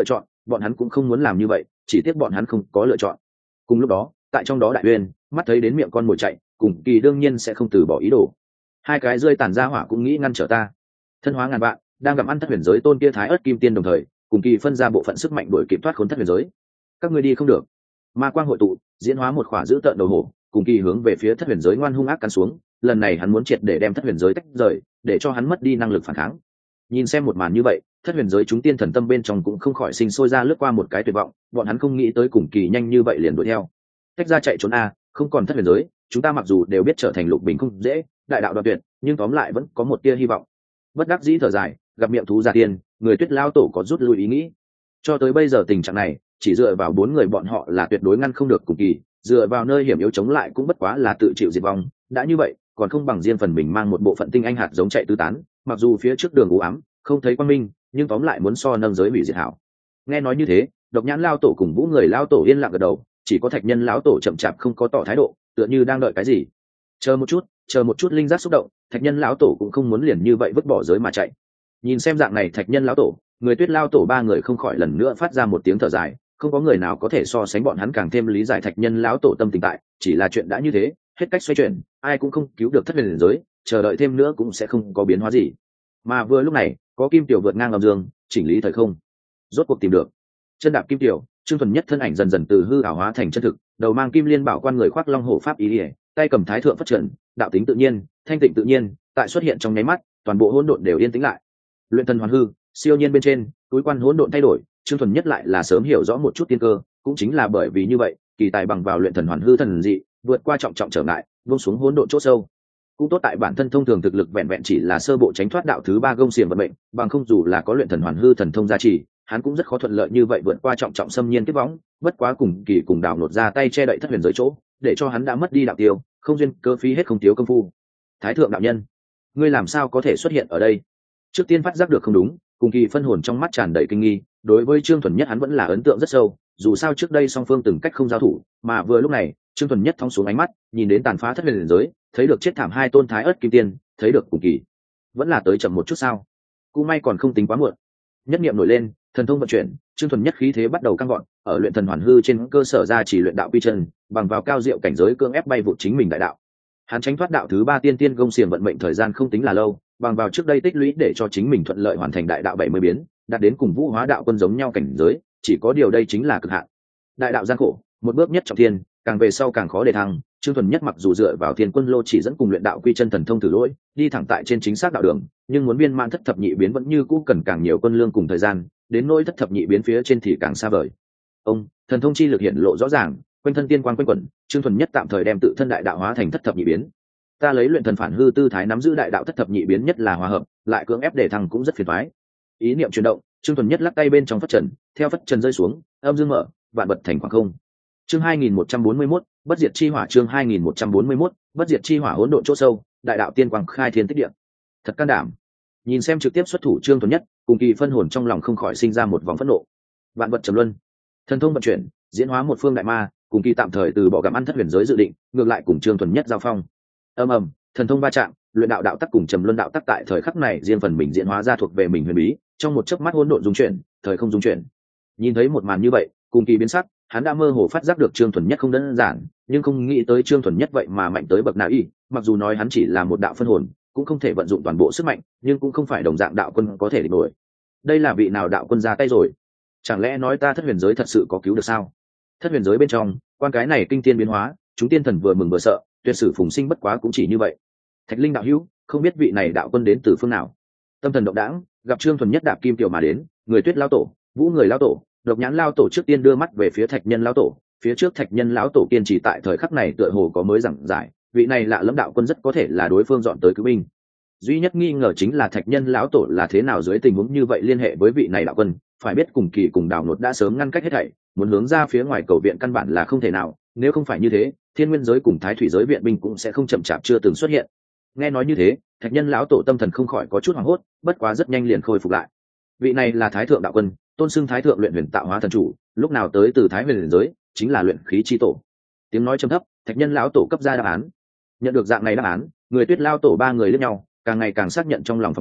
bọn hắn cũng không muốn làm như vậy, chỉ tiếc bọn hắn không có lựa chọn. Cùng lúc đó tại trong đó đại uyên mắt thấy đến miệng con mồi chạy, cùng kỳ đương nhiên sẽ không từ bỏ ý đồ. Hai cái rơi tàn ra hỏa cũng nghĩ ngăn trở ta. Thân hóa ngàn vạn đang gặm ăn thất huyền giới tôn kia thái ớt kim tiên, đồng thời cùng kỳ phân ra bộ phận sức mạnh đuổi kịp thoát khốn thất huyền giới. Các ngươi đi không được. Ma quang hội tụ diễn hóa một khỏa giữ tợn đầu hổ, cùng kỳ hướng về phía thất huyền giới ngoan hung ác cắn xuống. Lần này hắn muốn triệt để đem thất huyền giới tách rời, để cho hắn mất đi năng lực phản kháng. Nhìn xem một màn như vậy, thất huyền giới chúng tiên thần tâm bên trong cũng không khỏi sinh sôi ra lướt qua một cái tuyệt vọng. Bọn hắn không nghĩ tới cùng kỳ nhanh như vậy liền đuổi theo. Tách ra chạy trốn a, không còn thất huyền giới, chúng ta mặc dù đều biết trở thành lục bình không dễ, đại đạo đoạn tuyệt, nhưng tóm lại vẫn có một tia hy vọng. Bất đắc dĩ thở dài, gặp miệng thú gia tiên, người tuyết lao tổ có rút lui ý nghĩ. Cho tới bây giờ tình trạng này, chỉ dựa vào bốn người bọn họ là tuyệt đối ngăn không được cùng kỳ, dựa vào nơi hiểm yếu chống lại cũng bất quá là tự chịu diệt vong. Đã như vậy, còn không bằng riêng phần mình mang một bộ phận tinh anh hạt giống chạy tứ tán, mặc dù phía trước đường u ám, không thấy quang minh, nhưng tóm lại muốn so nâng giới hủy diệt hảo. Nghe nói như thế, độc nhãn lao tổ cùng vũ người lao tổ yên lặng gật đầu, chỉ có thạch nhân lão tổ chậm chạp không có tỏ thái độ, tựa như đang đợi cái gì. Chờ một chút, chờ một chút, linh giác xúc động, thạch nhân lão tổ cũng không muốn liền như vậy vứt bỏ giới mà chạy. Nhìn xem dạng này thạch nhân lão tổ, người tuyết lao tổ ba người không khỏi lần nữa phát ra một tiếng thở dài. Không có người nào có thể so sánh bọn hắn càng thêm lý giải thạch nhân lão tổ tâm tình tại, chỉ là chuyện đã như thế, hết cách xoay chuyển, ai cũng không cứu được thất huyền giới, chờ đợi thêm nữa cũng sẽ không có biến hóa gì. Mà vừa lúc này, có kim tiểu vượt ngang âm dương, chỉnh lý thời không, rốt cuộc tìm được. Chân đạp kim tiểu, Trương Thuần Nhất thân ảnh dần dần từ hư ảo hóa thành chân thực, đầu mang kim liên bảo quan, người khoác long hổ pháp ý ỉa, tay cầm thái thượng phất trần, đạo tính tự nhiên, thanh tịnh tự nhiên, tại xuất hiện trong nháy mắt, toàn bộ hỗn độn đều yên tĩnh lại. Luyện thần hoàn hư, siêu nhiên bên trên, túi quan hỗn độn thay đổi, Trương Thuần Nhất lại là sớm hiểu rõ một chút tiên cơ, cũng chính là bởi vì như vậy, kỳ tài bằng vào luyện thần hoàn hư thần dị, vượt qua trọng trọng trở ngại, buông xuống hỗn độn chỗ sâu. Cũng tốt tại bản thân thông thường thực lực vẹn vẹn chỉ là sơ bộ tránh thoát đạo thứ ba gông xiềng vận mệnh, bằng không dù là có luyện thần hoàn hư thần thông gia trì, hắn cũng rất khó thuận lợi như vậy vượt qua trọng trọng xâm nhiên kiếp võng. Bất quá cùng kỳ cùng đảo nột ra tay che đậy thất huyền giới chỗ, để cho hắn đã mất đi đạo tiêu, không duyên cơ phí hết không thiếu công phu. Thái thượng đạo nhân, ngươi làm sao có thể xuất hiện ở đây? Trước tiên phát giác được không đúng, cùng kỳ phân hồn trong mắt tràn đầy kinh nghi. Đối với Trương Thuần Nhất hắn vẫn là ấn tượng rất sâu, dù sao trước đây song phương từng cách không giao thủ, mà vừa lúc này Trương Thuần Nhất thong xuống ánh mắt, nhìn đến tàn phá thất huyền giới, thấy được chết thảm hai tôn thái ớt kim tiên, thấy được cùng kỳ, vẫn là tới chậm một chút sao? Cũng may còn không tính quá muộn. Nhất niệm nổi lên, thần thông vận chuyển, Trương Thuần Nhất khí thế bắt đầu căng gọn, ở luyện thần hoàn hư trên cơ sở ra chỉ luyện đạo quy chân, bằng vào cao diệu cảnh giới cưỡng ép bay vụt chính mình đại đạo. Hắn tránh thoát đạo thứ ba tiên tiên gông xiềng vận mệnh thời gian không tính là lâu, bằng vào trước đây tích lũy để cho chính mình thuận lợi hoàn thành đại đạo bảy mươi biến, đạt đến cùng vũ hóa đạo quân giống nhau cảnh giới, chỉ có điều đây chính là cực hạn. Đại đạo gian khổ, một bước nhất trọng thiên, càng về sau càng khó để thăng. Trương Thuần Nhất mặc dù dựa vào thiên quân lô chỉ dẫn cùng luyện đạo quy chân thần thông thử lỗi, đi thẳng tại trên chính xác đạo đường, nhưng muốn viên mãn thất thập nhị biến vẫn như cũ cần càng nhiều quân lương cùng thời gian, đến nỗi thất thập nhị biến phía trên thì càng xa vời. Ông, thần thông chi lực hiện lộ rõ ràng, quanh thân tiên quang quanh quẩn, Trương Thuần Nhất tạm thời đem tự thân đại đạo hóa thành thất thập nhị biến. Ta lấy luyện thần phản hư tư thái nắm giữ đại đạo thất thập nhị biến nhất là hòa hợp, lại cưỡng ép để thăng cũng rất phiền toái. Ý niệm chuyển động, Trương Thuần Nhất lắc tay bên trong phất trần, theo phất trần rơi xuống, âm dương mở, vạn vật thành khoảng không. Chương hai nghìn một trăm bốn mươi mốt, bất diệt chi hỏa. Chương hai nghìn một trăm bốn mươi mốt, bất diệt chi hỏa hỗn độn chỗ sâu, đại đạo tiên quang khai thiên tích địa. Thật can đảm. Nhìn xem trực tiếp xuất thủ Trương Thuần Nhất, cùng kỳ phân hồn trong lòng không khỏi sinh ra một vòng phẫn nộ. Vạn vật trầm luân, thần thông vận chuyển, diễn hóa một phương đại ma, cùng kỳ tạm thời từ bỏ gặm ăn thất huyền giới dự định, ngược lại cùng Trương Thuần Nhất giao phong. Ầm ầm, thần thông va chạm, luyện đạo đạo tắc cùng trầm luân đạo tắc tại thời khắc này riêng phần mình diễn hóa ra thuộc về mình huyền bí, trong một chớp mắt hỗn độn dung chuyển, thời không dung chuyển. Nhìn thấy một màn như vậy, cùng kỳ biến sắc, hắn đã mơ hồ phát giác được Trương Thuần Nhất không đơn giản, nhưng không nghĩ tới Trương Thuần Nhất vậy mà mạnh tới bậc nào y, mặc dù nói hắn chỉ là một đạo phân hồn, cũng không thể vận dụng toàn bộ sức mạnh, nhưng cũng không phải đồng dạng đạo quân có thể địch nổi. Đây là vị nào đạo quân ra tay rồi? Chẳng lẽ nói ta thất huyền giới thật sự có cứu được sao? Thất huyền giới bên trong, quan cái này kinh tiên biến hóa, chúng tiên thần vừa mừng vừa sợ, tuyệt sử phùng sinh bất quá cũng chỉ như vậy. Thạch Linh đạo hữu, không biết vị này đạo quân đến từ phương nào? Tâm thần động đãng, gặp Trương Thuần Nhất đạp kim tiểu mà đến, người tuyết lao tổ, vũ người lao tổ, độc nhãn lao tổ trước tiên đưa mắt về phía thạch nhân lao tổ, phía trước thạch nhân lão tổ kiên trì tại thời khắc này tựa hồ có mới giảng giải, vị này lạ lẫm đạo quân rất có thể là đối phương dọn tới cứu binh. Duy nhất nghi ngờ chính là thạch nhân lão tổ là thế nào dưới tình huống như vậy liên hệ với vị này đạo quân, phải biết cùng kỳ cùng đào nột đã sớm ngăn cách hết thảy, muốn hướng ra phía ngoài cầu viện căn bản là không thể nào, nếu không phải như thế, thiên nguyên giới cùng thái thủy giới viện binh cũng sẽ không chậm chạp chưa từng xuất hiện. Nghe nói như thế, thạch nhân lão tổ tâm thần không khỏi có chút hoảng hốt, bất quá rất nhanh liền khôi phục lại. Vị này là thái thượng đạo quân, tôn xưng thái thượng luyện huyền tạo hóa thần chủ, lúc nào tới từ thái huyền giới, chính là luyện khí chi tổ. Tiếng nói trầm thấp, thạch nhân lão tổ cấp ra đáp án. Nhận được dạng này đáp án, người tuyết lao tổ ba người lẫn nhau, càng ngày càng xác nhận trong lòng phỏng đoán,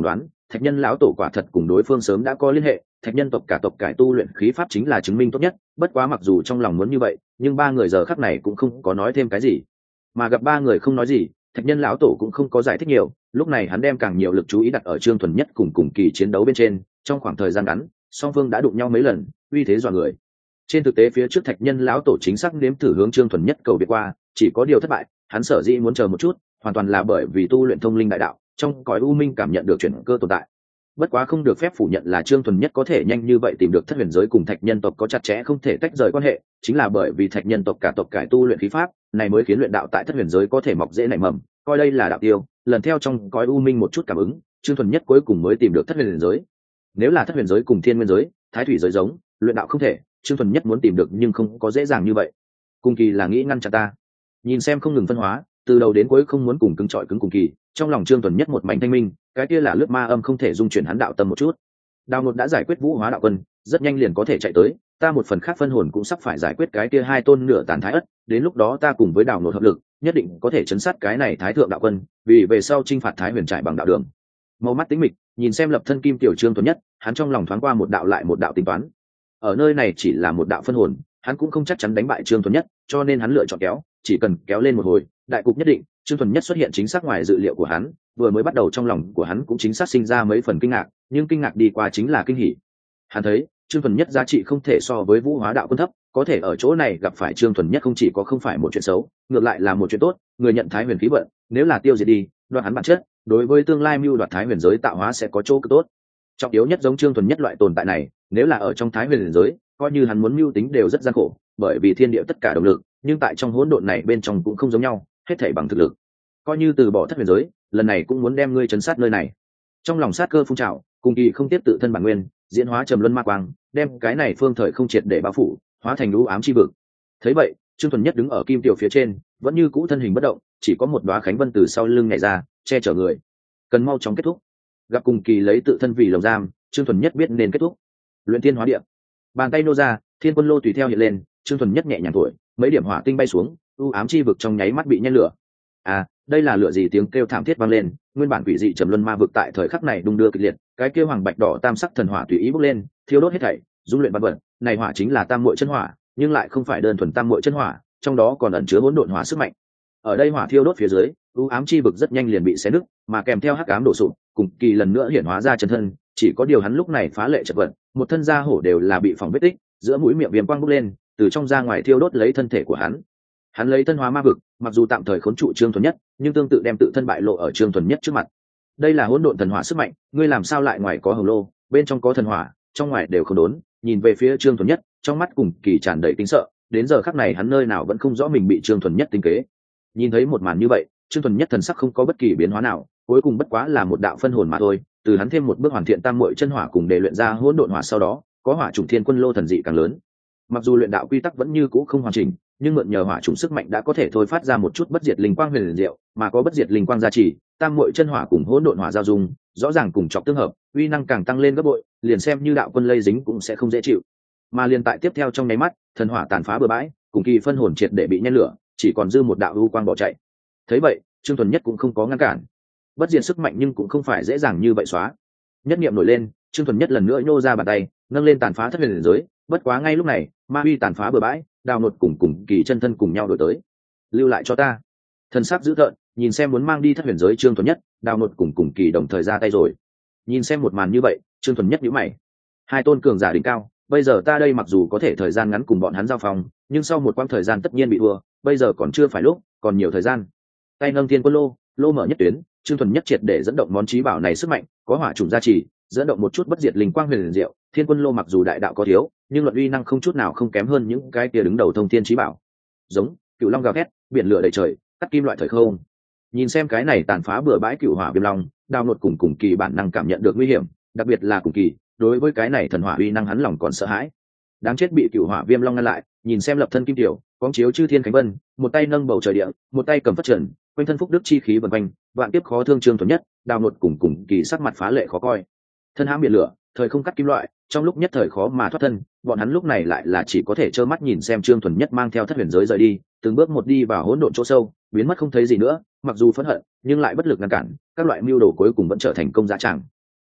thạch nhân lão tổ quả thật cùng đối phương sớm đã có liên hệ, thạch nhân tộc cả tộc cải tu luyện khí pháp chính là chứng minh tốt nhất. Bất quá mặc dù trong lòng muốn như vậy, nhưng ba người giờ khắc này cũng không có nói thêm cái gì. Mà gặp ba người không nói gì, thạch nhân lão tổ cũng không có giải thích nhiều. Lúc này hắn đem càng nhiều lực chú ý đặt ở Trương Thuần Nhất cùng cùng kỳ chiến đấu bên trên. Trong khoảng thời gian ngắn, song phương đã đụng nhau mấy lần, uy thế dọa người. Trên thực tế phía trước thạch nhân lão tổ chính xác nếm thử hướng Trương Thuần Nhất cầu biệt qua, chỉ có điều thất bại. Hắn sở dĩ muốn chờ một chút, hoàn toàn là bởi vì tu luyện thông linh đại đạo, trong cõi u minh cảm nhận được chuyển cơ tồn tại. Bất quá không được phép phủ nhận là Trương Thuần Nhất có thể nhanh như vậy tìm được thất huyền giới cùng thạch nhân tộc có chặt chẽ không thể tách rời quan hệ, chính là bởi vì thạch nhân tộc cả tộc cải tu luyện khí pháp này mới khiến luyện đạo tại thất huyền giới có thể mọc dễ nảy mầm, coi đây là đạo tiêu. Lần theo trong cõi u minh một chút cảm ứng, Trương Thuần Nhất cuối cùng mới tìm được thất huyền giới. Nếu là thất huyền giới cùng thiên nguyên giới, thái thủy giới giống, luyện đạo không thể, Trương Thuần Nhất muốn tìm được nhưng không có dễ dàng như vậy. Cùng kỳ là nghĩ ngăn chặn ta, nhìn xem không ngừng phân hóa, từ đầu đến cuối không muốn cùng cứng trọi cứng cùng kỳ, trong lòng Trương Thuần Nhất một mảnh thanh minh, cái kia là lướt ma âm không thể dung chuyển hắn đạo tâm một chút. Đào Nột đã giải quyết vũ hóa đạo quân, rất nhanh liền có thể chạy tới, ta một phần khác phân hồn cũng sắp phải giải quyết cái kia hai tôn nửa tàn thái ất, đến lúc đó ta cùng với Đào Nột hợp lực, nhất định có thể chấn sát cái này thái thượng đạo quân, vì về sau chinh phạt thái huyền trải bằng đạo đường. Màu mắt tĩnh mịch, nhìn xem lập thân kim tiểu Trương Thuần Nhất, hắn trong lòng thoáng qua một đạo lại một đạo tính toán. Ở nơi này chỉ là một đạo phân hồn, hắn cũng không chắc chắn đánh bại Trương Thuần Nhất, cho nên hắn lựa chọn kéo, chỉ cần kéo lên một hồi, đại cục nhất định. Trương Thuần Nhất xuất hiện chính xác ngoài dự liệu của hắn, vừa mới bắt đầu trong lòng của hắn cũng chính xác sinh ra mấy phần kinh ngạc, nhưng kinh ngạc đi qua chính là kinh hỉ. Hắn thấy Trương Thuần Nhất giá trị không thể so với vũ hóa đạo quân thấp, có thể ở chỗ này gặp phải Trương Thuần Nhất không chỉ có không phải một chuyện xấu, ngược lại là một chuyện tốt. Người nhận thái huyền khí vận, nếu là tiêu diệt đi, đoạt hắn bản chất, đối với tương lai mưu đoạt thái huyền giới tạo hóa sẽ có chỗ cực tốt. Trọng yếu nhất giống Trương Thuần Nhất loại tồn tại này, nếu là ở trong thái huyền giới, coi như hắn muốn mưu tính đều rất gian khổ, bởi vì thiên địa tất cả động lực, nhưng tại trong hỗn độn này bên trong cũng không giống nhau, hết thảy bằng thực lực. Coi như từ bỏ thất huyền giới, lần này cũng muốn đem ngươi chấn sát nơi này. Trong lòng sát cơ phun trào, cùng kỳ không tiếp tự thân bản nguyên, diễn hóa trầm luân ma quang, đem cái này phương thời không triệt để bao phủ, hóa thành lũ ám chi vực. Thấy vậy, Trương Thuần Nhất đứng ở kim tiểu phía trên, vẫn như cũ thân hình bất động, chỉ có một đóa khánh vân từ sau lưng nhảy ra, che chở người. Cần mau chóng kết thúc. Gặp cùng kỳ lấy tự thân vì lồng giam, Trương Thuần Nhất biết nên kết thúc. Luyện thiên hóa địa, bàn tay nô ra, thiên quân lô tùy theo hiện lên, Trương Thuần Nhất nhẹ nhàng thổi, mấy điểm hỏa tinh bay xuống, u ám chi vực trong nháy mắt bị nhen lửa. À, đây là lửa gì? Tiếng kêu thảm thiết vang lên, nguyên bản quỷ dị trầm luân ma vực tại thời khắc này đung đưa kịch liệt, cái kêu hoàng bạch đỏ tam sắc thần hỏa tùy ý bốc lên, thiêu đốt hết thảy, dung luyện vật vật. Này hỏa chính là tam muội chân hỏa, nhưng lại không phải đơn thuần tam muội chân hỏa, trong đó còn ẩn chứa hỗn độn hỏa sức mạnh. Ở đây hỏa thiêu đốt phía dưới, u ám chi vực rất nhanh liền bị xé nứt, mà kèm theo hắc ám đổ sụp, cùng kỳ lần nữa hiển hóa ra chân thân, chỉ có điều hắn lúc này phá lệ chật vật, một thân da hổ đều là bị phỏng vết tích, giữa mũi miệng viêm quang bốc lên, từ trong ra ngoài thiêu đốt lấy thân thể của hắn. Hắn lấy thân hóa ma vực, mặc dù tạm thời khốn trụ Trương Thuần Nhất, nhưng tương tự đem tự thân bại lộ ở Trương Thuần Nhất trước mặt. Đây là hỗn độn thần hỏa sức mạnh, ngươi làm sao lại ngoài có hồng lô, bên trong có thần hỏa, trong ngoài đều không đốn. Nhìn về phía Trương Thuần Nhất, trong mắt cùng kỳ tràn đầy kinh sợ, đến giờ khắc này hắn nơi nào vẫn không rõ mình bị Trương Thuần Nhất tính kế. Nhìn thấy một màn như vậy, Trương Thuần Nhất thần sắc không có bất kỳ biến hóa nào, cuối cùng bất quá là một đạo phân hồn mà thôi. Từ hắn thêm một bước hoàn thiện tam muội chân hỏa cùng để luyện ra hỗn độn hỏa sau đó, có hỏa trùng thiên quân lô thần dị càng lớn. Mặc dù luyện đạo quy tắc vẫn như cũ không hoàn chỉnh, nhưng mượn nhờ hỏa trùng sức mạnh đã có thể thôi phát ra một chút bất diệt linh quang huyền diệu, mà có bất diệt linh quang gia trì, tam muội chân hỏa cùng hỗn độn hỏa giao dung, rõ ràng cùng chọc tương hợp, uy năng càng tăng lên gấp bội, liền xem như đạo quân lây dính cũng sẽ không dễ chịu. Mà liền tại tiếp theo trong nháy mắt, thần hỏa tàn phá bừa bãi, cùng kỳ phân hồn triệt để bị nhen lửa, chỉ còn dư một đạo u quang bỏ chạy. Thấy vậy, Trương Thuần Nhất cũng không có ngăn cản. Bất diệt sức mạnh nhưng cũng không phải dễ dàng như vậy xóa. Nhất niệm nổi lên, Trương Thuần Nhất lần nữa nhô ra bàn tay, nâng lên tàn phá thất huyền giới. Bất quá ngay lúc này, ma uy tàn phá bừa bãi, Đào Nột cùng cùng kỳ chân thân cùng nhau đổi tới. Lưu lại cho ta. Thần sắc dữ tợn, nhìn xem muốn mang đi thất huyền giới Trương Thuần Nhất, Đào Nột cùng cùng kỳ đồng thời ra tay rồi. Nhìn xem một màn như vậy, Trương Thuần Nhất nhíu mày. Hai tôn cường giả đỉnh cao, bây giờ ta đây mặc dù có thể thời gian ngắn cùng bọn hắn giao phòng, nhưng sau một quãng thời gian tất nhiên bị thua, bây giờ còn chưa phải lúc, còn nhiều thời gian. Tay nâng thiên quân lô, lô mở nhất tuyến, Trương Thuần Nhất triệt để dẫn động món chí bảo này sức mạnh, có hỏa trùng gia trì, dẫn động một chút bất diệt linh quang huyền diệu. Thiên quân lô mặc dù đại đạo có thiếu, nhưng luận uy năng không chút nào không kém hơn những cái kia đứng đầu thông thiên chí bảo. Giống cựu long gào thét, biển lửa đầy trời, cắt kim loại thời không. Nhìn xem cái này tàn phá bừa bãi cựu hỏa viêm long, Đào Nột cùng cùng kỳ bản năng cảm nhận được nguy hiểm, đặc biệt là cùng kỳ, đối với cái này thần hỏa uy năng hắn lòng còn sợ hãi. Đáng chết bị cựu hỏa viêm long ngăn lại, nhìn xem lập thân kim tiểu, quang chiếu chư thiên khánh vân, một tay nâng bầu trời địa, một tay cầm phất trần, quanh thân phúc đức chi khí vần quanh, vạn tiếp khó thương Trương Thuần Nhất, Đào Nột cùng cùng kỳ sắc mặt phá lệ khó coi. Thân hãm biển lửa, thời không cắt kim loại, trong lúc nhất thời khó mà thoát thân, bọn hắn lúc này lại là chỉ có thể trơ mắt nhìn xem Trương Thuần Nhất mang theo thất huyền giới rời đi, từng bước một đi vào hỗn độn chỗ sâu, biến mất không thấy gì nữa. Mặc dù phẫn hận, nhưng lại bất lực ngăn cản, các loại mưu đồ cuối cùng vẫn trở thành công giá tràng.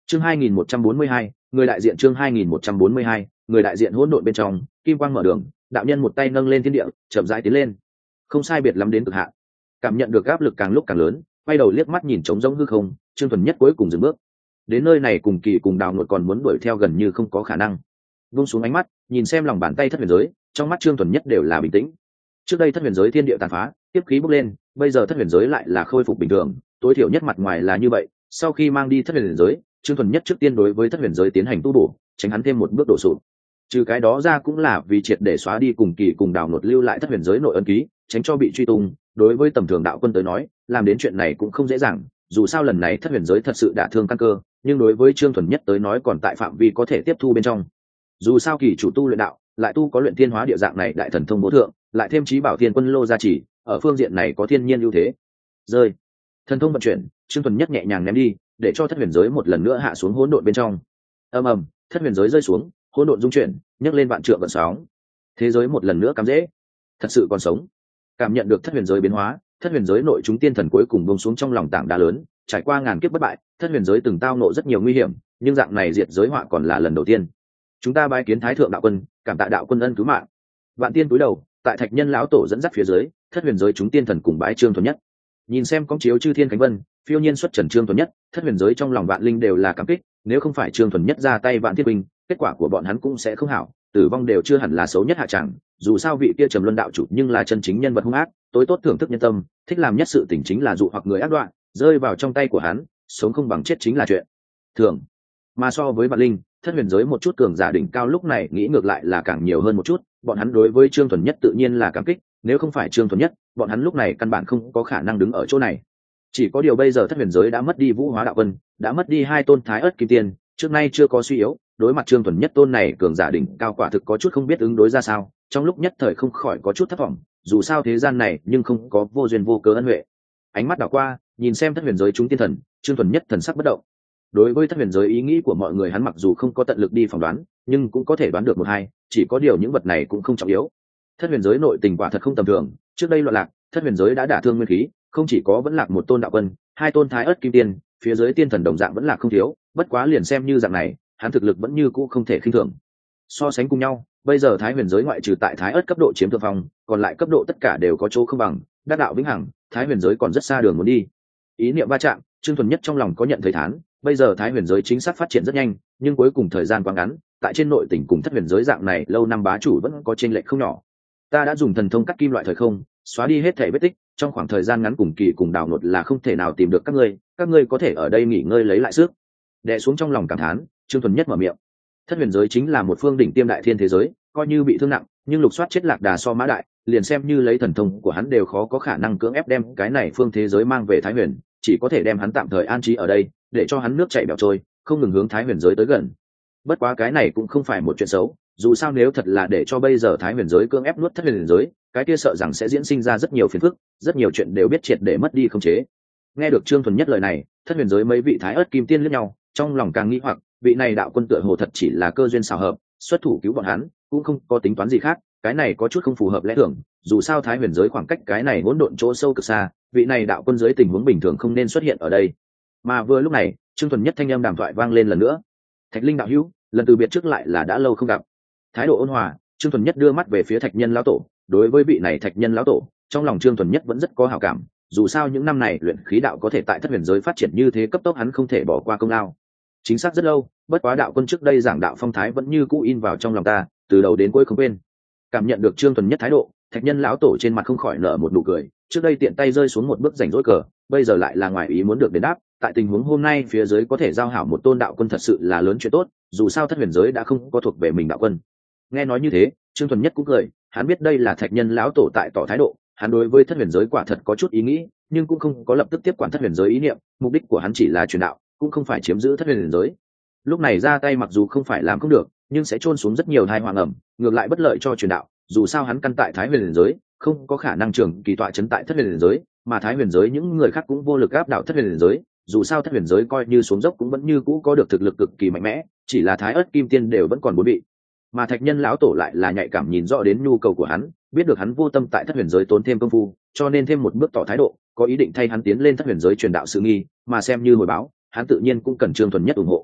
chương hai nghìn một trăm bốn mươi hai, người đại diện chương hai nghìn một trăm bốn mươi hai, người đại diện hỗn độn bên trong, kim quang mở đường, đạo nhân một tay nâng lên thiên địa, chậm rãi tiến lên. Không sai biệt lắm đến cực hạn. Cảm nhận được áp lực càng lúc càng lớn, quay đầu liếc mắt nhìn trống rỗng hư không, Trương Thuần Nhất cuối cùng dừng bước. Đến nơi này cùng Kỳ cùng Đào Ngột còn muốn đuổi theo gần như không có khả năng. Vung xuống ánh mắt, nhìn xem lòng bàn tay thất huyền giới, trong mắt Trương Thuần Nhất đều là bình tĩnh. Trước đây thất huyền giới thiên địa tàn phá, tiếp khí bốc lên, bây giờ thất huyền giới lại là khôi phục bình thường, tối thiểu nhất mặt ngoài là như vậy. Sau khi mang đi thất huyền giới, Trương Thuần Nhất trước tiên đối với thất huyền giới tiến hành tu bổ, tránh hắn thêm một bước đổ sụp. Trừ cái đó ra cũng là vì triệt để xóa đi cùng Kỳ cùng Đào Ngột lưu lại thất huyền giới nội ấn ký, tránh cho bị truy tung. Đối với tầm thường đạo quân tới nói, làm đến chuyện này cũng không dễ dàng, dù sao lần này thất huyền giới thật sự đả thương căn cơ, nhưng đối với Trương Thuần Nhất tới nói còn tại phạm vi có thể tiếp thu bên trong. Dù sao Kỳ chủ tu luyện đạo, lại tu có luyện thiên hóa địa dạng này đại thần thông bố thượng, lại thêm trí bảo thiên quân lô gia trì, ở phương diện này có thiên nhiên ưu thế. Rơi, thần thông vận chuyển, Trương Thuần Nhất nhẹ nhàng ném đi, để cho thất huyền giới một lần nữa hạ xuống hỗn độn bên trong. Ầm ầm, thất huyền giới rơi xuống, hỗn độn dung chuyển, nhấc lên vạn trượng gợn sóng. Thế giới một lần nữa cắm rễ, thật sự còn sống. Cảm nhận được thất huyền giới biến hóa, thất huyền giới nội chúng tiên thần cuối cùng buông xuống trong lòng tảng đá lớn. Trải qua ngàn kiếp bất bại, thất huyền giới từng tao nộ rất nhiều nguy hiểm, nhưng dạng này diệt giới họa còn là lần đầu tiên. Chúng ta bái kiến thái thượng đạo quân, cảm tạ đạo quân ân cứu mạng. Vạn tiên cúi đầu, tại thạch nhân lão tổ dẫn dắt phía dưới, thất huyền giới chúng tiên thần cùng bái Trương Thuần Nhất. Nhìn xem con chiếu chư thiên cánh vân, phiêu nhiên xuất trần Trương Thuần Nhất, thất huyền giới trong lòng vạn linh đều là cảm kích. Nếu không phải Trương Thuần Nhất ra tay vạn thiên binh, kết quả của bọn hắn cũng sẽ không hảo, tử vong đều chưa hẳn là xấu nhất hạ chẳng. Dù sao vị kia trầm luân đạo chủ nhưng là chân chính nhân vật hung ác, tối tốt thưởng thức nhân tâm, thích làm nhất sự tình chính là dụ hoặc người ác đoạn, rơi vào trong tay của hắn, sống không bằng chết chính là chuyện thường. Mà so với vạn linh, thất huyền giới một chút cường giả đỉnh cao lúc này nghĩ ngược lại là càng nhiều hơn một chút. Bọn hắn đối với Trương Thuần Nhất tự nhiên là cảm kích, nếu không phải Trương Thuần Nhất, bọn hắn lúc này căn bản không có khả năng đứng ở chỗ này. Chỉ có điều bây giờ thất huyền giới đã mất đi Vũ Hóa Đạo Vân, đã mất đi hai tôn Thái Ức Kim Tiên, trước nay chưa có suy yếu, đối mặt Trương Thuần Nhất tôn này cường giả đỉnh cao quả thực có chút không biết ứng đối ra sao, trong lúc nhất thời không khỏi có chút thất vọng. Dù sao thế gian này nhưng không có vô duyên vô cớ ân huệ. Ánh mắt đảo qua, nhìn xem thất huyền giới chúng tiên thần, Trương Thuần Nhất thần sắc bất động. Đối với thất huyền giới ý nghĩ của mọi người hắn mặc dù không có tận lực đi phỏng đoán, nhưng cũng có thể đoán được một hai, chỉ có điều những vật này cũng không trọng yếu. Thất huyền giới nội tình quả thật không tầm thường, trước đây loạn lạc, thất huyền giới đã đả thương nguyên khí, không chỉ có vẫn lạc một tôn đạo quân, hai tôn Thái Ức Kim Tiên, phía dưới tiên thần đồng dạng vẫn là không thiếu, bất quá liền xem như dạng này, hắn thực lực vẫn như cũ không thể khinh thường. So sánh cùng nhau, bây giờ Thái huyền giới ngoại trừ tại Thái Ức cấp độ chiếm thượng phong, còn lại cấp độ tất cả đều có chỗ không bằng, đắc đạo vĩnh hằng, Thái huyền giới còn rất xa đường muốn đi. Ý niệm va chạm, Trương Thuần Nhất trong lòng có nhận thấy thán, bây giờ Thái huyền giới chính xác phát triển rất nhanh, nhưng cuối cùng thời gian quá ngắn, tại trên nội tỉnh cùng thất huyền giới dạng này lâu năm bá chủ vẫn có chênh lệch không nhỏ. Ta đã dùng thần thông cắt kim loại thời không, xóa đi hết thể vết tích, trong khoảng thời gian ngắn cùng Kỳ cùng Đào Ngột là không thể nào tìm được các ngươi, các ngươi có thể ở đây nghỉ ngơi lấy lại sức. Đè xuống trong lòng cảm thán, Trương Thuần Nhất mở miệng. Thất huyền giới chính là một phương đỉnh tiêm đại thiên thế giới, coi như bị thương nặng, nhưng lục soát chết lạc đà so mã đại, liền xem như lấy thần thông của hắn đều khó có khả năng cưỡng ép đem cái này phương thế giới mang về Thái huyền, chỉ có thể đem hắn tạm thời an trí ở đây, để cho hắn nước chảy bẻo trôi, không ngừng hướng Thái huyền giới tới gần. Bất quá cái này cũng không phải một chuyện xấu, dù sao nếu thật là để cho bây giờ Thái huyền giới cưỡng ép nuốt thất huyền giới, cái kia sợ rằng sẽ diễn sinh ra rất nhiều phiền phức, rất nhiều chuyện đều biết triệt để mất đi không chế. Nghe được Trương Thuần Nhất lời này, thất huyền giới mấy vị Thái Ức Kim Tiên liếc nhau, trong lòng càng nghĩ hoặc, vị này đạo quân tựa hồ thật chỉ là cơ duyên xảo hợp, xuất thủ cứu bọn hắn, cũng không có tính toán gì khác, cái này có chút không phù hợp lẽ thường, dù sao Thái huyền giới khoảng cách cái này hỗn độn chỗ sâu cực xa, vị này đạo quân giới tình huống bình thường không nên xuất hiện ở đây. Mà vừa lúc này, Trương Thuần Nhất thanh âm đàm thoại vang lên lần nữa. Thạch Linh đạo hữu, lần từ biệt trước lại là đã lâu không gặp. Thái độ ôn hòa, Trương Thuần Nhất đưa mắt về phía Thạch Nhân lão tổ, đối với vị này Thạch Nhân lão tổ, trong lòng Trương Thuần Nhất vẫn rất có hảo cảm, dù sao những năm này luyện khí đạo có thể tại thất huyền giới phát triển như thế cấp tốc hắn không thể bỏ qua công lao. Chính xác rất lâu, bất quá đạo quân trước đây giảng đạo phong thái vẫn như cũ in vào trong lòng ta, từ đầu đến cuối không quên. Cảm nhận được Trương Thuần Nhất thái độ, Thạch Nhân lão tổ trên mặt không khỏi nở một nụ cười, trước đây tiện tay rơi xuống một bước rảnh rỗi cờ, bây giờ lại là ngoài ý muốn được đền đáp, tại tình huống hôm nay phía dưới có thể giao hảo một tôn đạo quân thật sự là lớn chuyện tốt, dù sao thất huyền giới đã không có thuộc về mình đạo quân. Nghe nói như thế, Trương Thuần Nhất cũng cười, hắn biết đây là Thạch Nhân lão tổ tại tỏ thái độ, hắn đối với thất huyền giới quả thật có chút ý nghĩ, nhưng cũng không có lập tức tiếp quản thất huyền giới ý niệm, mục đích của hắn chỉ là truyền đạo, cũng không phải chiếm giữ thất huyền giới. Lúc này ra tay mặc dù không phải làm không được, nhưng sẽ chôn xuống rất nhiều tai họa ngầm, ngược lại bất lợi cho truyền đạo, dù sao hắn căn tại Thái huyền giới, không có khả năng trường kỳ tọa chấn tại thất huyền giới, mà Thái huyền giới những người khác cũng vô lực áp đảo thất huyền giới, dù sao thất huyền giới coi như xuống dốc cũng vẫn như cũ có được thực lực cực kỳ mạnh mẽ, chỉ là Thái Ức Kim Tiên đều vẫn còn bốn bị. Mà Thạch Nhân lão tổ lại là nhạy cảm nhìn rõ đến nhu cầu của hắn, biết được hắn vô tâm tại thất huyền giới tốn thêm công phu, cho nên thêm một bước tỏ thái độ, có ý định thay hắn tiến lên thất huyền giới truyền đạo sự nghi, mà xem như hồi báo, hắn tự nhiên cũng cần Trương Thuần Nhất ủng hộ,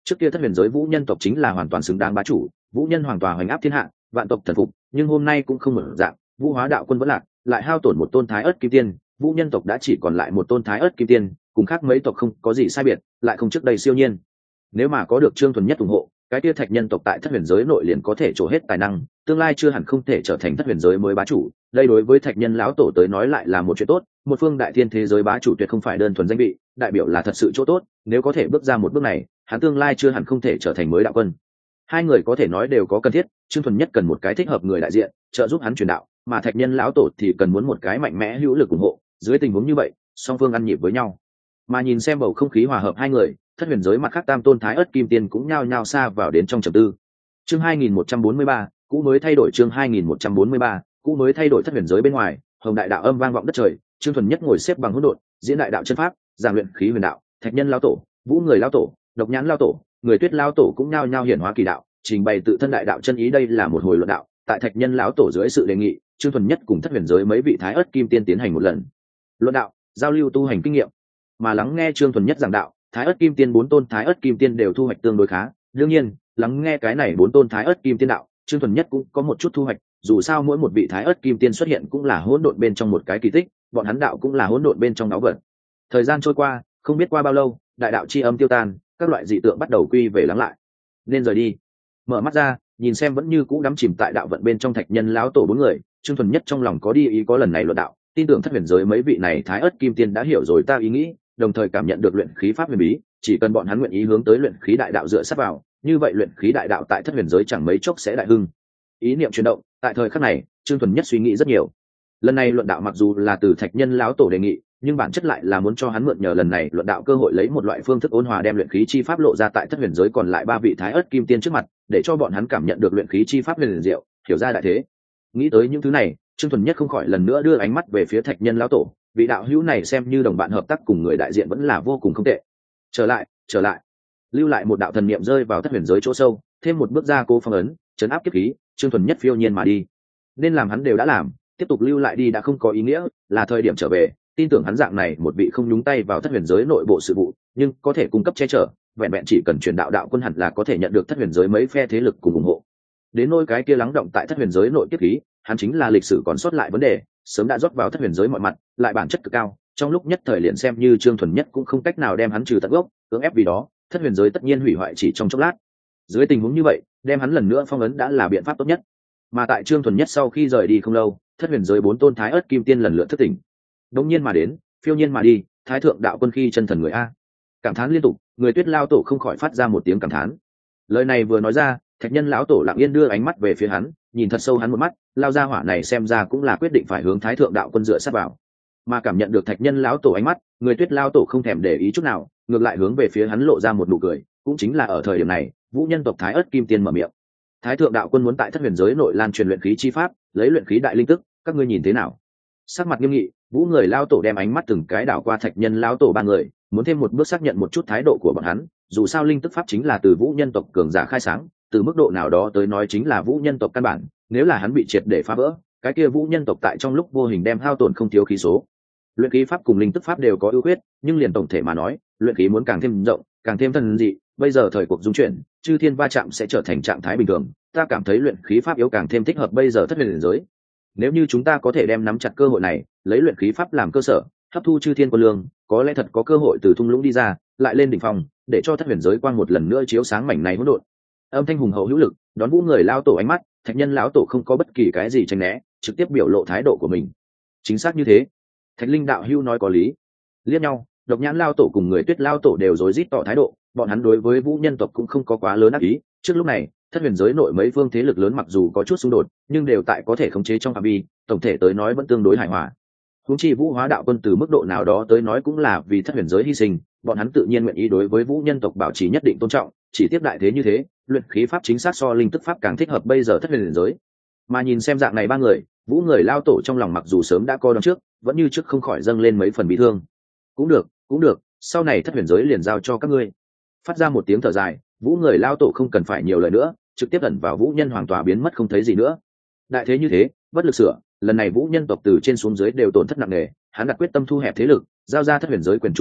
Trước kia thất huyền giới vũ nhân tộc chính là hoàn toàn xứng đáng bá chủ, vũ nhân hoàng tòa hoành áp thiên hạ, vạn tộc thần phục, nhưng hôm nay cũng không mở dạng, vũ hóa đạo quân vẫn lạc, lại hao tổn một tôn thái ớt kim tiên, vũ nhân tộc đã chỉ còn lại một tôn thái ớt kim tiên, cùng khác mấy tộc không có gì sai biệt, lại không trước đây siêu nhiên. Nếu mà có được Trương Thuần Nhất ủng hộ, cái kia thạch nhân tộc tại thất huyền giới nội liền có thể trổ hết tài năng, tương lai chưa hẳn không thể trở thành thất huyền giới mới bá chủ. Đây đối với thạch nhân lão tổ tới nói lại là một chuyện tốt, một phương đại thiên thế giới bá chủ tuyệt không phải đơn thuần danh vị, đại biểu là thật sự chỗ tốt. Nếu có thể bước ra một bước này, hắn tương lai chưa hẳn không thể trở thành mới đạo quân. Hai người có thể nói đều có cần thiết, Trương Thuần Nhất cần một cái thích hợp người đại diện trợ giúp hắn truyền đạo, mà thạch nhân lão tổ thì cần muốn một cái mạnh mẽ hữu lực ủng hộ. Dưới tình huống như vậy, song phương ăn nhịp với nhau. Mà nhìn xem bầu không khí hòa hợp hai người, thất huyền giới mặt khác tam tôn thái ớt kim tiên cũng nhao nhao xa vào đến trong trầm tư. Chương hai nghìn một trăm bốn mươi ba, cũ mới thay đổi. Chương hai nghìn một trăm bốn mươi ba, cũ mới thay đổi. Thất huyền giới bên ngoài, hồng đại đạo âm vang vọng đất trời, Trương Thuần Nhất ngồi xếp bằng hỗn độn, diễn đại đạo chân pháp, giảng luyện khí huyền đạo, thạch nhân lão tổ, vũ người lão tổ, độc nhãn lão tổ, người tuyết lão tổ cũng nhao nhao hiển hóa kỳ đạo, trình bày tự thân đại đạo chân ý. Đây là một hồi luận đạo, tại thạch nhân lão tổ dưới sự đề nghị, Trương Thuần Nhất cùng thất huyền giới mấy vị thái ớt kim tiên tiến hành một lần luận đạo, giao lưu tu hành kinh nghiệm. Mà lắng nghe Trương Thuần Nhất giảng đạo, thái ớt kim tiên bốn tôn thái ớt kim tiên đều thu hoạch tương đối khá. Đương nhiên, lắng nghe cái này bốn tôn thái ớt kim tiên đạo, Trương Thuần Nhất cũng có một chút thu hoạch, dù sao mỗi một vị thái ớt kim tiên xuất hiện cũng là hỗn độn bên trong một cái kỳ tích, bọn hắn đạo cũng là hỗn độn bên trong náo vật. Thời gian trôi qua, không biết qua bao lâu, đại đạo chi âm tiêu tan, các loại dị tượng bắt đầu quy về lắng lại. Nên rời đi. Mở mắt ra, nhìn xem vẫn như cũ đắm chìm tại đạo vận bên trong thạch nhân lão tổ bốn người, Trương Thuần Nhất trong lòng có đi ý có lần này luận đạo, tin tưởng thất huyền giới mấy vị này thái ớt kim tiên đã hiểu rồi ta ý nghĩ, đồng thời cảm nhận được luyện khí pháp huyền bí, chỉ cần bọn hắn nguyện ý hướng tới luyện khí đại đạo dựa sát vào, như vậy luyện khí đại đạo tại thất huyền giới chẳng mấy chốc sẽ đại hưng. Ý niệm chuyển động, tại thời khắc này, Trương Thuần Nhất suy nghĩ rất nhiều. Lần này luận đạo mặc dù là từ thạch nhân lão tổ đề nghị, nhưng bản chất lại là muốn cho hắn mượn nhờ lần này luận đạo cơ hội lấy một loại phương thức ôn hòa đem luyện khí chi pháp lộ ra tại thất huyền giới còn lại ba vị thái ớt kim tiên trước mặt, để cho bọn hắn cảm nhận được luyện khí chi pháp huyền diệu, hiểu ra đại thế. Nghĩ tới những thứ này, Trương Thuần Nhất không khỏi lần nữa đưa ánh mắt về phía thạch nhân lão tổ, vị đạo hữu này xem như đồng bạn hợp tác cùng người đại diện vẫn là vô cùng không tệ. Trở lại, trở lại. Lưu lại một đạo thần niệm rơi vào thất huyền giới chỗ sâu, thêm một bước ra cô phong ấn, chấn áp kiếp khí, Trương Thuần Nhất phiêu nhiên mà đi. Nên làm hắn đều đã làm, tiếp tục lưu lại đi đã không có ý nghĩa, là thời điểm trở về. Tin tưởng hắn dạng này một vị không nhúng tay vào thất huyền giới nội bộ sự vụ, nhưng có thể cung cấp che chở, vẹn vẹn chỉ cần truyền đạo đạo quân hẳn là có thể nhận được thất huyền giới mấy phe thế lực cùng ủng hộ. Đến nôi cái kia lắng động tại thất huyền giới nội kiếp khí, hắn chính là lịch sử còn sót lại vấn đề, sớm đã rót vào thất huyền giới mọi mặt, lại bản chất cực cao, trong lúc nhất thời liền xem như Trương Thuần Nhất cũng không cách nào đem hắn trừ tận gốc, cưỡng ép vì đó, thất huyền giới tất nhiên hủy hoại chỉ trong chốc lát. Dưới tình huống như vậy, đem hắn lần nữa phong ấn đã là biện pháp tốt nhất. Mà tại Trương Thuần Nhất sau khi rời đi không lâu, thất huyền giới bốn tôn thái ớt kim tiên lần lượt thức tỉnh. Đống nhiên mà đến, phiêu nhiên mà đi, thái thượng đạo quân khi chân thần người a. Cảm thán liên tục, người tuyết lao tổ không khỏi phát ra một tiếng cảm thán. Lời này vừa nói ra, thạch nhân lão tổ lặng yên đưa ánh mắt về phía hắn, nhìn thật sâu hắn một mắt, lao ra hỏa này xem ra cũng là quyết định phải hướng thái thượng đạo quân dựa sát vào. Mà cảm nhận được thạch nhân lão tổ ánh mắt, người tuyết lao tổ không thèm để ý chút nào, ngược lại hướng về phía hắn lộ ra một nụ cười. Cũng chính là ở thời điểm này, vũ nhân tộc thái ớt kim tiên mở miệng. Thái thượng đạo quân muốn tại thất huyền giới nội lan truyền luyện khí chi pháp, lấy luyện khí đại linh tức, các ngươi nhìn thế nào? Sắc mặt nghiêm nghị, vũ người lao tổ đem ánh mắt từng cái đảo qua thạch nhân lao tổ ba người, muốn thêm một bước xác nhận một chút thái độ của bọn hắn. Dù sao linh tức pháp chính là từ vũ nhân tộc cường giả khai sáng, từ mức độ nào đó tới nói chính là vũ nhân tộc căn bản, nếu là hắn bị triệt để phá vỡ, cái kia vũ nhân tộc tại trong lúc vô hình đem hao tổn không thiếu khí số. Luyện khí pháp cùng linh tức pháp đều có ưu khuyết, nhưng liền tổng thể mà nói, luyện khí muốn càng thêm rộng, càng thêm thần dị. Bây giờ thời cuộc dung chuyển, chư thiên va chạm sẽ trở thành trạng thái bình thường, ta cảm thấy luyện khí pháp yếu càng thêm thích hợp bây giờ thất huyền giới. Nếu như chúng ta có thể đem nắm chặt cơ hội này, lấy luyện khí pháp làm cơ sở, hấp thu chư thiên quân lương, có lẽ thật có cơ hội từ thung lũng đi ra, lại lên đỉnh phong, để cho thất huyền giới quang một lần nữa chiếu sáng mảnh này hỗn độn. Âm thanh hùng hậu hữu lực, đón vũ người lao tổ ánh mắt, thạch nhân lão tổ không có bất kỳ cái gì tránh né, trực tiếp biểu lộ thái độ của mình. Chính xác như thế. Thạch linh đạo hưu nói có lý. Liếc nhau, độc nhãn lao tổ cùng người tuyết lao tổ đều rối rít tỏ thái độ, bọn hắn đối với vũ nhân tộc cũng không có quá lớn ác ý. Trước lúc này, thất huyền giới nội mấy phương thế lực lớn mặc dù có chút xung đột, nhưng đều tại có thể khống chế trong phạm vi, tổng thể tới nói vẫn tương đối hài hòa. Huống chi vũ hóa đạo quân từ mức độ nào đó tới nói cũng là vì thất huyền giới hy sinh, bọn hắn tự nhiên nguyện ý đối với vũ nhân tộc bảo trì nhất định tôn trọng, chỉ tiếp đại thế như thế, luyện khí pháp chính xác so linh tức pháp càng thích hợp bây giờ thất huyền giới. Mà nhìn xem dạng này ba người, vũ người lao tổ trong lòng mặc dù sớm đã coi đón trước, vẫn như trước không khỏi dâng lên mấy phần bị thương. Cũng được, cũng được, sau này thất huyền giới liền giao cho các ngươi. Phát ra một tiếng thở dài, vũ người lao tổ không cần phải nhiều lời nữa, trực tiếp ẩn vào vũ nhân hoàng tòa biến mất không thấy gì nữa. Đại thế như thế, bất lực sửa, lần này vũ nhân tộc từ trên xuống dưới đều tổn thất nặng nề, hắn đặt quyết tâm thu hẹp thế lực, giao ra thất huyền giới quyền chủ đạo,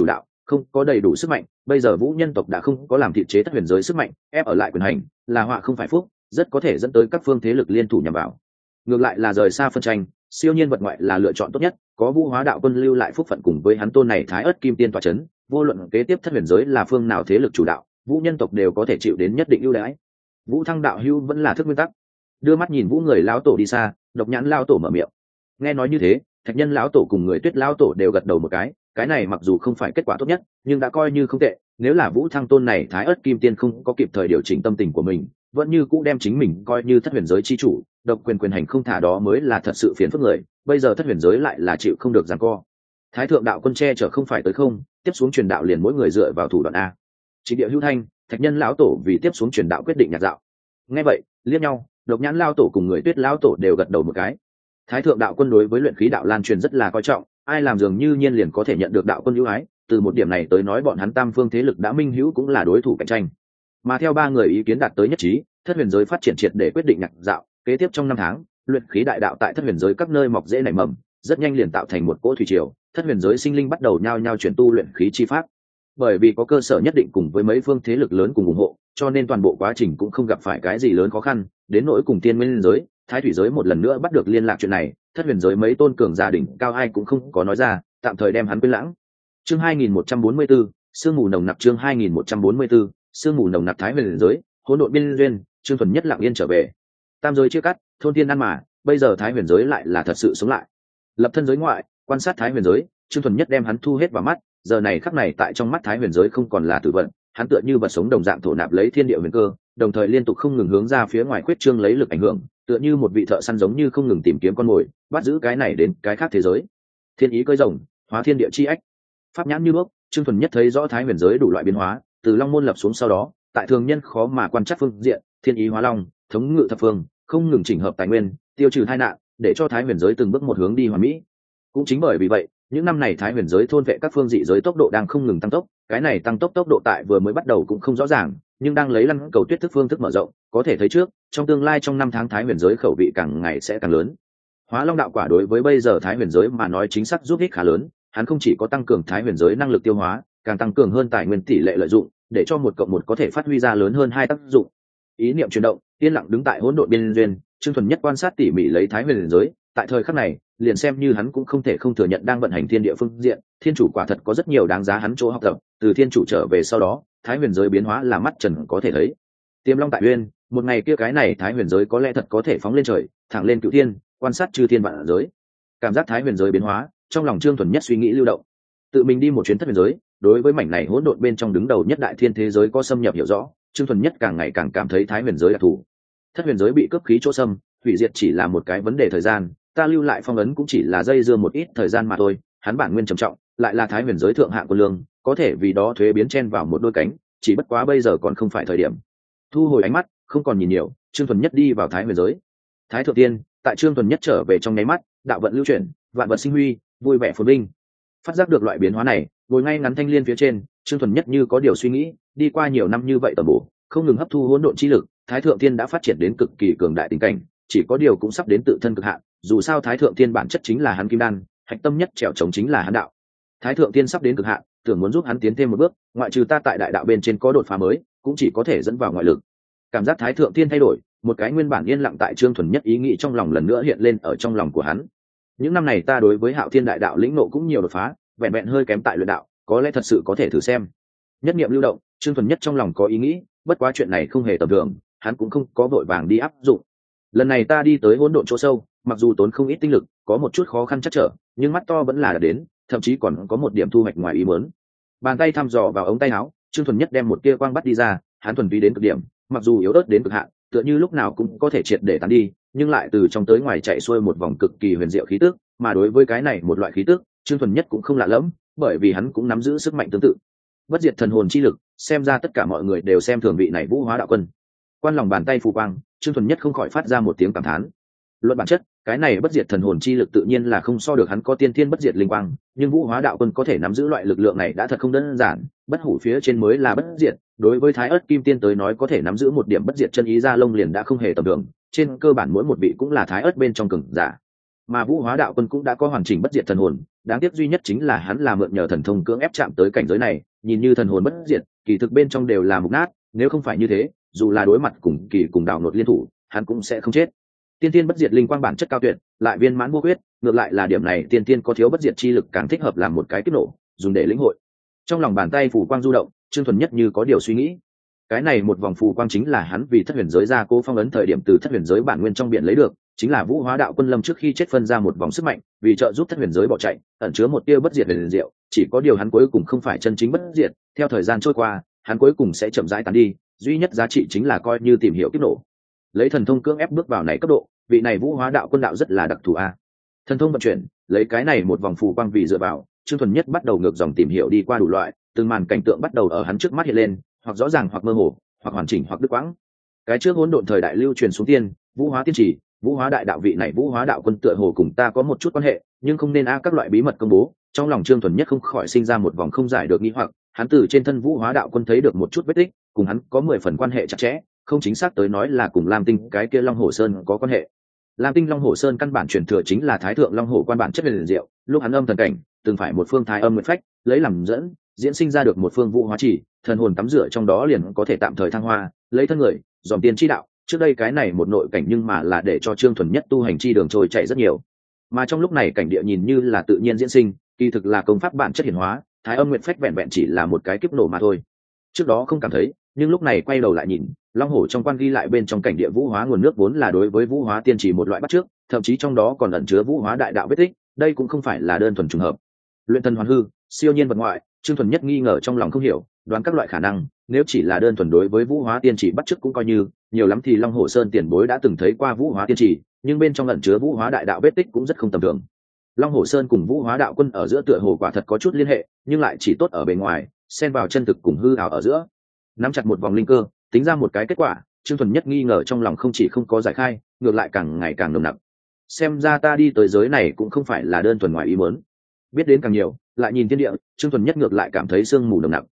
không có đầy đủ sức mạnh. Bây giờ vũ nhân tộc đã không có làm thịt chế thất huyền giới sức mạnh, ép ở lại quyền hành là họa không phải phúc, rất có thể dẫn tới các phương thế lực liên thủ nhằm vào. Ngược lại là rời xa phân tranh, siêu nhiên vật ngoại là lựa chọn tốt nhất. Có vũ hóa đạo quân lưu lại phúc phận cùng với hắn tôn này thái ớt kim tiên tọa chấn, vô luận kế tiếp thất huyền giới là phương nào thế lực chủ đạo, vũ nhân tộc đều có thể chịu đến nhất định ưu đãi. Vũ thăng đạo hưu vẫn là thức nguyên tắc. Đưa mắt nhìn vũ người lão tổ đi xa, độc nhãn lão tổ mở miệng. Nghe nói như thế, thạch nhân lão tổ cùng người tuyết lão tổ đều gật đầu một cái. Cái này mặc dù không phải kết quả tốt nhất, nhưng đã coi như không tệ. Nếu là vũ thăng tôn này thái ớt kim tiên không có kịp thời điều chỉnh tâm tình của mình, vẫn như cũ đem chính mình coi như thất huyền giới chi chủ, độc quyền quyền hành không thả, đó mới là thật sự phiền phức người. Bây giờ thất huyền giới lại là chịu không được giằng co. Thái thượng đạo quân che chở không phải tới không, tiếp xuống truyền đạo liền mỗi người dựa vào thủ đoạn a. Trịnh địa hữu thanh, thạch nhân lão tổ vì tiếp xuống truyền đạo quyết định nhạt dạo. Nghe vậy, liếc nhau, độc nhãn lão tổ cùng người tuyết lão tổ đều gật đầu một cái. Thái thượng đạo quân đối với luyện khí đạo lan truyền rất là coi trọng, ai làm dường như nhiên liền có thể nhận được đạo quân ưu ái. Từ một điểm này tới nói, bọn hắn tam phương thế lực đã minh hữu cũng là đối thủ cạnh tranh. Mà theo ba người ý kiến đạt tới nhất trí, thất huyền giới phát triển triệt để quyết định nhạc dạo. Kế tiếp trong năm tháng, luyện khí đại đạo tại thất huyền giới các nơi mọc rễ nảy mầm, rất nhanh liền tạo thành một cỗ thủy triều. Thất huyền giới sinh linh bắt đầu nhao nhao chuyển tu luyện khí chi pháp. Bởi vì có cơ sở nhất định cùng với mấy phương thế lực lớn cùng ủng hộ, cho nên toàn bộ quá trình cũng không gặp phải cái gì lớn khó khăn. Đến nỗi cùng tiên nguyên giới, thái thủy giới một lần nữa bắt được liên lạc chuyện này, thất huyền giới mấy tôn cường gia đình cao ai cũng không có nói ra, tạm thời đem hắn quên lãng. Chương hai nghìn một trăm bốn mươi 144, sương mù nồng nặc. Chương hai nghìn một trăm bốn mươi 144, sương mù nồng nặc. Thái huyền giới, hỗn độn biên duyên, Trương Thuần Nhất lặng yên trở về. Tam giới chia cắt, thôn tiên ăn mà, bây giờ thái huyền giới lại là thật sự sống lại. Lập thân giới ngoại, quan sát thái huyền giới, Trương Thuần Nhất đem hắn thu hết vào mắt. Giờ này khắc này tại trong mắt thái huyền giới không còn là tử vận, hắn tựa như vật sống đồng dạng thổ nạp lấy thiên địa huyền cơ, đồng thời liên tục không ngừng hướng ra phía ngoài khuyết trương lấy lực ảnh hưởng, tựa như một vị thợ săn giống như không ngừng tìm kiếm con mồi, bắt giữ cái này đến cái khác thế giới. Thiên ý cơi rồng, hóa thiên địa chi ách. Pháp nhãn như đuốc, Trương Thuần Nhất thấy rõ thái huyền giới đủ loại biến hóa, từ long môn lập xuống sau đó, tại thường nhân khó mà quan trắc phương diện, thiên ý hóa long, thống ngự thập phương, không ngừng chỉnh hợp tài nguyên, tiêu trừ tai nạn, để cho thái huyền giới từng bước một hướng đi hoàn mỹ. Cũng chính bởi vì vậy, những năm này thái huyền giới thôn vệ các phương dị giới tốc độ đang không ngừng tăng tốc. Cái này tăng tốc tốc độ tại vừa mới bắt đầu cũng không rõ ràng, nhưng đang lấy lăn cầu tuyết thức phương thức mở rộng, có thể thấy trước trong tương lai trong năm tháng thái huyền giới khẩu vị càng ngày sẽ càng lớn. Hóa long đạo quả đối với bây giờ thái huyền giới mà nói chính xác giúp ích khá lớn, hắn không chỉ có tăng cường thái huyền giới năng lực tiêu hóa, càng tăng cường hơn tài nguyên tỷ lệ lợi dụng, để cho một cộng một có thể phát huy ra lớn hơn hai tác dụng. Ý niệm chuyển động, yên lặng đứng tại hỗn độn biên duyên, Trương Thuần Nhất quan sát tỉ mỉ lấy thái huyền giới. Tại thời khắc này, liền xem như hắn cũng không thể không thừa nhận đang vận hành thiên địa phương diện, thiên chủ quả thật có rất nhiều đáng giá hắn chỗ học tập. Từ thiên chủ trở về sau đó, thái huyền giới biến hóa là mắt trần có thể thấy. Tiềm long tại uyên, một ngày kia cái này thái huyền giới có lẽ thật có thể phóng lên trời, thẳng lên cửu thiên, quan sát chư thiên vạn giới. Cảm giác thái huyền giới biến hóa, trong lòng Trương Thuần Nhất suy nghĩ lưu động. Tự mình đi một chuyến thất huyền giới, đối với mảnh này hỗn độn bên trong đứng đầu nhất đại thiên thế giới có xâm nhập hiểu rõ, Trương Thuần Nhất càng ngày càng cảm thấy thái huyền giới đặc thù. Thất huyền giới bị cướp khí chỗ xâm, hủy diệt chỉ là một cái vấn đề thời gian, ta lưu lại phong ấn cũng chỉ là dây dưa một ít thời gian mà thôi. Hắn bản nguyên trầm trọng, lại là thái huyền giới thượng hạng quân lương, có thể vì đó thuế biến chen vào một đôi cánh, chỉ bất quá bây giờ còn không phải thời điểm. Thu hồi ánh mắt, không còn nhìn nhiều, Trương Thuần Nhất đi vào thái huyền giới. Thái thượng tiên, tại Trương Thuần Nhất trở về trong nháy mắt, đạo vận lưu chuyển, vạn vật sinh huy, vui vẻ phồn vinh. Phát giác được loại biến hóa này, ngồi ngay ngắn thanh liên phía trên, Trương Thuần Nhất như có điều suy nghĩ, đi qua nhiều năm như vậy tầm bổ, không ngừng hấp thu hỗn độn chi lực, thái thượng tiên đã phát triển đến cực kỳ cường đại tình cảnh, chỉ có điều cũng sắp đến tự thân cực hạn. Dù sao thái thượng tiên bản chất chính là hắn kim đan, hạch tâm nhất trèo trống chính là hắn đạo. Thái thượng tiên sắp đến cực hạn, tưởng muốn giúp hắn tiến thêm một bước, ngoại trừ ta tại đại đạo bên trên có đột phá mới, cũng chỉ có thể dẫn vào ngoại lực. Cảm giác thái thượng tiên thay đổi, một cái nguyên bản yên lặng tại Trương Thuần Nhất ý nghĩ trong lòng lần nữa hiện lên ở trong lòng của hắn. Những năm này ta đối với Hạo Thiên đại đạo lĩnh ngộ cũng nhiều đột phá, vẹn vẹn hơi kém tại luyện đạo, có lẽ thật sự có thể thử xem. Nhất niệm lưu động, Trương Thuần Nhất trong lòng có ý nghĩ, bất quá chuyện này không hề tầm thường, hắn cũng không có vội vàng đi áp dụng. Lần này ta đi tới hỗn độn chỗ sâu, mặc dù tốn không ít tinh lực, có một chút khó khăn chắc trở, nhưng mắt to vẫn là đã đến, thậm chí còn có một điểm thu hoạch ngoài ý muốn. Bàn tay thăm dò vào ống tay áo, Trương Thuần Nhất đem một tia quang bắt đi ra, hắn thuần túy đến cực điểm, mặc dù yếu ớt đến cực hạn, tựa như lúc nào cũng có thể triệt để tán đi, nhưng lại từ trong tới ngoài chạy xuôi một vòng cực kỳ huyền diệu khí tức, mà đối với cái này một loại khí tức, Trương Thuần Nhất cũng không lạ lẫm, bởi vì hắn cũng nắm giữ sức mạnh tương tự. Bất diệt thần hồn chi lực, xem ra tất cả mọi người đều xem thường vị này Vũ Hóa đạo quân. Quan lòng bàn tay phù quang, Trương Thuần Nhất không khỏi phát ra một tiếng cảm thán. Luận bản chất, cái này bất diệt thần hồn chi lực tự nhiên là không so được hắn có tiên thiên bất diệt linh quang, nhưng Vũ Hóa đạo quân có thể nắm giữ loại lực lượng này đã thật không đơn giản, bất hủ phía trên mới là bất diệt, đối với Thái Ức Kim Tiên tới nói có thể nắm giữ một điểm bất diệt chân ý ra lông liền đã không hề tầm thường, trên cơ bản mỗi một vị cũng là Thái Ức bên trong cường giả. mà vũ hóa đạo quân cũng đã có hoàn chỉnh bất diệt thần hồn, đáng tiếc duy nhất chính là hắn là mượn nhờ thần thông cưỡng ép chạm tới cảnh giới này, nhìn như thần hồn bất diệt, kỳ thực bên trong đều là mục nát, nếu không phải như thế, dù là đối mặt cùng kỳ cùng đạo nột liên thủ, hắn cũng sẽ không chết. Tiên tiên bất diệt linh quang bản chất cao tuyệt, lại viên mãn vô huyết, ngược lại là điểm này tiên tiên có thiếu bất diệt chi lực càng thích hợp làm một cái kích nổ, dùng để lĩnh hội. Trong lòng bàn tay phủ quang du động, Trương Thuần Nhất như có điều suy nghĩ. Cái này một vòng phù quang chính là hắn vì thất huyền giới ra cố phong ấn thời điểm từ thất huyền giới bản nguyên trong biển lấy được, chính là vũ hóa đạo quân lâm trước khi chết phân ra một vòng sức mạnh, vì trợ giúp thất huyền giới bỏ chạy, ẩn chứa một tia bất diệt huyền diệu, chỉ có điều hắn cuối cùng không phải chân chính bất diệt, theo thời gian trôi qua, hắn cuối cùng sẽ chậm rãi tán đi, duy nhất giá trị chính là coi như tìm hiểu kích nổ. Lấy thần thông cưỡng ép bước vào này cấp độ, vị này vũ hóa đạo quân đạo rất là đặc thù a. Thần thông vận chuyển, lấy cái này một vòng phù quang vì dựa vào, Trương Thuần Nhất bắt đầu ngược dòng tìm hiểu đi qua đủ loại, từng màn cảnh tượng bắt đầu ở hắn trước mắt hiện lên, hoặc rõ ràng hoặc mơ hồ, hoặc hoàn chỉnh hoặc đứt quãng. Cái trước hỗn độn thời đại lưu truyền xuống tiên, vũ hóa tiên chỉ, vũ hóa đại đạo vị này vũ hóa đạo quân tựa hồ cùng ta có một chút quan hệ, nhưng không nên a các loại bí mật công bố. Trong lòng Trương Thuần Nhất không khỏi sinh ra một vòng không giải được nghi hoặc, hắn từ trên thân vũ hóa đạo quân thấy được một chút vết tích, cùng hắn có mười phần quan hệ chặt chẽ, không chính xác tới nói là cùng Lam Tinh cái kia Long Hổ Sơn có quan hệ. Lam Tinh Long Hổ Sơn căn bản truyền thừa chính là Thái thượng Long Hổ quan bản chất huyền diệu, lúc hắn âm thần cảnh, từng phải một phương thái âm nguyệt phách, lấy làm dẫn, diễn sinh ra được một phương vũ hóa chỉ, thần hồn tắm rửa trong đó liền có thể tạm thời thăng hoa, lấy thân người, dòm tiên chi đạo, trước đây cái này một nội cảnh nhưng mà là để cho Trương Thuần Nhất tu hành chi đường trôi chạy rất nhiều. Mà trong lúc này cảnh địa nhìn như là tự nhiên diễn sinh, kỳ thực là công pháp bản chất hiển hóa, thái âm nguyệt phách vẹn vẹn chỉ là một cái kiếp nổ mà thôi. Trước đó không cảm thấy, nhưng lúc này quay đầu lại nhìn, Long Hổ trong quan ghi lại bên trong cảnh địa vũ hóa nguồn nước vốn là đối với vũ hóa tiên chỉ một loại bắt trước, thậm chí trong đó còn ẩn chứa vũ hóa đại đạo vết tích, đây cũng không phải là đơn thuần trùng hợp. Luyện thần hoàn hư, siêu nhiên vật ngoại, Trương Thuần Nhất nghi ngờ trong lòng không hiểu, đoán các loại khả năng, nếu chỉ là đơn thuần đối với vũ hóa tiên chỉ bắt chước cũng coi như, nhiều lắm thì Long Hổ Sơn tiền bối đã từng thấy qua vũ hóa tiên chỉ, nhưng bên trong ẩn chứa vũ hóa đại đạo vết tích cũng rất không tầm thường. Long Hổ Sơn cùng vũ hóa đạo quân ở giữa tựa hồ quả thật có chút liên hệ, nhưng lại chỉ tốt ở bề ngoài, xen vào chân thực cùng hư ảo ở giữa. Nắm chặt một vòng linh cơ, tính ra một cái kết quả, Trương Thuần Nhất nghi ngờ trong lòng không chỉ không có giải khai, ngược lại càng ngày càng nồng nặc. Xem ra ta đi tới giới này cũng không phải là đơn thuần ngoài ý muốn. Biết đến càng nhiều, lại nhìn thiên địa, Trương Thuần Nhất ngược lại cảm thấy sương mù nồng nặc.